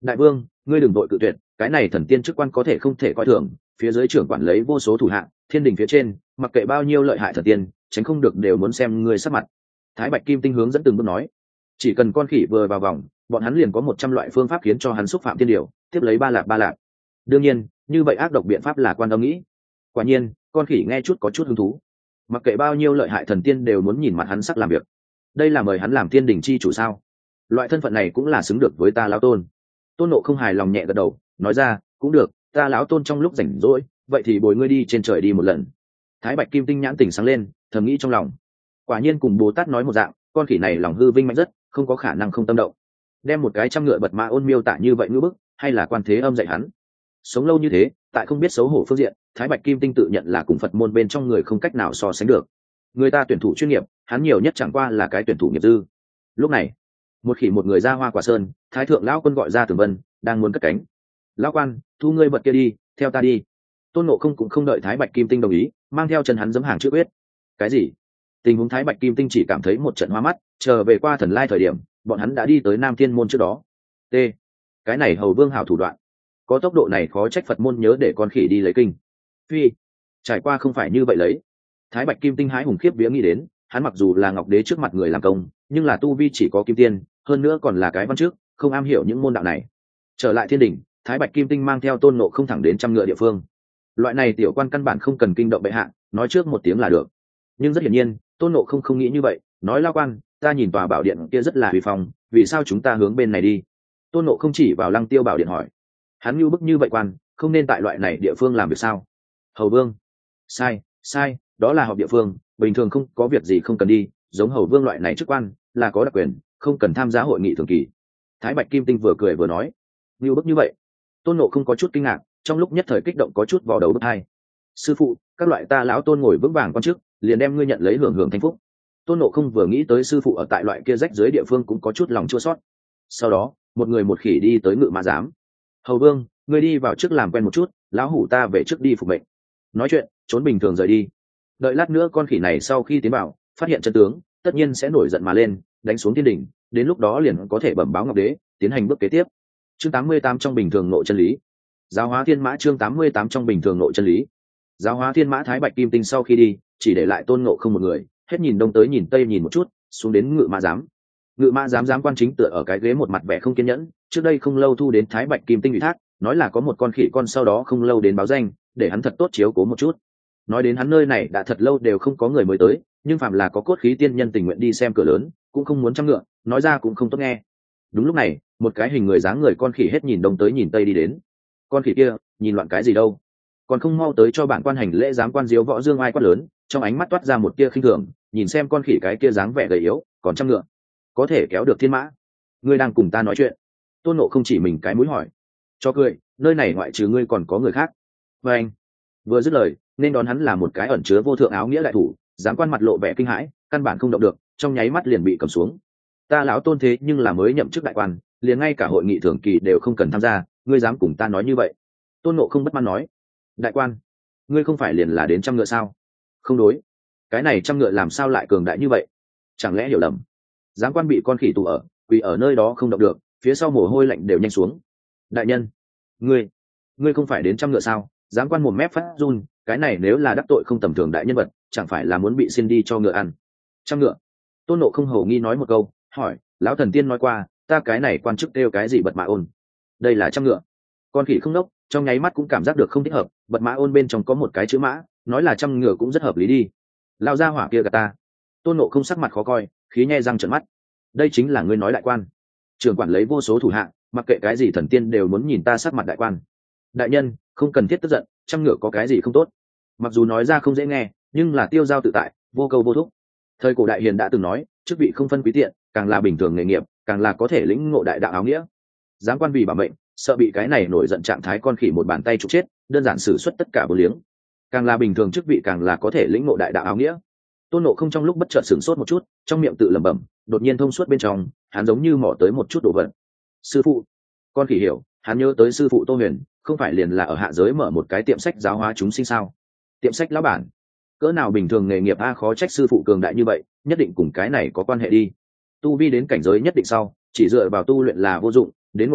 đại vương, ngươi đừng vội cự tuyệt, cái này thần tiên chức quan có thể không thể coi thường, phía dưới trưởng quản lấy vô số thủ hạ, thiên đình phía trên mặc kệ bao nhiêu lợi hại thần tiên, tránh không được đều muốn xem ngươi sắc mặt. Thái Bạch Kim Tinh hướng dẫn từng bước nói, chỉ cần con khỉ vừa vào vòng, bọn hắn liền có một trăm loại phương pháp khiến cho hắn xúc phạm thiên điều, tiếp lấy ba lạp ba lạp. Đương nhiên, như vậy ác độc biện pháp là quan âm nghĩ. Quả nhiên, con khỉ nghe chút có chút hứng thú. Mặc kệ bao nhiêu lợi hại thần tiên đều muốn nhìn mặt hắn sắc làm việc. Đây là mời hắn làm thiên đình chi chủ sao? Loại thân phận này cũng là xứng được với ta lão tôn. Tôn Nộ không hài lòng nhẹ gật đầu, nói ra, cũng được, ta lão tôn trong lúc rảnh rỗi, vậy thì bồi ngươi đi trên trời đi một lần. Thái Bạch Kim Tinh nhãn tỉnh sáng lên, thầm nghĩ trong lòng. Quả nhiên cùng Bồ Tát nói một dạng, con khỉ này lòng hư vinh mạnh rất, không có khả năng không tâm động. Đem một cái trăm ngựa bật mã ôn miêu tả như vậy ngữ bức, hay là quan thế âm dạy hắn. Sống lâu như thế, tại không biết xấu hổ phương diện, Thái Bạch Kim Tinh tự nhận là cùng Phật môn bên trong người không cách nào so sánh được. Người ta tuyển thủ chuyên nghiệp, hắn nhiều nhất chẳng qua là cái tuyển thủ nghiệp dư. Lúc này, một khỉ một người ra Hoa Quả Sơn, Thái thượng lão quân gọi ra Tường Vân, đang muốn cất cánh. Lão quan, thu ngươi vật kia đi, theo ta đi. Tôn Ngộ không cũng không đợi Thái Bạch Kim Tinh đồng ý, mang theo chân hắn giẫm hàng chữ quyết. Cái gì? Tình huống Thái Bạch Kim Tinh chỉ cảm thấy một trận hoa mắt, chờ về qua thần lai thời điểm, bọn hắn đã đi tới Nam Thiên môn trước đó. T. Cái này hầu vương hảo thủ đoạn, có tốc độ này khó trách Phật môn nhớ để con khỉ đi lấy kinh. Phi, trải qua không phải như vậy lấy. Thái Bạch Kim Tinh hái hùng khiếp vía nghĩ đến, hắn mặc dù là ngọc đế trước mặt người làm công, nhưng là tu vi chỉ có kim tiên, hơn nữa còn là cái văn trước, không am hiểu những môn đạo này. Trở lại thiên đình, Thái Bạch Kim Tinh mang theo Tôn Ngộ không thẳng đến trăm ngựa địa phương. Loại này tiểu quan căn bản không cần kinh động bệ hạ, nói trước một tiếng là được. Nhưng rất hiển nhiên, Tôn Ngộ không không nghĩ như vậy, nói lao quan, ta nhìn tòa bảo điện kia rất là uy phong, vì sao chúng ta hướng bên này đi? Tôn Ngộ không chỉ vào Lăng Tiêu bảo điện hỏi. Hắn như bức như vậy quan, không nên tại loại này địa phương làm việc sao? Hầu vương, sai, sai, đó là họp địa phương, bình thường không có việc gì không cần đi, giống hầu vương loại này chức quan là có đặc quyền, không cần tham gia hội nghị thường kỳ. Thái Bạch Kim Tinh vừa cười vừa nói, như bức như vậy. Tôn Ngộ không có chút kinh ngạc, trong lúc nhất thời kích động có chút vào đầu bức hai. Sư phụ, các loại ta lão Tôn ngồi vững vàng quan chức, liền đem ngươi nhận lấy hưởng hưởng thanh phúc. Tôn Ngộ không vừa nghĩ tới sư phụ ở tại loại kia rách dưới địa phương cũng có chút lòng chua xót. Sau đó, một người một khỉ đi tới Ngự Mã Giám. Hầu vương, ngươi đi vào trước làm quen một chút, lão hủ ta về trước đi phục mệnh. Nói chuyện, trốn bình thường rời đi. Đợi lát nữa con khỉ này sau khi tiến vào, phát hiện chân tướng, tất nhiên sẽ nổi giận mà lên, đánh xuống thiên đỉnh, đến lúc đó liền có thể bẩm báo ngọc đế, tiến hành bước kế tiếp. Chương tám mươi tám trong bình thường nội chân lý. Giáo hóa thiên mã chương tám mươi tám trong bình thường nội chân lý. Giáo hóa thiên mã Thái Bạch Kim Tinh sau khi đi, chỉ để lại Tôn Ngộ không một người, hết nhìn đông tới nhìn tây nhìn một chút, xuống đến Ngự Mã Giám. Ngự Mã Giám giám quan chính tựa ở cái ghế một mặt vẻ không kiên nhẫn, trước đây không lâu thu đến Thái Bạch Kim Tinh ủy thác, nói là có một con khỉ con sau đó không lâu đến báo danh, để hắn thật tốt chiếu cố một chút. Nói đến hắn nơi này đã thật lâu đều không có người mới tới, nhưng phạm là có cốt khí tiên nhân tình nguyện đi xem cửa lớn, cũng không muốn trăm ngựa, nói ra cũng không tốt nghe. Đúng lúc này, một cái hình người dáng người con khỉ hết nhìn đông tới nhìn tây đi đến. Con khỉ kia, nhìn loạn cái gì đâu? Còn không mau tới cho bản quan hành lễ giám quan diếu võ dương ai quát lớn, trong ánh mắt toát ra một tia khinh thường, nhìn xem con khỉ cái kia dáng vẻ gầy yếu, còn trăm ngựa, có thể kéo được thiên mã. Ngươi đang cùng ta nói chuyện? Tôn Ngộ không chỉ mình cái mũi hỏi. Cho cười, nơi này ngoại trừ ngươi còn có người khác. Và anh vừa dứt lời, nên đón hắn là một cái ẩn chứa vô thượng áo nghĩa đại thủ, giám quan mặt lộ vẻ kinh hãi, căn bản không động được, trong nháy mắt liền bị cầm xuống. Ta lão Tôn thế nhưng là mới nhậm chức đại quan, liền ngay cả hội nghị thường kỳ đều không cần tham gia, ngươi dám cùng ta nói như vậy? Tôn Ngộ không bất mãn nói. Đại quan, ngươi không phải liền là đến trăm ngựa sao? Không đối, cái này trăm ngựa làm sao lại cường đại như vậy? Chẳng lẽ hiểu lầm? Giám quan bị con khỉ tù ở, quỳ ở nơi đó không động được, phía sau mồ hôi lạnh đều nhanh xuống. Đại nhân, ngươi, ngươi không phải đến trăm ngựa sao? Giám quan mồm mép phát run, cái này nếu là đắc tội không tầm thường đại nhân vật, chẳng phải là muốn bị xin đi cho ngựa ăn? Trăm ngựa. Tôn Ngộ không hầu nghi nói một câu, hỏi, lão thần tiên nói qua, ta cái này quan chức kêu cái gì bật mã ôn? Đây là trăm ngựa. Con khỉ không nốc, trong nháy mắt cũng cảm giác được không thích hợp, bật mã ôn bên trong có một cái chữ mã, nói là trăm ngựa cũng rất hợp lý đi. Lao ra hỏa kia gạt ta. Tôn Ngộ không sắc mặt khó coi, khí nhe răng trợn mắt. Đây chính là ngươi nói đại quan? Trưởng quản lấy vô số thủ hạ, mặc kệ cái gì thần tiên đều muốn nhìn ta sắc mặt đại quan. Đại nhân, không cần thiết tức giận, trăm ngựa có cái gì không tốt? Mặc dù nói ra không dễ nghe, nhưng là tiêu giao tự tại, vô câu vô thúc. Thời cổ đại hiền đã từng nói, chức vị không phân quý tiện, càng là bình thường nghề nghiệp, càng là có thể lĩnh ngộ đại đạo áo nghĩa. Giám quan vì bảo mệnh, sợ bị cái này nổi giận trạng thái con khỉ một bàn tay trục chết, đơn giản xử suất tất cả vô liếng. Càng là bình thường chức vị càng là có thể lĩnh ngộ đại đạo áo nghĩa. Tôn Ngộ không trong lúc bất chợt sửng sốt một chút, trong miệng tự lẩm bẩm, đột nhiên thông suốt bên trong, hắn giống như mò tới một chút đồ vật. Sư phụ. Con khỉ hiểu, hắn nhớ tới sư phụ Tô Huyền, không phải liền là ở hạ giới mở một cái tiệm sách giáo hóa chúng sinh sao? Tiệm sách lão bản, cỡ nào bình thường nghề nghiệp a, khó trách sư phụ cường đại như vậy, nhất định cùng cái này có quan hệ đi. Tu vi đến cảnh giới nhất định sau, chỉ dựa vào tu luyện là vô dụng, đến ngộ đạo,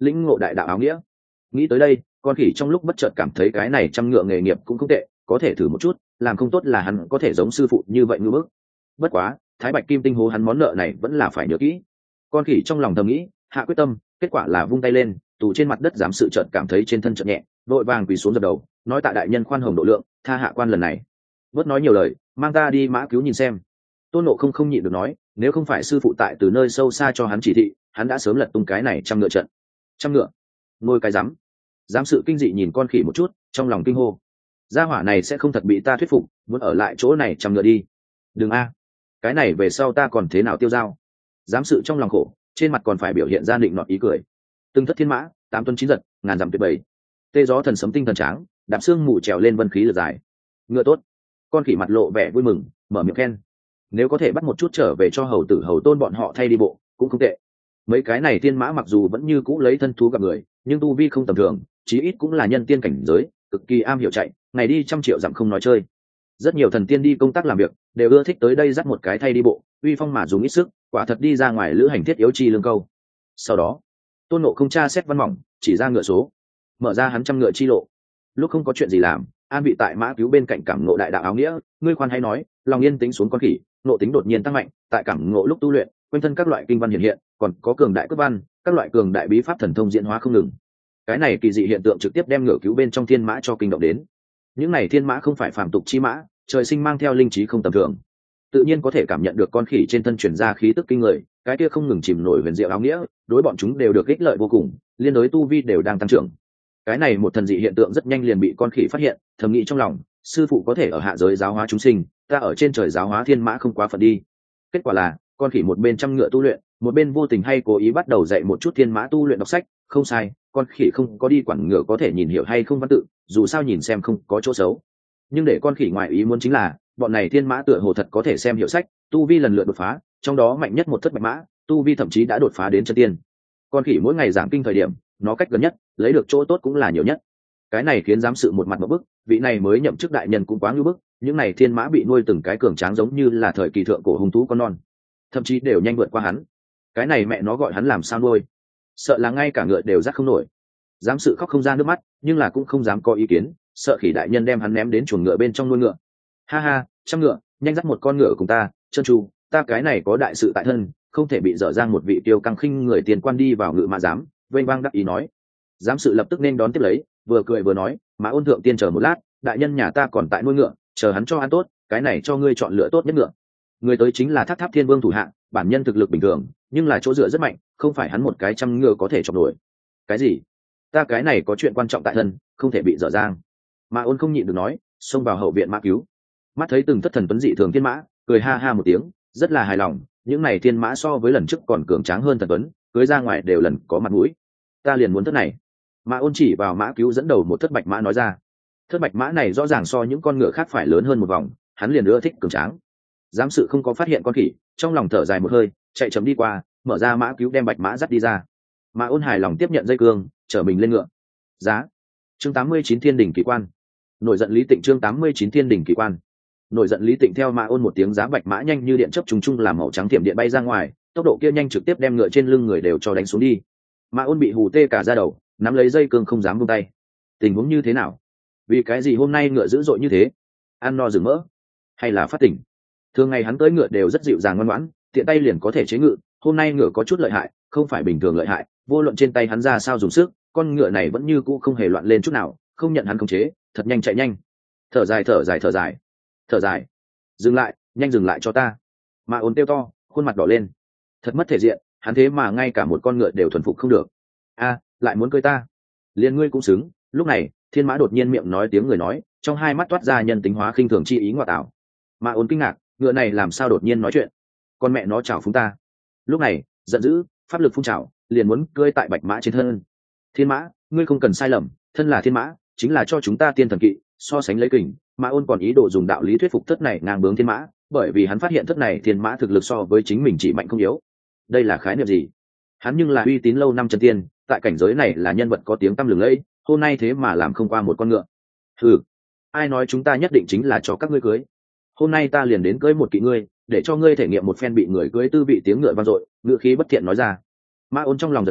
lĩnh ngộ đại đạo áo nghĩa. Nghĩ tới đây, con khỉ trong lúc bất chợt cảm thấy cái này trăm ngựa nghề nghiệp cũng không tệ, có thể thử một chút, làm không tốt là hắn có thể giống sư phụ như vậy ngư bức. Bất quá, thái bạch kim tinh hố hắn món nợ này vẫn là phải nhớ kỹ. Con khỉ trong lòng thầm nghĩ, hạ quyết tâm, kết quả là vung tay lên, tù trên mặt đất giám sự chợt cảm thấy trên thân chợt nhẹ, vội vàng quỳ xuống dập đầu, nói tạ đại nhân khoan hồng độ lượng, tha hạ quan lần này. Bớt nói nhiều lời, mang ta đi mã cứu nhìn xem. Tôn Ngộ Không không nhịn được nói, nếu không phải sư phụ tại từ nơi sâu xa cho hắn chỉ thị, hắn đã sớm lật tung cái này trăm ngựa trận. Trăm ngựa, ngôi cái rắm. Giám sự kinh dị nhìn con khỉ một chút, trong lòng kinh hô, gia hỏa này sẽ không thật bị ta thuyết phục, muốn ở lại chỗ này trăm ngựa đi. Đừng a, cái này về sau ta còn thế nào tiêu dao. Giám sự trong lòng khổ, trên mặt còn phải biểu hiện ra định nọt ý cười. Từng thất thiên mã, tám tuần chín giật, ngàn dặm tuyệt bảy. Tê gió thần sấm tinh thần tráng, đạp xương mù trèo lên vân khí lượt dài. Ngựa tốt. Con khỉ mặt lộ vẻ vui mừng, mở miệng khen. Nếu có thể bắt một chút trở về cho hầu tử hầu tôn bọn họ thay đi bộ, cũng không tệ. Mấy cái này thiên mã mặc dù vẫn như cũ lấy thân thú gặp người, nhưng tu vi không tầm thường, chí ít cũng là nhân tiên cảnh giới, cực kỳ am hiểu chạy, ngày đi trăm triệu dặm không nói chơi. Rất nhiều thần tiên đi công tác làm việc, đều ưa thích tới đây dắt một cái thay đi bộ, uy phong mà dùng ít sức, quả thật đi ra ngoài lữ hành thiết yếu chi lương câu. Sau đó, Tôn Ngộ Không tra xét văn mỏng, chỉ ra ngựa số, mở ra hắn trăm ngựa chi lộ. Lúc không có chuyện gì làm, an vị tại mã cứu bên cạnh cảm ngộ đại đạo áo nghĩa, ngươi khoan hay nói, lòng yên tính xuống con khỉ, nộ tính đột nhiên tăng mạnh, tại cảm ngộ lúc tu luyện, quanh thân các loại kinh văn hiện hiện, còn có cường đại cước văn, các loại cường đại bí pháp thần thông diễn hóa không ngừng. Cái này kỳ dị hiện tượng trực tiếp đem ngựa cứu bên trong thiên mã cho kinh động đến. Những này thiên mã không phải phàm tục chi mã, trời sinh mang theo linh trí không tầm thường, tự nhiên có thể cảm nhận được con khỉ trên thân truyền ra khí tức kinh người, cái kia không ngừng chìm nổi huyền diệu áo nghĩa, đối bọn chúng đều được ích lợi vô cùng, liên đối tu vi đều đang tăng trưởng. Cái này một thần dị hiện tượng rất nhanh liền bị con khỉ phát hiện, thầm nghĩ trong lòng, sư phụ có thể ở hạ giới giáo hóa chúng sinh, ta ở trên trời giáo hóa thiên mã không quá phận đi. Kết quả là, con khỉ một bên trăm ngựa tu luyện, một bên vô tình hay cố ý bắt đầu dạy một chút thiên mã tu luyện đọc sách. Không sai, con khỉ không có đi quản ngựa có thể nhìn hiểu hay không văn tự, dù sao nhìn xem không có chỗ xấu. Nhưng để con khỉ ngoại ý muốn chính là, bọn này thiên mã tựa hồ thật có thể xem hiểu sách, tu vi lần lượt đột phá, trong đó mạnh nhất một thất bạch mã, tu vi thậm chí đã đột phá đến chân tiên. Con khỉ mỗi ngày giảng kinh thời điểm, nó cách gần nhất, lấy được chỗ tốt cũng là nhiều nhất. Cái này khiến giám sự một mặt một bức, vị này mới nhậm chức đại nhân cũng quá ngưu bức, những này thiên mã bị nuôi từng cái cường tráng giống như là thời kỳ thượng cổ hung thú con non, thậm chí đều nhanh vượt qua hắn. Cái này mẹ nó gọi hắn làm sao nuôi, sợ là ngay cả ngựa đều dắt không nổi. Giám sự khóc không ra nước mắt, nhưng là cũng không dám có ý kiến, sợ khỉ đại nhân đem hắn ném đến chuồng ngựa bên trong nuôi ngựa. Ha ha, trăm ngựa, nhanh dắt một con ngựa cùng ta, chân chu, ta cái này có đại sự tại thân, không thể bị dở dang một vị tiêu căng khinh người tiền quan đi vào ngựa mà dám, vênh vang đắc ý nói. Giám sự lập tức nên đón tiếp lấy, vừa cười vừa nói, mã ôn thượng tiên chờ một lát, đại nhân nhà ta còn tại nuôi ngựa, chờ hắn cho ăn tốt, cái này cho ngươi chọn lựa tốt nhất ngựa. Người tới chính là Tháp Tháp Thiên Vương thủ hạ, bản nhân thực lực bình thường, nhưng là chỗ dựa rất mạnh, không phải hắn một cái trăm ngựa có thể chọc nổi. Cái gì? Ta cái này có chuyện quan trọng tại thân, không thể bị dở dang. Mã ôn không nhịn được nói, xông vào hậu viện mã cứu. Mắt thấy từng thất thần tuấn dị thường thiên mã, cười ha ha một tiếng, rất là hài lòng, những này thiên mã so với lần trước còn cường tráng hơn thần tuấn, cưới ra ngoài đều lần có mặt mũi. Ta liền muốn thất này. Mã ôn chỉ vào mã cứu dẫn đầu một thất bạch mã nói ra. Thất bạch mã này rõ ràng so những con ngựa khác phải lớn hơn một vòng, hắn liền ưa thích cường tráng. Giám sự không có phát hiện con khỉ, trong lòng thở dài một hơi, chạy chậm đi qua, mở ra mã cứu đem bạch mã dắt đi ra. Mã ôn hài lòng tiếp nhận dây cương, chở mình lên ngựa. Giá. Chương tám mươi chín Thiên đỉnh kỳ quan. Nổi giận Lý Tịnh. Chương tám mươi chín Thiên đỉnh kỳ quan. Nổi giận Lý Tịnh theo Mã ôn một tiếng giá bạch mã nhanh như điện chớp trùng trùng làm màu trắng tiệm điện bay ra ngoài, tốc độ kia nhanh trực tiếp đem ngựa trên lưng người đều cho đánh xuống đi. Mã ôn bị hù tê cả da đầu, nắm lấy dây cương không dám buông tay. Tình huống như thế nào? Vì cái gì hôm nay ngựa dữ dội như thế? Ăn no rừng mỡ, hay là phát tỉnh? Thường ngày hắn tới ngựa đều rất dịu dàng ngoan ngoãn, tiện tay liền có thể chế ngự, hôm nay ngựa có chút lợi hại, không phải bình thường lợi hại, vô luận trên tay hắn ra sao dùng sức, con ngựa này vẫn như cũ không hề loạn lên chút nào, không nhận hắn khống chế, thật nhanh chạy nhanh. Thở dài thở dài thở dài, thở dài. Dừng lại, nhanh dừng lại cho ta. Mã ôn kêu to, khuôn mặt đỏ lên. Thật mất thể diện, hắn thế mà ngay cả một con ngựa đều thuần phục không được. A, lại muốn cưới ta? Liên ngươi cũng xứng. Lúc này, thiên mã đột nhiên miệng nói tiếng người nói, trong hai mắt toát ra nhân tính hóa khinh thường chi ý ngoại tảo. Mã ôn kinh ngạc, ngựa này làm sao đột nhiên nói chuyện? Con mẹ nó chảo phúng ta. Lúc này, giận dữ, pháp lực phun trào, liền muốn cưỡi tại bạch mã trên thân. Thiên mã, ngươi không cần sai lầm, thân là thiên mã, chính là cho chúng ta tiên thần kỵ, so sánh lấy kình. Mã ôn còn ý đồ dùng đạo lý thuyết phục thất này ngang bướng thiên mã, bởi vì hắn phát hiện thất này thiên mã thực lực so với chính mình chỉ mạnh không yếu. Đây là khái niệm gì? Hắn nhưng là uy tín lâu năm chân tiên, tại cảnh giới này là nhân vật có tiếng tăm lừng lẫy, hôm nay thế mà làm không qua một con ngựa. Ừ, ai nói chúng ta nhất định chính là cho các ngươi cưới? Hôm nay ta liền đến cưới một kỵ ngươi, để cho ngươi thể nghiệm một phen bị người cưới tư vị tiếng ngựa vang dội, ngựa khí bất thiện nói ra. Mã ôn trong lòng giật mình,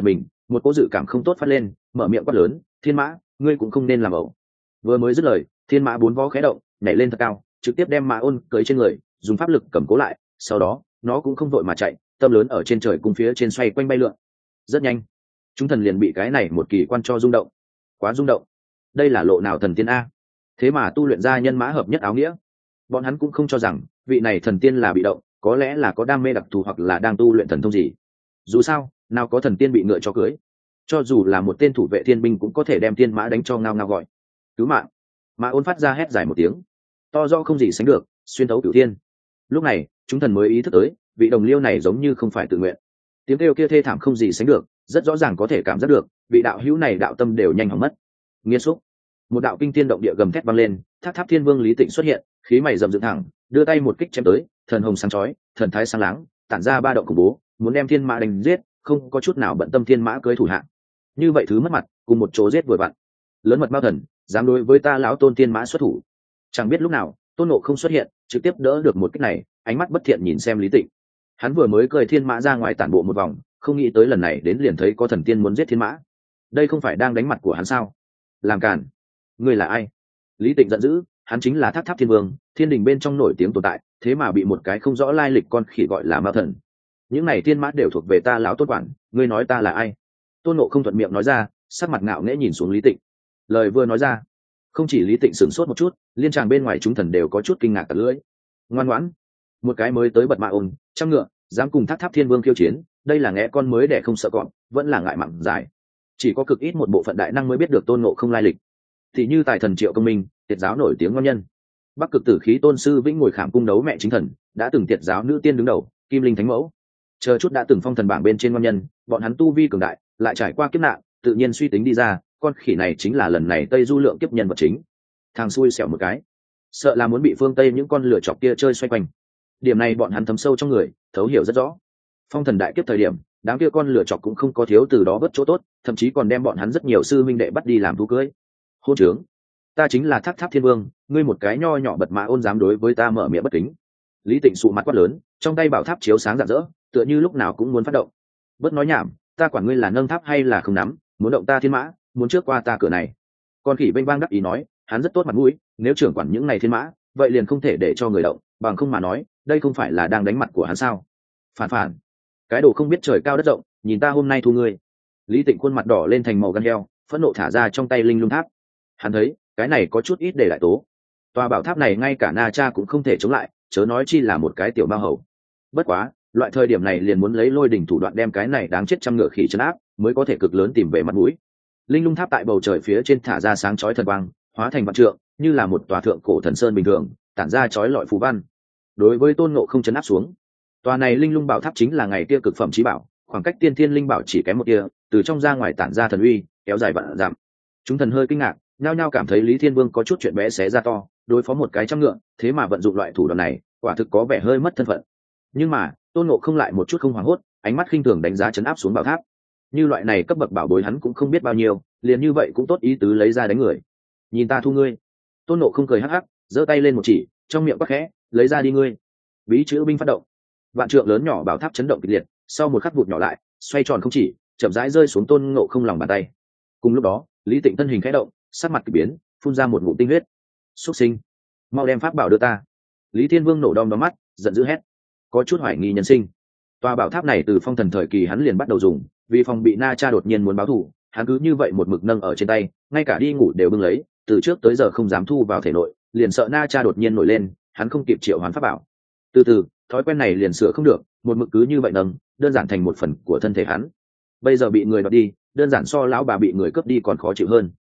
một cỗ dự cảm không tốt phát lên, mở miệng quát lớn, thiên mã, ngươi cũng không nên làm ẩu. Vừa mới dứt lời, thiên mã bốn vó khé động, nhảy lên thật cao, trực tiếp đem mã ôn cưỡi trên người, dùng pháp lực cầm cố lại, sau đó nó cũng không vội mà chạy, tâm lớn ở trên trời cung phía trên xoay quanh bay lượn. Rất nhanh, chúng thần liền bị cái này một kỳ quan cho rung động. Quá rung động, đây là lộ nào thần tiên a? Thế mà tu luyện ra nhân mã hợp nhất áo nghĩa. Bọn hắn cũng không cho rằng vị này thần tiên là bị động, có lẽ là có đam mê đặc thù hoặc là đang tu luyện thần thông gì. Dù sao, nào có thần tiên bị ngựa cho cưới, cho dù là một tên thủ vệ thiên binh cũng có thể đem tiên mã đánh cho ngao ngao gọi cứu mạng. Mã ôn phát ra hét dài một tiếng to do không gì sánh được, xuyên thấu cửu thiên. Lúc này chúng thần mới ý thức tới vị đồng liêu này giống như không phải tự nguyện. Tiếng kêu kia thê thảm không gì sánh được, rất rõ ràng có thể cảm giác được vị đạo hữu này đạo tâm đều nhanh hỏng mất. Nghiên xúc, một đạo kinh thiên động địa gầm thét vang lên, tháp tháp thiên vương Lý Tịnh xuất hiện, khí mày rậm dựng thẳng, đưa tay một kích chém tới, thần hồng sáng chói, thần thái sáng láng, tản ra ba động khủng bố, muốn đem thiên mã đánh giết, không có chút nào bận tâm thiên mã cưới thủ hạ. Như vậy thứ mất mặt, cùng một chỗ giết vừa vặn. Lớn mật bao thần, dám đối với ta lão tôn thiên mã xuất thủ. Chẳng biết lúc nào, Tôn Ngộ không xuất hiện, trực tiếp đỡ được một kích này, ánh mắt bất thiện nhìn xem Lý Tịnh. Hắn vừa mới cười thiên mã ra ngoài tản bộ một vòng, không nghĩ tới lần này đến liền thấy có thần tiên muốn giết thiên mã. Đây không phải đang đánh mặt của hắn sao? Làm cản, ngươi là ai? Lý Tịnh giận dữ, hắn chính là Tháp Tháp Thiên Vương, thiên đình bên trong nổi tiếng tồn tại, thế mà bị một cái không rõ lai lịch con khỉ gọi là ma thần. Những này thiên mã đều thuộc về ta lão tôn quản, ngươi nói ta là ai? Tôn Ngộ không thuận miệng nói ra, sắc mặt ngạo nghễ nhìn xuống Lý Tịnh. Lời vừa nói ra, không chỉ Lý Tịnh sửng sốt một chút, liên tràng bên ngoài chúng thần đều có chút kinh ngạc cả lưỡi. Ngoan ngoãn, một cái mới tới bật mạ ôn, trăm ngựa, dám cùng Tháp Tháp Thiên Vương khiêu chiến, đây là ngẽ con mới đẻ không sợ cọp, vẫn là ngại mặn dài. Chỉ có cực ít một bộ phận đại năng mới biết được Tôn Ngộ không lai lịch. Thì như tài thần Triệu Công Minh, tiệt giáo nổi tiếng ngon nhân. Bắc Cực Tử Khí Tôn sư Vĩnh ngồi khảm cung đấu mẹ chính thần, đã từng tiệt giáo nữ tiên đứng đầu, Kim Linh Thánh Mẫu. Chờ chút đã từng phong thần bảng bên trên ngon nhân, bọn hắn tu vi cường đại, lại trải qua kiếp nạn, tự nhiên suy tính đi ra, con khỉ này chính là lần này Tây Du lượng kiếp nhân vật chính. Thằng xui xẻo một cái, sợ là muốn bị phương Tây những con lửa chọc kia chơi xoay quanh. Điểm này bọn hắn thấm sâu trong người, thấu hiểu rất rõ. Phong thần đại kiếp thời điểm, đám kia con lửa chọc cũng không có thiếu từ đó vớt chỗ tốt, thậm chí còn đem bọn hắn rất nhiều sư minh đệ bắt đi làm thú cưới. Hôn trướng, ta chính là Tháp Tháp Thiên Vương, ngươi một cái nho nhỏ bật mã ôn dám đối với ta mở miệng bất kính. Lý Tịnh sụ mặt quát lớn, trong tay bảo tháp chiếu sáng rạng rỡ, tựa như lúc nào cũng muốn phát động. Bớt nói nhảm, ta quản ngươi là nâng tháp hay là không nắm, muốn động ta thiên mã, muốn trước qua ta cửa này. Con khỉ vênh vang đắc ý nói, hắn rất tốt mặt mũi, nếu trưởng quản những này thiên mã, vậy liền không thể để cho người động, bằng không mà nói, đây không phải là đang đánh mặt của hắn sao? Phản phản, cái đồ không biết trời cao đất rộng, nhìn ta hôm nay thu ngươi. Lý Tịnh khuôn mặt đỏ lên thành màu gan heo, phẫn nộ thả ra trong tay linh lung tháp. Hắn thấy, cái này có chút ít để lại tố. Tòa bảo tháp này ngay cả Na Cha cũng không thể chống lại, chớ nói chi là một cái tiểu bao hầu. Bất quá, loại thời điểm này liền muốn lấy lôi đỉnh thủ đoạn đem cái này đáng chết trăm ngựa khỉ trấn áp, mới có thể cực lớn tìm về mặt mũi. Linh lung tháp tại bầu trời phía trên thả ra sáng chói thần quang, hóa thành vạn trượng, như là một tòa thượng cổ thần sơn bình thường, tản ra chói lọi phù văn. Đối với Tôn Ngộ không chấn áp xuống, tòa này linh lung bảo tháp chính là ngày kia cực phẩm chí bảo, khoảng cách tiên thiên linh bảo chỉ kém một tia, từ trong ra ngoài tản ra thần uy, kéo dài vạn dặm. Chúng thần hơi kinh ngạc, nhao nhao cảm thấy Lý Thiên Vương có chút chuyện bé xé ra to, đối phó một cái trăm ngựa, thế mà vận dụng loại thủ đoạn này, quả thực có vẻ hơi mất thân phận. Nhưng mà, Tôn Ngộ không lại một chút không hoảng hốt, ánh mắt khinh thường đánh giá chấn áp xuống bảo tháp. Như loại này cấp bậc bảo bối hắn cũng không biết bao nhiêu, liền như vậy cũng tốt ý tứ lấy ra đánh người. Nhìn ta thu ngươi. Tôn Ngộ không cười hắc hắc, giơ tay lên một chỉ, trong miệng quát khẽ, lấy ra đi ngươi. Bí chữ binh phát động. Vạn trượng lớn nhỏ bảo tháp chấn động kịch liệt, sau một khắc vụt nhỏ lại, xoay tròn không chỉ, chậm rãi rơi xuống Tôn Ngộ không lòng bàn tay. Cùng lúc đó, Lý Tịnh thân hình khẽ động, sắc mặt kỳ biến, phun ra một ngụm tinh huyết. Xuất sinh, mau đem pháp bảo đưa ta. Lý Thiên Vương nổ đom đóm mắt, giận dữ hét, có chút hoài nghi nhân sinh. Tòa bảo tháp này từ phong thần thời kỳ hắn liền bắt đầu dùng, vì phòng bị Na Cha đột nhiên muốn báo thù, hắn cứ như vậy một mực nâng ở trên tay, ngay cả đi ngủ đều bưng lấy, từ trước tới giờ không dám thu vào thể nội, liền sợ Na Cha đột nhiên nổi lên, hắn không kịp triệu hoán pháp bảo. Từ từ, thói quen này liền sửa không được, một mực cứ như vậy nâng, đơn giản thành một phần của thân thể hắn. Bây giờ bị người đoạt đi, đơn giản so lão bà bị người cướp đi còn khó chịu hơn.